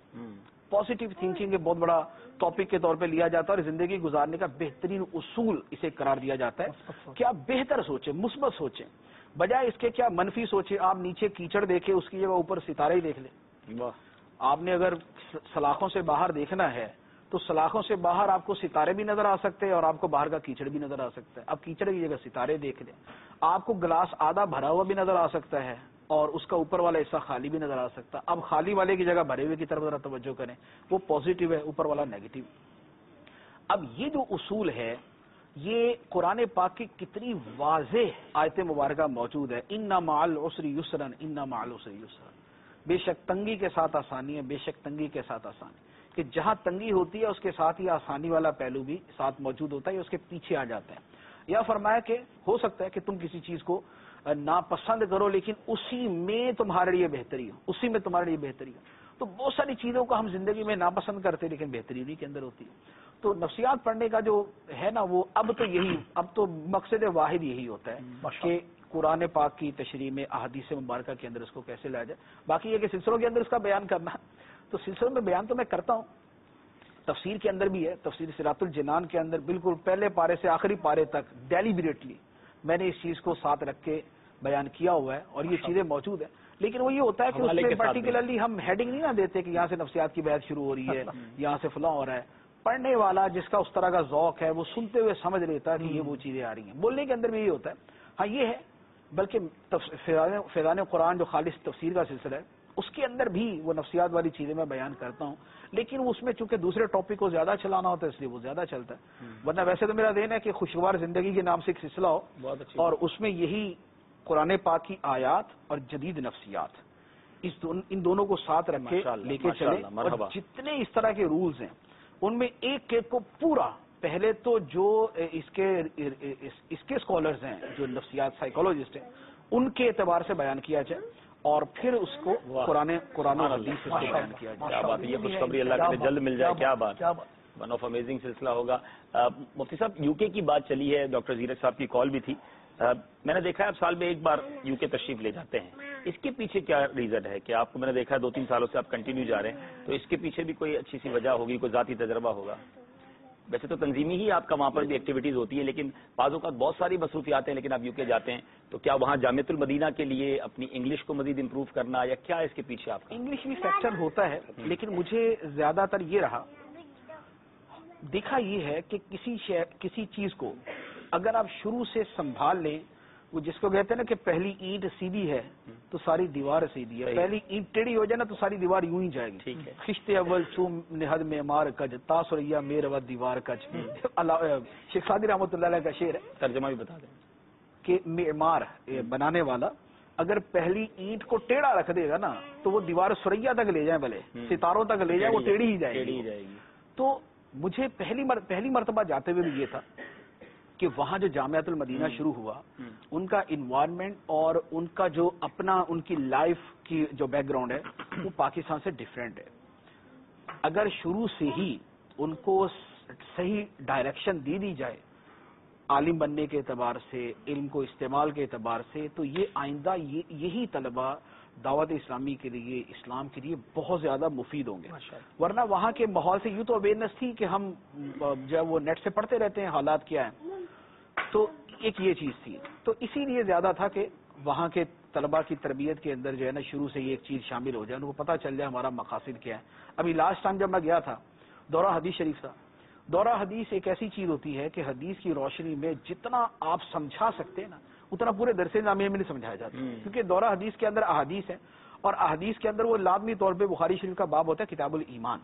تھنکنگ ایک بہت بڑا ٹاپک کے طور پہ لیا جاتا ہے اور زندگی گزارنے کا بہترین اصول اسے قرار دیا جاتا ہے کہ آپ بہتر سوچیں، مثبت سوچیں، بجائے اس کے کیا منفی سوچیں. آپ نیچے کیچڑ دیکھیں اس کی جگہ اوپر ستارے ہی دیکھ لیں. آپ نے اگر سلاخوں سے باہر دیکھنا ہے تو سلاخوں سے باہر آپ کو ستارے بھی نظر آ سکتے ہیں اور آپ کو باہر کا کیچڑ بھی نظر آ سکتا ہے. آپ کیچڑ کی جگہ ستارے دیکھ لیں. آپ کو گلاس آدھا بھرا ہوا بھی نظر آ سکتا ہے اور اس کا اوپر والا حصہ خالی بھی نظر آ سکتا ہے. اب خالی والے کی جگہ بھرے ہوئے کی طرف ذرا توجہ کریں، وہ پازیٹیو ہے، اوپر والا نیگیٹو. اب یہ جو اصول ہے یہ قرآن پاک کی کتنی واضح آیت مبارکہ موجود ہے. ان مع العسر یسرا، ان مع العسر یسرا. بے شک تنگی کے ساتھ آسانی ہے، بے شک تنگی کے ساتھ آسانی. کہ جہاں تنگی ہوتی ہے اس کے ساتھ ہی آسانی والا پہلو بھی ساتھ موجود ہوتا ہے، اس کے پیچھے آ جاتا ہے. یا فرمایا کہ ہو سکتا ہے کہ تم کسی چیز کو ناپسند کرو لیکن اسی میں تمہارے لیے بہتری ہو، اسی میں تمہارے لیے بہتری ہو. تو بہت ساری چیزوں کو ہم زندگی میں ناپسند کرتے لیکن بہتری انہی کے اندر ہوتی ہے. تو نفسیات پڑھنے کا جو ہے نا وہ اب تو مقصد واحد یہی ہوتا ہے کہ قرآن پاک کی تشریح میں احادیث مبارکہ کے اندر اس کو کیسے لایا جائے. باقی یہ کہ سلسلوں کے اندر اس کا بیان کرنا، تو سلسلوں میں بیان تو میں کرتا ہوں، تفسیر کے اندر بھی ہے. تفسیر صراط الجنان کے اندر بالکل پہلے پارے سے آخری پارے تک ڈیلیبریٹلی میں نے اس چیز کو ساتھ رکھ کے بیان کیا ہوا ہے اور یہ چیزیں موجود ہیں. لیکن وہ یہ ہوتا ہے کہ اس میں پرٹیکولرلی ہم ہیڈنگ نہیں نہ دیتے کہ یہاں سے نفسیات کی بحث شروع ہو رہی ہے، یہاں سے فلاں ہو رہا ہے. پڑھنے والا جس کا اس طرح کا ذوق ہے وہ سنتے ہوئے سمجھ لیتا ہے کہ یہ وہ چیزیں آ رہی ہیں. بولنے کے اندر بھی یہ ہوتا ہے. ہاں یہ ہے، بلکہ فیضان قرآن جو خالص تفسیر کا سلسلہ ہے اس کے اندر بھی وہ نفسیات والی چیزیں میں بیان کرتا ہوں، لیکن اس میں چونکہ دوسرے ٹاپک کو زیادہ چلانا ہوتا ہے اس لیے وہ زیادہ چلتا ہے. ورنہ ویسے تو میرا ذہن ہے کہ خوشگوار زندگی کے نام سے ایک سلسلہ ہو اور اس میں یہی قرآن پاک کی آیات اور جدید نفسیات ان دونوں کو ساتھ رکھ کے لے کے چلے. اور جتنے اس طرح کے رولز ہیں ان میں ایک ایک کو پورا پہلے تو جو اس کے اسکالرز ہیں جو نفسیات سائیکالوجسٹ ہیں ان کے اعتبار سے بیان کیا جائے اور پھر اس کو قرآن و حدیث سے بیان کیا جائے. کیا بات ہے، یہ خوشخبری اللہ کے جلد مل جائے. کیا بات، ون آف امیزنگ سلسلہ ہوگا. مفتی صاحب یو کے کی بات چلی ہے، ڈاکٹر زیرک صاحب کی کال بھی تھی. میں نے دیکھا ہے آپ سال میں ایک بار یو کے تشریف لے جاتے ہیں. اس کے پیچھے کیا ریزن ہے کہ آپ کو میں نے دیکھا ہے 2-3 سالوں سے آپ کنٹینیو جا رہے ہیں، تو اس کے پیچھے بھی کوئی اچھی سی وجہ ہوگی، کوئی ذاتی تجربہ ہوگا؟ ویسے تو تنظیمی ہی آپ کا وہاں پر بھی ایکٹیویٹیز ہوتی ہے لیکن بعض اوقات بہت ساری مصروفیات ہیں، لیکن آپ یو کے جاتے ہیں تو کیا وہاں جامعۃ المدینہ کے لیے اپنی انگلش کو مزید امپروو کرنا یا کیا اس کے پیچھے آپ کا؟ انگلش بھی فیکٹر ہوتا ہے لیکن مجھے زیادہ تر یہ رہا دیکھا یہ ہے کہ کسی چیز کو اگر آپ شروع سے سنبھال لیں، وہ جس کو کہتے ہیں نا کہ پہلی اینٹ سیدھی ہے تو ساری دیوار سیدھی ہے، پہلی اینٹ ٹیڑھی ہو جائے نا تو ساری دیوار یوں ہی جائے گی. خشت اول چوم نہد معمار کج تاثریا میرا دیوار کج. شیخ سعدی رحمۃ اللہ علیہ کا شعر ہے، ترجمہ بھی بتا دیں کہ معمار بنانے والا اگر پہلی اینٹ کو ٹیڑھا رکھ دے گا نا تو وہ دیوار سریا تک لے جائے، بھلے ستاروں تک لے جائے، وہ ٹیڑھی ہی جائے گی. تو مجھے پہلی مرتبہ جاتے ہوئے بھی یہ تھا کہ وہاں جو جامعۃ المدینہ شروع ہوا، ان کا انوائرمنٹ اور ان کا جو اپنا ان کی لائف کی جو بیک گراؤنڈ ہے وہ پاکستان سے ڈفرینٹ ہے. اگر شروع سے ہی ان کو صحیح ڈائریکشن دی جائے عالم بننے کے اعتبار سے، علم کو استعمال کے اعتبار سے، تو یہ آئندہ یہی طلبہ دعوت اسلامی کے لیے، اسلام کے لیے بہت زیادہ مفید ہوں گے. ورنہ وہاں کے ماحول سے یوں تو اویئرنیس تھی کہ ہم جب وہ نیٹ سے پڑھتے رہتے ہیں حالات کیا ہیں، تو ایک یہ چیز تھی. تو اسی لیے زیادہ تھا کہ وہاں کے طلبہ کی تربیت کے اندر جو ہے نا شروع سے یہ ایک چیز شامل ہو جائے، ان کو پتہ چل جائے ہمارا مقاصد کیا ہے. ابھی لاسٹ ٹائم جب میں گیا تھا دورہ حدیث شریف تھا. دورہ حدیث ایک ایسی چیز ہوتی ہے کہ حدیث کی روشنی میں جتنا آپ سمجھا سکتے ہیں نا اتنا پورے درس نظامیہ میں نہیں سمجھایا جاتا، کیونکہ دورہ حدیث کے اندر احادیث ہیں، اور احادیث کے اندر وہ لازمی طور پہ بخاری شریف کا باب ہوتا ہے کتاب الایمان.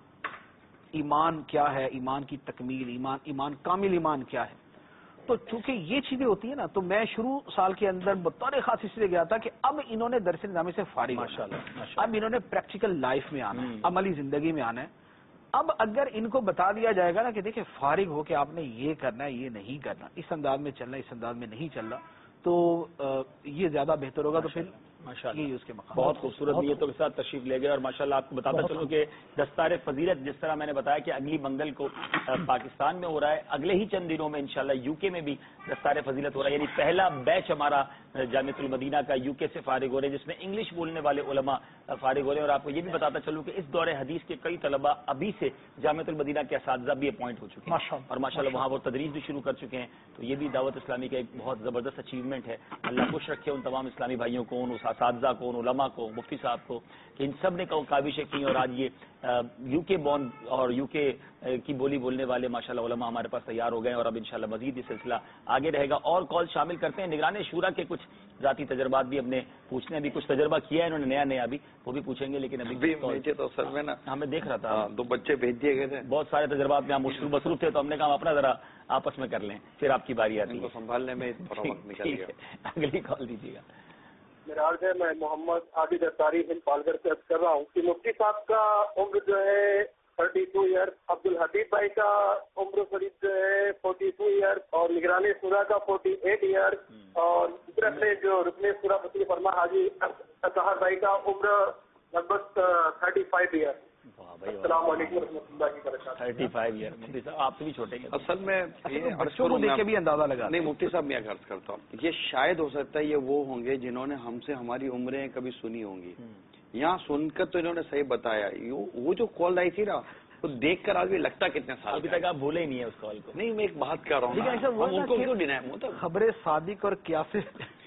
ایمان کیا ہے، ایمان کی تکمیل، ایمان کامل ایمان کیا ہے. تو چونکہ یہ چیزیں ہوتی ہیں نا، تو میں شروع سال کے اندر بطور خاص اس لیے گیا تھا کہ اب انہوں نے درس نظامی سے فارغ ہونا، اب انہوں نے پریکٹیکل لائف میں آنا ہے، عملی زندگی میں آنا ہے. اب اگر ان کو بتا دیا جائے گا نا کہ دیکھیں فارغ ہو کے آپ نے یہ کرنا ہے، یہ نہیں کرنا، اس انداز میں چلنا، اس انداز میں نہیں چلنا، تو یہ زیادہ بہتر ہوگا. تو پھر ماشاءاللہ اس کے مقام بہت خوبصورت نیتوں کے ساتھ تشریف لے گئے. اور ماشاءاللہ آپ کو بتاتا چلوں کہ دستار فضیلت جس طرح میں نے بتایا کہ اگلی منگل کو پاکستان میں ہو رہا ہے، اگلے ہی چند دنوں میں انشاءاللہ یو کے میں بھی دستار فضیلت ہو رہا ہے. یعنی پہلا بیچ ہمارا جامعۃ المدینہ کا یو کے سے فارغ ہو رہے ہیں، جس میں انگلش بولنے والے علماء فارغ ہو رہے ہیں. اور آپ کو یہ بھی بتاتا چلوں کہ اس دور حدیث کے کئی طلبہ ابھی سے جامعۃ المدینہ کے اساتذہ بھی اپوائنٹ ہو چکے ہیں اور ماشاءاللہ وہاں وہ تدریس بھی شروع کر چکے ہیں. تو یہ بھی دعوت اسلامی کا ایک بہت زبردست اچیومنٹ ہے. اللہ خوش رکھے ان تمام اسلامی بھائیوں کو، ان اساتذہ کو، ان علماء کو، مفتی صاحب کو، کہ ان سب نے کاوشیں کی اور آج یہ یو کے بورن اور یو کے کی بولی بولنے والے ماشاءاللہ علماء ہمارے پاس تیار ہو گئے ہیں. اور اب انشاءاللہ مزید یہ سلسلہ آگے رہے گا. اور کال شامل کرتے ہیں. نگران شورا کے کچھ ذاتی تجربات بھی اپنے پوچھنے، ابھی کچھ تجربہ کیا ہے انہوں نے نیا ابھی وہ بھی پوچھیں گے. لیکن ابھی تو اصل میں نا ہمیں دیکھ رہا تھا 2 بچے بھیج دیے گئے تھے، بہت سارے تجربات میں ہم مصروف تھے، تو ہم نے کہا اپنا ذرا آپس میں کر لیں، پھر آپ کی باری آتی ہے. سنبھالنے میں نکل گیا. اگلی کال دیجیے گا. میرا عرض ہے، میں محمد عابد اتاری ہند پالگڑھ سے عرض کر رہا ہوں کہ مفتی صاحب کا عمر جو ہے 32 ایئر، عبد الحبیب بھائی کا عمر قریب جو ہے 42 ایئر، اور نگران شورا کا 48 ایئر، اور دوسرے سے جو رکن شورا وسیع فرما حاجی اطہر بھائی کا عمر لگ بھگ 35 ایئر. السلام علیکم ورحمۃ اللہ وبرکاتہ. 35 ایئر. مفتی صاحب آپ سے بھی چھوٹے ہیں. اصل میں بچوں کو دیکھ کے بھی اندازہ لگا. نہیں مفتی صاحب میں عرض کرتا ہوں، یہ شاید ہو سکتا ہے یہ وہ ہوں گے جنہوں نے ہم سے ہماری عمریں کبھی سنی ہوں گی. یہاں سن کر تو انہوں نے صحیح بتایا. وہ جو کال آئی تھی نا وہ دیکھ کر آج بھی لگتا کتنے سال ابھی تک آپ بھولے ہی نہیں ہے اس کال کو. نہیں میں ایک بات کر رہا ہوں، ان کو کیوں ڈینائی خبریں صادق اور کیا سے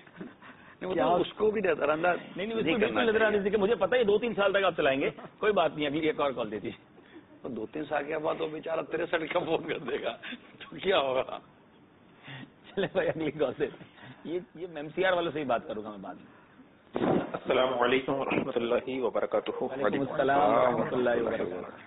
اس کو بھی نظر انداز نہیں، اس کو بالکل نظر انداز کہ مجھے پتا ہے 2-3 سال تک آپ چلائیں گے، کوئی بات نہیں. اگلی ایک اور کال دیتی. تو 2-3 سال کے بعد وہ بیچارہ 63 کا فون کر دے گا تو کیا ہوگا. چلے بھائی اگلی کال سے. یہ MCR والوں سے ہی بات کروں گا میں بعد میں. السلام علیکم ورحمۃ اللہ وبرکاتہ. وعلیکم السلام ورحمۃ اللہ وبرکاتہ.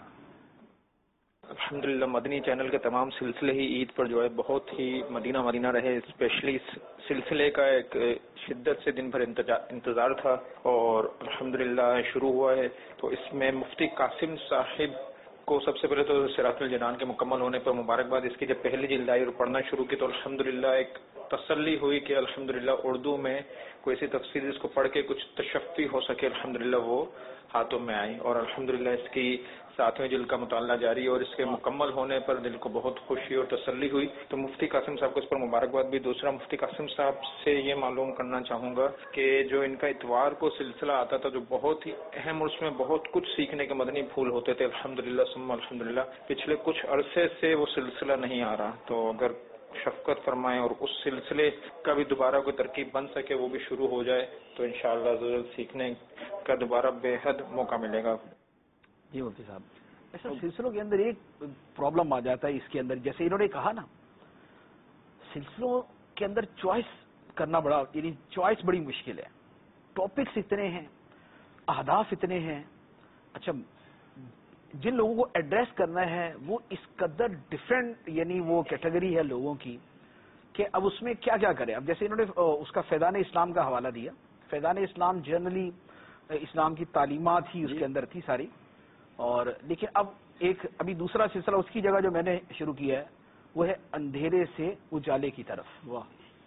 الحمدللہ مدنی چینل کے تمام سلسلے ہی عید پر جو ہے بہت ہی مدینہ رہے. اسپیشلی اس سلسلے کا ایک شدت سے دن بھر انتظار تھا اور الحمدللہ شروع ہوا ہے. تو اس میں مفتی قاسم صاحب کو سب سے پہلے تو صراط الجنان کے مکمل ہونے پر مبارکباد. اس کی جب پہلی جلد آئی اور پڑھنا شروع کی تو الحمدللہ ایک تسلی ہوئی کہ الحمدللہ اردو میں کوئی ایسی تفسیر جس کو پڑھ کے کچھ تشفی ہو سکے، الحمدللہ وہ ہاتھوں میں آئی. اور الحمدللہ اس کی 7ویں جلد کا مطالعہ جاری اور اس کے مکمل ہونے پر دل کو بہت خوشی اور تسلی ہوئی. تو مفتی قاسم صاحب کو اس پر مبارکباد بھی. دوسرا مفتی قاسم صاحب سے یہ معلوم کرنا چاہوں گا کہ جو ان کا اتوار کو سلسلہ آتا تھا جو بہت ہی اہم اور اس میں بہت کچھ سیکھنے کے مدنی پھول ہوتے تھے، الحمدللہ ثم الحمدللہ پچھلے کچھ عرصے سے وہ سلسلہ نہیں آ رہا. تو اگر شفقت فرمائیں اور اس سلسلے کا بھی دوبارہ کوئی ترکیب بن سکے وہ بھی شروع ہو جائے تو انشاءاللہ ضرور سیکھنے کا دوبارہ بے حد موقع ملے گا. جی مفتی صاحب، ایسا سلسلوں کے اندر ایک پرابلم آ جاتا ہے اس کے اندر. جیسے انہوں نے کہا نا सिलसिलों के अंदर चॉइस करना बड़ा, यानी चॉइस बड़ी मुश्किल है। टॉपिक्स इतने हैं, अहदाफ इतने हैं। अच्छा, जिन लोगों को एड्रेस करना है वो इस कदर डिफरेंट, यानी वो कैटेगरी है लोगों की कि अब उसमें क्या क्या करें। अब जैसे इन्होंने उसका फैदान इस्लाम का हवाला दिया। फैदान इस्लाम जनरली इस्लाम की तालीमात ही उसके अंदर थी सारी, और लेकिन अब एक अभी दूसरा सिलसिला उसकी जगह जो मैंने शुरू किया है वो है अंधेरे से उजाले की तरफ। वाह।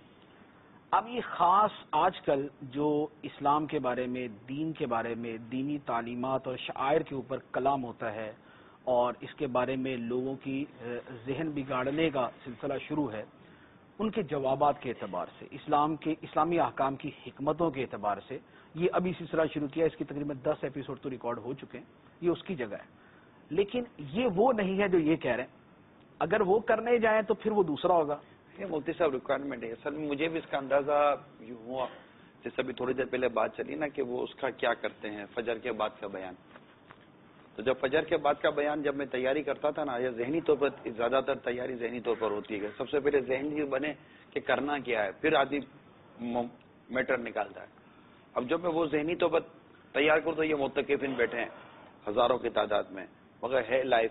अब ये खास आजकल जो इस्लाम के बारे में, दीन के बारे में, दीनी तालीमात और शायर के ऊपर कलाम होता है और इसके बारे में लोगों की जहन बिगाड़ने का सिलसिला शुरू है, उनके जवाबात के एतबार से, इस्लामी अहकाम की हिकमतों के एतबार से ये अभी सिलसिला शुरू किया। इसकी तकरीबन 10 एपिसोड तो रिकॉर्ड हो चुके हैं, ये उसकी जगह है। लेकिन ये वो नहीं है जो ये कह रहे हैं। अगर वो करने जाएं तो फिर वो दूसरा होगा। ये मुफ्ती साहब रिक्वायरमेंट है। असल में मुझे भी इसका अंदाजा यूं हुआ, जैसे अभी थोड़ी देर पहले बात चली ना कि वो उसका क्या करते हैं फजर के बाद का बयान। तो जब फजर के बाद का बयान जब मैं तैयारी करता था ना, या जहनी तौर पर, ज्यादातर तैयारी जहनी तौर पर होती है। सबसे पहले जहनी बने कि करना क्या है, फिर आदमी मैटर निकालता है। अब जब मैं वो जहनी तौर पर तैयार करूँ तो ये मुत्तकिफिन बैठे हैं हजारों की तादाद में, मगर है लाइफ।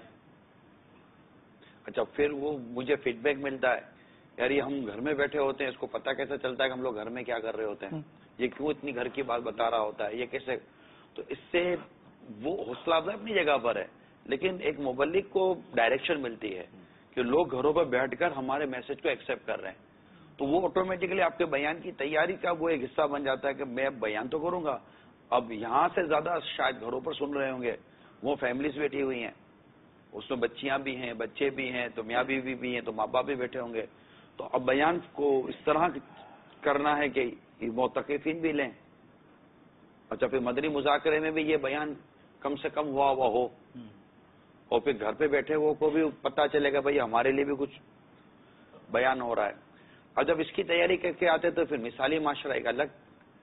अच्छा, फिर वो मुझे फीडबैक मिलता है, यार ये हम घर में बैठे होते हैं, इसको पता कैसे चलता है कि हम लोग घर में क्या कर रहे होते हैं, ये क्यों इतनी घर की बात बता रहा होता है, ये कैसे। तो इससे वो हौसला अफजाई अपनी जगह पर है, लेकिन एक मुबल्लिग को डायरेक्शन मिलती है कि लोग घरों पर बैठकर हमारे मैसेज को एक्सेप्ट कर रहे हैं। तो वो ऑटोमेटिकली आपके बयान की तैयारी का वो एक हिस्सा बन जाता है कि मैं बयान तो करूंगा। अब यहां से ज्यादा शायद घरों पर सुन रहे होंगे, वो फैमिलीज बैठी हुई हैं, उसमें बच्चियां भी हैं, बच्चे भी हैं, तो मियाँ बीवी भी हैं, तो माँ बाप भी बैठे होंगे। तो अब बयान को इस तरह करना है कि मुतकिफिन भी लें। अच्छा, फिर मदनी मुज़ाकरे में भी ये बयान कम से कम हुआ हो, और फिर घर पे बैठे हुए को भी पता चलेगा भाई हमारे लिए भी कुछ बयान हो रहा है। और जब इसकी तैयारी करके आते तो फिर मिसाली माशरा एक अलग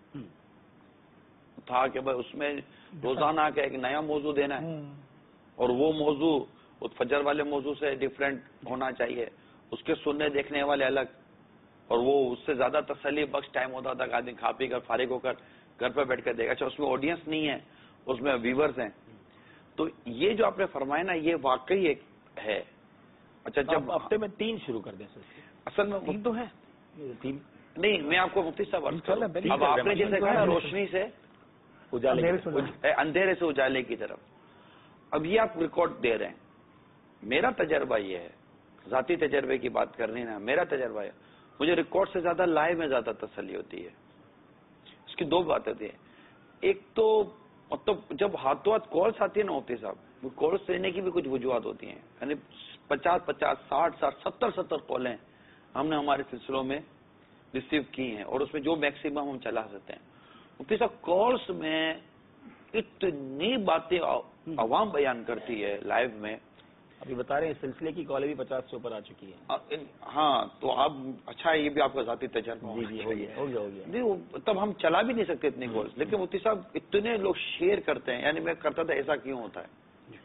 था कि भाई उसमें रोजाना का एक नया मौजू देना है, और वो मौजू उस फजर वाले मौजू से डिफरेंट होना चाहिए, उसके सुनने देखने वाले अलग, और वो उससे ज्यादा तसल्ली बख्श टाइम होता था कि आदमी खा पी कर फारिग होकर घर पर बैठ कर देगा। अच्छा, उसमें ऑडियंस नहीं है, उसमें व्यूवर्स हैं। तो ये जो आपने फरमाया ना, ये वाकई एक है। अच्छा, जब हफ्ते में 3 शुरू कर दें। असल में 3 तो है, 3 नहीं, मैं आपको मुफ्ती साहब अब आपने जैसे कहा रोशनी से उजाले, अंधेरे से उजाले की तरफ, अब ये आप रिकॉर्ड दे रहे हैं। मेरा तजर्बा ये है, जाती तजर्बे की बात करनी ना, मेरा तजर्बा है, मुझे रिकॉर्ड से ज्यादा लाइव में ज्यादा तसल्ली होती है। इसकी 2 बातें होती है। एक तो मतलब जब हाथों हाथ कॉल्स आती है ना मुफ्ती साहब, वो कॉल्स देने की भी कुछ वजूहत होती हैं। यानी 50-50, 60-60, 70-70 कॉलें हमने हमारे सिलसिलों में रिसीव की हैं, और उसमें जो मैक्सिमम हम चला सकते हैं। मुफ्ती साहब कॉल्स में इतनी बातें आवाम बयान करती है लाइव में। अभी बता रहे हैं सिलसिले की कॉलें भी 50 से ऊपर आ चुकी है। हाँ, तो आप अच्छा है, ये भी आपका जाती तजर्बा। जी, हो गया। नहीं, तब हम चला भी नहीं सकते इतनी कॉल्स, लेकिन मुफ्ती साहब इतने लोग शेयर करते हैं। यानी मैं करता था, ऐसा क्यों होता है,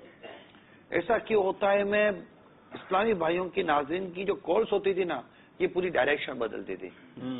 ऐसा क्यों होता है। मैं इस्लामी भाइयों की, नाज़रीन की जो कॉल्स होती थी ना, ये पूरी डायरेक्शन बदलती थी।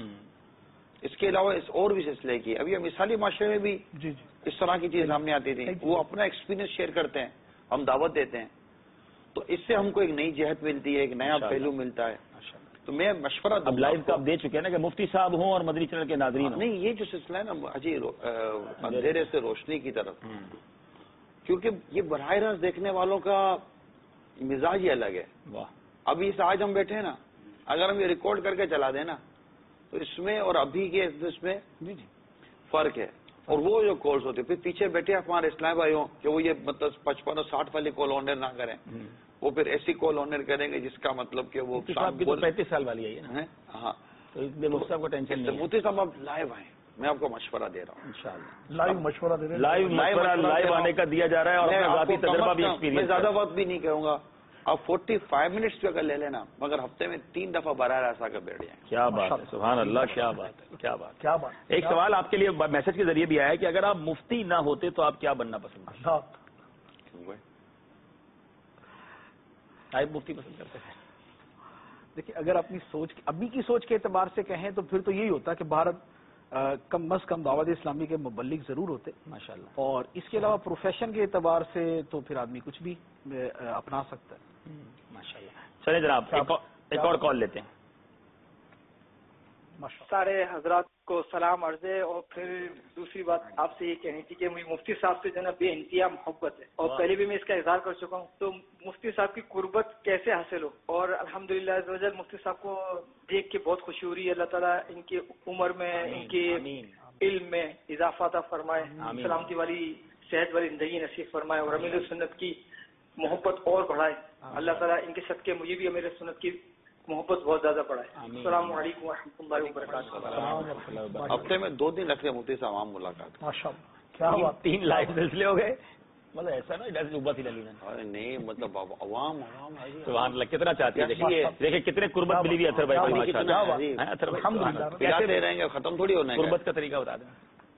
इसके अलावा इस और भी सिलसिले की, अभी मिसाली माशरे में भी इस तरह की चीज सामने आती थी। वो अपना एक्सपीरियंस शेयर करते हैं, हम दावत देते हैं, तो इससे हमको एक नई जहत मिलती है, एक नया पहलू मिलता है। तो मैं मशवरा अब लाइव का आप दे चुके हैं ना कि मुफ्ती साहब हों और मदनी चैनल के नाज़रीन हों। नहीं, ये जो सिलसिला है ना अजी, अंधेरे से रोशनी की तरफ, क्योंकि ये बराह रास्त देखने वालों का मिजाज ही अलग है। वाह। अभी इस आज हम बैठे हैं ना, अगर हम ये रिकॉर्ड करके चला देना तो इसमें और अभी के इसमें फर्क है। और वो जो कॉल्स होते फिर पीछे बैठे हमारे इस्लाम भाइयों कि वो ये मतलब 55 और 60 वाली कॉल ऑनर ना करें, वो फिर ऐसी कॉल ऑनर करेंगे जिसका मतलब कि वो 35 साल वाली है। हाँ, तो इसलिए मुफ्ती साहब को टेंशन नहीं है। मुफ्ती साहब आप लाइव आए, मैं आपको मशवरा दे रहा हूँ। इंशाअल्लाह लाइव मशवरा दे रहे हैं। लाइव आने का दिया जा रहा है, और अपना ज़ाती तजर्बा भी एक्सपीरियंस। मैं ज्यादा वक्त भी नहीं कहूंगा, आप 45 मिनट्स भी अगर ले लेना, मगर हफ्ते में 3 दफा बराह रास्त आकर बैठ जाए। क्या बात है, सुभान अल्लाह, क्या बात है, क्या बात। एक सवाल आपके लिए मैसेज के जरिए भी आया है कि अगर आप मुफ्ती ना होते तो आप क्या बनना पसंद करते? आप मुफ्ती पसंद करते हैं? دیکھیے اگر اپنی سوچ ابھی کی سوچ کے اعتبار سے کہیں تو پھر تو یہی ہوتا کہ بھارت کم از کم دعوت اسلامی کے مبلغ ضرور ہوتے ماشاءاللہ، اور اس کے علاوہ پروفیشن کے اعتبار سے تو پھر آدمی کچھ بھی اپنا سکتا ہے ماشاءاللہ. چلیں جناب ایک اور کال لیتے ہیں. سارے حضرات کو سلام عرض ہے. اور پھر دوسری بات آپ سے یہ کہنی تھی کہ مجھے مفتی صاحب سے جو ہے نا بے انتہا محبت ہے، اور پہلے بھی میں اس کا اظہار کر چکا ہوں. تو مفتی صاحب کی قربت کیسے حاصل ہو، اور الحمدللہ عز و جل مفتی صاحب کو دیکھ کے بہت خوشی ہو رہی ہے. اللہ تعالیٰ ان کی عمر میں ان کے علم میں اضافہ عطا فرمائے، سلامتی والی صحت والی زندگی نصیب فرمائے، اور امیر سنت کی محبت اور بڑھائے. اللہ تعالیٰ ان کے صدقے مجھے بھی امیر سنت کی محبت بہت زیادہ پڑھائے. السلام علیکم ورحمۃ اللہ وبرکاتہ. ہفتے میں 2 دن رکھے مفتی صاحب عام ملاقات. ماشاءاللہ کیا بات، 3 لائیو سلسلے ہو گئے. مطلب ایسا نا جیسے اوبا تھی نہیں مطلب عوام سبحان اللہ کتنا چاہتی ہے. دیکھیے کتنے قربت ملی ہوئی اطہر بھائی کیسے رہیں گے، ختم تھوڑی ہونا ہے. قربت کا طریقہ بتا دیں.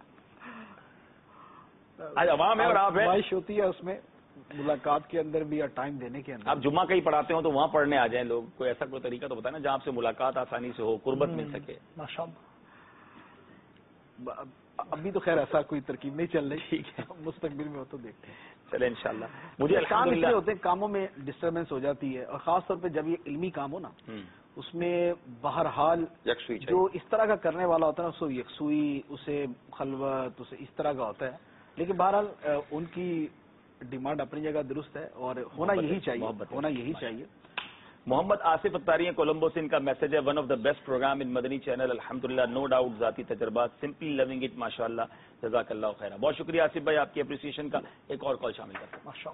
آج عوام ہے اور آپ ہیں، خواہش ہوتی ہے اس میں ملاقات کے اندر بھی یا ٹائم دینے کے اندر. آپ جمعہ کہیں پڑھاتے ہو تو وہاں پڑھنے آ جائیں لوگ. کوئی ایسا کوئی طریقہ تو بتائیں نا جہاں آپ سے ملاقات آسانی سے ہو، قربت مل سکے. ابھی تو خیر ایسا کوئی ترکیب نہیں چل رہی. ٹھیک ہے، مستقبل میں ہو تو دیکھتے ہیں. چلے انشاءاللہ. مجھے کام اس لیے ہوتے ہیں، کاموں میں ڈسٹربنس ہو جاتی ہے، اور خاص طور پہ جب یہ علمی کام ہو نا اس میں بہرحال جو اس طرح کا کرنے والا ہوتا ہے نا، اسے یکسوئی، اسے خلوت، اسے اس طرح کا ہوتا ہے. لیکن بہرحال ان کی ڈیمانڈ اپنی جگہ درست ہے اور ہونا یہی چاہیے. محمد آصف اختاری کولمبو سے ان کا میسج ہے. One of the best program in Madani channel الحمدللہ، نو ڈاؤٹ ذاتی تجربات، سمپلی لونگ اٹ، ماشاء اللہ، جزاک اللہ خیر. بہت شکریہ آصف بھائی آپ کی اپریسیشن کا. ایک اور کال شامل کرتے ہیں.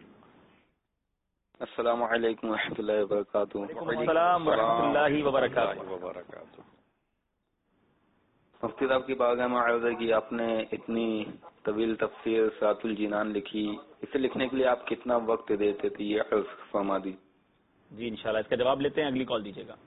السلام علیکم و رحمۃ اللہ وبرکاتہ. السلام ورحمۃ اللہ وبرکاتہ. مفتی صاحب کی بارگاہ میں عرض ہے کہ آپ نے اتنی طویل تفسیر صراط الجنان لکھی، اسے لکھنے کے لیے آپ کتنا وقت دیتے تھے، یہ عرض فرما دی. جی انشاءاللہ اس کا جواب لیتے ہیں. اگلی کال دیجیے گا.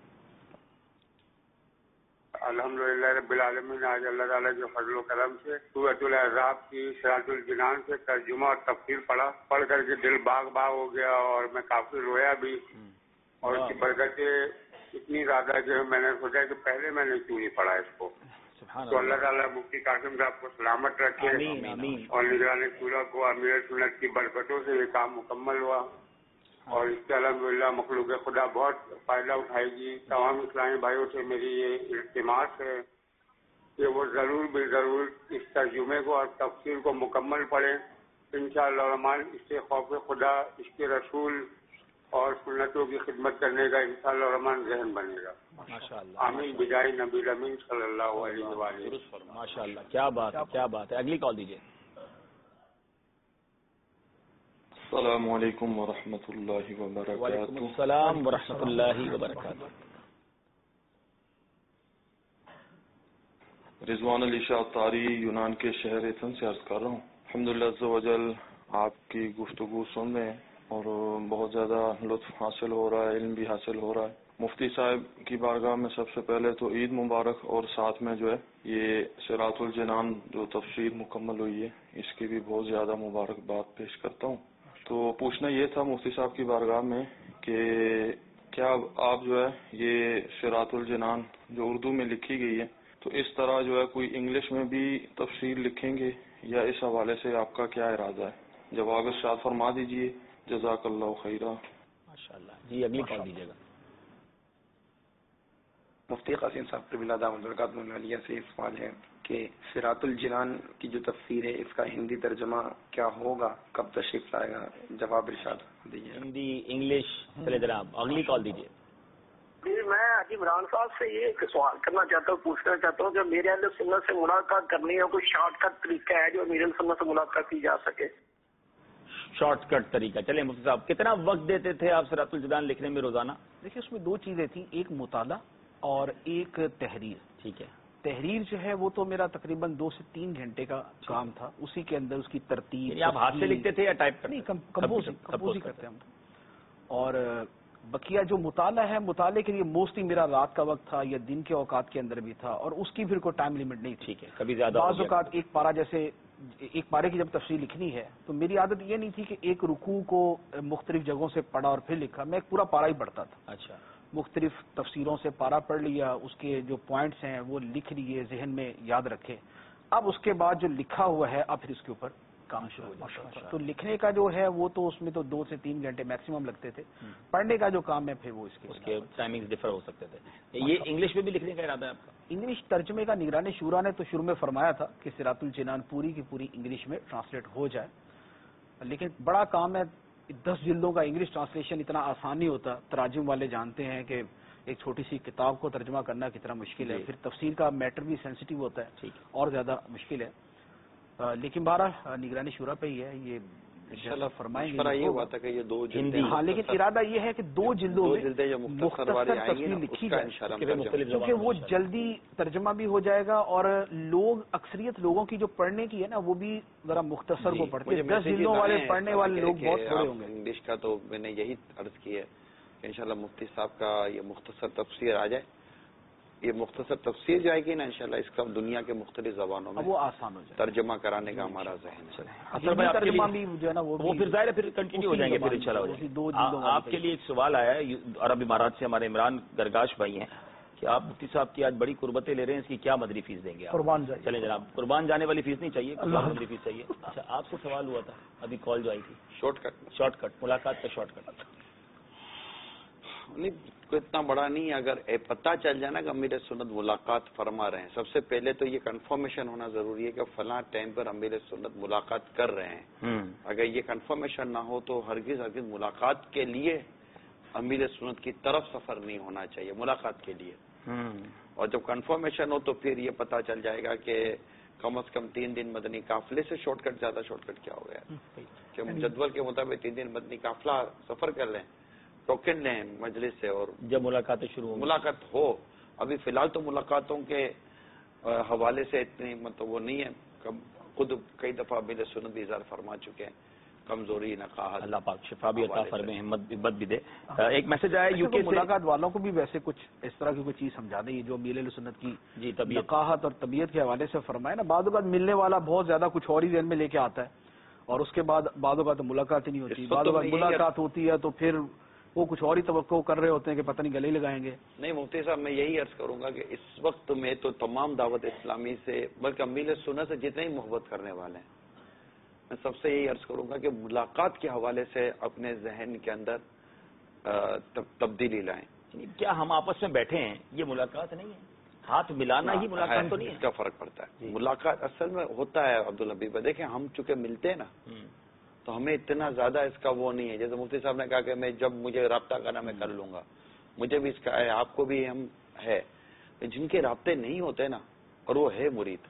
الحمدللہ رب العالمین. آج اللہ تعالیٰ کے فضل و کرم سے سورۃ الاحزاب کی صراط الجنان سے ترجمہ اور تفسیر پڑھ کر کے دل باغ ہو گیا، اور میں کافی رویا بھی. اور اس کی برکتیں اتنی زیادہ کہ میں نے سوچا کہ پہلے میں نے کیوں نہیں پڑھا اس کو. تو اللہ تعالیٰ مفتی قاسم صاحب کو سلامت رکھے اور نگران سورہ کو امیر سنت کی برکتوں سے یہ کام مکمل ہوا. اور اس سے الحمدللہ مخلوق خدا بہت فائدہ اٹھائے گی. تمام اسلامی بھائیوں سے میری یہ التماس ہے کہ وہ ضرور بے ضرور اس ترجمے کو اور تفسیر کو مکمل پڑھیں. انشاءاللہ الرحمن اس سے خوف خدا، اس کے رسول اور سنتوں کی خدمت کرنے کا انشاءاللہ الرحمن ذہن بنے گا. آمین بجائے نبی امین صلی اللہ علیہ وسلم. ماشاءاللہ کیا بات ہے، کیا بات ہے. اگلی کال دیجیے. السلام علیکم ورحمۃ اللہ وبرکاتہ. وعلیکم السلام ورحمۃ اللہ وبرکاتہ. رضوان علی شاہ اختاری یونان کے شہر ایتھن سے عرض کر رہا ہوں. الحمدللہ عز و جل آپ کی گفتگو سن رہے ہیں اور بہت زیادہ لطف حاصل ہو رہا ہے، علم بھی حاصل ہو رہا ہے. مفتی صاحب کی بارگاہ میں سب سے پہلے تو عید مبارک، اور ساتھ میں جو ہے یہ صراط الجنان جو تفسیر مکمل ہوئی ہے اس کی بھی بہت زیادہ مبارکباد پیش کرتا ہوں. تو پوچھنا یہ تھا مفتی صاحب کی بارگاہ میں کہ کیا آپ جو ہے یہ صراط الجنان جو اردو میں لکھی گئی ہے تو اس طرح جو ہے کوئی انگلش میں بھی تفسیر لکھیں گے، یا اس حوالے سے آپ کا کیا ارادہ ہے؟ جواب ارشاد فرما دیجیے. جزاک اللہ خیرہ. ماشاءاللہ. جی اگلی کال دیجیے گا. مفتی قاسم صاحب قبلہ دامت برکاتہ علیہ سے اس سوال ہے کہ صراط الجنان کی جو تفسیر ہے اس کا ہندی ترجمہ کیا ہوگا، کب تشریف لائے گا؟ جواب ارشاد دیجیے. ہندی، انگلش. چلے جناب اگلی کال دیجیے. جی میں حاجی عمران صاحب سے یہ سوال کرنا چاہتا ہوں، پوچھنا چاہتا ہوں کہ میرے اہل سنت سے ملاقات کرنی ہے، کوئی شارٹ کٹ طریقہ ہے جو میرے اہل سنت سے ملاقات کی جا سکے؟ شارٹ کٹ طریقہ. چلیں مفتی صاحب کتنا وقت دیتے تھے آپ صراط الجنان لکھنے میں روزانہ؟ دیکھیے اس میں 2 چیزیں تھیں، ایک مطالعہ اور ایک تحریر. ٹھیک ہے. تحریر جو ہے وہ تو میرا تقریباً 2 سے 3 گھنٹے کا کام تھا. اسی کے اندر اس کی ترتیب. آپ ہاتھ سے لکھتے تھے یا ٹائپ کرتے؟ نہیں، کمپوز کرتے ہم. اور بقیہ جو مطالعہ ہے، مطالعے کے لیے موسٹلی میرا رات کا وقت تھا یا دن کے اوقات کے اندر بھی تھا، اور اس کی پھر کوئی ٹائم لیمٹ نہیں. ٹھیک ہے. کبھی زیادہ بعض اوقات ایک پارا، جیسے ایک پارے کی جب تفسیر لکھنی ہے تو میری عادت یہ نہیں تھی کہ ایک رکوع کو مختلف جگہوں سے پڑھا اور پھر لکھا، میں ایک پورا پارا ہی پڑھتا تھا. اچھا. مختلف تفسیروں سے پارا پڑھ لیا، اس کے جو پوائنٹس ہیں وہ لکھ لیے، ذہن میں یاد رکھے. اب اس کے بعد جو لکھا ہوا ہے اب پھر اس کے اوپر کام شروع ہو جائے. تو لکھنے کا جو ہے وہ تو اس میں تو 2 سے 3 گھنٹے میکسیمم لگتے تھے. پڑھنے کا جو کام ہے پھر وہ اس کے ٹائمنگ ڈفر ہو سکتے تھے. یہ انگلش میں بھی لکھنے کا ارادہ ہے آپ کا؟ انگلش ترجمے کا نگران شورا نے تو شروع میں فرمایا تھا کہ صراط الجنان پوری کی پوری انگلش میں ٹرانسلیٹ ہو جائے، لیکن بڑا کام ہے. 10 جلدوں کا انگلش ٹرانسلیشن اتنا آسان نہیں ہوتا. تراجم والے جانتے ہیں کہ ایک چھوٹی سی کتاب کو ترجمہ کرنا کتنا مشکل ہے. پھر تفسیر کا میٹر بھی سینسیٹیو ہوتا ہے اور زیادہ مشکل ہے. لیکن بہرحال نگرانی شورا پہ ہی ہے. یہ انشاءاللہ فرمائیں گے. یہ ہوا تھا کہ یہ 2 جلدیں، ہاں، لیکن ارادہ یہ ہے کہ 2 جلدوں میں مختصر تفصیل لکھی جائے، کیونکہ وہ جلدی ترجمہ بھی ہو جائے گا اور لوگ اکثریت لوگوں کی جو پڑھنے کی ہے نا وہ بھی ذرا مختصر کو پڑھتے ہیں. 10 جلدوں والے پڑھنے والے لوگ بہت تھوڑے ہوں گے. انگلش کا تو میں نے یہی عرض کی ہے کہ انشاءاللہ مفتی صاحب کا یہ مختصر تفسیر آ جائے. یہ مختصر تفسیر جائے گی نا انشاءاللہ، اس کا دنیا کے مختلف زبانوں میں وہ آسان ہو جائے ترجمہ کرانے کا ہمارا ذہن ہے. ترجمہ بھی جو ہے نا وہ پھر ظاہر ہے پھر کنٹینیو ہو جائیں گے پھر انشاءاللہ. آپ کے لیے ایک سوال آیا ہے عرب امارات سے، ہمارے عمران گرگاش بھائی ہیں کہ آپ مفتی صاحب کی آج بڑی قربتیں لے رہے ہیں، اس کی کیا مدری فیس دیں گے آپ؟ قربان جائے. چلیں جناب، قربان جانے والی فیس نہیں چاہیے، مدری فیس چاہیے. اچھا، آپ سے سوال ہوا تھا ابھی کال جو آئی تھی، شارٹ کٹ ملاقات کا شارٹ کٹ. نہیں، کوئی اتنا بڑا نہیں ہے. اگر پتہ چل جائے نا کہ امیر سنت ملاقات فرما رہے ہیں، سب سے پہلے تو یہ کنفرمیشن ہونا ضروری ہے کہ فلاں ٹائم پر امیر سنت ملاقات کر رہے ہیں. اگر یہ کنفرمیشن نہ ہو تو ہرگز ملاقات کے لیے امیر سنت کی طرف سفر نہیں ہونا چاہیے ملاقات کے لیے. اور جب کنفرمیشن ہو تو پھر یہ پتہ چل جائے گا کہ کم از کم 3 دن مدنی قافلے سے شارٹ کٹ، زیادہ شارٹ کٹ کیا ہو گیا کہ جدول کے مطابق 3 دن مدنی قافلہ سفر کر لیں، ٹوکن لیں مجلس سے، اور جب ملاقاتیں شروع ہوں ملاقات ہو. ابھی فی الحال تو ملاقاتوں کے حوالے سے اتنی مطلب وہ نہیں ہے. خود کئی دفعہ امیر سنت بھی اظہار فرما چکے ہیں کمزوری نقاہت، اللہ پاک شفا بھی عطا فرمائے، ہمت بھی دے. ایک میسج آیا یو کے سے، ملاقات والوں کو بھی ویسے کچھ اس طرح کی کوئی چیز سمجھا دیں جو امیر سنت کی نقاہت اور طبیعت کے حوالے سے فرمائے نا. بعض اوقات ملنے والا بہت زیادہ کچھ اور ہی ذہن میں لے کے آتا ہے اور اس کے بعد بعض اوقات ملاقات ہی نہیں ہوتی. بعض اوقات ملاقات ہوتی ہے تو پھر وہ کچھ اور ہی توقع کر رہے ہوتے ہیں کہ پتہ نہیں گلے لگائیں گے. نہیں مفتی صاحب، میں یہی عرض کروں گا کہ اس وقت میں تو تمام دعوت اسلامی سے بلکہ امیر سنت سے جتنے ہی محبت کرنے والے ہیں، میں سب سے یہی عرض کروں گا کہ ملاقات کے حوالے سے اپنے ذہن کے اندر تبدیلی لائیں. کیا ہم آپس میں بیٹھے ہیں یہ ملاقات نہیں ہے؟ ہاتھ ملانا ہی ملاقات تو نہیں ہے؟ اس کا فرق پڑتا ہے. ملاقات اصل میں ہوتا ہے عبدالحبیب، دیکھیں ہم چونکہ ملتے ہیں نا تو ہمیں اتنا زیادہ اس کا وہ نہیں ہے. جیسے مفتی صاحب نے کہا کہ میں جب مجھے رابطہ کرنا میں کر لوں گا، مجھے بھی اس کا ہے، آپ کو بھی ہم ہے. جن کے رابطے نہیں ہوتے نا اور وہ ہے مرید،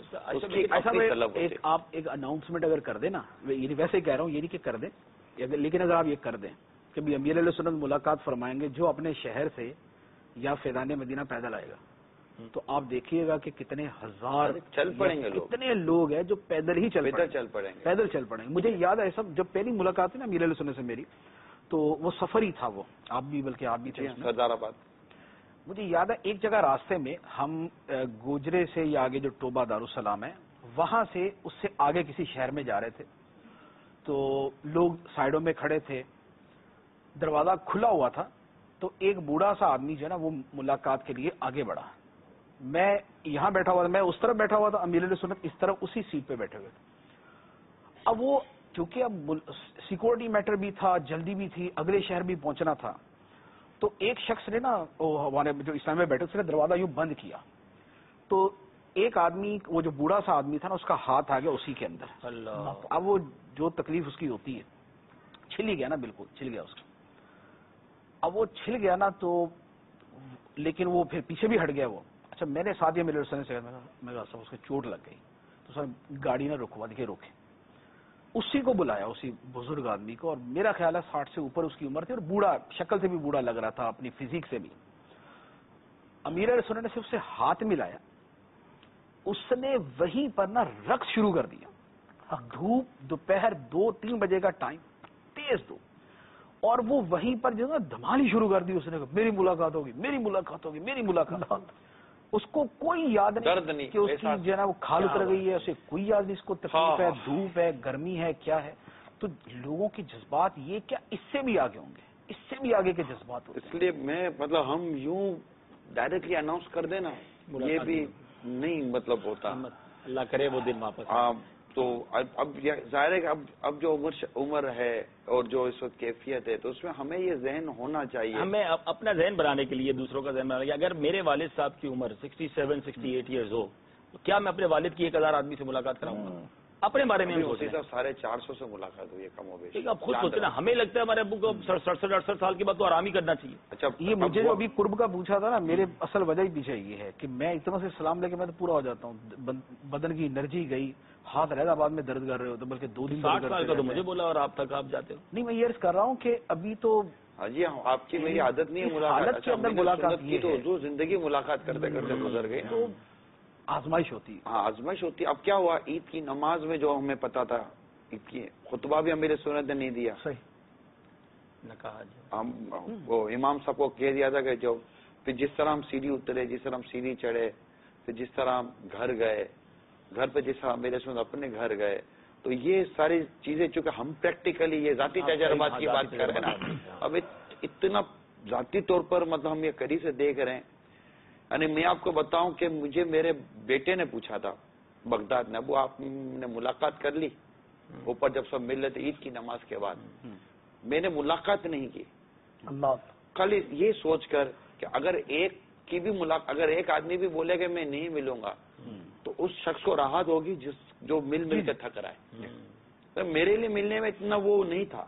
آپ ایک اناؤنسمنٹ اگر کر دیں نا، یعنی ویسے ہی کہہ رہا ہوں، یہ نہیں کہ کر دیں، لیکن اگر آپ یہ کر دیں کہ بھی امیر علیہ سنت ملاقات فرمائیں گے جو اپنے شہر سے یا فیضان مدینہ پیدل آئے گا، تو آپ دیکھیے گا کہ کتنے ہزار چل پڑیں گے کتنے لوگ ہیں جو پیدل ہی چل پڑیں گے. مجھے یاد ہے سب، جب پہلی ملاقات ہے نا امیر علیہ سنت سے میری، تو وہ سفر ہی تھا، وہ آپ بھی بلکہ آپ بھی تھے سردار آباد. مجھے یاد ہے ایک جگہ راستے میں ہم گوجرے سے یا آگے جو ٹوبہ دارالسلام ہے وہاں سے اس سے آگے کسی شہر میں جا رہے تھے، تو لوگ سائڈوں میں کھڑے تھے، دروازہ کھلا ہوا تھا، تو ایک بوڑھا سا آدمی جو ہے نا وہ ملاقات کے لیے آگے بڑھا. میں یہاں بیٹھا ہوا تھا، میں اس طرف بیٹھا ہوا تھا، امیر علیہ سنت اس طرف اسی سیٹ پہ بیٹھے ہوئے تھے. اب وہ چونکہ اب سیکورٹی میٹر بھی تھا، جلدی بھی تھی، اگلے شہر بھی پہنچنا تھا، تو ایک شخص نے نا ہمارے جو اسلام میں بیٹھے اس نے دروازہ یوں بند کیا، تو ایک آدمی، وہ جو بوڑھا سا آدمی تھا نا، اس کا ہاتھ آ گیا اسی کے اندر. اب وہ جو تکلیف اس کی ہوتی ہے، چھل ہی گیا نا، بالکل چھل گیا اس کا. اب وہ چھل گیا نا تو لیکن وہ پھر پیچھے بھی ہٹ گیا وہ. اچھا، میں نے ساتھ ہی میرے سے میں کہا اس کو چوٹ لگ گئی، تو سر گاڑی نہ رکوا دیکھے روکے، اسی کو بلایا، اسی بزرگ آدمی کو، اور میرا خیال ہے 60 سے اوپر اس کی عمر تھی اور بوڑھا، شکل سے بھی بوڑھا لگ رہا تھا، اپنی فزیک سے بھی. امیر علیہ سنت نے صرف سے ہاتھ ملایا، اس نے وہیں پر نا رقص شروع کر دیا. دھوپ دوپہر 2-3 بجے کا ٹائم، تیز دھوپ، اور وہ وہیں پر جو ہے نا دھمالی شروع کر دی. اس نے کہا میری ملاقات ہوگی، میری ملاقات ہوگی، میری ملاقات. اس کو کوئی یاد نہیں کہ اس کی جو ہے نا وہ کھال اتر گئی ہے، اسے کوئی یاد نہیں، اس کو تکلیف ہے، دھوپ ہے، گرمی ہے، کیا ہے. تو لوگوں کے جذبات یہ کیا اس سے بھی آگے ہوں گے. اس سے بھی آگے کے جذبات ہوتے ہیں. اس لیے میں مطلب ہم یوں ڈائریکٹلی اناؤنس کر دینا یہ بھی نہیں مطلب ہوتا. اللہ کرے وہ دن واپس. تو اب ظاہر ہے کہ اب جو عمر ہے اور جو اس وقت کیفیت ہے تو اس میں ہمیں یہ ذہن ہونا چاہیے. ہمیں اپنا ذہن بنانے کے لیے دوسروں کا ذہن بنانے کے لیے اگر میرے والد صاحب کی عمر 67 68 ایئرز ہو تو کیا میں اپنے والد کی 1000 آدمی سے ملاقات کراؤں گا؟ اپنے بارے میں اسی صاحب 450 سے ملاقات ہوئی ہے کم و بیش. اب خود سوچتے نا ہمیں لگتا ہے ہمارے ابو کو 67 68 سال کے بعد تو آرام ہی کرنا چاہیے. اچھا یہ مجھے جو ابھی قرب کا پوچھا تھا نا میرے اصل وجہ ہی پیچھے یہ ہے کہ میں اتنا سے سلام لے کے میں تو پورا ہو جاتا ہوں. بدن کی انرجی گئی, ہاتھ رہتا بعد میں درد کر رہے ہوتے بلکہ 2 دن 60 سال کا تو مجھے بولا اور آپ تک آپ جاتے ہو. نہیں میں یہ عرض کر رہا ہوں کہ ابھی تو ہاں جی آپ کی میری عادت نہیں ہے ملاقات کے اندر ملاقات کی تو جو زندگی ملاقات کرتے کرتے گزر گئی تو آزمائش ہوتی ہے. ہاں آزمائش ہوتی ہے. اب کیا ہوا عید کی نماز میں جو ہمیں پتا تھا عید کی خطبہ بھی ہم میرے سنت نے نہیں دیا. صحیح نہ کہا ہم وہ امام صاحب کو کہہ دیا تھا کہ جو پھر جس طرح ہم سیڑھی اترے جس طرح ہم سیڑھی چڑھے پھر جس طرح ہم گھر گئے گھر پہ جس طرح میرے سنت اپنے گھر گئے تو یہ ساری چیزیں چونکہ ہم پریکٹیکلی یہ ذاتی تجربات کی بات کر رہے ہیں نا اب اتنا ذاتی طور پر مطلب ہم یہ قریب سے دیکھ رہے ہیں. یعنی میں آپ کو بتاؤں کہ مجھے میرے بیٹے نے پوچھا تھا بغداد میں ابو آپ نے ملاقات کر لی اوپر جب سب مل رہے تھے عید کی نماز کے بعد میں نے ملاقات نہیں کی. کل یہ سوچ کر کہ اگر ایک آدمی بھی بولے کہ میں نہیں ملوں گا تو اس شخص کو راحت ہوگی جو مل کے تھک رہا ہے. میرے لیے ملنے میں اتنا وہ نہیں تھا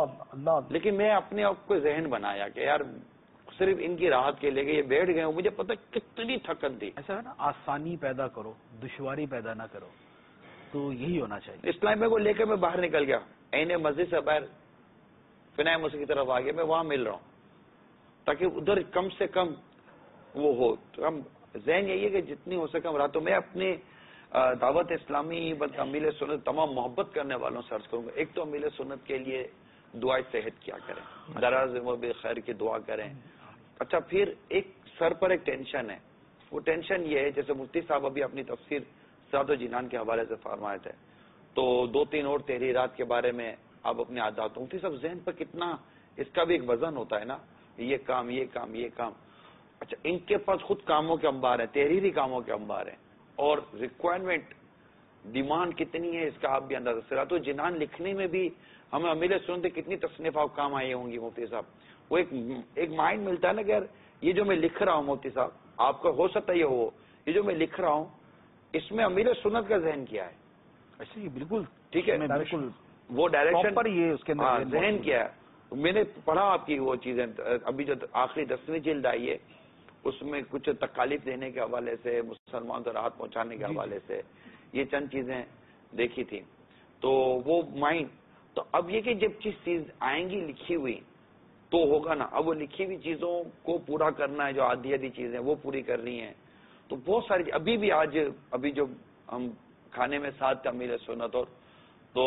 لیکن میں اپنے آپ کو ذہن بنایا کہ یار صرف ان کی راحت کے لے کے یہ بیٹھ گئے مجھے پتہ کتنی تھکن تھی. ایسا ہے نا آسانی پیدا کرو دشواری پیدا نہ کرو تو یہی ہونا چاہیے. اسلامیہ کو لے کے میں باہر نکل گیا عین مسجد سے باہر فنائے مسجد کی طرف آ گیا میں وہاں مل رہا ہوں تاکہ ادھر کم سے کم وہ ہو. تو ہم ذہن یہی ہے کہ جتنی ہو سکے ہم راتوں میں اپنے دعوت اسلامی امیل سنت تمام محبت کرنے والوں سے عرض کروں گا. ایک تو امیل سنت کے لیے دعائیں صحت کیا کریں دراز خیر کی دعا کریں. اچھا پھر ایک سر پر ایک ٹینشن ہے وہ ٹینشن یہ ہے جیسے مفتی صاحب ابھی اپنی تفسیر سرات الجنان کے حوالے سے فرمائے تھے تو 2-3 اور تحریرات کے بارے میں آپ اپنے عادات مفتی صاحب ذہن پر کتنا اس کا بھی ایک وزن ہوتا ہے نا یہ کام یہ کام یہ کام. اچھا ان کے پاس خود کاموں کے انبار ہیں تحریری کاموں کے انبار ہیں اور ریکوائرمنٹ ڈیمانڈ کتنی ہے اس کا آپ بھی اندازہ. سرات الجنان لکھنے میں بھی ہمیں امیل سنتے کتنی تصنیف آپ کام آئی ہوں گی مفتی صاحب. وہ ایک مائنڈ ملتا ہے نا کہ یار یہ جو میں لکھ رہا ہوں مفتی صاحب آپ کا ہو سکتا ہے یہ ہو یہ جو میں لکھ رہا ہوں اس میں امیل سنت کا ذہن کیا ہے. اچھا یہ بالکل ٹھیک ہے بالکل وہ ڈائریکشن پر یہ اس کے اندر ذہن کیا ہے. میں نے پڑھا آپ کی وہ چیزیں ابھی جو آخری 10ویں جلد آئی ہے اس میں کچھ تکالیف دینے کے حوالے سے مسلمان کو راحت پہنچانے کے حوالے سے یہ چند چیزیں دیکھی تھی تو وہ مائنڈ تو اب یہ کہ جب چیز آئیں گی لکھی ہوئی تو ہوگا نا. اب وہ لکھی ہوئی چیزوں کو پورا کرنا ہے جو آدھی چیزیں وہ پوری کرنی ہے تو بہت ساری ابھی بھی آج ابھی جو ہم کھانے میں ساتھ تھا امیل سنت اور تو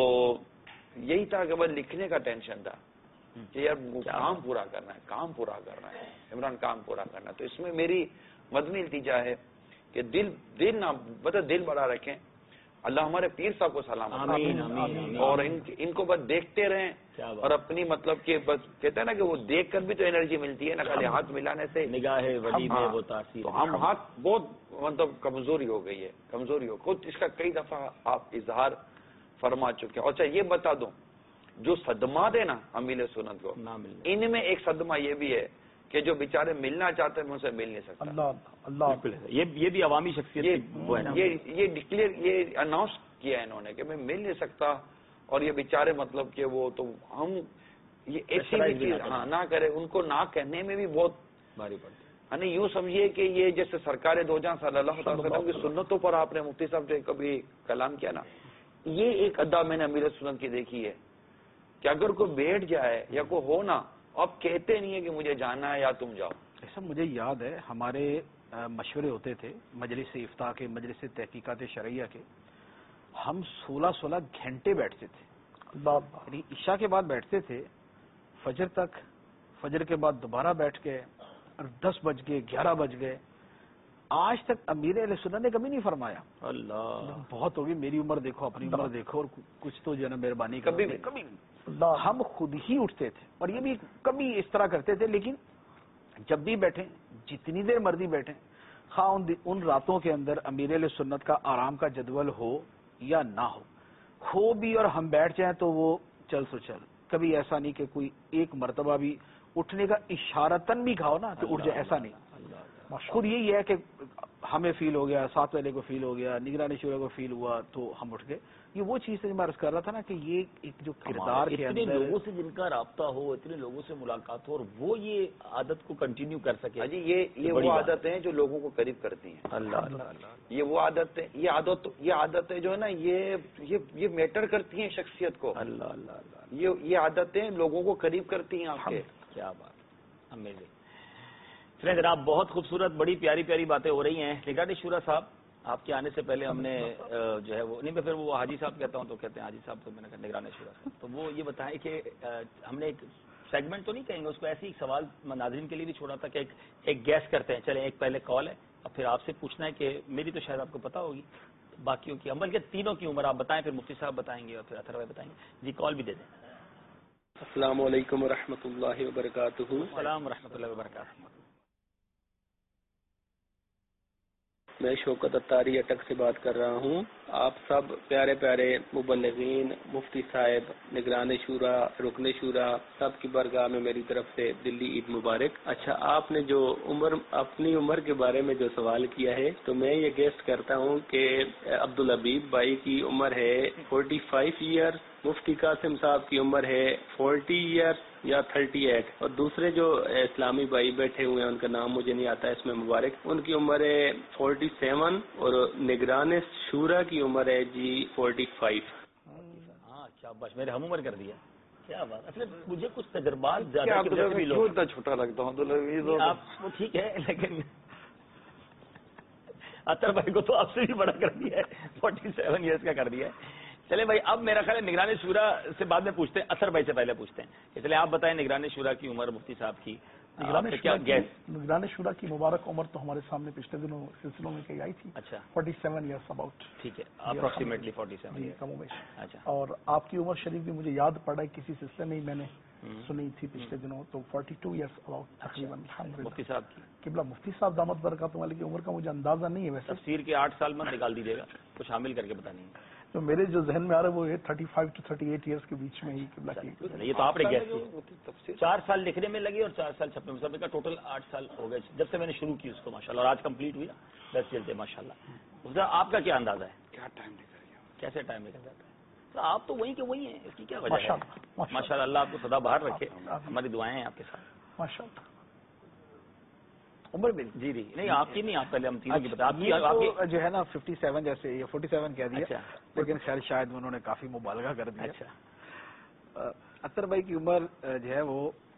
یہی تھا کہ بس لکھنے کا ٹینشن تھا کہ یار کام پورا کرنا ہے عمران کام پورا کرنا ہے. تو اس میں میری مدنی التجا ہے کہ دل نہ مطلب دل بڑا رکھیں. اللہ ہمارے پیر صاحب کو سلامت اور ان کو بس دیکھتے رہیں اور اپنی مطلب کہ بس کہتے ہیں نا کہ وہ دیکھ کر بھی تو انرجی ملتی ہے نا خالی ہاتھ ملانے سے نگاہ ولی میں وہ تاثیر. تو ہم ہاتھ بہت مطلب کمزوری ہو گئی ہے خود اس کا کئی دفعہ آپ اظہار فرما چکے ہیں. اچھا یہ بتا دوں جو صدمات ہے نا امیل سنت کو ان میں ایک صدمہ یہ بھی ہے کہ جو بیچارے ملنا چاہتے ہیں میں اسے مل نہیں سکتا. اللہ یہ بھی عوامی شخصیت یہ ڈکلیئر یہ اناؤنس کیا ہے انہوں نے کہ میں مل نہیں سکتا اور یہ بیچارے مطلب کہ وہ تو ہم یہ ایسی بھی چیز نہ کرے ان کو نہ کہنے میں بھی بہت بھاری پڑتی ہے. یعنی یوں سمجھیے کہ یہ جیسے سرکار دو جہاں صلی اللہ علیہ وسلم کی سنتوں پر آپ نے مفتی صاحب جو کبھی کلام کیا نا یہ ایک ادا میں نے امیر سنت کی دیکھی ہے کہ اگر کوئی بیٹھ جائے یا کوئی ہو نا اب کہتے نہیں ہے کہ مجھے جانا ہے یا تم جاؤ. ایسا مجھے یاد ہے ہمارے مشورے ہوتے تھے مجلس افتاء کے مجلس تحقیقات شرعیہ کے ہم 16 گھنٹے بیٹھتے تھے. یعنی عشاء کے بعد بیٹھتے تھے فجر تک فجر کے بعد دوبارہ بیٹھ گئے اور 10 بج گئے 11 بج گئے. آج تک امیر اہل سنت نے کبھی نہیں فرمایا اللہ بہت ہوگی میری عمر دیکھو اپنی عمر دیکھو اور کچھ تو جو ہے نا مہربانی کبھی ہم خود ہی اٹھتے تھے اور یہ بھی کبھی اس طرح کرتے تھے، لیکن جب بھی بیٹھیں، جتنی دیر مرضی بیٹھیں، خواہ ان راتوں کے اندر امیر اہل سنت کا آرام کا جدول ہو یا نہ ہو بھی اور ہم بیٹھ جائیں تو وہ چل سو چل. کبھی ایسا نہیں کہ کوئی ایک مرتبہ بھی اٹھنے کا اشارتاً بھی کھاؤ نا تو اٹھ جائے، ایسا نہیں. خود یہی ہے کہ ہمیں فیل ہو گیا، ساتھ والے کو فیل ہو گیا، نگرانی شورا کو فیل ہوا تو ہم اٹھ گئے. یہ وہ چیز ہے جو میں عرض کر رہا تھا نا کہ یہ ایک جو کردار کے اتنے اندر لوگوں سے جن کا رابطہ ہو، اتنے لوگوں سے ملاقات ہو اور وہ یہ عادت کو کنٹینیو کر سکے. جی یہ وہ عادتیں ہیں جو لوگوں کو قریب کرتی ہیں. اللہ یہ وہ عادتیں، یہ عادتیں جو ہے نا یہ میٹر کرتی ہیں شخصیت کو. اللہ یہ عادتیں لوگوں کو قریب کرتی ہیں آپ کے. کیا بات، امیزنگ. چلیں جناب، بہت خوبصورت بڑی پیاری پیاری باتیں ہو رہی ہیں. نگرانی شورا صاحب، آپ کے آنے سے پہلے ہم نے جو ہے وہ نہیں، میں پھر وہ حاجی صاحب کہتا ہوں تو کہتے ہیں حاجی صاحب، تو میں نے کہا نگرانی شورا صاحب. تو وہ یہ بتائیں کہ ہم نے ایک سیگمنٹ تو نہیں کہیں گے اس کو، ایسے ہی سوال ناظرین کے لیے بھی چھوڑا تھا کہ ایک گیس کرتے ہیں. چلیں ایک پہلے کال ہے، اب پھر آپ سے پوچھنا ہے کہ میری تو شاید آپ کو پتا ہوگی، باقیوں کی عمل کے تینوں کی عمر آپ بتائیں، پھر مفتی صاحب بتائیں گے اور پھر اطہر بھائی بتائیں گے. جی کال بھی دے دیں. السلام علیکم ورحمۃ اللہ وبرکاتہ. السلام ورحمۃ اللہ وبرکاتہ. میں شوکت اتاری اٹک سے بات کر رہا ہوں. آپ سب پیارے پیارے مبلغین، مفتی صاحب، نگران شورا، رکن شورا، سب کی برگاہ میں میری طرف سے دلی عید مبارک. اچھا، آپ نے جو اپنی عمر کے بارے میں جو سوال کیا ہے تو میں یہ گیسٹ کرتا ہوں کہ عبدالحبیب بھائی کی عمر ہے 45 ایئر، مفتی قاسم صاحب کی عمر ہے 40 ایئر یا 38، اور دوسرے جو اسلامی بھائی بیٹھے ہوئے ہیں ان کا نام مجھے نہیں آتا اس میں مبارک، ان کی عمر ہے 47، اور نگران شورا کی عمر ہے جی 45. ہاں کیا بات، میرے ہم عمر کر دیا. کیا بات. اصل مجھے کچھ تجربات زیادہ بھی لوگ اتنا چھوٹا لگتا ہوں. آپ وہ ٹھیک ہے، لیکن اطہر بھائی کو تو آپ سے بھی بڑا کر دیا ہے، 47 ایئرس کا کر دیا ہے. چلے بھائی، اب میرا خیال ہے نگران شورا سے بعد میں پوچھتے ہیں، اطہر بھائی سے پہلے پوچھتے ہیں. چلے آپ بتائیں نگران شورا کی عمر مفتی صاحب کی. نگران شورا کی مبارک عمر تو ہمارے سامنے پچھلے دنوں سلسلوں میں کہی آئی تھی. اچھا، 47 ایئرس اباؤٹ. ٹھیک ہے، اپروکسیمیٹلی 47. کم و بیش. اچھا، اور آپ کی عمر شریف بھی مجھے یاد پڑا ہے، کسی سلسلے میں ہی میں نے سنی تھی پچھلے دنوں، تو 42 ایئرس اباؤٹ تقریباً. مفتی صاحب کی قبلہ مفتی صاحب دامت برکاتہ علیہ کی عمر کا مجھے اندازہ نہیں ہے. ویسے تفسیر کے 8 سال میں نکال دیجیے گا، کچھ شامل کر کے بتانی ہے. تو میرے جو ذہن میں آ رہا ہے وہ 35 to 38 ایئرس کے بیچ میں ہی قبلہ کی. یہ تو آپ نے گیس کیا. 4 سال لکھنے میں لگے اور 4 سال چھپنے میں، سب کا ٹوٹل 8 سال ہو گئے جب سے میں نے شروع کی اس کو ماشاءاللہ، اور آج کمپلیٹ ہوئی 10 چلتے ماشاءاللہ. آپ کا کیا اندازہ ہے، کیا ٹائم نکل گیا، کیسے ٹائم نکل جاتا ہے؟ تو آپ تو وہیں کے وہی ہیں، اس کی کیا وجہ ہے؟ ماشاءاللہ، اللہ آپ کو سدا باہر رکھے، ہماری دعائیں ہیں آپ کے ساتھ ماشاءاللہ. عمر میں جی نہیں آپ کی نہیں، آپ پہلے ہم تینوں کی بتا. آپ کی جو ہے نا 57 جیسے یہ 47 کہہ دیا، لیکن خیر شاید انہوں نے کافی مبالغہ کر دیا. اچھا، اطہر بھائی کی عمر جو ہے وہ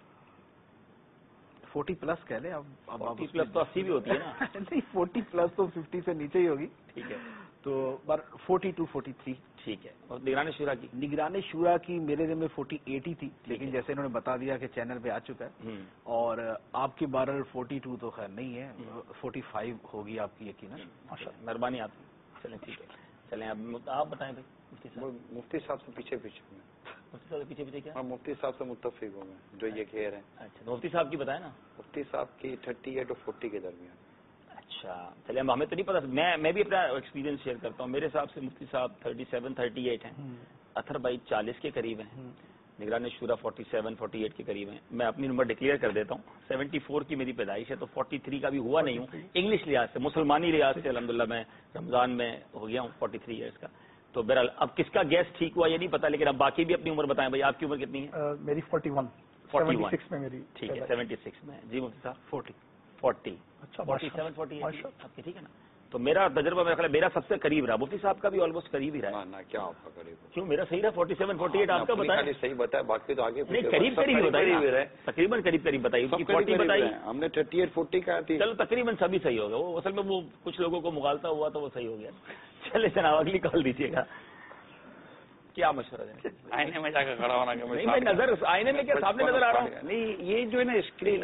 40 پلس کہہ لیں. اب 40 پلس تو 80 بھی ہوتی ہے نا. نہیں، 40 پلس تو 50 سے نیچے ہی ہوگی. ٹھیک ہے، تو 40 to 43. ٹھیک ہے. اور نگران شورا کی؟ نگران شورا کی میرے ذہن میں 48 ہی تھی، لیکن جیسے انہوں نے بتا دیا کہ چینل پہ آ چکا ہے، اور آپ کی بارر 42 تو خیر نہیں ہے، 45 ہوگی آپ کی یقیناً. مہربانی آپ کی. چلیں ٹھیک ہے، چلیں اب آپ بتائیں بھائی. مفتی صاحب سے پیچھے مفتی صاحب پیچھے پیچھے کیا؟ ہاں، مفتی صاحب سے متفق ہوں میں جو یہ کہہ رہے ہیں. اچھا، مفتی صاحب کی بتائیں نا. مفتی صاحب کی 38 to 40 کے درمیان. اچھا، چلے ہمیں تو نہیں پتا، میں بھی اپنا ایکسپیرینس شیئر کرتا ہوں. میرے حساب سے مفتی صاحب 37 38 ہیں، اطہر بھائی 40 کے قریب ہیں، نگران شورا 47 48 کے قریب ہیں. میں اپنی نمبر ڈکلیئر کر دیتا ہوں. 74 کی میری پیدائش ہے، تو 43 کا بھی ہوا نہیں ہوں انگلش لحاظ سے، مسلمانی لحاظ سے الحمدللہ میں رمضان میں ہو گیا ہوں 43 ایئرس کا. تو بہرحال اب کس کا گیس ٹھیک ہوا یہ نہیں پتا، لیکن اب باقی بھی اپنی عمر بتائیں. بھائی آپ کی عمر کتنی ہے؟ میری 41. 76 میں میری. ٹھیک ہے، 76 میں. جی مفتی صاحب 40. 47 48 آپ کی. ٹھیک ہے نا. تو میرا تجربہ میرا خیال میرا سب سے قریب رہا. مفتی صاحب کا بھی آلموسٹ قریب ہی رہا. کیا آپ کا قریب؟ کیوں میرا صحیح رہا 47 48 آپ کا بتائیں. صحیح بتایا، باقی تو آگے نہیں قریب قریب بتائیے، تقریباً قریب قریب بتائیے. 40 بتائیے، ہم نے 38 40 کہا تھی. چلو تقریباً سبھی صحیح ہو گیا. وہ اصل میں وہ کچھ لوگوں کو مغالطہ ہوا تو وہ صحیح ہو گیا. چلے جناب اگلی کال دیجیے گا. کیا مشورہ دیں؟ آئینے میں جا کر کھڑا ہونا کہ میں نظر آئینے میں کیا سامنے نظر آ رہا ہوں؟ نہیں یہ جو ہے نا اسکرین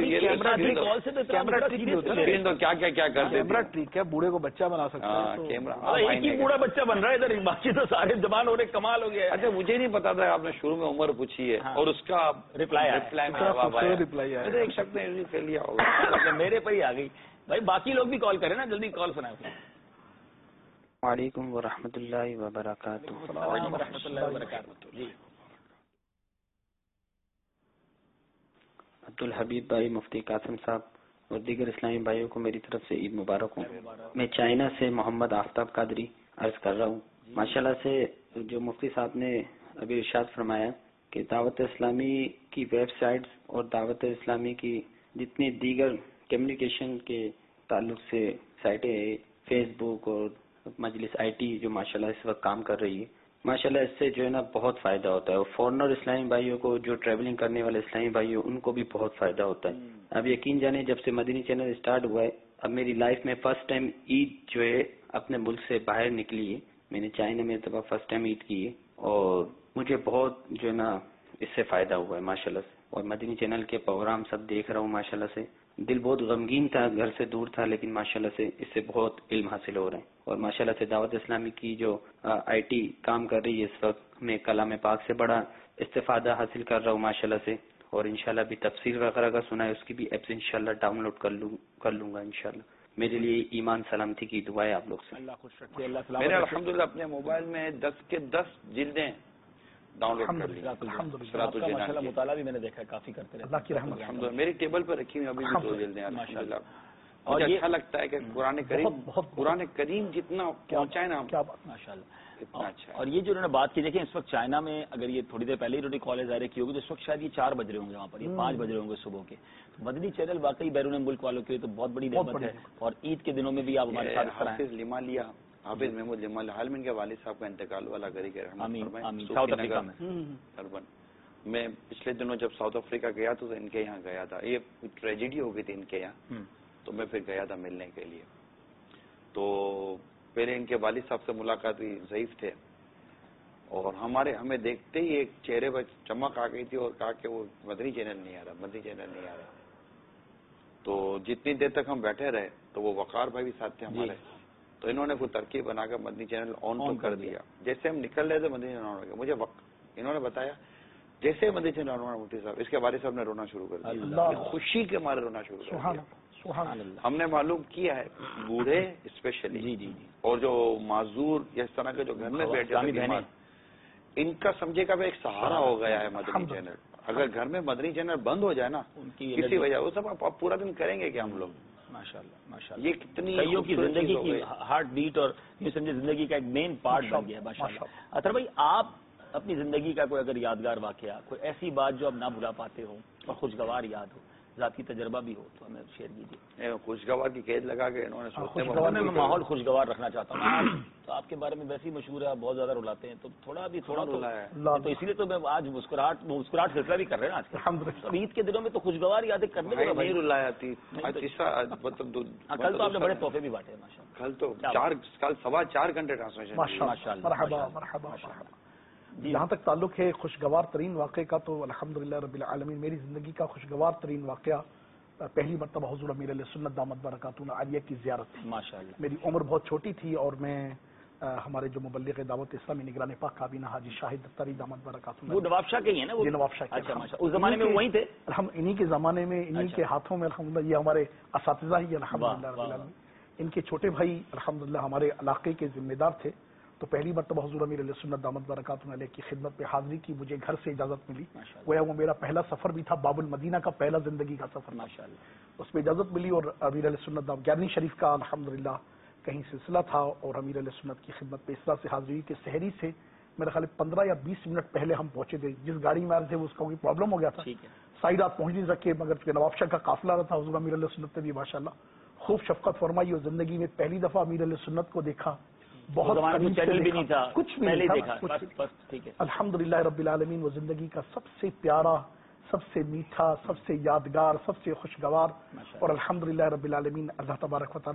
اسکرین تو کیا کیا کرتے ہیں، کیمرہ ٹھیک ہے، بوڑھے کو بچہ بنا سکتا ہے، کیمرہ ایک ہی بوڑھا بچہ بن رہا ہے ادھر، باقی تو سارے جوان ہو رہے، کمال ہو گیا. اچھا مجھے نہیں پتا تھا آپ نے شروع میں عمر پوچھی ہے اور اس کا ریپلائی ایک شخص نے کر لیا ہوگا، میرے پر ہی آ گئی. بھائی باقی لوگ بھی کال کریں نا، جلدی کال سنائیں. وعلیکم ورحمۃ اللہ وبرکاتہ. ورحمۃ اللہ وبرکاتہ. جی عبدالحبیب بھائی، مفتی قاسم صاحب اور دیگر اسلامی بھائیوں کو میری طرف سے عید مبارک ہوں. میں چائنا سے محمد آفتاب قادری عرض کر رہا ہوں. ماشاءاللہ سے جو مفتی صاحب نے ابھی ارشاد فرمایا کہ دعوت اسلامی کی ویب سائٹس اور دعوت اسلامی کی جتنی دیگر کمیونیکیشن کے تعلق سے سائٹیں ہیں، فیس بک اور مجلس آئی ٹی جو ماشاءاللہ اس وقت کام کر رہی ہے، ماشاءاللہ اس سے جو ہے نا بہت فائدہ ہوتا ہے. اور فورنر اسلامی بھائیوں کو، جو ٹریولنگ کرنے والے اسلامی بھائی ان کو بھی بہت فائدہ ہوتا ہے. اب یقین جانے جب سے مدنی چینل اسٹارٹ ہوا ہے، اب میری لائف میں فرسٹ ٹائم عید جو ہے اپنے ملک سے باہر نکلی ہے. میں نے چائنا میں فرسٹ ٹائم عید کی ہے اور مجھے بہت جو ہے نا اس سے فائدہ ہوا ہے ماشاءاللہ سے. اور مدنی چینل کے پروگرام سب دیکھ رہا ہوں ماشاءاللہ سے. دل بہت غمگین تھا، گھر سے دور تھا، لیکن ماشاءاللہ سے اس سے بہت علم حاصل ہو رہے ہیں. اور ماشاءاللہ سے دعوت اسلامی کی جو آئی ٹی کام کر رہی ہے اس وقت، میں کلام پاک سے بڑا استفادہ حاصل کر رہا ہوں ماشاءاللہ سے. اور انشاءاللہ بھی تفسیر وغیرہ کا سنا ہے، اس کی بھی ایپس انشاءاللہ ڈاؤن لوڈ کر لوں گا انشاءاللہ. میرے لیے ایمان سلامتی کی دعا ہے آپ لوگ سے. اللہ خوش رکھے. اللہ سلامت. میں نے الحمدللہ اپنے موبائل میں 10 کے 10 جلدیں ڈاؤن لوڈ کر لی. ماشاءاللہ مطالعہ بھی میں نے دیکھا کافی کرتے رہے. اللہ کی رحمت. الحمدللہ میری ٹیبل پر رکھی ہوئی ابھی بھی 2 جلدیں الحمدللہ. اور اچھا لگتا ہے کہ قرآن کریم جتنا پہنچائے نا کیا بات ماشاءاللہ اتنا اچھا. اور یہ جو انہوں نے بات کی، دیکھیں اس وقت چائنا میں اگر یہ تھوڑی دیر پہلے ہی انہوں نے کالیں ظاہر کی ہوگی تو اس وقت شاید یہ 4 بج رہے ہوں گے وہاں پر، یہ 5 بج رہے ہوں گے صبح کے. مدنی چینل واقعی بیرون ملک والوں کے لیے تو بہت بڑی نعمت ہے. اور عید کے دنوں میں بھی آپ ہمارے ساتھ حافظ لمالیہ، حافظ محمود لمالیہ، حال میں ان کے والد صاحب کا انتقال والا گری کے رحمت ساؤتھ افریقہ میں اربن. میں پچھلے دنوں جب ساؤتھ افریقہ گیا تو ان کے یہاں گیا تھا. یہ ٹریجڈی ہو گئی تھی ان کے یہاں، تو میں پھر گیا تھا ملنے کے لیے. تو پہلے ان کے والد صاحب سے ملاقات ہوئی، ضعیف تھے، اور ہمیں دیکھتے ہی ایک چہرے پر چمک آ گئی تھی اور کہا کہ وہ مدنی چینل نہیں آ رہا، مدنی چینل نہیں آ رہا. تو جتنی دیر تک ہم بیٹھے رہے تو وہ وقار بھائی بھی ساتھ تھے ہمارے، تو انہوں نے کوئی ترکیب بنا کر مدنی چینل آن تو کر دیا. جیسے ہم نکل رہے تھے مدنی چینل آن ہو گیا. مجھے انہوں نے بتایا جیسے مدنی چینل آن ہوا مفتی صاحب، اس کے والد صاحب نے رونا شروع کر دیا، خوشی کے مارے رونا شروع کر دیا. ہم نے معلوم کیا ہے بوڑھے اسپیشلی اور جو معذور یا اس طرح کے جو گھر میں بیٹھے بیمار، ان کا سمجھے کا ایک سہارا ہو گیا ہے مدنی چینل. اگر گھر میں مدنی چینل بند ہو جائے نا کسی وجہ، وہ سب آپ پورا دن کریں گے کیا ہم لوگ؟ ماشاءاللہ یہ کتنی کئیوں کی زندگی کی ہارٹ بیٹ اور یہ سمجھے زندگی کا ایک مین پارٹ بن گیا ہے ماشاءاللہ. اطہر بھائی آپ اپنی زندگی کا کوئی اگر یادگار واقعہ، کوئی ایسی بات جو آپ نہ بھلا پاتے ہو اور خوشگوار یاد ہو، ذاتی تجربہ بھی ہو تو ہمیں شیئر کیجیے. خوشگوار کی قید لگا کے انہوں نے میں ماحول خوشگوار رکھنا چاہتا ہوں. تو آپ کے بارے میں ویسے ہی مشہور ہے، آپ بہت زیادہ رلاتے ہیں، تو تھوڑا تو اسی لیے تو میں آج مسکراہٹ سلسلہ بھی کر رہے ہیں آج کل. عید کے دنوں میں تو خوشگوار یادیں کرنے میں نہیں رلایا تھی. کل تو آپ نے بڑے تحفے بھی بانٹے ہیں ماشاءاللہ. کل تو 4.25 گھنٹے ٹرانسمیشن. جہاں تک تعلق ہے خوشگوار ترین واقعے کا، تو الحمدللہ رب العالمین میری زندگی کا خوشگوار ترین واقعہ پہلی مرتبہ حضور امیر علیہ سنت دامت برکاتہ عالیہ کی زیارت تھی. ماشاءاللہ میری عمر بہت چھوٹی تھی اور میں ہمارے جو مبلغ دعوت اسلامی نگران پاک کابینہ حاجی شاہد دفتری دامت برکاتہ، وہ نواب شاہ کے ہی ہیں نا؟ وہ نواب شاہ کے. اس زمانے میں وہیں تھے. ہم انہی کے زمانے میں انہی کے ہاتھوں میں الحمدللہ یہ ہمارے اساتذہ ہی الحمدللہ رب العالمین. ان کے چھوٹے بھائی الحمدللہ ہمارے علاقے کے ذمہ دار تھے. تو پہلی مرتبہ حضور امیر علیہ سنت دامت برکاتہ علیہ کی خدمت میں حاضری کی مجھے گھر سے اجازت ملی. گویا وہ میرا پہلا سفر بھی تھا، باب المدینہ کا پہلا زندگی کا سفر ماشاءاللہ. اس میں اجازت ملی اور امیر علیہ سنت 11ویں شریف کا الحمدللہ کہیں سلسلہ تھا اور امیر علیہ سنت کی خدمت میں اس طرح سے حاضری کہ سحری سے میرا خیال 15 یا 20 منٹ پہلے ہم پہنچے تھے. جس گاڑی میں آ رہے تھے اس کا کوئی پرابلم ہو گیا تھا، سائڈ آپ پہنچ نہیں سکے، مگر چونکہ نواب شاہ کا قافلہ رہا تھا حضور امیر علیہ سنت نے بھی ماشاءاللہ خوب شفقت فرمائی اور زندگی میں پہلی دفعہ امیر علیہ سنت کو دیکھا. بہت چینل بھی نہیں تھا، کچھ بھی نہیں تھا. الحمدللہ رب العالمین وہ زندگی کا سب سے پیارا، سب سے میٹھا، سب سے یادگار، سب سے خوشگوار. اور الحمدللہ رب العالمین اللہ تبارک و تعالی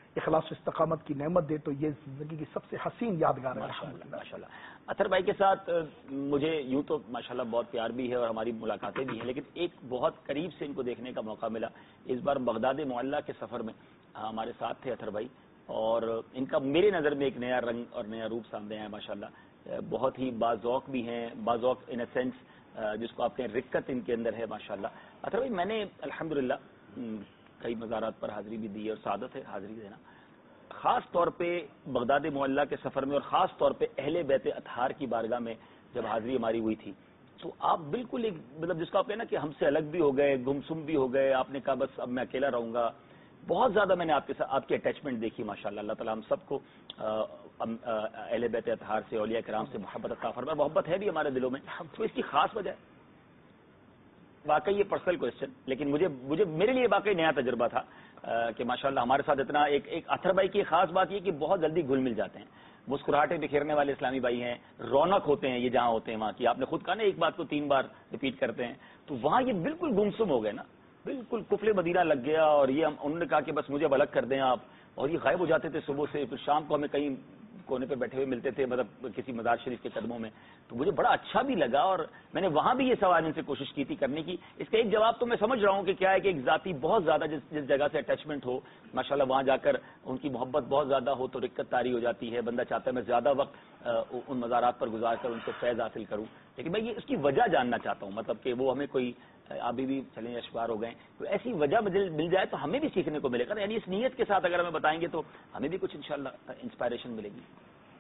اخلاص و استقامت کی نعمت دے تو یہ زندگی کی سب سے حسین یادگار ہے. ماشاءاللہ. اطہر بھائی کے ساتھ مجھے یوں تو ماشاءاللہ بہت پیار بھی ہے اور ہماری ملاقاتیں بھی ہیں، لیکن ایک بہت قریب سے ان کو دیکھنے کا موقع ملا. اس بار بغداد معلیٰ کے سفر میں ہمارے ساتھ تھے اطہر بھائی، اور ان کا میرے نظر میں ایک نیا رنگ اور نیا روپ سامنے آیا ماشاءاللہ. بہت ہی باذوق بھی ہیں، باذوق ان اے سینس جس کو آپ کہیں رقت ان کے اندر ہے ماشاءاللہ. اطہر بھائی میں نے الحمدللہ کئی مزارات پر حاضری بھی دی ہے اور سعادت ہے حاضری دینا، خاص طور پہ بغداد معلیٰ کے سفر میں، اور خاص طور پہ اہل بیت اطہار کی بارگاہ میں جب حاضری ہماری ہوئی تھی تو آپ بالکل ایک مطلب جس کو آپ کہیں نا کہ ہم سے الگ بھی ہو گئے، گمسم بھی ہو گئے. آپ نے کہا بس اب میں اکیلا رہوں گا. بہت زیادہ میں نے آپ کے ساتھ آپ کی اٹیچمنٹ دیکھی ماشاءاللہ. اللہ تعالیٰ ہم سب کو اہل بیت اطہار سے، اولیاء کرام سے محبت عطا فرمائے. محبت ہے بھی ہمارے دلوں میں، تو اس کی خاص وجہ ہے واقعی یہ پرسنل کوشچن، لیکن مجھے میرے لیے واقعی نیا تجربہ تھا کہ ماشاءاللہ ہمارے ساتھ اتنا ایک اطہر بھائی کی خاص بات یہ کہ بہت جلدی گھل مل جاتے ہیں، مسکراہٹیں بکھیرنے والے اسلامی بھائی ہیں، رونق ہوتے ہیں یہ جہاں ہوتے ہیں وہاں کی. آپ نے خود کہا نا ایک بات کو 3 بار ریپیٹ کرتے ہیں، تو وہاں یہ بالکل گمسم ہو گئے نا، بالکل کفل مدینہ لگ گیا. اور یہ انہوں نے کہا کہ بس مجھے اب الگ کر دیں آپ، اور یہ غائب ہو جاتے تھے صبح سے، پھر شام کو ہمیں کہیں کونے پہ بیٹھے ہوئے ملتے تھے، مطلب کسی مزار شریف کے قدموں میں. تو مجھے بڑا اچھا بھی لگا، اور میں نے وہاں بھی یہ سوال ان سے کوشش کی تھی کرنے کی. اس کا ایک جواب تو میں سمجھ رہا ہوں کہ کیا ہے کہ ایک ذاتی بہت زیادہ جس جگہ سے اٹیچمنٹ ہو ماشاءاللہ، وہاں جا کر ان کی محبت بہت زیادہ ہو تو رقت طاری ہو جاتی ہے. بندہ چاہتا ہے میں زیادہ وقت ان مزارات پر گزار کر ان سے فیض حاصل کروں. لیکن میں یہ اس کی وجہ جاننا چاہتا ہوں، مطلب کہ وہ ہمیں کوئی ابھی بھی چلیں اشوار ہو گئے، تو ایسی وجہ مل جائے تو ہمیں بھی سیکھنے کو ملے گا. یعنی اس نیت کے ساتھ اگر ہمیں بتائیں گے تو ہمیں بھی کچھ انشاءاللہ انسپائریشن ملے گی.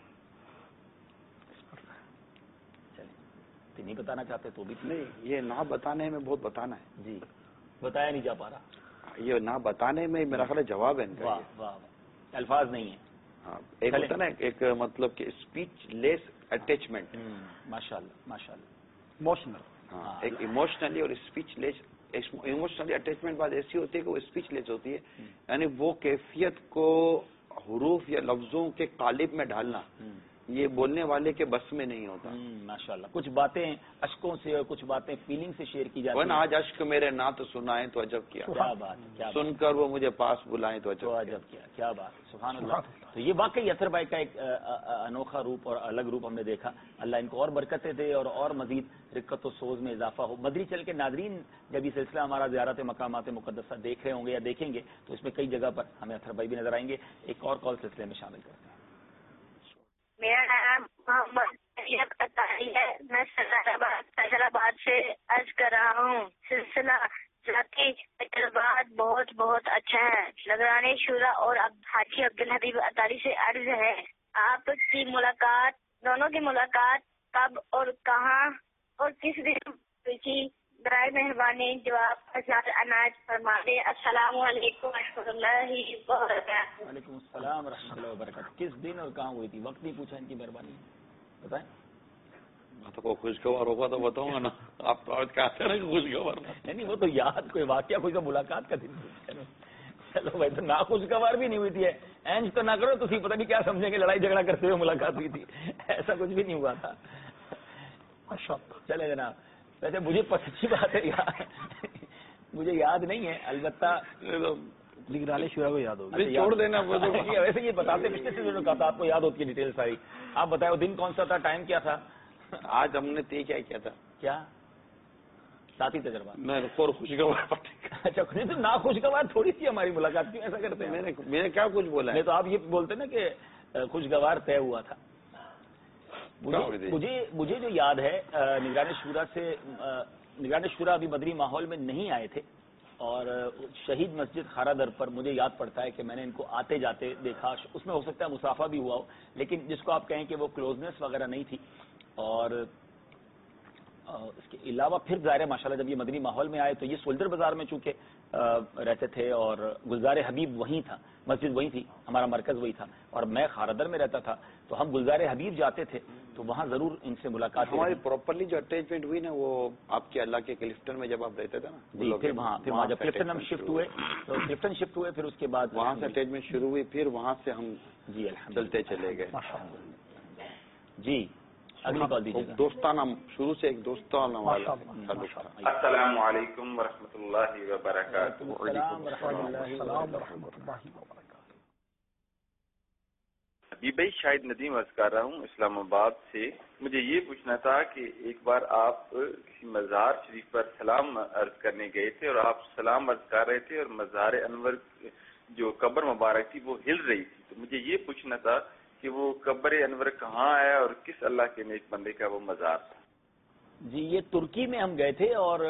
نہیں بتانا چاہتے تو بھی نہیں، یہ نہ بتانے میں بہت بتانا ہے. جی بتایا نہیں جا پا رہا، یہ نہ بتانے میں میرا خیال جواب ہے ان کا. واہ الفاظ نہیں ہیں. ہاں ایک ہوتا ہے نا ایک مطلب کہ اسپیچ لیس اٹیچمنٹ. ماشاءاللہ ایموشنل. ہاں ایک ایموشنلی اور اسپیچ لیس. ایموشنلی اٹیچمنٹ بات ایسی ہوتی ہے کہ وہ اسپیچ لیس ہوتی ہے، یعنی وہ کیفیت کو حروف یا لفظوں کے قالب میں ڈھالنا یہ بولنے والے کے بس میں نہیں ہوتا. ماشاءاللہ کچھ باتیں اشکوں سے اور کچھ باتیں فیلنگ سے شیئر کی جاتی ہیں. آج اشک میرے نہ تو سنائیں تو عجب کیا بات، سن کر وہ مجھے پاس بلائیں تو عجب کیا بات. سبحان اللہ. تو یہ واقعی اطہر بھائی کا ایک انوکھا روپ اور الگ روپ ہم نے دیکھا. اللہ ان کو اور برکتیں دے اور مزید رقت و سوز میں اضافہ ہو. مدری چل کے ناظرین جب یہ سلسلہ ہمارا زیارت مقامات مقدسہ دیکھ رہے ہوں گے یا دیکھیں گے تو اس میں کئی جگہ پر ہمیں اطہر بھائی بھی نظر آئیں گے. ایک اور کال سلسلے میں شامل کرتے ہیں. میرا نام محمد طیب اطہری ہے، میں فیصلآباد سے عرض کر رہا ہوں. سلسلہ ذاتی تجربات بہت بہت اچھا ہے. نگران شورا اور حاجی عبدالحبیب اطہری سے عرض ہے آپ کی ملاقات، دونوں کی ملاقات کب اور کہاں اور کس دن ہوئی؟ برائے مہربانی جواب عنایت فرما دیں. السلام علیکم ورحمۃ اللہ وبرکاتہ. وعلیکم السلام ورحمۃ اللہ وبرکاتہ. کس دن اور کہاں ہوئی تھی؟ وقت نہیں پوچھا ان کی مہربانی بتائیں. تو کوئی خوشگوار ہوگا تو بتاؤں گا نا. آپ تو آج کہتے ہیں نا خوشگوار نہیں، وہ تو یاد کوئی واقعہ کوئی تو ملاقات کا دن. چلو بھائی تو ناخوشگوار بھی نہیں ہوئی تھی. اینج تو نہ کرو تو پتہ نہیں کیا سمجھیں گے لڑائی جھگڑا کرتے ہوئے ملاقات ہوئی تھی. ایسا کچھ بھی نہیں ہوا تھا. چلے جناب. ویسے مجھے سچی بات ہے مجھے یاد نہیں ہے، البتہ نگران شورا کو یاد ہوگا. چھوڑ دینا. ویسے یہ بتاتے پچھلے سے جو کہا تھا آپ کو یاد ہوتی ہے ڈیٹیل ساری. آپ بتائیں وہ دن کون سا تھا، ٹائم کیا تھا؟ آج ہم نے کیا کیا تھا؟ کیا ذاتی تجربہ؟ میں خوشگوار. اچھا تو ناخوشگوار تھوڑی سی ہماری ملاقات، کیوں ایسا کرتے ہیں؟ میں نے کیا کچھ بولا ہے؟ تو آپ یہ بولتے نا کہ خوشگوار طے ہوا تھا. مجھے جو یاد ہے نگران شورا ابھی بدری ماحول میں نہیں آئے تھے، اور شہید مسجد خارا در پر مجھے یاد پڑتا ہے کہ میں نے ان کو آتے جاتے دیکھا. اس میں ہو سکتا ہے مسافہ بھی ہوا ہو، لیکن جس کو آپ کہیں کہ وہ کلوزنس وغیرہ نہیں تھی. اور اس کے علاوہ پھر ظاہر ہے ماشاءاللہ جب یہ مدنی ماحول میں آئے تو یہ سولڈر بازار میں چونکہ رہتے تھے اور گلزار حبیب وہیں تھا، مسجد وہیں تھی، ہمارا مرکز وہی تھا، اور میں خاردر میں رہتا تھا تو ہم گلزار حبیب جاتے تھے تو وہاں ضرور ان سے ملاقات. ہماری پراپرلی جو اٹیچمنٹ ہوئی نا وہ آپ کے اللہ کے کلفٹن میں جب آپ رہتے تھے نا. جی پھر وہاں جب کلفٹن ہم شفٹ ہوئے تو کلفٹن شفٹ ہوئے پھر اس کے بعد وہاں سے اٹیچمنٹ شروع ہوئی، پھر وہاں سے ہم جی چلتے چلے گئے. جی اگلی کال دیجیے. دوستانہ شروع سے ایک دوستانہ والا. السلام علیکم ورحمۃ اللہ وبرکاتہ. ابھی بھائی شاہد ندیم عرض کر رہا ہوں اسلام آباد سے. مجھے یہ پوچھنا تھا کہ ایک بار آپ کسی مزار شریف پر سلام عرض کرنے گئے تھے اور آپ سلام عرض کر رہے تھے اور مزار انور جو قبر مبارک تھی وہ ہل رہی تھی. تو مجھے یہ پوچھنا تھا کہ وہ قبر انور کہاں ہے اور کس اللہ کے نیک بندے کا وہ مزار تھا؟ جی یہ ترکی میں ہم گئے تھے اور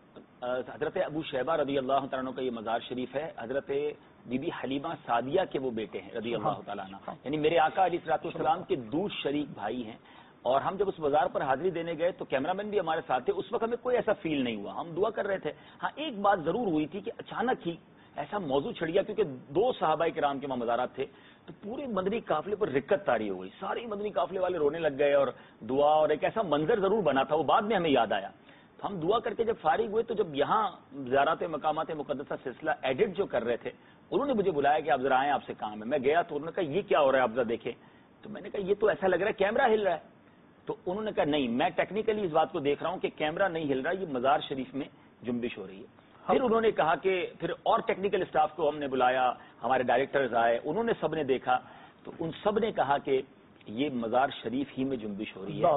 حضرت ابو شیبہ رضی اللہ تعالیٰ عنہ کا یہ مزار شریف ہے. حضرت بی بی حلیمہ سعدیہ کے وہ بیٹے ہیں رضی اللہ تعالیٰ عنہ, یعنی میرے آقا علیہ الصلوۃ والسلام کے دور شریک بھائی ہیں. اور ہم جب اس مزار پر حاضری دینے گئے تو کیمرہ مین بھی ہمارے ساتھ تھے. اس وقت ہمیں کوئی ایسا فیل نہیں ہوا, ہم دعا کر رہے تھے. ہاں ایک بات ضرور ہوئی تھی کہ اچانک ہی ایسا موضوع چھڑ گیا کیونکہ 2 صحابہ کرام کے وہاں مزارات تھے, تو پورے مدنی قافلے پر رکت طاری ہو گئی. سارے مدنی قافلے والے رونے لگ گئے اور دعا, اور ایک ایسا منظر ضرور بنا تھا, وہ بعد میں ہمیں یاد آیا. تو ہم دعا کر کے جب فارغ ہوئے تو جب یہاں زیارت مقامات مقدسہ سلسلہ ایڈٹ جو کر رہے تھے انہوں نے مجھے بلایا کہ آپ ذرا آئیں, آپ سے کام ہے. میں گیا تو انہوں نے کہا یہ کیا ہو رہا ہے آپ ذرا دیکھیں. تو میں نے کہا یہ تو ایسا لگ رہا ہے کیمرہ ہل رہا ہے. تو انہوں نے کہا نہیں, میں ٹیکنیکلی اس بات کو دیکھ رہا ہوں کہ کیمرہ نہیں ہل رہا, یہ مزار شریف میں جنبش ہو رہی ہے. پھر انہوں نے کہا کہ پھر اور ٹیکنیکل اسٹاف کو ہم نے بلایا, ہمارے ڈائریکٹرز آئے, انہوں نے سب نے دیکھا تو ان سب نے کہا کہ یہ مزار شریف ہی میں جنبش ہو رہی ہے,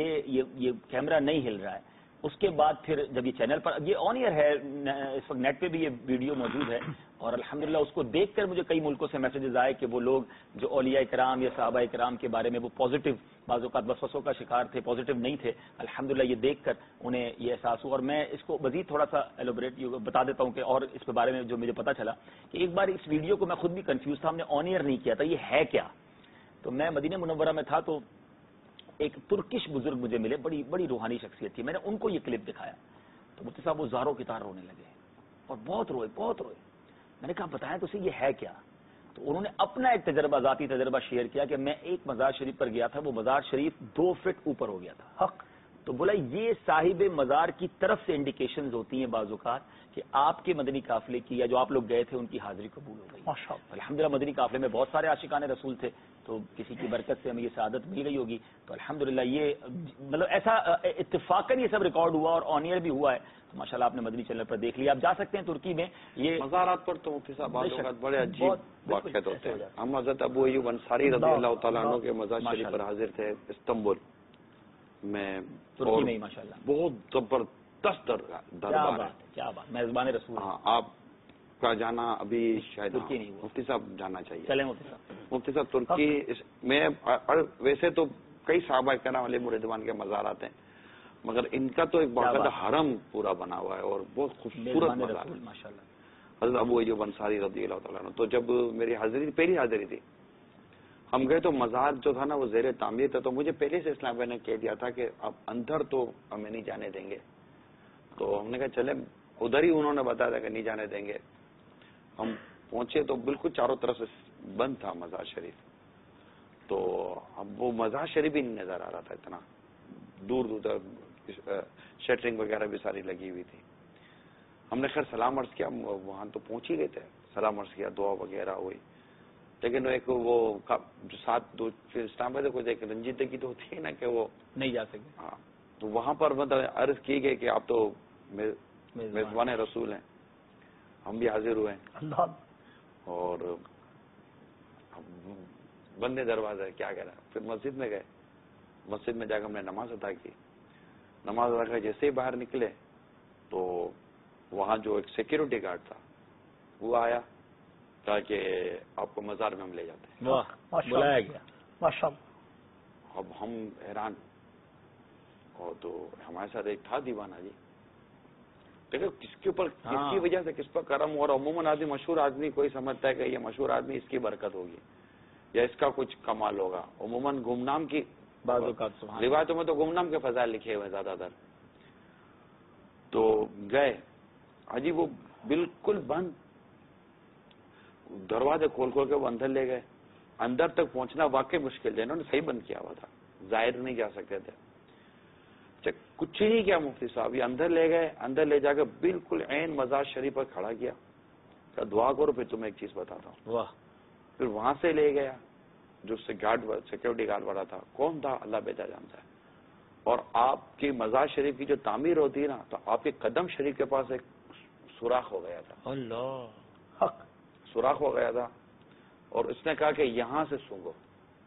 یہ کیمرہ نہیں ہل رہا ہے. اس کے بعد پھر جب یہ چینل پر یہ آن ایئر ہے, اس وقت نیٹ پہ بھی یہ ویڈیو موجود ہے, اور الحمدللہ اس کو دیکھ کر مجھے کئی ملکوں سے میسیجز آئے کہ وہ لوگ جو اولیاء کرام یا صحابہ کرام کے بارے میں وہ پازیٹیو بعض اوقات وسوسوں کا شکار تھے, پازیٹیو نہیں تھے, الحمدللہ یہ دیکھ کر انہیں یہ احساس ہوا. اور میں اس کو مزید تھوڑا سا ایلوبریٹ بتا دیتا ہوں کہ اور اس کے بارے میں جو مجھے پتا چلا کہ ایک بار اس ویڈیو کو میں خود بھی کنفیوز تھا, ہم نے آن ایئر نہیں کیا تھا, یہ ہے کیا. تو میں مدینہ منورہ میں تھا تو ایک ترکش بزرگ مجھے ملے, بڑی بڑی روحانی شخصیت تھی. میں نے ان کو یہ کلپ دکھایا تو مفتی صاحب وہ زاروں کی طرح رونے لگے اور بہت روئے. میں نے کہا بتائیں تو یہ ہے کیا. تو انہوں نے اپنا ایک تجربہ, ذاتی تجربہ شیئر کیا کہ میں ایک مزار شریف پر گیا تھا, وہ مزار شریف 2 فٹ اوپر ہو گیا تھا. تو بولا یہ صاحب مزار کی طرف سے انڈیکیشنز ہوتی ہیں بعض اوقات کہ آپ کے مدنی قافلے کی یا جو آپ لوگ گئے تھے ان کی حاضری قبول ہو گئی. الحمدللہ مدنی قافلے میں بہت سارے عاشقان رسول تھے, تو کسی کی برکت سے ہمیں یہ سعادت مل گئی ہوگی. تو الحمدللہ یہ مطلب ایسا اتفاقاً یہ سب ریکارڈ ہوا اور آن ایئر بھی ہوا ہے. تو ماشاءاللہ آپ نے مدنی چینل پر دیکھ لیا. آپ جا سکتے ہیں ترکی میں. یہ مزارات پر تو مفتی صاحب بڑے عجیب واقعات ہوتے ہیں. ہم حضرت ابو ایوب انصاری رضی اللہ تعالیٰ عنہ کے مزار شریف پر حاضر تھے استنبول میں, ترکی میں ماشاءاللہ بہت زبردست دربار ہے. کیا بات, میزبان رسول. ہاں, آپ کا جانا ابھی شاید مفتی صاحب جانا چاہیے. چلیں مفتی صاحب ترکی میں ویسے تو کئی صحابہ کرام علیہ رضوان کے مزارات ہیں, مگر ان کا تو ایک باقاعدہ حرم پورا بنا ہوا ہے اور بہت خوبصورت مزار ہے ماشاءاللہ. حضرت ابو ایوب انصاری رضی اللہ تعالیٰ عنہ. تو جب میری پہلی حاضری تھی, ہم گئے تو مزار جو تھا نا وہ زیر تعمیر تھا. تو مجھے پہلے سے اسلام بھائی نے کہہ دیا تھا کہ اب اندر تو ہمیں نہیں جانے دیں گے. تو ہم نے کہا چلے, ادھر ہی انہوں نے بتایا تھا کہ نہیں جانے دیں گے. ہم پہنچے تو بالکل چاروں طرف سے بند تھا مزار شریف. تو اب وہ مزار شریف ہی نہیں نظر آ رہا تھا, اتنا دور دور تک شٹرنگ وغیرہ بھی ساری لگی ہوئی تھی. ہم نے خیر سلام عرض کیا, وہاں تو پہنچ ہی گئے تھے, سلام عرض کیا, دعا وغیرہ ہوئی. لیکن ایک وہ جو ساتھ دو اسلام بھائی کو ایک رنجیدگی تو ہوتی ہے نا کہ وہ نہیں جا سکتے. ہاں, تو وہاں پر مطلب عرض کی گئی کہ آپ تو میزبان رسول ہیں, ہم بھی حاضر ہوئے ہیں. اور بندے دروازہ کیا کہہ رہا ہے. پھر مسجد میں گئے, مسجد میں جا کر ہم نے نماز ادا کی. نماز ادا کر جیسے ہی باہر نکلے تو وہاں جو ایک سیکورٹی گارڈ تھا وہ آیا, کہا کہ آپ کو مزار میں ہم لے جاتے ہیں. بلایا گیا ماشاءاللہ. اب ہم حیران, اور تو ہمارے ساتھ ایک تھا دیوانہ جی. دیکھو کس کے اوپر کس کی وجہ سے کس پر کرم. اور عموماً آدمی مشہور آدمی کوئی سمجھتا ہے کہ یہ مشہور آدمی اس کی برکت ہوگی یا اس کا کچھ کمال ہوگا. عموماً گمنام کی روایتوں میں تو گمنام کے فضائل لکھے ہوئے زیادہ تر. تو گئے حاجی, وہ بالکل بند, دروازے کھول کھول کے وہ اندر لے گئے. اندر تک پہنچنا واقعی مشکل ہے, انہوں نے صحیح بند کیا ہوا تھا, ظاہر نہیں جا سکتے تھے. کچھ ہی نہیں کیا مفتی صاحب, یہ اندر لے گئے. اندر لے جا کے بالکل عین مزار شریف پر کھڑا کیا, کہ دعا کرو پھر تمہیں ایک چیز بتاتا ہوں. پھر وہاں سے لے گیا, جو سیکورٹی گارڈ والا تھا, کون تھا اللہ بہتر جانتا ہے. اور آپ کی مزار شریف کی جو تعمیر ہوتی ہے نا, تو آپ کے قدم شریف کے پاس ایک سوراخ ہو گیا تھا. اللہ, سوراخ ہو گیا تھا, اور اس نے کہا کہ یہاں سے سونگو.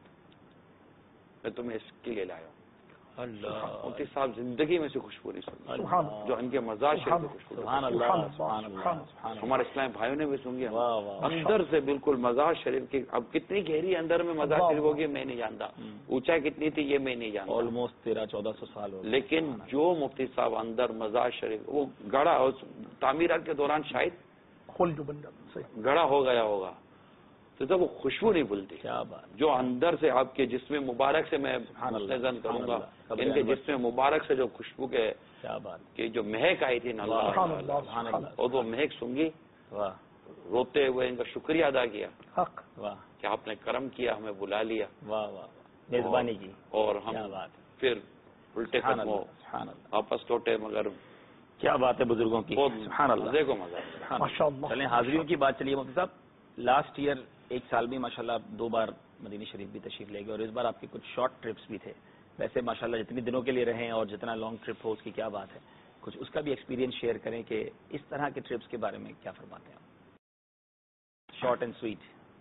میں تمہیں اس کے لیے لایا ہوں. اللہ مفتی صاحب زندگی میں سے خوشبو نہیں سنی جو ان کے مزاج سے خوشبو. ہمارے اسلام بھائیوں نے بھی سنگی اندر سے بالکل مزاج شریف کی. اب کتنی گہری اندر میں مزاج شریف ہوگی میں نہیں جانتا, اونچائی کتنی تھی یہ میں نہیں جانتا, آلموسٹ 1300-1400 سال ہو. لیکن جو مفتی صاحب اندر مزاج شریف وہ گڑا تعمیرات کے دوران شاید گڑا ہو گیا ہوگا تو جب وہ خوشبو نہیں بھولتی. کیا بات, جو اندر سے آپ کے جسم مبارک سے میں نظر کروں گا ان کے جسم مبارک سے جو خوشبو کے کیا بات کی جو مہک آئی تھی نا اور وہ مہک سنگی, روتے ہوئے ان کا شکریہ ادا کیا کہ آپ نے کرم کیا ہمیں بلا لیا, میزبانی کی, اور ہم پھر الٹے قدم ہو آپس لوٹے. مگر کیا بات ہے بزرگوں کی, سبحان اللہ, مزے کو مزہ. چلیں حاضریوں کی بات چلیے مفتی صاحب. لاسٹ ایئر ایک سال بھی ماشاءاللہ 2 بار مدینہ شریف بھی تشریف لے گئے اور اس بار آپ کے کچھ شارٹ ٹرپس بھی تھے. ویسے ماشاءاللہ جتنی دنوں کے لیے رہیں اور جتنا لانگ ٹرپ ہو اس کی کیا بات ہے, کچھ اس کا بھی ایکسپیرینس شیئر کریں کہ اس طرح کے ٹرپس کے بارے میں کیا فرماتے ہیں آپ. Short and sweet.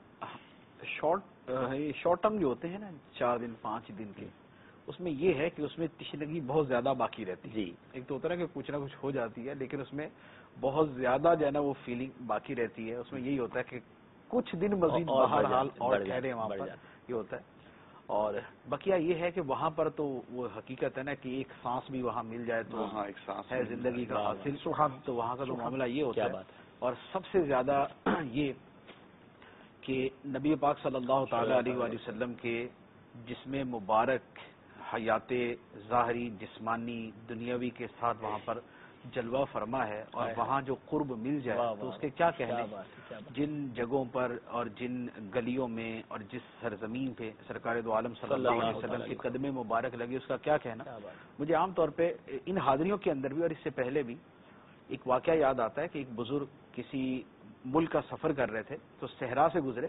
Short term جو ہوتے ہیں نا 4 دن 5 دن کے, اس میں یہ ہے کہ اس میں تشنگی بہت زیادہ باقی رہتی ہے. ایک تو ہوتا ہے کہ کچھ نہ کچھ ہو جاتی ہے لیکن اس میں بہت زیادہ جو ہے نا وہ فیلنگ باقی رہتی ہے. اس میں یہی ہوتا ہے کہ کچھ دن مزید بہرحال اور ٹھہرے وہاں پر, یہ ہوتا ہے. اور بقیہ یہ ہے کہ وہاں پر تو وہ حقیقت ہے نا کہ ایک سانس بھی وہاں مل جائے تو ایک سانس ہے زندگی کا حاصل. تو وہاں کا تو معاملہ یہ ہوتا ہے. اور سب سے زیادہ یہ کہ نبی پاک صلی اللہ تعالی علیہ وآلہ وسلم کے جسم مبارک حیات ظاہری جسمانی دنیاوی کے ساتھ وہاں پر جلوہ فرما ہے, اور وہاں جو قرب مل جائے تو اس کے کیا کہنے. جن جگہوں پر اور جن گلیوں میں اور جس سرزمین پہ سرکار دو عالم صلی اللہ علیہ وسلم کے قدم مبارک لگے اس کا کیا کہنا. مجھے عام طور پہ ان حاضریوں کے اندر بھی اور اس سے پہلے بھی ایک واقعہ یاد آتا ہے کہ ایک بزرگ کسی ملک کا سفر کر رہے تھے تو صحرا سے گزرے.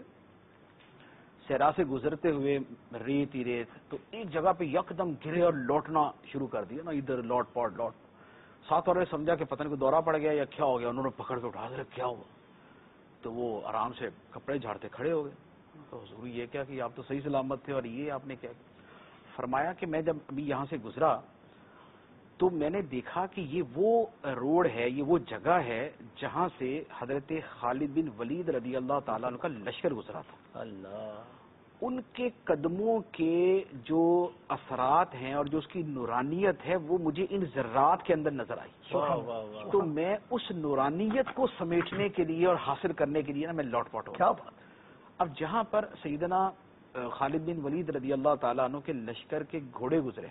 صحرا سے گزرتے ہوئے ریت ہی ریت, تو ایک جگہ پہ یکدم گرے اور لوٹنا شروع کر دیا نا, ادھر لوٹ پوٹ لوٹ. ساتھ اور سمجھا کہ پتہ نہیں کو دورہ پڑ گیا یا کیا ہو گیا. انہوں نے پکڑ کے اٹھا دیا, کیا ہوا. تو وہ آرام سے کپڑے جھاڑتے کھڑے ہو گئے. تو حضور یہ کیا کہ آپ تو صحیح سلامت تھے اور یہ آپ نے کیا فرمایا کہ میں جب ابھی یہاں سے گزرا تو میں نے دیکھا کہ یہ وہ روڈ ہے, یہ وہ جگہ ہے جہاں سے حضرت خالد بن ولید رضی اللہ تعالیٰ عنہ کا لشکر گزرا تھا. اللہ, ان کے قدموں کے جو اثرات ہیں اور جو اس کی نورانیت ہے وہ مجھے ان ذرات کے اندر نظر آئی. تو میں اس نورانیت کو سمیٹنے کے لیے اور حاصل کرنے کے لیے نا میں لوٹ پوٹ ہو گیا. اب جہاں پر سیدنا خالد بن ولید رضی اللہ تعالیٰ عنہ کے لشکر کے گھوڑے گزرے,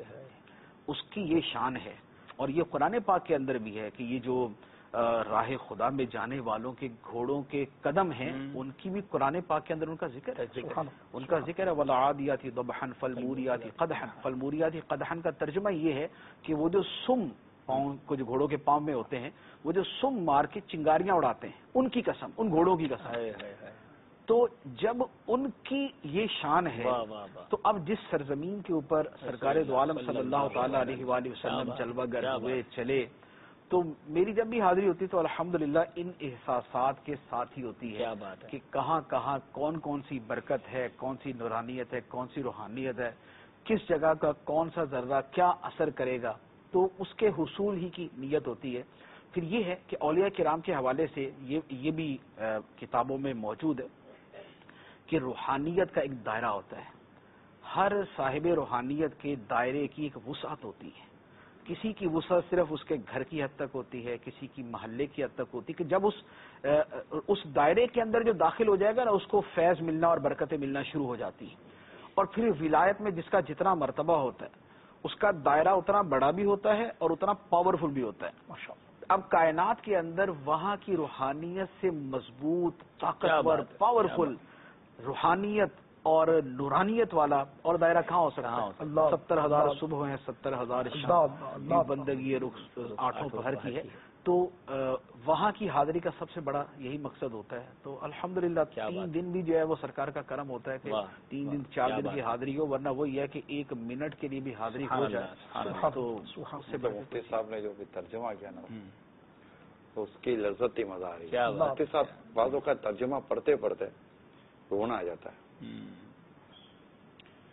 اس کی یہ شان ہے. اور یہ قرآن پاک کے اندر بھی ہے کہ یہ جو راہ خدا میں جانے والوں کے گھوڑوں کے قدم ہیں ان کی بھی قرآن پاک کے اندر ان کا ذکر ہے. ان کا ذکر ہے وَالْعَادِيَاتِ ضَبْحًا فَالْمُورِيَاتِ قَدْحًا. فَالْمُورِيَاتِ قَدْحًا کا ترجمہ یہ ہے کہ وہ جو سم پاؤں کو جو گھوڑوں کے پاؤں میں ہوتے ہیں وہ جو سم مار کے چنگاریاں اڑاتے ہیں, ان کی قسم, ان گھوڑوں کی قسم. تو جب ان کی یہ شان ہے تو اب جس سرزمین کے اوپر سرکار دو عالم صلی اللہ تعالی علیہ وآلہ وسلم جلوہ گر ہوئے چلے, تو میری جب بھی حاضری ہوتی تو الحمدللہ ان احساسات کے ساتھ ہی ہوتی ہے کہ کہاں کہاں کون کون سی برکت ہے, کون سی نورانیت ہے, کون سی روحانیت ہے, کس جگہ کا کون سا ذرہ کیا اثر کرے گا. تو اس کے حصول ہی کی نیت ہوتی ہے. پھر یہ ہے کہ اولیاء کرام کے حوالے سے یہ بھی کتابوں میں موجود ہے کہ روحانیت کا ایک دائرہ ہوتا ہے. ہر صاحب روحانیت کے دائرے کی ایک وسعت ہوتی ہے. کسی کی وسعت صرف اس کے گھر کی حد تک ہوتی ہے, کسی کی محلے کی حد تک ہوتی ہے, کہ جب اس دائرے کے اندر جو داخل ہو جائے گا نا اس کو فیض ملنا اور برکتیں ملنا شروع ہو جاتی ہیں. اور پھر ولایت میں جس کا جتنا مرتبہ ہوتا ہے اس کا دائرہ اتنا بڑا بھی ہوتا ہے اور اتنا پاورفل بھی ہوتا ہے. اب کائنات کے اندر وہاں کی روحانیت سے مضبوط, طاقتور, پاورفل روحانیت اور نورانیت والا اور دائرہ کہاں ہو سکتا ہے؟ 70,000 صبح ہیں, 70,000 شام, بندگی آٹھوں پہر کی ہے. تو وہاں کی حاضری کا سب سے بڑا یہی مقصد ہوتا ہے. تو الحمدللہ 3 دن بھی جو ہے وہ سرکار کا کرم ہوتا ہے کہ 3 دن 4 دن کی حاضری ہو, ورنہ وہ یہ ہے کہ 1 منٹ کے لیے بھی حاضری ہو جائے تو اس سے مفتی صاحب نے جو بھی ترجمہ کیا نا تو اس کی لذت ہی مزہ آ رہی ہے. مفتی صاحب بعضوں کا ترجمہ پڑھتے پڑھتے رونا آ جاتا ہے.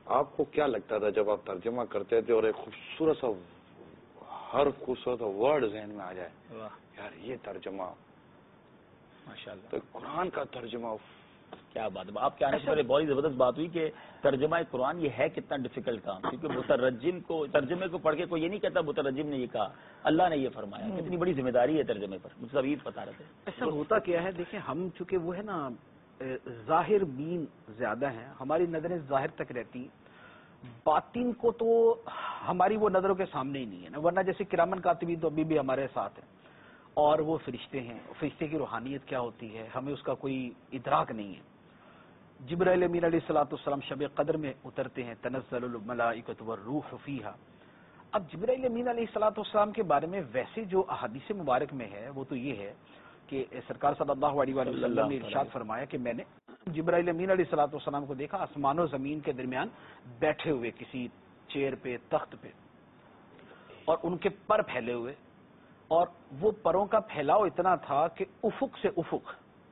آپ کو کیا لگتا تھا جب آپ ترجمہ کرتے تھے اور ایک خوبصورت سا ہر خوبصورت ورڈ ذہن میں آ جائے یار یہ ترجمہ ماشاءاللہ تو قرآن کا ترجمہ کیا بات ہے. آپ کے آنے سے پہلے بہت ہی زبردست بات ہوئی کہ ترجمہ قرآن یہ ہے کتنا ڈیفیکلٹ کام, کیونکہ مترجم کو ترجمے کو پڑھ کے کوئی یہ نہیں کہتا مترجم نے یہ کہا, اللہ نے یہ فرمایا. کتنی بڑی ذمہ داری ہے ترجمے پر. مجھے ابھی بتا رہے تھے ایسا ہوتا کیا ہے, دیکھیں ہم چونکہ وہ ہے نا ظاہر بین زیادہ ہیں, ہماری نظریں ظاہر تک رہتی, باطن کو تو ہماری وہ نظروں کے سامنے ہی نہیں ہے نا. ورنہ جیسے کرامن کاتبین تو ابھی بھی ہمارے ساتھ ہیں اور وہ فرشتے ہیں, فرشتے کی روحانیت کیا ہوتی ہے ہمیں اس کا کوئی ادراک نہیں ہے. جبرائیل امین علیہ الصلوۃ والسلام شب قدر میں اترتے ہیں, تنزل الملائکۃ والروح فیہا. اب جبرائیل امین علیہ الصلوۃ والسلام کے بارے میں ویسے جو احادیث مبارک میں ہے وہ تو یہ ہے کہ سرکار صلی اللہ علیہ وسلم نے ارشاد فرمایا کہ میں نے جبرائیل امین علیہ الصلوۃ والسلام کو دیکھا آسمان و زمین کے درمیان بیٹھے ہوئے کسی چیئر پہ, تخت پہ, اور ان کے پر پھیلے ہوئے, اور وہ پروں کا پھیلاؤ اتنا تھا کہ افق سے افق,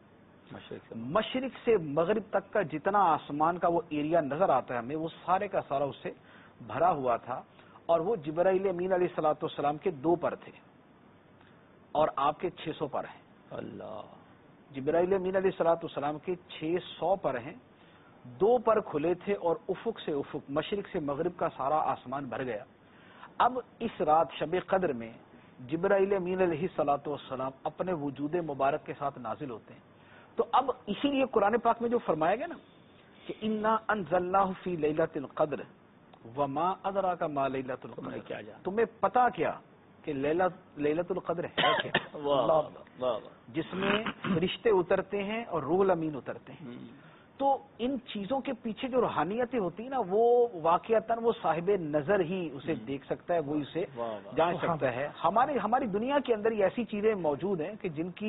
مشرق سے مغرب تک کا جتنا آسمان کا وہ ایریا نظر آتا ہے ہمیں, وہ سارے کا سارا اس سے بھرا ہوا تھا. اور وہ جبرائیل امین علیہ الصلوۃ والسلام کے 2 پر تھے اور آپ کے 600 پر ہیں. اللہ, جبرائیل امین علیہ الصلوۃ والسلام کے 600 پر ہیں, 2 پر کھلے تھے اور افق سے افق, مشرق سے مغرب کا سارا آسمان بھر گیا. اب اس رات شب قدر میں جبرائیل امین علیہ الصلوۃ والسلام اپنے وجود مبارک کے ساتھ نازل ہوتے ہیں. تو اب اسی لیے قرآن پاک میں جو فرمایا گیا نا کہ انا انزلناہ فی لیلۃ القدر وما ادراک ما لیلۃ القدر, تمہیں پتا کیا کہ لیلۃ القدر ہے کیا, جس میں فرشتے اترتے ہیں اور روح الامین اترتے ہیں. تو ان چیزوں کے پیچھے جو روحانیتیں ہوتی ہیں نا, وہ واقعتاً وہ صاحب نظر ہی اسے دیکھ سکتا ہے, وہ اسے جان سکتا ہے. ہماری دنیا کے اندر یہ ایسی چیزیں موجود ہیں کہ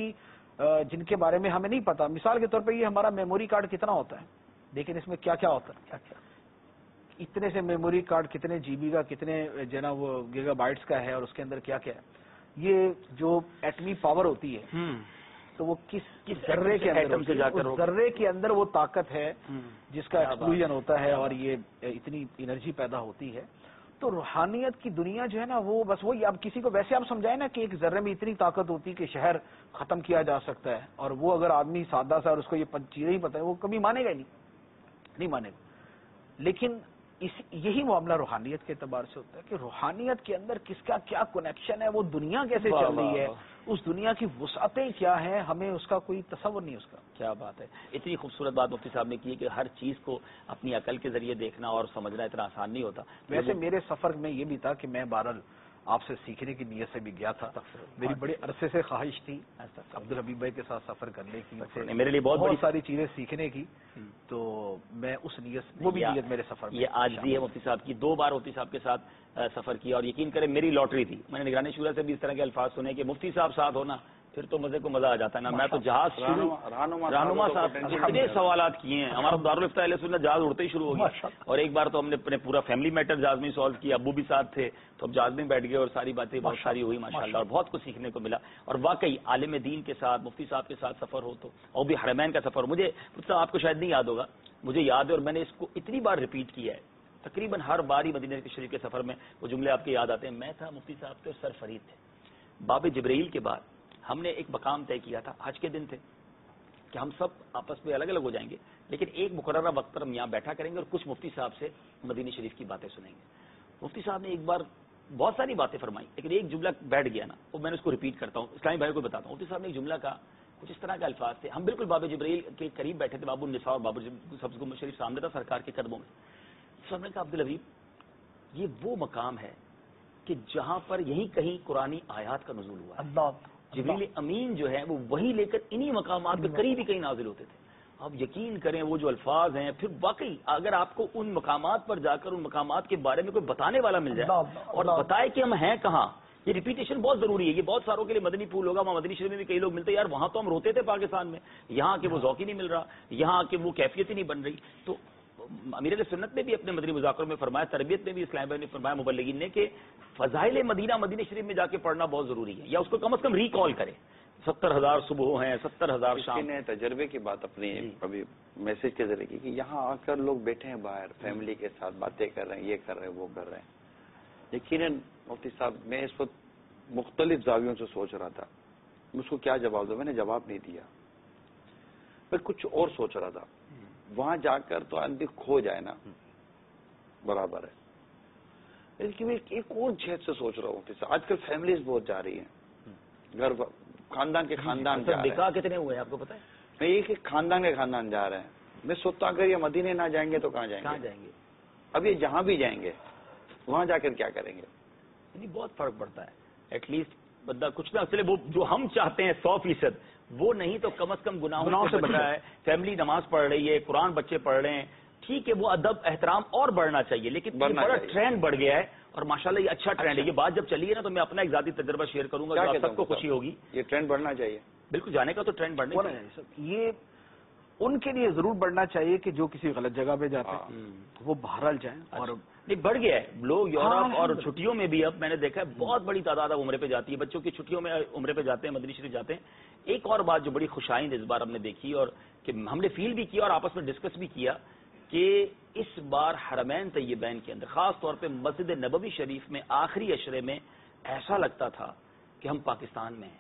جن کے بارے میں ہمیں نہیں پتا. مثال کے طور پہ یہ ہمارا میموری کارڈ کتنا ہوتا ہے, لیکن اس میں کیا کیا ہوتا ہے, اتنے سے میموری کارڈ کتنے جی بی کا, کتنے جو نا وہ گیگا بائٹس کا ہے, اور اس کے اندر کیا کیا ہے. یہ جو ایٹمی پاور ہوتی ہے تو وہ کس ذرے کے اندر سے جا کر ذرے کے اندر وہ طاقت ہے جس کا ایکسپلوژن ہوتا ہے اور یہ اتنی انرجی پیدا ہوتی ہے. تو روحانیت کی دنیا جو ہے نا وہ بس وہی, اب کسی کو ویسے آپ سمجھائیں نا کہ ایک ذرے میں اتنی طاقت ہوتی ہے کہ شہر ختم کیا جا سکتا ہے, اور وہ اگر آدمی سادہ سا اور اس کو یہ چیزیں ہی پتہ ہے وہ کبھی مانے گا ہی نہیں مانے گا. لیکن یہی معاملہ روحانیت کے اعتبار سے ہوتا ہے کہ روحانیت کے اندر کس کا کیا کنیکشن ہے, وہ دنیا کیسے چل رہی ہے, اس دنیا کی وسعتیں کیا ہیں, ہمیں اس کا کوئی تصور نہیں. اس کا کیا بات ہے. اتنی خوبصورت بات مفتی صاحب نے کی کہ ہر چیز کو اپنی عقل کے ذریعے دیکھنا اور سمجھنا اتنا آسان نہیں ہوتا. ویسے میرے سفر میں یہ بھی تھا کہ میں بہرحال آپ سے سیکھنے کی نیت سے بھی گیا تھا. میری بڑے عرصے سے خواہش تھی عبدالحبیب بھائی کے ساتھ سفر کرنے کی, میرے لیے بہت ساری چیزیں سیکھنے کی, تو میں اس نیت, وہ بھی نیت میرے سفر میں. یہ عاجزی ہے مفتی صاحب کی. 2 بار مفتی صاحب کے ساتھ سفر کیا, اور یقین کریں میری لاٹری تھی. میں نے نگرانی شورا سے بھی اس طرح کے الفاظ سنے کہ مفتی صاحب ساتھ ہونا پھر تو مزے کو مزہ آ جاتا ہے نا. میں تو جہاز رہنما صاحب اتنے سوالات کیے ہیں, ہمارا دارالفتہ اہل سنت جہاز اڑتے ہی شروع ہو گیا. اور ایک بار تو ہم نے اپنے پورا فیملی میٹر جہاز میں سالو کیا, ابو بھی ساتھ تھے تو اب جہاز میں بیٹھ گئے اور ساری باتیں بہت ساری ہوئی ماشاءاللہ, اور بہت کچھ سیکھنے کو ملا. اور واقعی عالم دین کے ساتھ مفتی صاحب کے ساتھ سفر ہو تو, اور بھی حرمین کا سفر, مجھے آپ کو شاید نہیں یاد ہوگا, مجھے یاد ہے اور میں نے اس کو اتنی بار ریپیٹ کیا ہے تقریباً ہر باری مدینہ شریف کے سفر میں وہ جملے آپ کے یاد آتے ہیں. میں تھا, مفتی صاحب تھے اور سر فرید تھے. باب جبرائیل کے بعد ہم نے ایک مقام طے کیا تھا, حج کے دن تھے, کہ ہم سب آپس میں الگ الگ ہو جائیں گے, لیکن ایک مقررہ وقت پر ہم یہاں بیٹھا کریں گے اور کچھ مفتی صاحب سے مدینہ شریف کی باتیں سنیں گے. مفتی صاحب نے ایک بار بہت ساری باتیں فرمائی, لیکن ایک جملہ بیٹھ گیا نا, وہ میں نے اس کو ریپیٹ کرتا ہوں, اسلامی بھائی کو بتاتا ہوں. مفتی صاحب نے ایک جملہ کا کچھ اس طرح کے الفاظ تھے. ہم بالکل باب جبرائیل کے قریب بیٹھے تھے, باب النساء اور باب سبز گنبد شریف سامنے تھا سرکار کے قدموں میں. صاحب نے کہا عبدالحبیب یہ وہ مقام ہے کہ جہاں پر یہی کہیں قرآنی آیات کا نزول ہوا ہے. جبریل امین جو ہے وہ وہی لے کر انہی مقامات کے قریب ہی کہیں نازل ہوتے تھے. آپ یقین کریں وہ جو الفاظ ہیں, پھر واقعی اگر آپ کو ان مقامات پر جا کر ان مقامات کے بارے میں کوئی بتانے والا مل جائے اور بتائے کہ ہم ہیں کہاں, یہ ریپیٹیشن بہت ضروری ہے. یہ بہت ساروں کے لیے مدنی پھول ہوگا, وہاں مدنی شریف میں بھی کئی لوگ ملتے ہیں, یار وہاں تو ہم روتے تھے پاکستان میں, یہاں کے وہ ذوق ہی نہیں مل رہا, یہاں کے وہ کیفیت ہی نہیں بن رہی. تو امیر علیہ سنت نے بھی اپنے مدنی مذاکروں میں فرمایا, تربیت میں بھی اسلام بھائی نے فرمایا, مبلغین نے, کہ فضائل مدینہ مدنی شریف میں جا کے پڑھنا بہت ضروری ہے, یا اس کو کم از کم ریکال کرے. 70,000 صبح ہیں, 70,000 شام. کسی نے تجربے کی بات اپنی ابھی میسج کے ذریعے کی کہ یہاں آ کر لوگ بیٹھے ہیں باہر فیملی کے ساتھ باتیں کر رہے ہیں, یہ کر رہے ہیں, وہ کر رہے ہیں. یقیناً مفتی صاحب میں اس وقت مختلف زاویوں سے سوچ رہا تھا اس کو کیا جواب دوں. میں نے جواب نہیں دیا, پھر کچھ اور سوچ رہا تھا. وہاں جا کر تو آدمی کھو جائے نا, برابر ہے. لیکن میں ایک اور جہت سے سوچ رہا ہوں, آج کل فیملیز بہت جا رہی ہیں, گھر خاندان کے خاندان جا رہے ہیں. نکاح کتنے ہوئے آپ کو پتا ہے؟ میں یہ کہ خاندان کے خاندان جا رہے ہیں. میں سوچتا ہوں اگر یہ مدینے نہ جائیں گے تو کہاں جائیں گے؟ اب یہ جہاں بھی جائیں گے وہاں جا کر کیا کریں گے؟ یعنی بہت فرق پڑتا ہے. ایٹ لیسٹ بندہ کچھ نہ, چلے وہ جو ہم چاہتے ہیں 100% وہ نہیں تو کم از کم گناہوں سے بچ رہا ہے. فیملی نماز پڑھ رہی ہے, قرآن بچے پڑھ رہے ہیں, ٹھیک ہے, وہ ادب احترام اور بڑھنا چاہیے, لیکن بڑا ٹرینڈ بڑھ گیا ہے اور ماشاءاللہ یہ اچھا ٹرینڈ ہے. یہ بات جب چلی ہے نا تو میں اپنا ایک ذاتی تجربہ شیئر کروں گا, آپ سب کو خوشی ہوگی. یہ ٹرینڈ بڑھنا چاہیے, بالکل جانے کا تو ٹرینڈ بڑھنا چاہیے. یہ ان کے لیے ضرور بڑھنا چاہیے کہ جو کسی غلط جگہ پہ جاتے ہیں وہ بہرحال جائیں. اور نہیں بڑھ گیا ہے, لوگ یورپ اور چھٹیوں میں بھی اب میں نے دیکھا ہے بہت بڑی تعداد اب عمرے پہ جاتی ہے. بچوں کی چھٹیوں میں عمرے پہ جاتے ہیں, مدنی شریف جاتے ہیں. ایک اور بات جو بڑی خوشائند اس بار ہم نے دیکھی اور کہ ہم نے فیل بھی کیا اور آپس میں ڈسکس بھی کیا کہ اس بار حرمین طیبین کے اندر خاص طور پہ مسجد نبوی شریف میں آخری اشرے میں ایسا لگتا تھا کہ ہم پاکستان میں ہیں.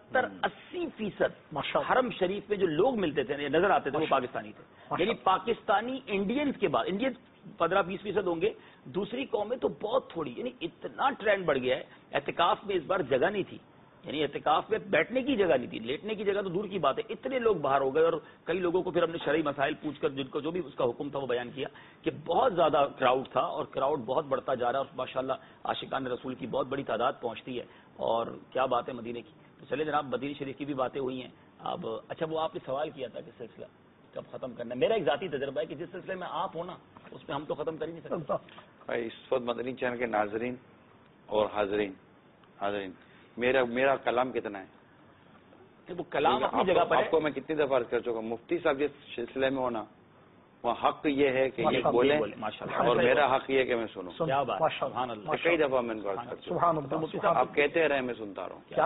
70-80% حرم شریف میں جو لوگ ملتے تھے نظر آتے تھے وہ پاکستانی تھے. یعنی پاکستانی انڈینز کے بعد, انڈین 15-20% ہوں گے, دوسری قومیں تو بہت تھوڑی. یعنی اتنا ٹرینڈ بڑھ گیا ہے. اعتکاف میں اس بار جگہ نہیں تھی, یعنی اعتکاف میں بیٹھنے کی جگہ نہیں تھی, لیٹنے کی جگہ تو دور کی بات ہے. اتنے لوگ باہر ہو گئے اور کئی لوگوں کو پھر ہم نے شرعی مسائل پوچھ کر جن کو جو بھی اس کا حکم تھا وہ بیان کیا کہ بہت زیادہ کراؤڈ تھا اور کراؤڈ بہت بڑھتا جا رہا ہے اور ماشاءاللہ عاشقان رسول کی بہت بڑی تعداد پہنچتی ہے. اور کیا بات ہے مدینے کی. تو چلے جناب, مدینہ شریف کی بھی باتیں ہوئی ہیں. اب اچھا وہ آپ نے سوال کیا تھا کہ سلسلہ کب ختم کرنا ہے. میرا ایک ذاتی تجربہ ہے کہ جس سلسلے میں آپ ہونا اس میں ہم تو ختم کر ہی نہیں سکتے. اس وقت مدنی چینل کے ناظرین اور حاضرین میرا کلام کتنا ہے؟ وہ کلام اپنی جگہ پر ہے. آپ کو میں کتنی دفعہ عرض کر چکا ہوں, مفتی صاحب جس سلسلے میں ہونا وہ حق یہ ہے کہ یہ بولیں اور میرا حق یہ ہے کہ میں سنوں. کئی دفعہ میں ان کو عرض کر چکا ہوں. آپ کہتے رہے میں سنتا رہا ہوں. کیا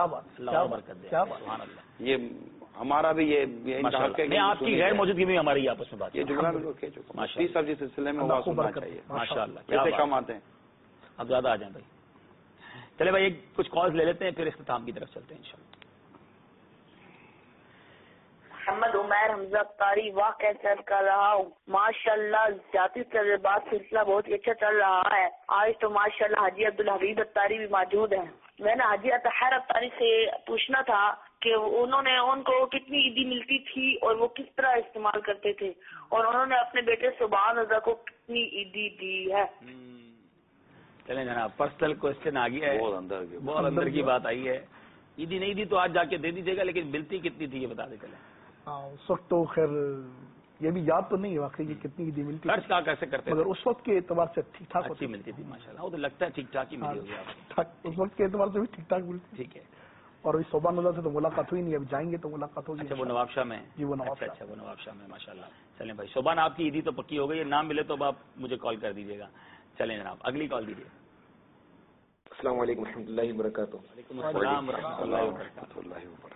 بات, یہ ہمارا بھی یہ حق ہے. آپ کی غیر موجودگی میں ہماری آپس میں بات, یہ جملہ بالکل کہہ چکا ہوں. مفتی صاحب جس سلسلے میں وہ سننا چاہیے. ماشاءاللہ کیسے کم آتے ہیں, اب زیادہ آ جائیں بھائی. چلے بھائی ایک کچھ کالز لے لیتے ہیں پھر اختتام کی طرف چلتے ہیں انشاءاللہ. محمد عمیر حمزہ اختاری واقع چل کر رہا ہوں. ماشاءاللہ ذاتی تجربات سلسلہ بہت ہی اچھا چل رہا ہے. آج تو ماشاءاللہ حاجی عبدالحبیب اختاری بھی موجود ہیں. میں نے حاجی اطہر اختاری سے پوچھنا تھا کہ ان کو کتنی عیدی ملتی تھی اور وہ کس طرح استعمال کرتے تھے, اور انہوں نے اپنے بیٹے سبحان اللہ کو کتنی عیدی دی ہے. چلیں جناب, پرسنل کوشچن آ گیا ہے, بہت اندر کی بات آئی ہے. عیدی نہیں دی تو آج جا کے دے دیجیے گا, لیکن ملتی کتنی تھی یہ بتا دیں. چلیں اس وقت تو خیر یہ بھی یاد تو نہیں ہے واقعی کتنی عیدی ملتی, خرچ کیا کیسے کرتے مگر اس وقت کے اعتبار سے ٹھیک ٹھاک اچھی ملتی تھی ماشاءاللہ. وہ تو لگتا ہے ٹھیک ٹھاک ہی ملی ہوگی آپ. اس وقت کے اعتبار سے بھی ٹھیک ٹھاک ملتی. ٹھیک ہے. اور سبحان اللہ سے تو ملاقات ہوئی نہیں, اب جائیں گے تو ملاقات ہوگی. اچھا وہ نواب شاہ میں, جی وہ نواب شاہ. اچھا وہ نواب شاہ میں ماشاءاللہ. چلیں بھائی صبح آپ کی عیدی تو پکی ہو گئی, نام ملے تو اب آپ مجھے کال کر دیجیے گا. چلیں جناب اگلی کال دیجیے. السلام علیکم و رحمۃ اللہ وبرکاتہ. وعلیکم السلام و رحمۃ اللہ وبرکاتہ.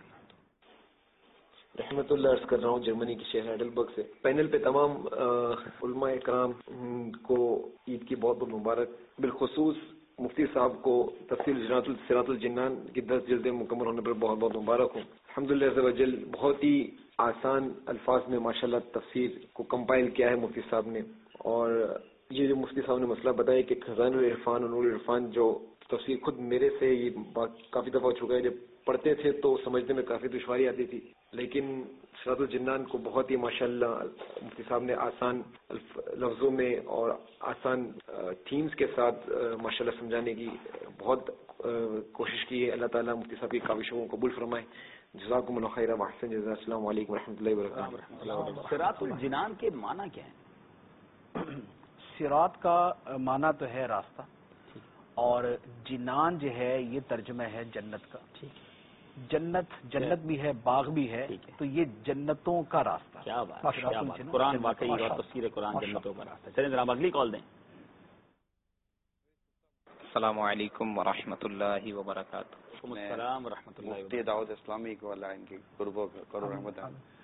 رحمت اللہ عرض کر رہا ہوں جرمنی کے شہر ہائیڈلبرگ سے. پینل پہ تمام علماء کرام کو عید کی بہت بہت مبارک. بالخصوص مفتی صاحب کو تفسیر صراط الجنان کی 10 جلدیں مکمل ہونے پر بہت بہت مبارک ہوں. الحمدللہ عز وجل بہت ہی آسان الفاظ میں ماشاءاللہ تفسیر کو کمپائل کیا ہے مفتی صاحب نے. اور یہ جو مفتی صاحب نے مسئلہ بتایا کہ خزائن العرفان اور نور العرفان جو تفسیر خود میرے سے یہ بات کافی دفعہ ہو چکا ہے. جب پڑھتے تھے تو سمجھنے میں کافی دشواری آتی تھی, لیکن صراط الجنان کو بہت ہی ماشاءاللہ مفتی صاحب نے آسان لفظوں میں اور آسان تھیمز کے ساتھ ماشاءاللہ سمجھانے کی بہت کوشش کی ہے. اللہ تعالیٰ مفتی صاحب کی کاوشوں کو قبول فرمائے. جزاکم اللہ خیر و احسن جزاء. السلام علیکم و رحمۃ اللہ وبرکاتہ. صراط الجنان کے معنی کیا ہے؟ صراط کا معنی تو ہے راستہ, اور جنان جو ہے یہ ترجمہ ہے جنت کا. جنت بھی ہے, باغ بھی ہے, تو یہ جنتوں کا راستہ. کیا بات, قرآن واقعی اور تفسیر قرآن جنتوں کا راستہ. چلیں جناب اگلی کال دیں. السلام علیکم ورحمۃ اللہ وبرکاتہ. वालेकुम अस्सलाम व रहमतुल्लाहि व मुफ्ती दाऊद इस्लामी को अल्लाह इनकी कुर्बो करो रहमत।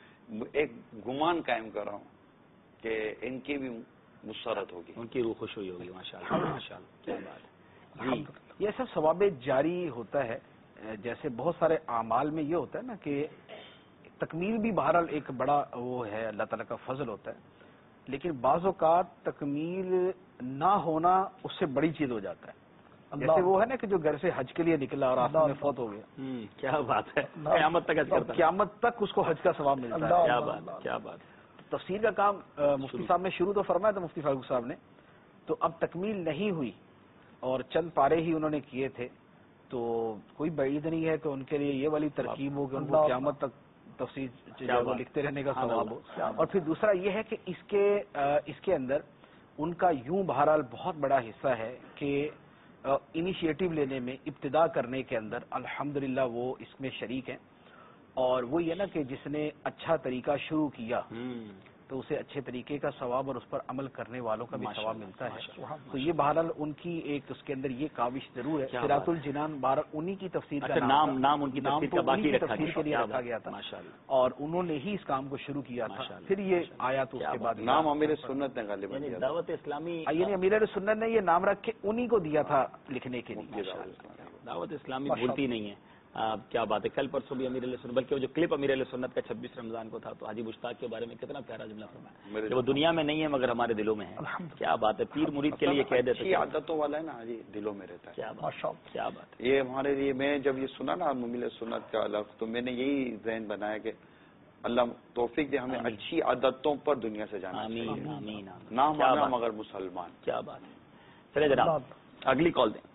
एक गुमान कायम कर रहा हूँ कि इनकी भी मुसरत होगी, उनकी रूह खुश हुई होगी। माशाअल्लाह माशाअल्लाह, क्या बात है जी। ये सब सवाब जारी होता है। जैसे बहुत सारे आमाल में ये होता है ना कि तकमील भी बहरहाल एक बड़ा वो है, अल्लाह ताला का फजल होता है, लेकिन बाज़ औक़ात तकमील ना होना उससे बड़ी चीज हो जाता है। जैसे वो है ना कि जो घर से हज के लिए निकला और आसमान में फौत हो गया, क्या बात है, क़यामत तक हज करता है, क़यामत तक उसको हज का सवाब मिलता है। क्या बात, क्या बात। तफसीर का काम मुफ्ती साहब ने शुरू तो फरमाया था, मुफ्ती फारूक साहब ने, तो अब तकमील नहीं हुई और चंद पारे ही उन्होंने किए थे, तो कोई बईद नहीं है कि उनके लिए ये वाली तरकीब हो कि उनको क़यामत तक तफसीर लिखते रहने का सवाब हो। और फिर दूसरा ये है कि इसके अंदर उनका यूं बहरहाल बहुत बड़ा हिस्सा है कि इनिशिएटिव लेने में, इब्तिदा करने के अंदर अल्हम्दुलिल्लाह वो इसमें शरीक हैं। और वो ये ना कि जिसने अच्छा तरीका शुरू किया तो उसे अच्छे तरीके का सवाब और उस पर अमल करने वालों का भी सवाब मिलता है। तो ये बहरहाल उनकी एक उसके अंदर ये काविश जरूर है। सिरातुल जिनान बहरहाल उन्हीं की तफसीर का नाम उनकी तफसीर का बाकी तफसीर के लिए रखा गया था और उन्होंने ही इस काम को शुरू किया था। फिर ये आया तो उसके बाद नाम अमीर सुन्नत ने गालिबन दावत इस्लामी, यानी अमीर सुन्नत ने ये नाम रख के उन्हीं को दिया था लिखने के लिए। दावत इस्लामी भूलती नहीं है। क्या बात है, कल परसों भी अमीर सुन्नत, बल्कि वो जो क्लिप अमीर सुन्नत का 26 रमजान को था, तो हाजी मुश्ताक के बारे में कितना प्यारा जुमला फरमाया, वो दुनिया में नहीं है मगर हमारे दिलों में है। क्या बात है, पीर मुरीद के लिए कह देते, आदतों वाला है ना हाजी, दिलों में रहता है। क्या बात, क्या बात। ये हमारे लिए, मैं जब ये सुना ना अमीर सुन्नत का अलग, तो मैंने यही ज़हन बनाया कि अल्लाह तौफीक दे हमें अच्छी आदतों पर दुनिया से जाना चाहिए, ना माना मगर मुसलमान। क्या बात है। चले जनाब अगली कॉल दें।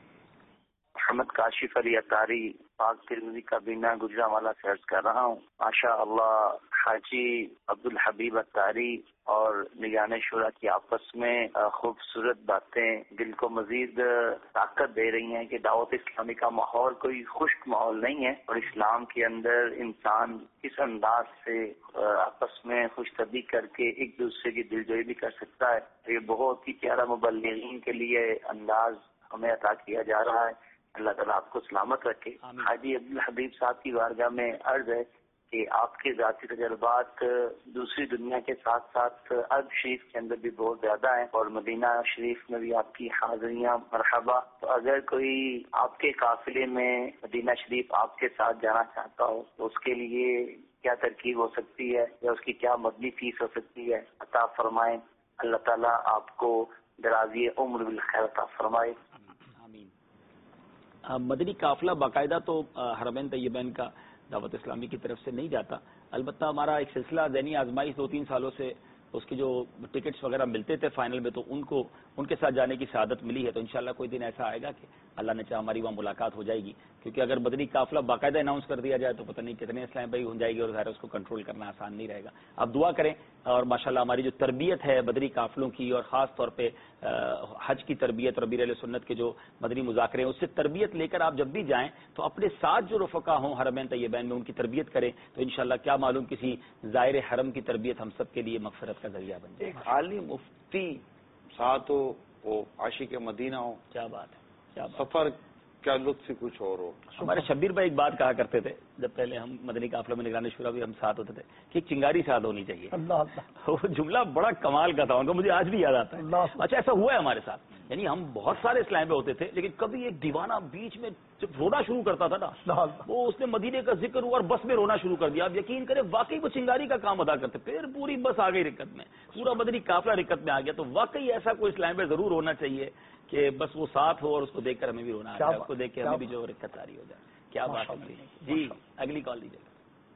मोहम्मद काशिफ अली अतारी, पाक तिरमिज़ी काबीना गुजरावाला से अर्ज कर रहा हूँ। माशा अल्लाह हाजी अब्दुल हबीब अतारी और निगाने शुरा की आपस में खूबसूरत बातें दिल को मजीद ताकत दे रही हैं कि दावत इस्लामी का माहौल कोई खुश्क माहौल नहीं है और इस्लाम के अंदर इंसान किस अंदाज से आपस में खुशतबी करके एक दूसरे की दिलजोई भी कर सकता है। ये बहुत ही प्यारा मुबल्लिगीन के लिए अंदाज हमें अता किया जा रहा है। अल्लाह ताला आपको सलामत रखे। हाजी अब्दुल हबीब साहब की बारगाह में अर्ज है कि आपके जाती तजर्बात दूसरी दुनिया के साथ साथ अरब शरीफ के अंदर भी बहुत ज्यादा है और मदीना शरीफ में भी आपकी हाजिरियां मरहबा। तो अगर कोई आपके काफिले में मदीना शरीफ आपके साथ जाना चाहता हो तो उसके लिए क्या तरकीब हो सकती है या उसकी क्या मदनी फीस हो सकती है, अता फरमाएं। अल्लाह ताला आपको दराज़ी उम्र बिल खैर अता फरमाए। मदनी काफिला बाकायदा तो हरमैन तैयबैन का दावत इस्लामी की तरफ से नहीं जाता, अलबत्ता हमारा एक सिलसिला ज़हनी आजमाइश 2-3 सालों से उसकी जो टिकट्स वगैरह मिलते थे फाइनल में, तो उनके साथ जाने की सआदत मिली है। तो इंशाल्लाह कोई दिन ऐसा आएगा कि अल्लाह ने चाहा हमारी वहाँ मुलाकात हो जाएगी, क्योंकि अगर मदनी काफिला बाकायदा अनाउंस कर दिया जाए तो पता नहीं कितने इस्लाम भाई हो जाएगी और ज़ाहिर उसको कंट्रोल करना आसान नहीं रहेगा। अब दुआ करें और माशाल्लाह हमारी जो तरबियत है मदनी काफिलों की और ख़ास तौर पर हज की तरबियत और अमीर सुन्नत के जो मदनी मुज़ाकरे हैं उससे तरबियत लेकर आप जब भी जाएं तो अपने साथ जो रफ़क़ा हों हरमैन तैयबैन में उनकी तरबियत करें, तो इंशाल्लाह क्या मालूम किसी ज़ाहिर हरम की तरबियत हम सब के लिए मग़फ़िरत का जरिया बन जाए। खाली मुफ्ती साथ हो, वो आशिक मदीना हो, क्या बात है, क्या बात। सफर क्या लुत्फ से कुछ और हो। हमारे शब्बीर भाई एक बात कहा करते थे जब पहले हम मदनी काफिला में निगरानी शुरा भी हम साथ होते थे कि एक चिंगारी साथ होनी चाहिए। वो जुमला बड़ा कमाल का था उनका, मुझे आज भी याद आता है। अच्छा ऐसा हुआ है हमारे साथ, यानी हम बहुत सारे इस्लाम पे होते थे लेकिन कभी एक दीवाना बीच में जब रोना शुरू करता था ना, वो उसने मदीने का जिक्र हुआ और बस में रोना शुरू कर दिया। आप यकीन करें वाकई वो चिंगारी का काम अदा करते, फिर पूरी बस आ गई रिक्कत में, पूरा मदनी काफिला रिक्कत में आ गया। तो वाकई ऐसा कोई इस्लाम पे जरूर होना चाहिए कि बस वो साथ हो और उसको देखकर हमें भी रोना आ जाए, उसको देख के हमें भी जो रिक्कत आ रही हो जाए। क्या बात है जी। अगली कॉल दीजिएगा।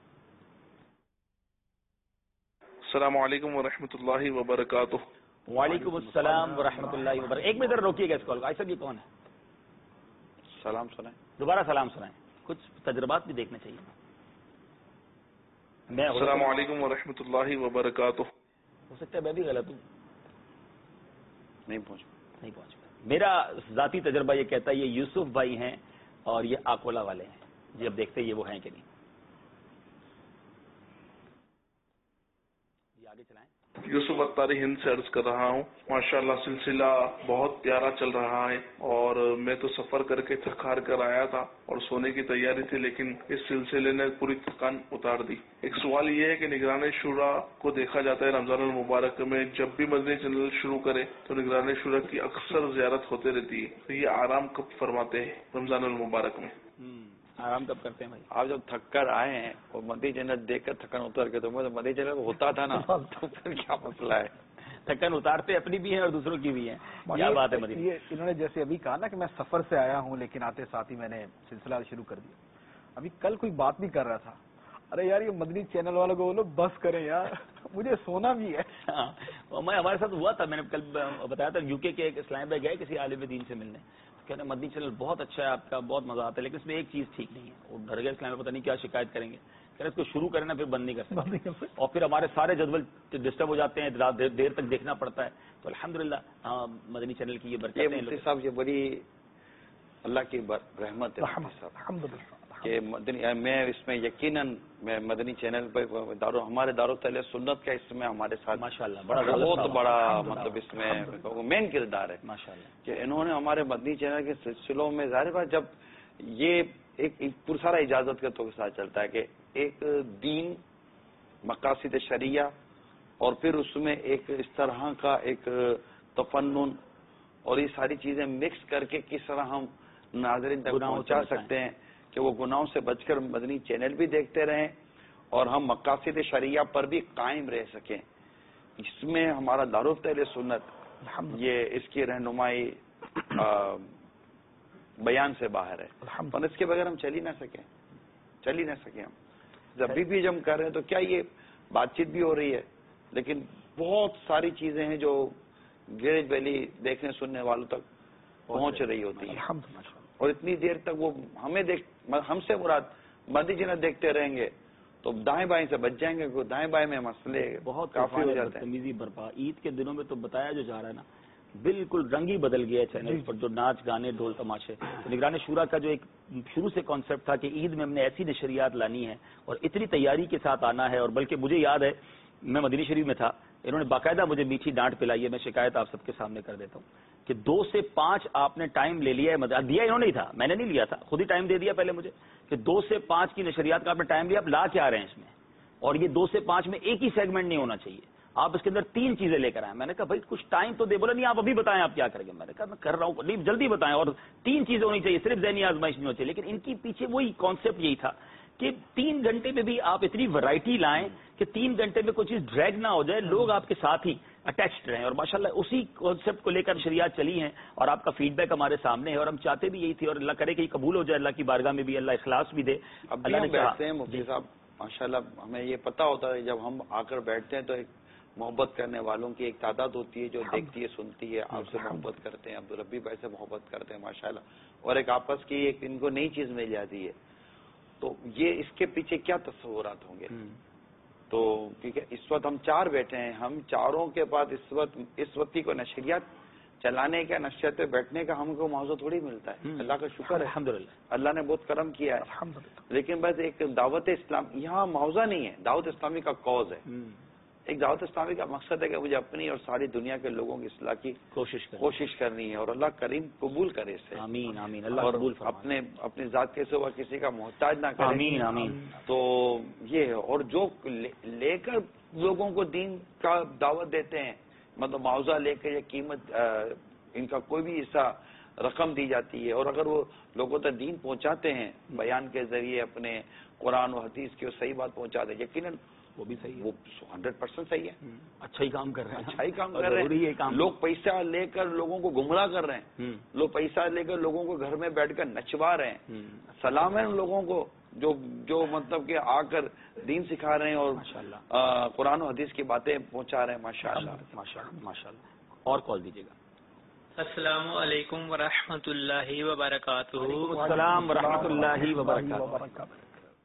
अस्सलामु अलैकुम व रहमतुल्लाहि व बरकातुहू। वालेकुम अस्सलाम व रहमतुल्लाहि व बरकातुहू। एक मिनट रोकिएगा इस कॉल को। आइए, ये कौन है? सलाम सुनाएं, दोबारा सलाम सुनाएं, कुछ तजुर्बात भी देखने चाहिए। मैं अस्सलामु अलैकुम व रहमतुल्लाहि व बरकातुहू। हो सकता है मैं भी गलत हूँ, नहीं पहुंच। मेरा जाती तजर्बा ये कहता है ये यूसुफ भाई हैं और ये आकोला वाले हैं जी। अब देखते हैं ये वो हैं कि नहीं। ये आगे चलाएं। यूसुफ अत्तारी हिंद से अर्ज कर रहा हूँ। माशाल्लाह सिलसिला बहुत प्यारा चल रहा है और मैं तो सफर करके थक हार कर आया था और सोने की तैयारी थी, लेकिन इस सिलसिले ने पूरी थकान उतार दी। एक सवाल ये है कि निगरान शुरा को देखा जाता है रमजान मुबारक में, जब भी मदनी चैनल शुरू करे तो निगरान शुरा की अक्सर ज़ियारत होते रहती है, तो ये आराम कब फरमाते हैं रमजान मुबारक में? आराम कब करते हैं भाई? आप जब थक कर आए हैं और मदनी चैनल देखकर थकन उतर के, तो मदनी चैनल होता था ना, तो फिर क्या मसला है? थकन उतारते अपनी भी है और दूसरों की भी है। क्या बात है मदनी? ये इन्होंने जैसे अभी कहा ना कि मैं सफर से आया हूँ, लेकिन आते साथ ही मैंने सिलसिला शुरू कर दिया। अभी कल कोई बात भी कर रहा था, अरे यार ये मदनी चैनल वालों को बोलो बस करें यार, मुझे सोना भी है। मैं हमारे साथ हुआ था, मैंने कल बताया था, यूके के एक इस्लाम भाई गए किसी आलिम दीन से मिलने, कहते हैं मदनी चैनल बहुत अच्छा है आपका, बहुत मजा आता है, लेकिन इसमें एक चीज ठीक नहीं है। वो डर गए इस्लाम, पता नहीं क्या शिकायत करेंगे, कह रहे इसको शुरू करें ना फिर बंद नहीं कर सकते, और फिर हमारे सारे जदवल डिस्टर्ब हो जाते हैं, रात देर तक देखना पड़ता है। तो अल्हम्दुलिल्लाह मदनी चैनल की ये बरकत है। मुफ्ती साहब ये बड़ी अल्लाह की रहमत है कि मैं इसमें यकीनन मैं मदनी चैनल पर हमारे दारुल सुन्नत का इसमें हमारे साथ माशाल्लाह बहुत बड़ा मतलब इसमें मेन किरदार है माशाल्लाह, कि इन्होंने हमारे मदनी चैनल के सिलसिलों में जाहिर बात जब ये एक पूरा सारा इजाजत के तो साथ चलता है कि एक दीन मकासिद शरिया और फिर उसमें एक इस तरह का एक तफन्नुन और ये सारी चीजें मिक्स करके किस तरह हम नाज़रीन तक पहुंचा सकते हैं कि वो गुनाहों से बचकर मदनी चैनल भी देखते रहें और हम मकासिद शरिया पर भी कायम रह सकें। इसमें हमारा दारुल सुन्नत ये इसकी रहनुमाई बयान से बाहर है, और इसके बगैर हम चल ही ना सके हम जब भी हम कर रहे हैं तो क्या ये बातचीत भी हो रही है, लेकिन बहुत सारी चीजें हैं जो गिरज वैली देखने सुनने वालों तक पहुंच रही होती है, और इतनी देर तक वो हमसे मुराद मदनी चैनल देखते रहेंगे तो दाएं बाएं से बच जाएंगे, दाएं बाएं में मसले बहुत काफी हो जाते हैं। बर्पा ईद के दिनों में तो बताया जो जा रहा है ना, बिल्कुल रंग ही बदल गया है चैनल पर, जो नाच गाने ढोल तमाशे। तो निगरान शुरा का जो एक शुरू से कॉन्सेप्ट था कि ईद में हमने ऐसी नशरियात लानी है और इतनी तैयारी के साथ आना है, और बल्कि मुझे याद है मैं मदीना शरीफ में था, इन्होंने बाकायदा मुझे मीठी डांट पिलाई है, मैं शिकायत आप सबके सामने कर देता हूँ कि 2 से 5 आपने टाइम ले लिया है, दिया इन्होंने ही था, मैंने नहीं लिया था, खुद ही टाइम दे दिया पहले मुझे कि 2 से 5 की नशरियात का आपने टाइम लिया, आप ला के आ रहे हैं इसमें, और ये 2 से 5 में एक ही सेगमेंट नहीं होना चाहिए, आप इसके अंदर 3 चीजें लेकर आए। मैंने कहा भाई कुछ टाइम तो दे, बोला नहीं आप अभी बताएं आप क्या करेंगे। मैंने कहा मैं कर रहा हूं, नहीं जल्दी बताएं, और 3 चीजें होनी चाहिए, सिर्फ ज़हनी आजमाइश नहीं होनी चाहिए। लेकिन इनकी पीछे वही कॉन्सेप्ट यही था कि 3 घंटे में भी आप इतनी वैरायटी लाएं कि 3 घंटे में कोई चीज ड्रैग ना हो जाए, लोग आपके साथ ही अटैच्ड रहें, और माशाल्लाह उसी कॉन्सेप्ट को लेकर शरियात चली हैं और आपका फीडबैक हमारे सामने है, और हम चाहते भी यही थी, और अल्लाह करे कि कबूल हो जाए, अल्लाह की बारगाह में भी अल्लाह इखलास भी दे। अल्लाह ने बैठते हैं मुफ्ती साहब माशाल्लाह, हमें ये पता होता है जब हम आकर बैठते हैं तो एक मोहब्बत करने वालों की एक तादाद होती है जो देखती है, सुनती है, आपसे मोहब्बत करते हैं, अब्दुल रब्बी भाई से मोहब्बत करते हैं माशाल्लाह, और एक आपस की एक इनको नई चीज मिल जाती है। तो ये इसके पीछे क्या तस्वुरात होंगे? तो क्योंकि इस वक्त हम 4 बैठे हैं, हम चारों के पास इस वक्त को नशरियात चलाने का, नशरियात पे बैठने का हमको मौजू थोड़ी मिलता है। अल्लाह का शुक्र है, अल्हम्दुलिल्लाह अल्लाह ने बहुत करम किया है, लेकिन बस एक दावत इस्लाम यहाँ मौजा नहीं है, दावत इस्लामी का कॉज है। एक दावत इस्लामी का मकसद है कि मुझे अपनी और सारी दुनिया के लोगों की इस्लाह की कोशिश करनी है, और अल्लाह करीम कबूल करे इसे, आमीन आमीन, अल्लाह कबूल फरमाए, अपने जात के सिवा किसी का मोहताज ना करे, आमीन आमीन। तो ये है, और जो लेकर लोगों को दीन का दावत देते हैं, मतलब मुआवजा लेकर या कीमत इनका कोई भी हिस्सा रकम दी जाती है, और अगर वो लोगों तक दीन पहुंचाते हैं बयान के जरिए अपने कुरान और हदीस की सही बात पहुंचाते हैं, यकीनन वो भी सही है, वो 100% सही है, अच्छा ही काम कर रहे हैं, अच्छा ही काम कर रहे हैं। लोग पैसा लेकर लोगों को गुमराह कर रहे हैं, लोग पैसा लेकर लोगों को घर में बैठकर नचवा रहे हैं। सलाम है उन लोगों को जो मतलब कि आकर दीन सिखा रहे हैं और कुरान और हदीस की बातें पहुंचा रहे हैं। माशाअल्लाह माशाअल्लाह माशाअल्लाह। और कॉल दीजिएगा। अस्सलामु अलैकुम वरहमतुल्लाहि वबरकातुहू। अस्सलाम वरहमतुल्लाहि वबरकातुहू।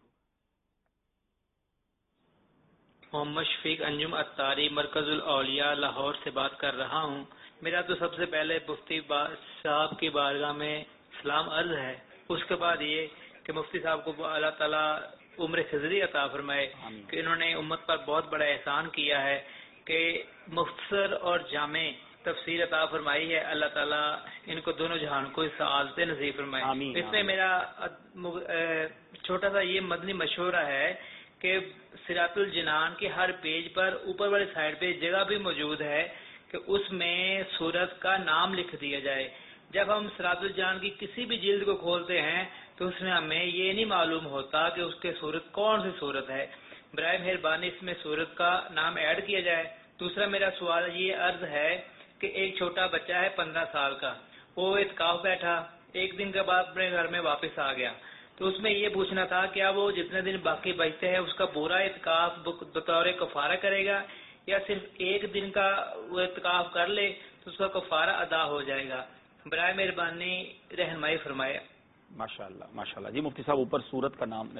मोहम्मद शफीक अंजुम अत्तारी मरकजुल औलिया लाहौर से बात कर रहा हूँ। मेरा तो सबसे पहले मुफ्ती साहब की बारगाह में सलाम अर्ज है, उसके बाद ये कि मुफ्ती साहब को अल्लाह ताला उम्र खिजरी अता फरमाए कि इन्होंने उम्मत पर बहुत बड़ा एहसान किया है کہ مختصر اور جامع تفسیر عطا فرمائی ہے. اللہ تعالیٰ ان کو دونوں جہان کو سعادتیں نصیب فرمائے. اس میں میرا چھوٹا سا یہ مدنی مشورہ ہے کہ صراط الجنان کے ہر پیج پر اوپر والے سائڈ پہ جگہ بھی موجود ہے کہ اس میں سورت کا نام لکھ دیا جائے. جب ہم صراط الجنان کی کسی بھی جلد کو کھولتے ہیں تو اس میں ہمیں یہ نہیں معلوم ہوتا کہ اس کے سورت کون سی سورت ہے. برائے مہربانی اس میں سورت کا نام ایڈ کیا جائے. دوسرا میرا سوال یہ عرض ہے کہ ایک چھوٹا بچہ ہے 15 سال کا, وہ اعتکاف بیٹھا, ایک دن کے بعد اپنے گھر میں واپس آ گیا, تو اس میں یہ پوچھنا تھا کیا وہ جتنے دن باقی بچتے ہیں اس کا پورا اعتکاف بطور کفارہ کرے گا یا صرف ایک دن کا وہ اعتکاف کر لے تو اس کا کفارہ ادا ہو جائے گا؟ برائے مہربانی رہنمائی فرمائے. ماشاءاللہ ماشاءاللہ. جی مفتی صاحب اوپر سورت کا نام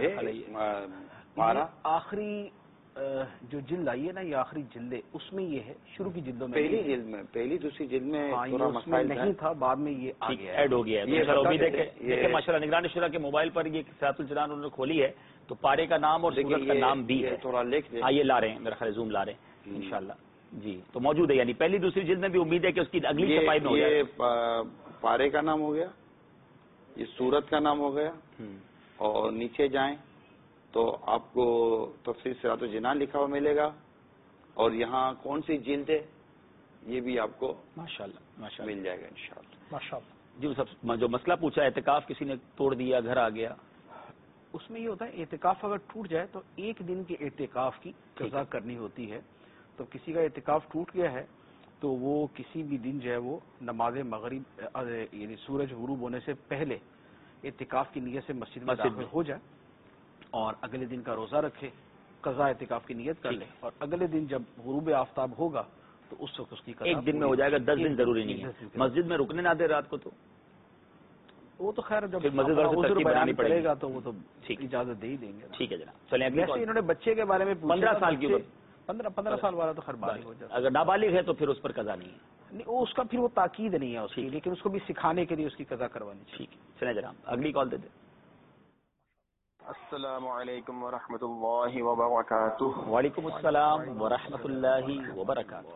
آخری جو جلد آئی ہے نا, یہ آخری جلد ہے, اس میں یہ ہے, شروع کی جلدوں میں پہلی جلد میں پہلی دوسری جلد میں نہیں تھا, بعد میں یہ ایڈ ہو گیا ہے. امید ہے کہ ماشاءاللہ نگران شورا کے موبائل پر یہ صراط الجنان انہوں نے کھولی ہے تو پارے کا نام اور سورت کا نام بھی ہے. تھوڑا لکھ دیں. یہ لا رہے ہیں, میرا خیال زوم لا رہے ہیں انشاءاللہ. جی تو موجود ہے, یعنی پہلی دوسری جلد میں بھی امید ہے کہ اس کی اگلی صفائی میں ہو جائے. یہ پارے کا نام ہو گیا, یہ سورت کا نام ہو گیا, اور نیچے جائیں تو آپ کو تفسیر صراط الجنان لکھا ہوا ملے گا, اور یہاں کون سی جلد ہے یہ بھی آپ کو ماشاءاللہ مل جائے گا انشاءاللہ. ماشاءاللہ. جی سب جو مسئلہ پوچھا اعتکاف کسی نے توڑ دیا, گھر آ گیا, اس میں یہ ہوتا ہے اعتکاف اگر ٹوٹ جائے تو ایک دن کے اعتکاف کی قضا کرنی ہوتی ہے. تو کسی کا اعتکاف ٹوٹ گیا ہے تو وہ کسی بھی دن جو ہے وہ نماز مغرب یعنی سورج غروب ہونے سے پہلے اعتکاف کی نیت سے مسجد میں داخل ہو جائے اور اگلے دن کا روزہ رکھے, قضا اعتکاف کی نیت کر لے, اور اگلے دن جب غروب آفتاب ہوگا تو اس وقت اس کی قضا ایک دن میں ہو جائے گا. 10 دن ضروری نہیں ہے. مسجد میں رکنے نہ دے رات کو, تو وہ تو خیر جب مسجد بیان پڑے گا تو وہ تو اجازت دے ہی دیں گے. ٹھیک ہے جناب, چلیں اگلی. انہوں نے بچے کے بارے میں 15 سال کی عمر, 15 سال والا تو خیر بالغ ہو جاتا ہے. اگر نابالغ ہے تو پھر اس پر قضا نہیں ہے. نہیں, اس کا پھر وہ تاکید نہیں ہے اس کی, لیکن اس کو بھی سکھانے کے لیے اس کی قضا کروانی چاہیے. ٹھیک ہے, چلیں جناب اگلی کال دے دیں. السلام علیکم ورحمۃ اللہ وبرکاتہ. وعلیکم السلام ورحمۃ اللہ وبرکاتہ.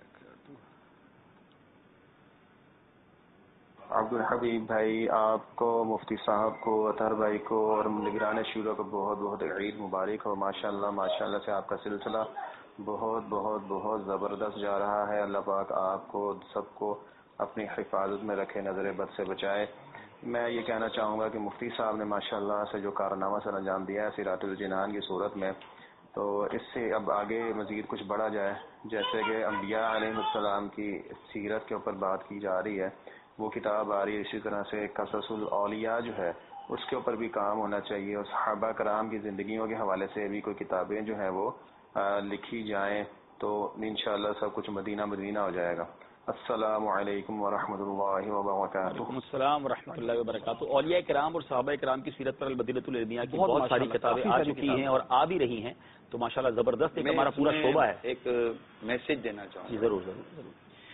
عبد الحبیب بھائی, آپ کو, مفتی صاحب کو, اطہر بھائی کو اور نگران شورا کو بہت بہت عید مبارک ہو. ماشاءاللہ سے آپ کا سلسلہ بہت بہت بہت زبردست جا رہا ہے. اللہ پاک آپ کو سب کو اپنی حفاظت میں رکھے, نظر بد سے بچائے. میں یہ کہنا چاہوں گا کہ مفتی صاحب نے ماشاءاللہ سے جو کارنامہ سر انجام دیا ہے صراط الجنان کی صورت میں, تو اس سے اب آگے مزید کچھ بڑھا جائے. جیسے کہ انبیاء علیہ السلام کی سیرت کے اوپر بات کی جا رہی ہے, وہ کتاب آ رہی ہے. اسی طرح سے قصص الاولیاء جو ہے اس کے اوپر بھی کام ہونا چاہیے, اور صحابہ کرام کی زندگیوں کے حوالے سے بھی کوئی کتابیں جو ہیں وہ لکھی جائیں, تو انشاءاللہ سب کچھ مدینہ مدینہ ہو جائے گا. السلام علیکم ورحمۃ اللہ وبرکاتہ. وعلیکم السلام ورحمۃ اللہ وبرکاتہ. اولیاء کرام اور صحابہ کرام کی سیرت پر البدیلۃ العلمیہ کی بہت ساری کتابیں آ چکی ہیں اور آ بھی رہی ہیں, تو ماشاءاللہ زبردست ایک ہمارا پورا شعبہ ہے. ایک میسج دینا چاہوں گا. ضرور ضرور ضرور.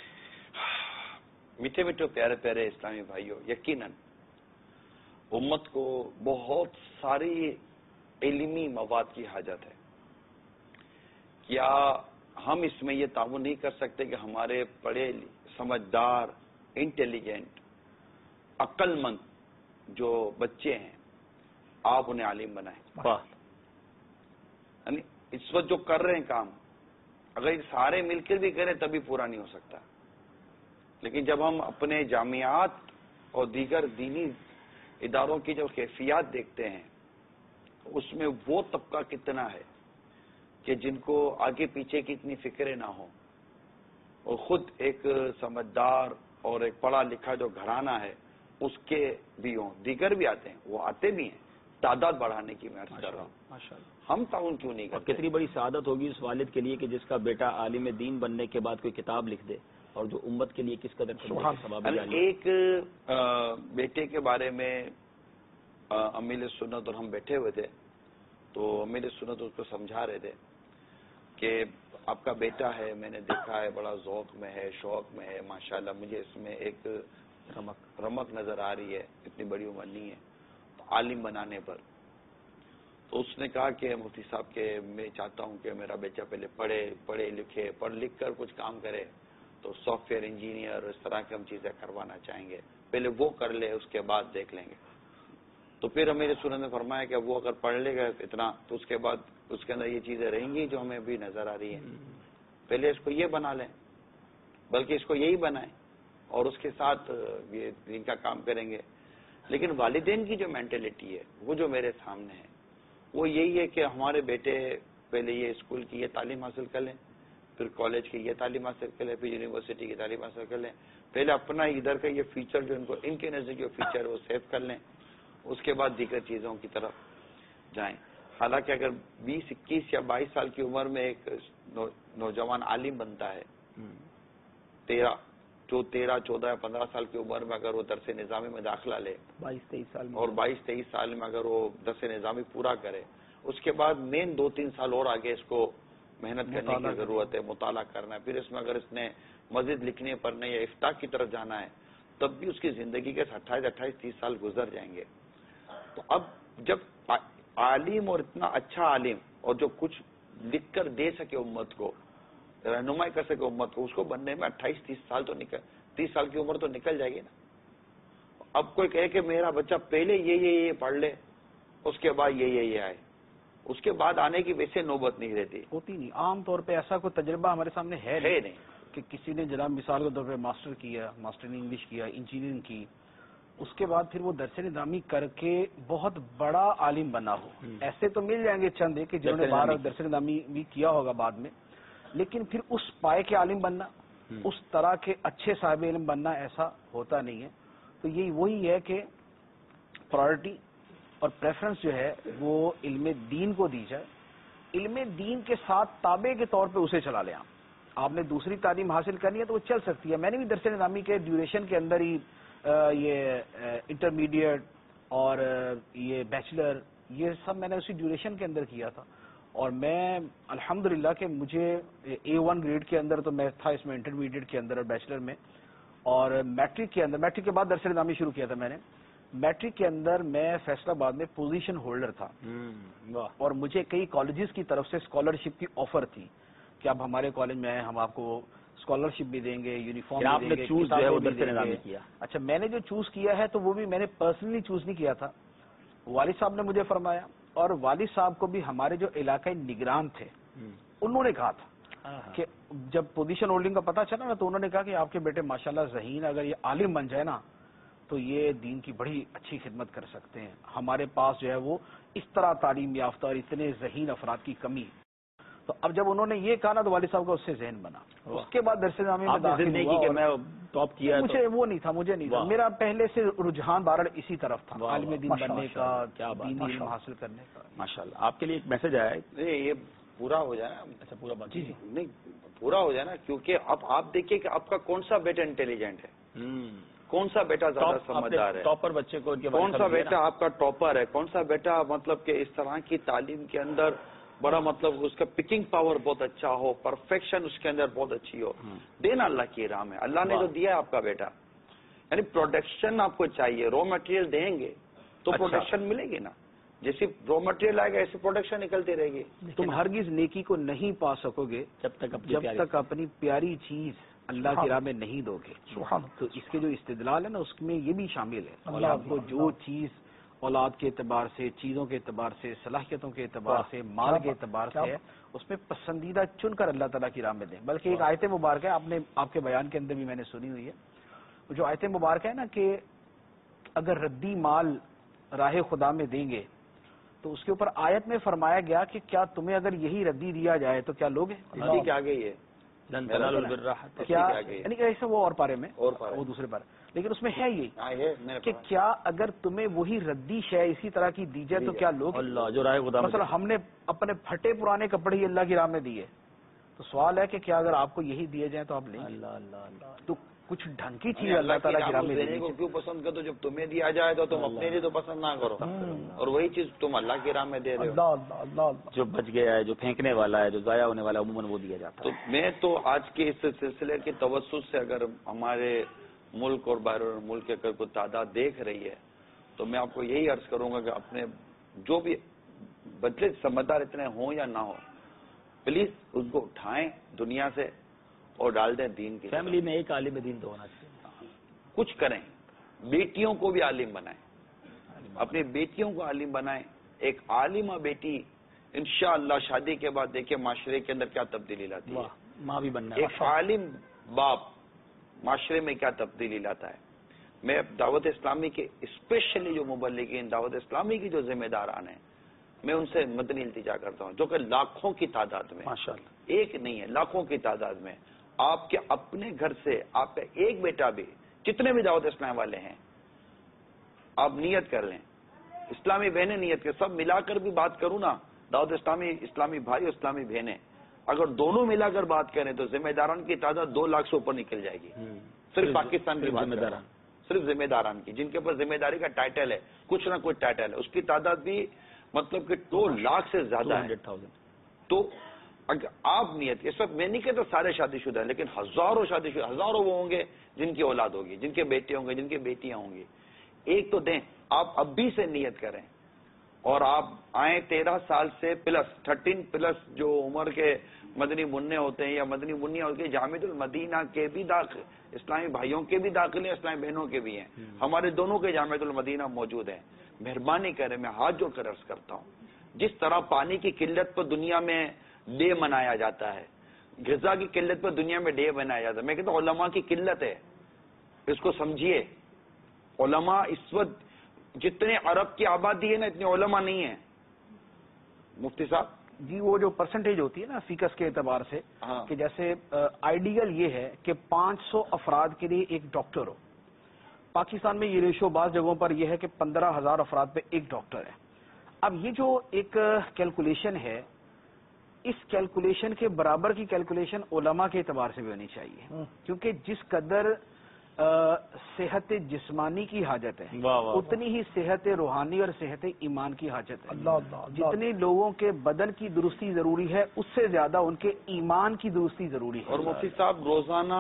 میٹھے میٹھے پیارے پیارے اسلامی بھائیوں, یقیناً امت کو بہت ساری علمی مواد کی حاجت ہے. کیا ہم اس میں یہ تعاون نہیں کر سکتے کہ ہمارے پڑھے سمجھدار, انٹیلیجنٹ, عقل مند جو بچے ہیں آپ انہیں عالم بنائیں؟ یعنی اس وقت جو کر رہے ہیں کام, اگر سارے مل کر بھی کریں تبھی پورا نہیں ہو سکتا. لیکن جب ہم اپنے جامعات اور دیگر دینی اداروں کی جو کیفیات دیکھتے ہیں, اس میں وہ طبقہ کتنا ہے کہ جن کو آگے پیچھے کی اتنی فکریں نہ ہوں, اور خود ایک سمجھدار اور ایک پڑھا لکھا جو گھرانہ ہے اس کے بھی ہوں. دیگر بھی آتے ہیں, وہ آتے بھی ہیں, تعداد بڑھانے کی میں عرض کر رہا ہوں. ہم تعاون کیوں نہیں کرتے؟ کتنی بڑی سعادت ہوگی اس والد کے لیے کہ جس کا بیٹا عالم دین بننے کے بعد کوئی کتاب لکھ دے, اور جو امت کے لیے کس قدر ثواب. ایک بیٹے کے بارے میں امیر سنت اور ہم بیٹھے ہوئے تھے, تو امیر سنت اس کو سمجھا رہے تھے کہ آپ کا بیٹا ہے, میں نے دیکھا ہے بڑا ذوق میں ہے, شوق میں ہے, ماشاءاللہ مجھے اس میں ایک رمق نظر آ رہی ہے, اتنی بڑی عمر نہیں ہے عالم بنانے پر. تو اس نے کہا کہ مفتی صاحب کہ میں چاہتا ہوں کہ میرا بیٹا پہلے پڑھے لکھے پڑھ لکھ کر کچھ کام کرے، تو سافٹ ویئر انجینئر اس طرح کی ہم چیزیں کروانا چاہیں گے، پہلے وہ کر لے اس کے بعد دیکھ لیں گے۔ تو پھر میرے سورج نے فرمایا کہ وہ اگر پڑھ لے گا اتنا تو اس کے بعد اس کے اندر یہ چیزیں رہیں گی جو ہمیں بھی نظر آ رہی ہیں، پہلے اس کو یہ بنا لیں، بلکہ اس کو یہی بنائیں اور اس کے ساتھ یہ دین کا کام کریں گے۔ لیکن والدین کی جو مینٹلٹی ہے وہ جو میرے سامنے ہے وہ یہی ہے کہ ہمارے بیٹے پہلے یہ اسکول کی یہ تعلیم حاصل کر لیں، پھر کالج کی یہ تعلیم حاصل کر لیں، پھر یونیورسٹی کی تعلیم حاصل کر لیں، پہلے اپنا ادھر کا یہ فیچر جو ان کے نزدیک جو فیچر ہے وہ سیو کر لیں، اس کے بعد دیگر چیزوں کی طرف جائیں۔ حالانکہ اگر 20، 21 یا 22 سال کی عمر میں ایک نوجوان عالم بنتا ہے، 13، 14 یا 15 سال کی عمر میں اگر وہ درس نظامی میں داخلہ لے 22-23 سال میں، اور 22-23 سال میں اگر وہ درس نظامی پورا کرے، اس کے بعد مین 2-3 سال اور آگے اس کو محنت کرنے کی ضرورت ہے، مطالعہ کرنا ہے، پھر اس میں اگر اس نے مزید لکھنے پڑھنے یا افتاء کی طرف جانا ہے تب بھی اس کی زندگی کے 28-30 سال گزر جائیں گے۔ تو اب جب عالم اور اتنا اچھا عالم اور جو کچھ لکھ کر دے سکے امت کو، رہنمائی کر سکے امت کو، اس کو بننے میں 28-30 سال تو 30 سال کی عمر تو نکل جائے گی نا۔ اب کوئی کہے کہ میرا بچہ پہلے یہ پڑھ لے اس کے بعد یہ آئے، اس کے بعد آنے کی ویسے نوبت نہیں رہتی، ہوتی نہیں۔ عام طور پہ ایسا کوئی تجربہ ہمارے سامنے ہے نہیں کہ کسی نے جناب مثال کے طور پہ ماسٹر کیا، ماسٹر ان انگلش کیا، انجینئرنگ کی، اس کے بعد پھر وہ درس نظامی کر کے بہت بڑا عالم بنا ہو۔ ایسے تو مل جائیں گے چند کہ جنہوں نے باہر درس نظامی بھی کیا ہوگا بعد میں، لیکن پھر اس پائے کے عالم بننا، اس طرح کے اچھے صاحب علم بننا ایسا ہوتا نہیں ہے۔ تو یہی وہی ہے کہ پرائرٹی اور پریفرنس جو ہے وہ علم دین کو دی جائے، علم دین کے ساتھ تابع کے طور پہ اسے چلا لیں۔ آپ نے دوسری تعلیم حاصل کرنی ہے تو وہ چل سکتی ہے۔ میں نے بھی درس نظامی کے ڈیوریشن کے اندر ہی یہ انٹرمیڈیٹ اور یہ بیچلر یہ سب میں نے اسی ڈیوریشن کے اندر کیا تھا، اور میں الحمدللہ کہ مجھے A1 گریڈ کے اندر تو میں تھا اس میں، انٹرمیڈیٹ کے اندر اور بیچلر میں، اور میٹرک کے اندر، میٹرک کے بعد درس نظامی شروع کیا تھا میں نے۔ میٹرک کے اندر میں فیصل آباد میں پوزیشن ہولڈر تھا، اور مجھے کئی کالجز کی طرف سے اسکالرشپ کی آفر تھی کہ اب ہمارے کالج میں آئے، ہم آپ کو اسکالرشپ بھی دیں گے، یونیفارم بھی دیں گے، کتابیں بھی دیں گے۔ اچھا، میں نے جو چوز کیا ہے تو وہ بھی میں نے پرسنلی چوز نہیں کیا تھا، والد صاحب نے مجھے فرمایا، اور والد صاحب کو بھی ہمارے جو علاقائی نگران تھے انہوں نے کہا تھا کہ جب پوزیشن ہولڈنگ کا پتہ چلا نا تو انہوں نے کہا کہ آپ کے بیٹے ماشاءاللہ ذہین اگر یہ عالم بن جائے نا تو یہ دین کی بڑی اچھی خدمت کر سکتے ہیں۔ ہمارے پاس جو ہے وہ اس طرح تعلیم یافتہ اور اتنے ذہین افراد کی کمی۔ تو اب جب انہوں نے یہ کہا نا تو والد صاحب کا اس سے ذہن بنا۔ اس کے بعد درس نظامی میں داخل ہوا کہ میں ٹاپ کیا، مجھے وہ نہیں تھا، مجھے نہیں تھا، میرا پہلے سے رجحان بہرحال اسی طرف تھا، عالم دین بننے کا، دینی علم حاصل کرنے کا۔ ماشاءاللہ۔ آپ کے لیے ایک میسج آیا ہے، یہ پورا ہو جائے نا۔ اچھا، پورا بات جی نہیں پورا ہو جائے نا، کیونکہ اب آپ دیکھیے کہ آپ کا کون سا بیٹا انٹیلیجنٹ ہے، کون سا بیٹا زیادہ سمجھدار ہے، ٹاپر بچے کو کون سا بیٹا آپ کا ٹاپر ہے، کون سا بیٹا مطلب کہ اس طرح کی تعلیم کے اندر بڑا مطلب اس کا پکنگ پاور بہت اچھا ہو، پرفیکشن اس کے اندر بہت اچھی ہو، دینا اللہ کی راہ میں۔ اللہ نے جو دیا ہے آپ کا بیٹا، یعنی پروڈکشن آپ کو چاہیے، رو مٹیریل دیں گے تو پروڈکشن ملے گی نا، جیسی رو مٹیریل آئے گا ایسی پروڈکشن نکلتی رہے گی۔ تم ہرگز نیکی کو نہیں پا سکو گے جب تک اپنی پیاری چیز اللہ کی راہ میں نہیں دو گے۔ تو اس کے جو استدلال ہے نا اس میں یہ بھی شامل ہے، اور آپ کو جو چیز اولاد کے اعتبار سے، چیزوں کے اعتبار سے، صلاحیتوں کے اعتبار سے، مال کے اعتبار سے ہے، اس میں پسندیدہ چن کر اللہ تعالیٰ کی راہ میں دیں۔ بلکہ ایک آیت مبارکہ ہے، آپ کے بیان کے اندر بھی میں نے سنی ہوئی ہے، جو آیت مبارکہ ہے نا کہ اگر ردی مال راہ خدا میں دیں گے تو اس کے اوپر آیت میں فرمایا گیا کہ کیا تمہیں اگر یہی ردی دیا جائے تو کیا لوگے؟ اسی کے آگے ہی ہے کیا، یعنی کہ ایسے وہ اور پارے میں، وہ دوسرے پارے، لیکن اس میں ہے یہ کہ کیا اگر تمہیں وہی ردی شے اسی طرح کی دی جائے تو کیا لوگ؟ جو راہ خدا، مثلا ہم نے اپنے پھٹے پرانے کپڑے ہی اللہ کی راہ میں دیے، تو سوال ہے کہ کیا اگر آپ کو یہی دیے جائیں تو آپ لیں؟ تو کچھ ڈھنگ کی چیز اللہ تعالیٰ کی راہ میں دینے کو کیوں پسند کرو؟ جب تمہیں دیا جائے تو تم اپنے لیے تو پسند نہ کرو، اور وہی چیز تم اللہ کی راہ میں دے رہے ہو۔ جو بچ گیا ہے، جو پھینکنے والا ہے، جو ضائع ہونے والا ہے، عموماً وہ دیا جاتا ہے۔ تو میں تو آج کے اس سلسلے کے توسط سے اگر ہمارے ملک اور بیرون ملک اگر کوئی تعداد دیکھ رہی ہے تو میں آپ کو یہی عرض کروں گا کہ اپنے جو بھی بدلے سمجھدار اتنے ہوں یا نہ ہو، پلیز اس کو اٹھائیں دنیا سے اور ڈال دیں دین کی. فیملی میں ایک عالم دین تو ہونا چاہیے. کچھ کریں، بیٹیوں کو بھی عالم بنائیں، اپنی بیٹیوں کو عالم بنائیں. ایک عالمہ بیٹی انشاءاللہ شادی کے بعد دیکھیں معاشرے کے اندر کیا تبدیلی لاتی ہے. ماں بھی بننا. ایک عالم باپ معاشرے میں کیا تبدیلی لاتا ہے. میں دعوت اسلامی کے اسپیشلی جو مبلغین دعوت اسلامی کی جو ذمہ داران ہیں، میں ان سے مدنی التجا کرتا ہوں، جو کہ لاکھوں کی تعداد میں، ایک نہیں ہے لاکھوں کی تعداد میں، آپ کے اپنے گھر سے آپ کا ایک بیٹا بھی، جتنے بھی دعوت اسلام والے ہیں، آپ نیت کر لیں. اسلامی بہنیں نیت کر، سب ملا کر بھی بات کروں نا، دعوت اسلامی بھائی اور اسلامی بہنیں اگر دونوں ملا کر بات کریں تو ذمہ داران کی تعداد 2 لاکھ سے اوپر نکل جائے گی. صرف پاکستان کی ذمہ داران، صرف ذمہ داران کی، جن کے پاس ذمہ داری کا ٹائٹل ہے، کچھ نہ کچھ ٹائٹل ہے، اس کی تعداد بھی مطلب کہ 2 لاکھ سے زیادہ ہے. تو اگر آپ نیت، اس وقت میں نہیں کہتا سارے شادی شدہ ہیں، لیکن ہزاروں شادی شدہ، ہزاروں وہ ہوں گے جن کی اولاد ہوگی، جن کے بیٹے ہوں گے، جن کی بیٹیاں ہوں گی. ایک تو دیں، آپ اب بھی سے نیت کریں اور آپ آئیں 13 سال سے پلس 13 پلس جو عمر کے مدنی منع ہوتے ہیں یا مدنی منیا ہوتی ہے، جامعۃ المدینہ کے بھی داخل، اسلامی بھائیوں کے بھی داخلے، اسلامی بہنوں کے بھی ہیں، ہمارے دونوں کے جامعۃ المدینہ موجود ہیں. مہربانی کریں، میں ہاتھ جوڑ کر عرض کرتا ہوں، جس طرح پانی کی قلت پر دنیا میں ڈے منایا جاتا ہے، غذا کی قلت پر دنیا میں ڈے منایا جاتا ہے، میں کہتا ہوں علماء کی قلت ہے، اس کو سمجھیے. علماء اس وقت جتنے عرب کی آبادی ہے نا، اتنے علماء نہیں ہیں. مفتی صاحب جی، وہ جو پرسنٹیج ہوتی ہے نا فیکس کے اعتبار سے، کہ جیسے آئیڈیل یہ ہے کہ 500 افراد کے لیے ایک ڈاکٹر ہو. پاکستان میں یہ ریشو بعض جگہوں پر یہ ہے کہ 15,000 افراد پہ ایک ڈاکٹر ہے. اب یہ جو ایک کیلکولیشن ہے، اس کیلکولیشن کے برابر کی کیلکولیشن علماء کے اعتبار سے بھی ہونی چاہیے، کیونکہ جس قدر صحت جسمانی کی حاجت ہے اتنی ہی صحت روحانی اور صحت ایمان کی حاجت ہے. جتنی لوگوں کے بدن کی درستی ضروری ہے، اس سے زیادہ ان کے ایمان کی درستی ضروری ہے. اور مفتی صاحب روزانہ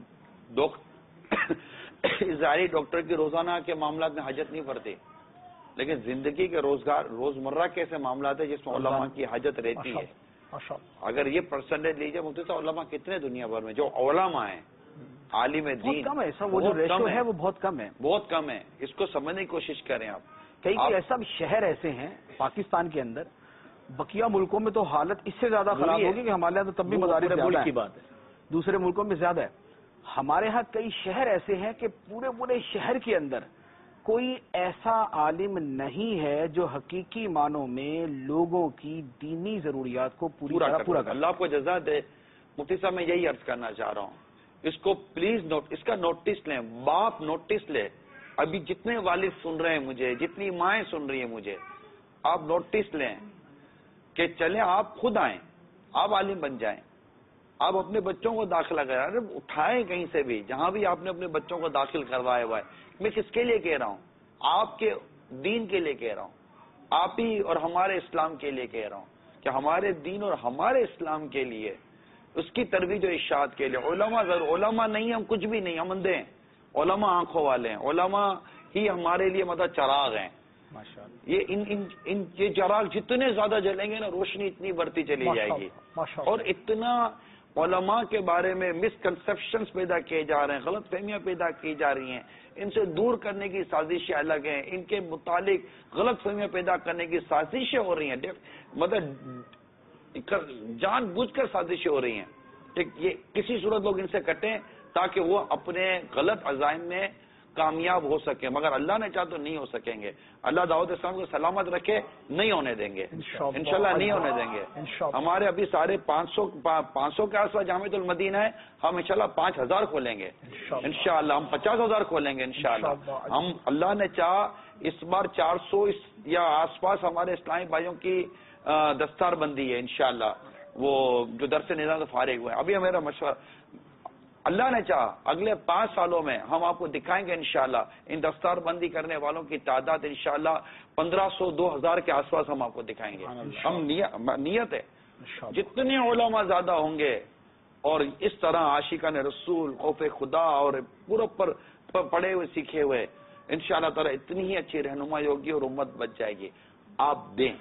ظاہری ڈاکٹر کی روزانہ کے معاملات میں حاجت نہیں پڑتی، لیکن زندگی کے روزمرہ کے ایسے معاملات ہیں جس میں علماء کی حاجت رہتی ہے. اگر یہ پرسنٹیج لیجیے مفتی صاحب، علماء کتنے دنیا بھر میں جو علماء ہیں، عالم دین، کم ہے سر، وہ جو ریشو ہے وہ بہت کم ہے، بہت کم ہے. اس کو سمجھنے کی کوشش کریں آپ. کئی ایسا شہر ایسے ہیں پاکستان کے اندر، بقیہ ملکوں میں تو حالت اس سے زیادہ خراب ہوگی کہ ہمارے یہاں تو تب بھی مدارس زیادہ ہے، دوسرے ملکوں میں زیادہ ہے. ہمارے ہاں کئی شہر ایسے ہیں کہ پورے شہر کے اندر کوئی ایسا عالم نہیں ہے جو حقیقی معنوں میں لوگوں کی دینی ضروریات کو پورا کر. اللہ آپ کو جزا دے. مفتی صاحب میں یہی عرض کرنا چاہ رہا ہوں، اس کو پلیز اس کا نوٹس لیں، باپ نوٹس لے. ابھی جتنے والد سن رہے ہیں مجھے، جتنی مائیں سن رہی ہیں مجھے، آپ نوٹس لیں کہ چلیں آپ خود آئیں، آپ عالم بن جائیں، آپ اپنے بچوں کو داخلہ کرائیں، اٹھائیں کہیں سے بھی، جہاں بھی آپ نے اپنے بچوں کو داخل کروایا ہوا ہے. میں کس کے لیے کہہ رہا ہوں؟ آپ کے دین کے لیے کہہ رہا ہوں، آپ ہی اور ہمارے اسلام کے لیے کہہ رہا ہوں کہ ہمارے دین اور ہمارے اسلام کے لیے، اس کی ترویج و ارشاد کے لیے علماء ضرور. علماء نہیں ہم کچھ بھی نہیں، ہم اندھے ہیں. علماء آنکھوں والے ہیں، علماء ہی ہمارے لیے مطلب چراغ ہیں. یہ چراغ جتنے زیادہ جلیں گے نا، روشنی اتنی بڑھتی چلی جائے گی. اور اتنا علماء کے بارے میں مسکنسپشنز پیدا کیے جا رہے ہیں، غلط فہمیاں پیدا کی جا رہی ہیں، ان سے دور کرنے کی سازشیں الگ ہیں، ان کے متعلق غلط فہمیاں پیدا کرنے کی سازشیں ہو رہی ہیں، مطلب جان بوجھ کر سازشیں ہو رہی ہیں. یہ کسی صورت لوگ ان سے کٹیں تاکہ وہ اپنے غلط عزائم میں کامیاب ہو سکیں، مگر اللہ نے چاہ تو نہیں ہو سکیں گے. اللہ دعوت اسلام کو سلامت رکھے، نہیں ہونے دیں گے انشاءاللہ، نہیں ہونے دیں گے. ہمارے ابھی سارے 500 کے آس پاس جامعۃ المدینہ ہے، ہم انشاءاللہ 5000 کھولیں گے انشاءاللہ، ہم 50,000 کھولیں گے انشاءاللہ. ہم اللہ نے چاہ اس بار 400 یا آس پاس ہمارے اسلامی بھائیوں کی دستار بندی ہے انشاءاللہ، وہ جو درس نظام سے فارغ ہوئے ہیں. ابھی میرا مشورہ، اللہ نے چاہا اگلے 5 سالوں میں ہم آپ کو دکھائیں گے انشاءاللہ ان دستار بندی کرنے والوں کی تعداد انشاءاللہ 1500-2000 کے آس پاس ہم آپ کو دکھائیں گے. ہم نیت ہے جتنے علماء زیادہ ہوں گے اور اس طرح عاشقان رسول، خوف خدا اور پورے پر پڑھے ہوئے سیکھے ہوئے انشاءاللہ تعالی اتنی ہی اچھی رہنمائی ہوگی اور امت بچ جائے گی. آپ دیں،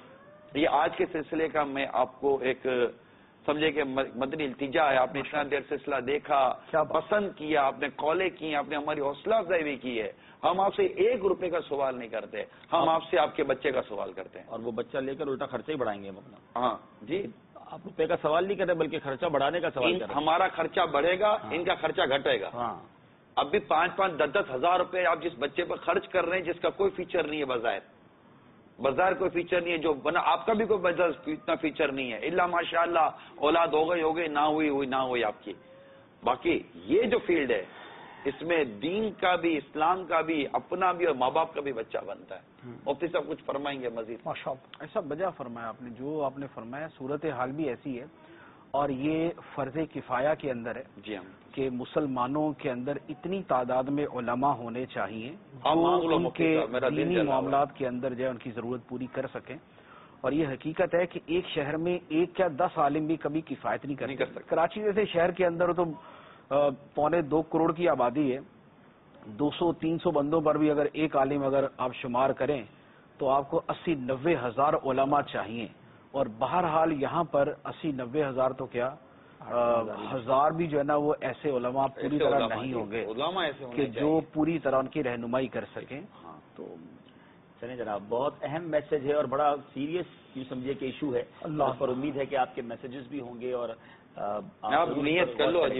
یہ آج کے سلسلے کا میں آپ کو ایک سمجھے کہ مدنی التجا ہے. آپ نے اتنا دیر سلسلہ دیکھا, پسند کیا, آپ نے کالیں کی, آپ نے ہماری حوصلہ افزائی بھی کی ہے. ہم آپ سے 1 روپے کا سوال نہیں کرتے, ہم آپ سے آپ کے بچے کا سوال کرتے ہیں. اور وہ بچہ لے کر الٹا خرچہ ہی بڑھائیں گے ہم اپنا. ہاں جی, آپ روپے کا سوال نہیں کرتے بلکہ خرچہ بڑھانے کا سوال کرتے ہیں. ہمارا خرچہ بڑھے گا, ان کا خرچہ گھٹے گا. ہاں, اب بھی 5-5, 10-10 ہزار روپے آپ جس بچے پر خرچ کر رہے ہیں جس کا کوئی فیچر نہیں ہے, بظاہر کوئی فیچر نہیں ہے, جو بنا آپ کا بھی کوئی اتنا فیچر نہیں ہے, الا ماشاء اللہ اولاد ہو گئی نہ ہوئی آپ کی. باقی یہ جو فیلڈ ہے اس میں دین کا بھی, اسلام کا بھی, اپنا بھی اور ماں باپ کا بھی بچہ بنتا ہے. مفتی صاحب کچھ فرمائیں گے مزید؟ ماشاءاللہ, ایسا بجا فرمایا آپ نے, جو آپ نے فرمایا صورتحال بھی ایسی ہے اور یہ فرض کفایہ کے اندر ہے. جی ہاں, کہ مسلمانوں کے اندر اتنی تعداد میں علماء ہونے چاہیے جو ان کے دینی معاملات کے اندر جو ہے ان کی ضرورت پوری کر سکیں. اور یہ حقیقت ہے کہ ایک شہر میں 1 یا 10 عالم بھی کبھی کفایت نہیں کر سکتے. کراچی جیسے شہر کے اندر تو 2.25 کروڑ کی آبادی ہے, 200-300 بندوں پر بھی اگر ایک عالم اگر آپ شمار کریں تو آپ کو 80-90 ہزار علماء چاہیے. اور بہرحال یہاں پر 80-90 ہزار تو کیا ہزار بھی جو ہے نا وہ ایسے علماء پوری طرح نہیں ہوں گے کہ جو پوری طرح ان کی رہنمائی کر سکیں. تو چلیں جناب, بہت اہم میسج ہے اور بڑا سیریس یوں سمجھیے کہ ایشو ہے. اللہ پر امید ہے کہ آپ کے میسیجز بھی ہوں گے اور آپ نیت کر لو,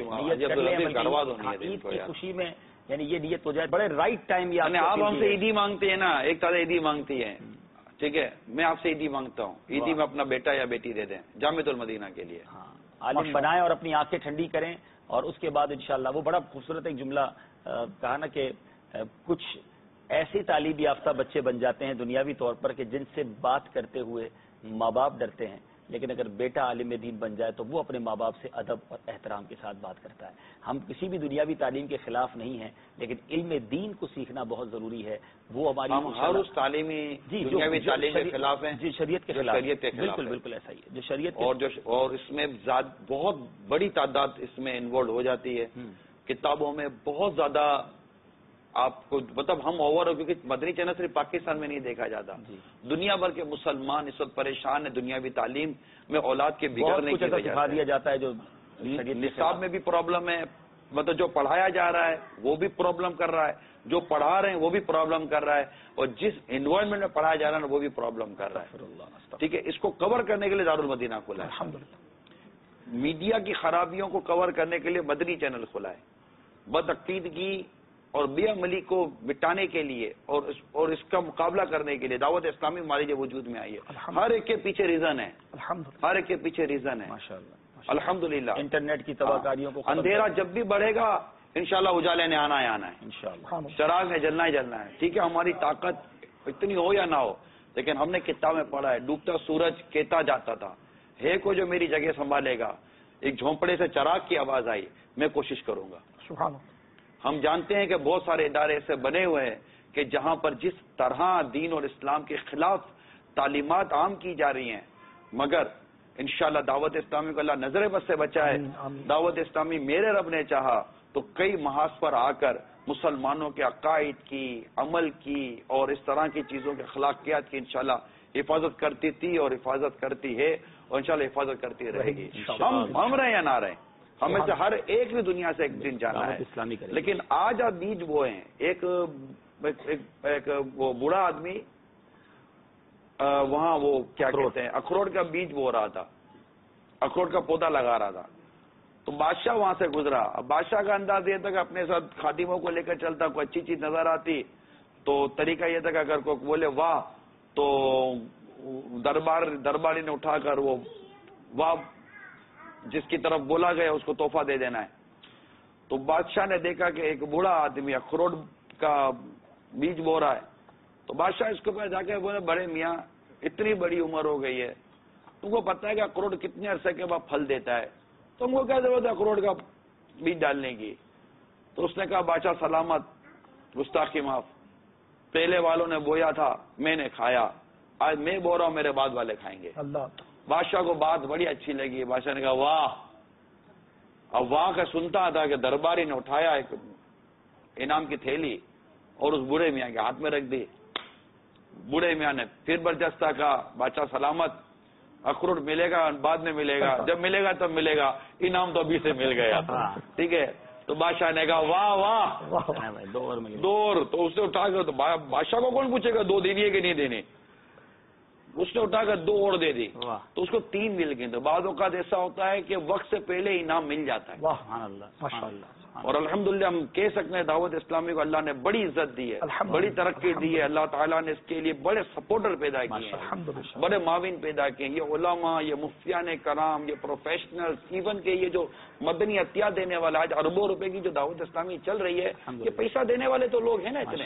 عید کی خوشی میں یعنی یہ نیت ہو جائے بڑے رائٹ ٹائم. یعنی آپ ہم سے عیدی مانگتے ہیں نا, ایک طرح عیدی مانگتی ہے, ٹھیک ہے, میں آپ سے عیدی مانگتا ہوں, عیدی میں اپنا بیٹا یا بیٹی دے دیں جامعۃ المدینہ کے لیے. عالم بنائیں اور اپنی آنکھیں ٹھنڈی کریں. اور اس کے بعد انشاءاللہ وہ بڑا خوبصورت ایک جملہ کہا نا کہ کچھ ایسی تعلیم یافتہ بچے بن جاتے ہیں دنیاوی طور پر کہ جن سے بات کرتے ہوئے ماں باپ ڈرتے ہیں, لیکن اگر بیٹا عالم دین بن جائے تو وہ اپنے ماں باپ سے ادب اور احترام کے ساتھ بات کرتا ہے. ہم کسی بھی دنیاوی تعلیم کے خلاف نہیں ہیں, لیکن علم دین کو سیکھنا بہت ضروری ہے. وہ ہماری ہر اس تعلیمی دنیاوی تعلیم کے خلاف ہیں. جی, شریعت کے خلاف, بالکل ایسا ہی ہے جو شریعت اور اس میں بہت بڑی تعداد اس میں انوالو ہو جاتی ہے. کتابوں میں بہت زیادہ آپ کو مطلب ہم اوور ہو, کیونکہ مدنی چینل صرف پاکستان میں نہیں دیکھا جاتا, دنیا بھر کے مسلمان اس وقت پریشان ہیں دنیاوی تعلیم میں اولاد کے بگڑنے کی وجہ سکھا دیا جاتا ہے. جو نصاب میں بھی پرابلم ہے, مطلب جو پڑھایا جا رہا ہے وہ بھی پرابلم کر رہا ہے, جو پڑھا رہے ہیں وہ بھی پرابلم کر رہا ہے, اور جس انوائرمنٹ میں پڑھایا جا رہا ہے وہ بھی پرابلم کر رہا ہے. ٹھیک ہے, اس کو کور کرنے کے لیے دارالمدینہ کھلا ہے. میڈیا کی خرابیوں کو کور کرنے کے لیے مدنی چینل کھلا ہے. بدعقیدگی اور بے عملی کو مٹانے کے لیے اور اس کا مقابلہ کرنے کے لیے دعوت اسلامی ہماری وجود میں آئی ہے. ہر ایک کے پیچھے ریزن ہے, ہر ایک کے پیچھے ریزن ہے. الحمدللہ انٹرنیٹ کی تباہ کاریوں کو اندھیرا جب بھی بڑھے گا انشاءاللہ اجالے نے آنا ہے انشاءاللہ, چراغ نے جلنا ہی جلنا ہے. ٹھیک ہے, ہماری طاقت اتنی ہو یا نہ ہو, لیکن ہم نے کتاب میں پڑھا ہے ڈوبتا سورج کہتا جاتا تھا, ہے کو جو میری جگہ سنبھالے گا. ایک جھونپڑے سے چراغ کی آواز آئی, میں کوشش کروں گا. ہم جانتے ہیں کہ بہت سارے ادارے ایسے بنے ہوئے ہیں کہ جہاں پر جس طرح دین اور اسلام کے خلاف تعلیمات عام کی جا رہی ہیں, مگر انشاءاللہ دعوت اسلامی کو اللہ نظر بد سے بچائے. دعوت اسلامی میرے رب نے چاہا تو کئی محاذ پر آ کر مسلمانوں کے عقائد کی, عمل کی اور اس طرح کی چیزوں کے اخلاقیات کی انشاءاللہ حفاظت کرتی تھی اور حفاظت کرتی ہے اور انشاءاللہ حفاظت کرتی رہے گی. ہم رہیں یا نہ رہیں, ہمیں سے ہر ایک نے دنیا سے ایک دن جانا ہے. لیکن آج آپ بیج وہ ہیں, ایک وہ بوڑھا آدمی وہاں وہ کیا کہتے ہیں اخروٹ کا بیج بو رہا تھا, اخروٹ کا پودا لگا رہا تھا, تو بادشاہ وہاں سے گزرا. اب بادشاہ کا انداز یہ تھا کہ اپنے ساتھ خادموں کو لے کر چلتا, کوئی اچھی چیز نظر آتی تو طریقہ یہ تھا کہ اگر کوئی بولے واہ تو درباری نے اٹھا کر وہ واہ جس کی طرف بولا گیا اس کو تحفہ دے دینا ہے. تو بادشاہ نے دیکھا کہ ایک بوڑھا آدمی اخروٹ کا بیج بو رہا ہے, تو بادشاہ اس کے پاس جا کے بولے بڑے میاں اتنی بڑی عمر ہو گئی ہے, تم کو پتہ ہے کہ اخروٹ کتنے عرصے کے بعد پھل دیتا ہے, تم کو کیا ضرورت ہے اخروٹ کا بیج ڈالنے کی. تو اس نے کہا بادشاہ سلامت, گستاخی معاف, پہلے والوں نے بویا تھا میں نے کھایا, آج میں بو رہا ہوں میرے بعد والے کھائیں گے. بادشاہ کو بات بڑی اچھی لگی. بادشاہ نے کہا واہ. اب واہ کا سنتا تھا کہ درباری نے اٹھایا ایک انعام کی تھیلی اور اس بوڑھے میاں کے ہاتھ میں رکھ دی. बूढ़े मियाँ ने फिर बर्जस्ता कहा, बादशाह सलामत, अखरोट मिलेगा बाद में मिलेगा, जब मिलेगा तब मिलेगा, इनाम तो अभी से मिल गया। ठीक है, तो बादशाह ने कहा वाह वाह, 2 और। तो उसने उठाकर, तो बादशाह को कौन पूछेगा 2 देनी है कि नहीं देनी, उसने उठाकर 2 और दे दी, तो उसको 3 मिल गई। तो बाद औक़ात ऐसा होता है कि वक्त से पहले इनाम मिल जाता है। और अल्हम्दुलिल्लाह हम कह सकते हैं दावत इस्लामी को अल्लाह ने बड़ी इज्जत दी है, बड़ी तरक्की दी है। अल्लाह ताला ने इसके लिए बड़े सपोर्टर पैदा किए हैं, बड़े माविन पैदा किए हैं। ये उलमा, ये मुफ्तियान कराम, ये प्रोफेशनल्स, इवन के ये जो मदनी अतिया देने वाला, आज अरबों रुपए की जो दावत इस्लामी चल रही है, ये पैसा देने वाले तो लोग हैं ना इतने।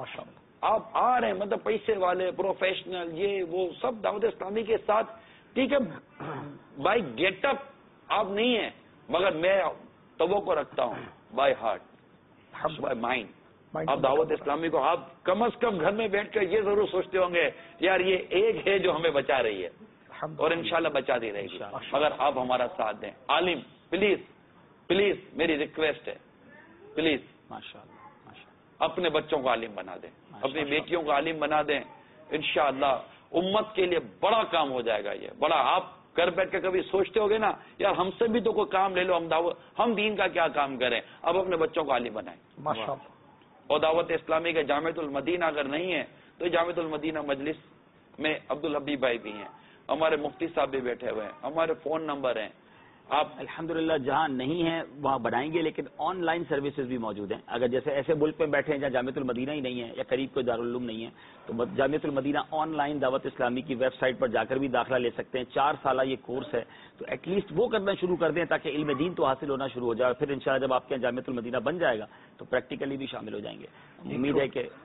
आप आ रहे हैं, मतलब पैसे वाले, प्रोफेशनल, ये वो सब दावत इस्लामी के साथ। ठीक है, बाय गेटअप आप नहीं है, मगर मैं तवक्को रखता हूँ बाय हार्ट, बाय माइंड। आप दावत इस्लामी को आप कम से कम घर में बैठकर ये जरूर सोचते होंगे यार ये एक है जो हमें बचा रही है, और इंशाल्लाह बचाती रहेगी, मगर आप हमारा साथ दें। आलिम प्लीज प्लीज, मेरी रिक्वेस्ट है, प्लीज माशाअल्लाह अपने बच्चों को आलिम बना दें, अपनी बेटियों को आलिम बना दें। इंशाअल्लाह उम्मत के लिए बड़ा काम हो जाएगा। ये बड़ा, आप घर बैठ के कभी सोचते होगे ना यार हमसे भी तो कोई काम ले लो, हम दीन का क्या काम करें। अब अपने बच्चों को आलिम बनाएं माशाअल्लाह। और दावत इस्लामी के जामिअतुल मदीना अगर नहीं है तो जामिअतुल मदीना मजलिस में अब्दुल हबीब भाई भी हैं, हमारे मुफ्ती साहब भी बैठे हुए हैं, हमारे फोन नंबर हैं। आप अल्हम्दुलिल्लाह जहाँ नहीं है वहाँ बनाएंगे, लेकिन ऑनलाइन सर्विसेज भी मौजूद हैं। अगर जैसे ऐसे मुल्क में बैठे हैं जहाँ जामिअतुल मदीना ही नहीं है या करीब कोई दारुल उलूम नहीं है, तो जामिअतुल मदीना ऑनलाइन दावत इस्लामी की वेबसाइट पर जाकर भी दाखिला ले सकते हैं। 4 साल ये कोर्स है, तो एटलीस्ट वो करना शुरू कर दें ताकि इल्म दीन तो हासिल होना शुरू हो जाए। फिर इंशाअल्लाह जब आपके यहाँ जामिअतुल मदीना बन जाएगा तो प्रैक्टिकली भी शामिल हो जाएंगे। उम्मीद है कि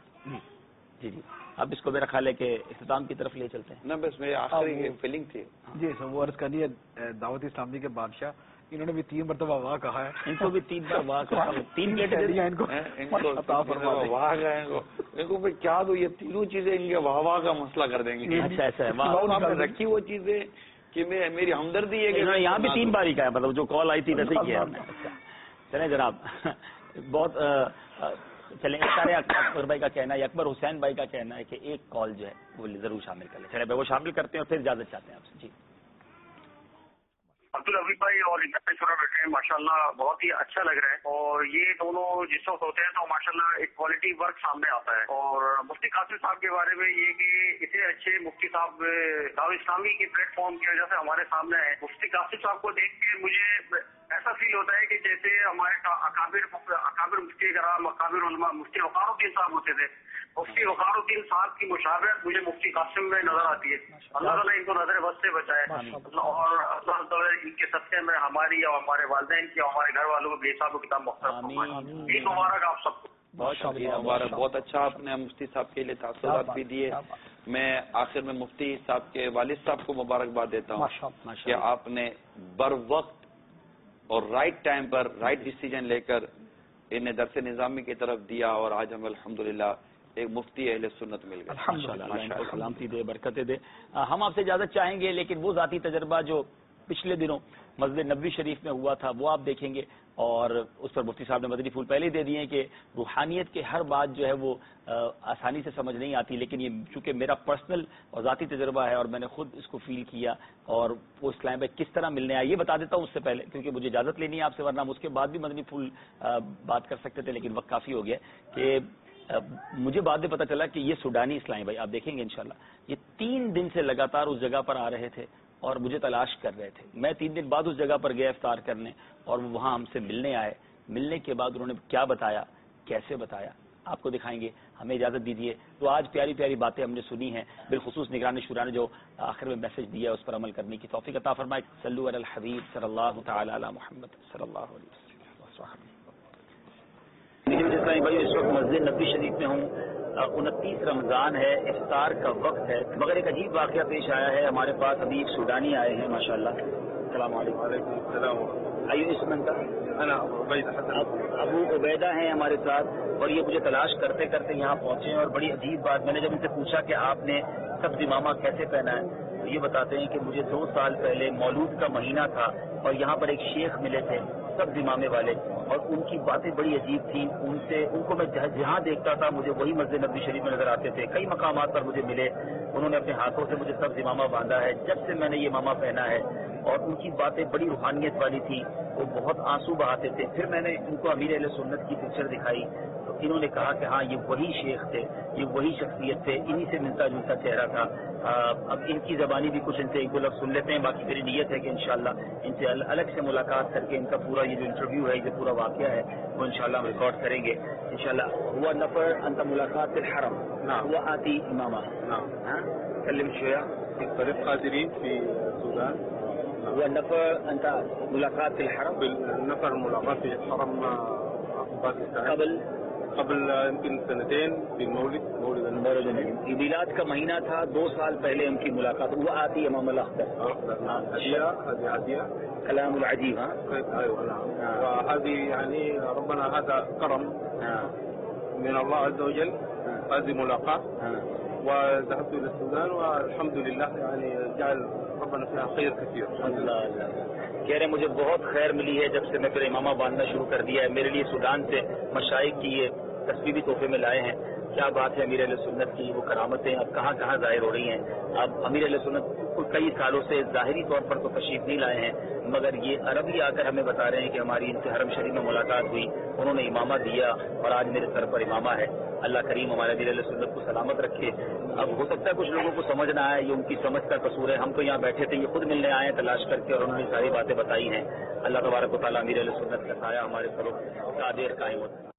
जी जी अब इसको मेरा ख्याल है कि इख्तिताम की तरफ ले चलते हैं ना। बस मेरी आखिरी फीलिंग थी जी सब वो अर्ज करनी है, दावत इस्लामी के बादशाह इन्होंने भी 3 मरतबा वाह कहा है, इनको भी 3 बार वाह कहा, 3 प्लेट दे दिया इनको वाह गए इनको फिर क्या दो, ये तीनों चीजें इनके वाह वाह का मसला कर देंगे। अच्छा ऐसा रखी वो चीजें कि मेरी हमदर्दी है कि यहाँ भी 3 बार ही कहा, मतलब जो कॉल आई थी वैसे ही किया हमने। चले जनाब बहुत चलेंगे। सारे अकबर भाई का कहना है, अकबर हुसैन भाई का कहना है कि एक कॉल जो है वो जरूर शामिल कर ले। चले भाई वो शामिल करते हैं और फिर इजाजत चाहते हैं आपसे। जी अब्दुल हबीब भाई और इंद्रेश्वर बैठे हैं, माशाल्लाह बहुत ही अच्छा लग रहा है। और ये दोनों जिस वक्त होते हैं तो माशाल्लाह एक क्वालिटी वर्क सामने आता है। और मुफ्ती कासिम साहब के बारे में ये कि इतने अच्छे मुफ्ती साहब दावत इस्लामी के प्लेटफॉर्म की वजह से हमारे सामने है। मुफ्ती कासिम साहब को देख के मुझे ऐसा फील होता है कि जैसे हमारे अकाबिर मुफ्ती कराम, अकाबिर उलमा मुफ्ती वकारुद्दीन साहब होते थे, मुफ्ती वकारुद्दीन साहब की मुशाबहत मुझे मुफ्ती कासिम में नजर आती है। अल्लाह ताला इनको नजर बस से बचाए और अल्लाह ताला इनके सत्य में हमारी और हमारे वालिदैन की और हमारे घर वालों को बेहिसाब किताब मुख्तलिफ। ईद मुबारक आप सबको। बहुत बहुत अच्छा आपने मुफ्ती साहब के लिए तासुरात भी दिए। मैं आखिर में मुफ्ती साहब के वालिद साहब को मुबारकबाद देता हूँ कि आपने बर वक्त और राइट टाइम पर राइट डिसीजन लेकर इन्हें दरस निजामी की तरफ दिया और आज हमें अल्हम्दुलिल्लाह एक मुफ्ती अहले सुन्नत मिल गया। अल्हम्दुलिल्लाह सलामती दे, बरकतें दे। हम आपसे इजाजत चाहेंगे, लेकिन वो जाती तजर्बा जो पिछले दिनों मस्जिद नबवी शरीफ में हुआ था वो आप देखेंगे, और उस पर मुफ्ती साहब ने मदनी फूल पहले ही दे दिए कि रूहानियत के हर बात जो है वो आसानी से समझ नहीं आती, लेकिन ये चूंकि मेरा पर्सनल और ज़ाती तजर्बा है और मैंने खुद इसको फील किया और वो इस्लाम में किस तरह मिलने आया ये बता देता हूँ उससे पहले, क्योंकि मुझे इजाज़त लेनी है आपसे, वरना हम उसके बाद भी मदनी फूल बात कर सकते थे, लेकिन वक्त काफ़ी हो गया कि मुझे बाद में पता चला कि ये सूडानी इस्लामी भाई, आप देखेंगे इंशाल्लाह, ये 3 दिन से लगातार उस जगह पर आ रहे थे और मुझे तलाश कर रहे थे। मैं 3 दिन बाद उस जगह पर गया इफ्तार करने और वो वहां हमसे मिलने आए। मिलने के बाद उन्होंने क्या बताया, कैसे बताया, आपको दिखाएंगे। हमें इजाजत दीजिए। तो आज प्यारी प्यारी बातें हमने सुनी हैं, बिलखुसूस निगरान शुरा ने जो आखिर में मैसेज दिया उस पर अमल करने की तौफीक अता फरमाए। सल्लु अलल हबीब सल्लल्लाहु तआला अला मुहम्मद सल्लल्लाहु अलैहि वसल्लम। भाई इस वक्त मस्जिद नबी शरीफ में हूँ, 29 रमजान है, इफ्तार का वक्त है, मगर एक अजीब वाकया पेश आया है। हमारे पास अभी एक सूडानी आए हैं माशाल्लाह। अस्सलाम वालेकुम। आइए इसमें अबू उबैदा हैं हमारे साथ, और ये मुझे तलाश करते करते यहाँ पहुंचे हैं। और बड़ी अजीब बात, मैंने जब इनसे पूछा कि आपने सब्ज़ इमामा कैसे पहना है, तो ये बताते हैं कि मुझे 2 साल पहले मौलूद का महीना था और यहाँ पर एक शेख मिले थे سب زمامے والے، اور ان کی باتیں بڑی عجیب تھیں. ان کو میں جہاں دیکھتا تھا مجھے وہی مسجد نبوی شریف میں نظر آتے تھے. کئی مقامات پر مجھے ملے، انہوں نے اپنے ہاتھوں سے مجھے سب زمامہ باندھا ہے جب سے میں نے یہ امامہ پہنا ہے، اور ان کی باتیں بڑی روحانیت والی تھی. وہ بہت آنسو بہاتے تھے. پھر میں نے ان کو امیر اہل سنت کی پکچر دکھائی تو انہوں نے کہا کہ ہاں یہ وہی شیخ تھے، یہ وہی شخصیت تھے، انہی سے ملتا جلتا چہرہ تھا. اب ان کی زبانی بھی کچھ ان سے ایک دو لفظ سن لیتے ہیں. باقی میری نیت ہے کہ انشاءاللہ ان سے الگ سے ملاقات کر کے ان کا پورا یہ جو انٹرویو ہے، یہ پورا واقعہ ہے، وہ انشاءاللہ ہم ریکارڈ کریں گے انشاءاللہ. ہوا نفر انت ملاقات الحرم هو آتي امامه. تكلم شويه. طريق قادرين في السودان. هو النفر انت ملاقات الحرم. النفر ملاقات في الحرم قبل يمكن سنتين في مولد النبي. میلاد کا مہینہ تھا، 2 سال پہلے ان کی ملاقات. وہ آتی امام الاخضر. هذه عادية كلام العجيب. ايوه نعم. وهذه يعني ربنا هذا كرم من الله عز وجل، هذه ملاقاة. وذهبت الى السودان والحمد لله يعني جعل ربنا فيها خير كثير. اللہ کہہ رہے مجھے بہت خیر ملی ہے جب سے میں پھر امامہ باندھنا شروع کر دیا ہے. میرے لیے سودان سے مشائخ کی یہ تصویری تحفے میں لائے ہیں. کیا بات ہے امیر اہل سنت کی وہ کرامتیں اب کہاں کہاں ظاہر ہو رہی ہیں. اب امیر اہل سنت کئی سالوں سے ظاہری طور پر تو تشریف نہیں لائے ہیں، مگر یہ عربی آ کر ہمیں بتا رہے ہیں کہ ہماری ان سے حرم شریف میں ملاقات ہوئی، انہوں نے امامہ دیا اور آج میرے سر پر امامہ ہے. اللہ کریم ہمارے امیر اہل سنت کو سلامت رکھے. اب ہو سکتا ہے کچھ لوگوں کو سمجھ نہ آئے، یہ ان کی سمجھ کا قصور ہے. ہم تو یہاں بیٹھے تھے، یہ خود ملنے آئے ہیں تلاش کر کے، اور انہوں نے ساری باتیں بتائی ہیں. اللہ تبارک و تعالیٰ امیر اہل سنت کا سایہ ہمارے سروں قادر قائم ہوتا ہے.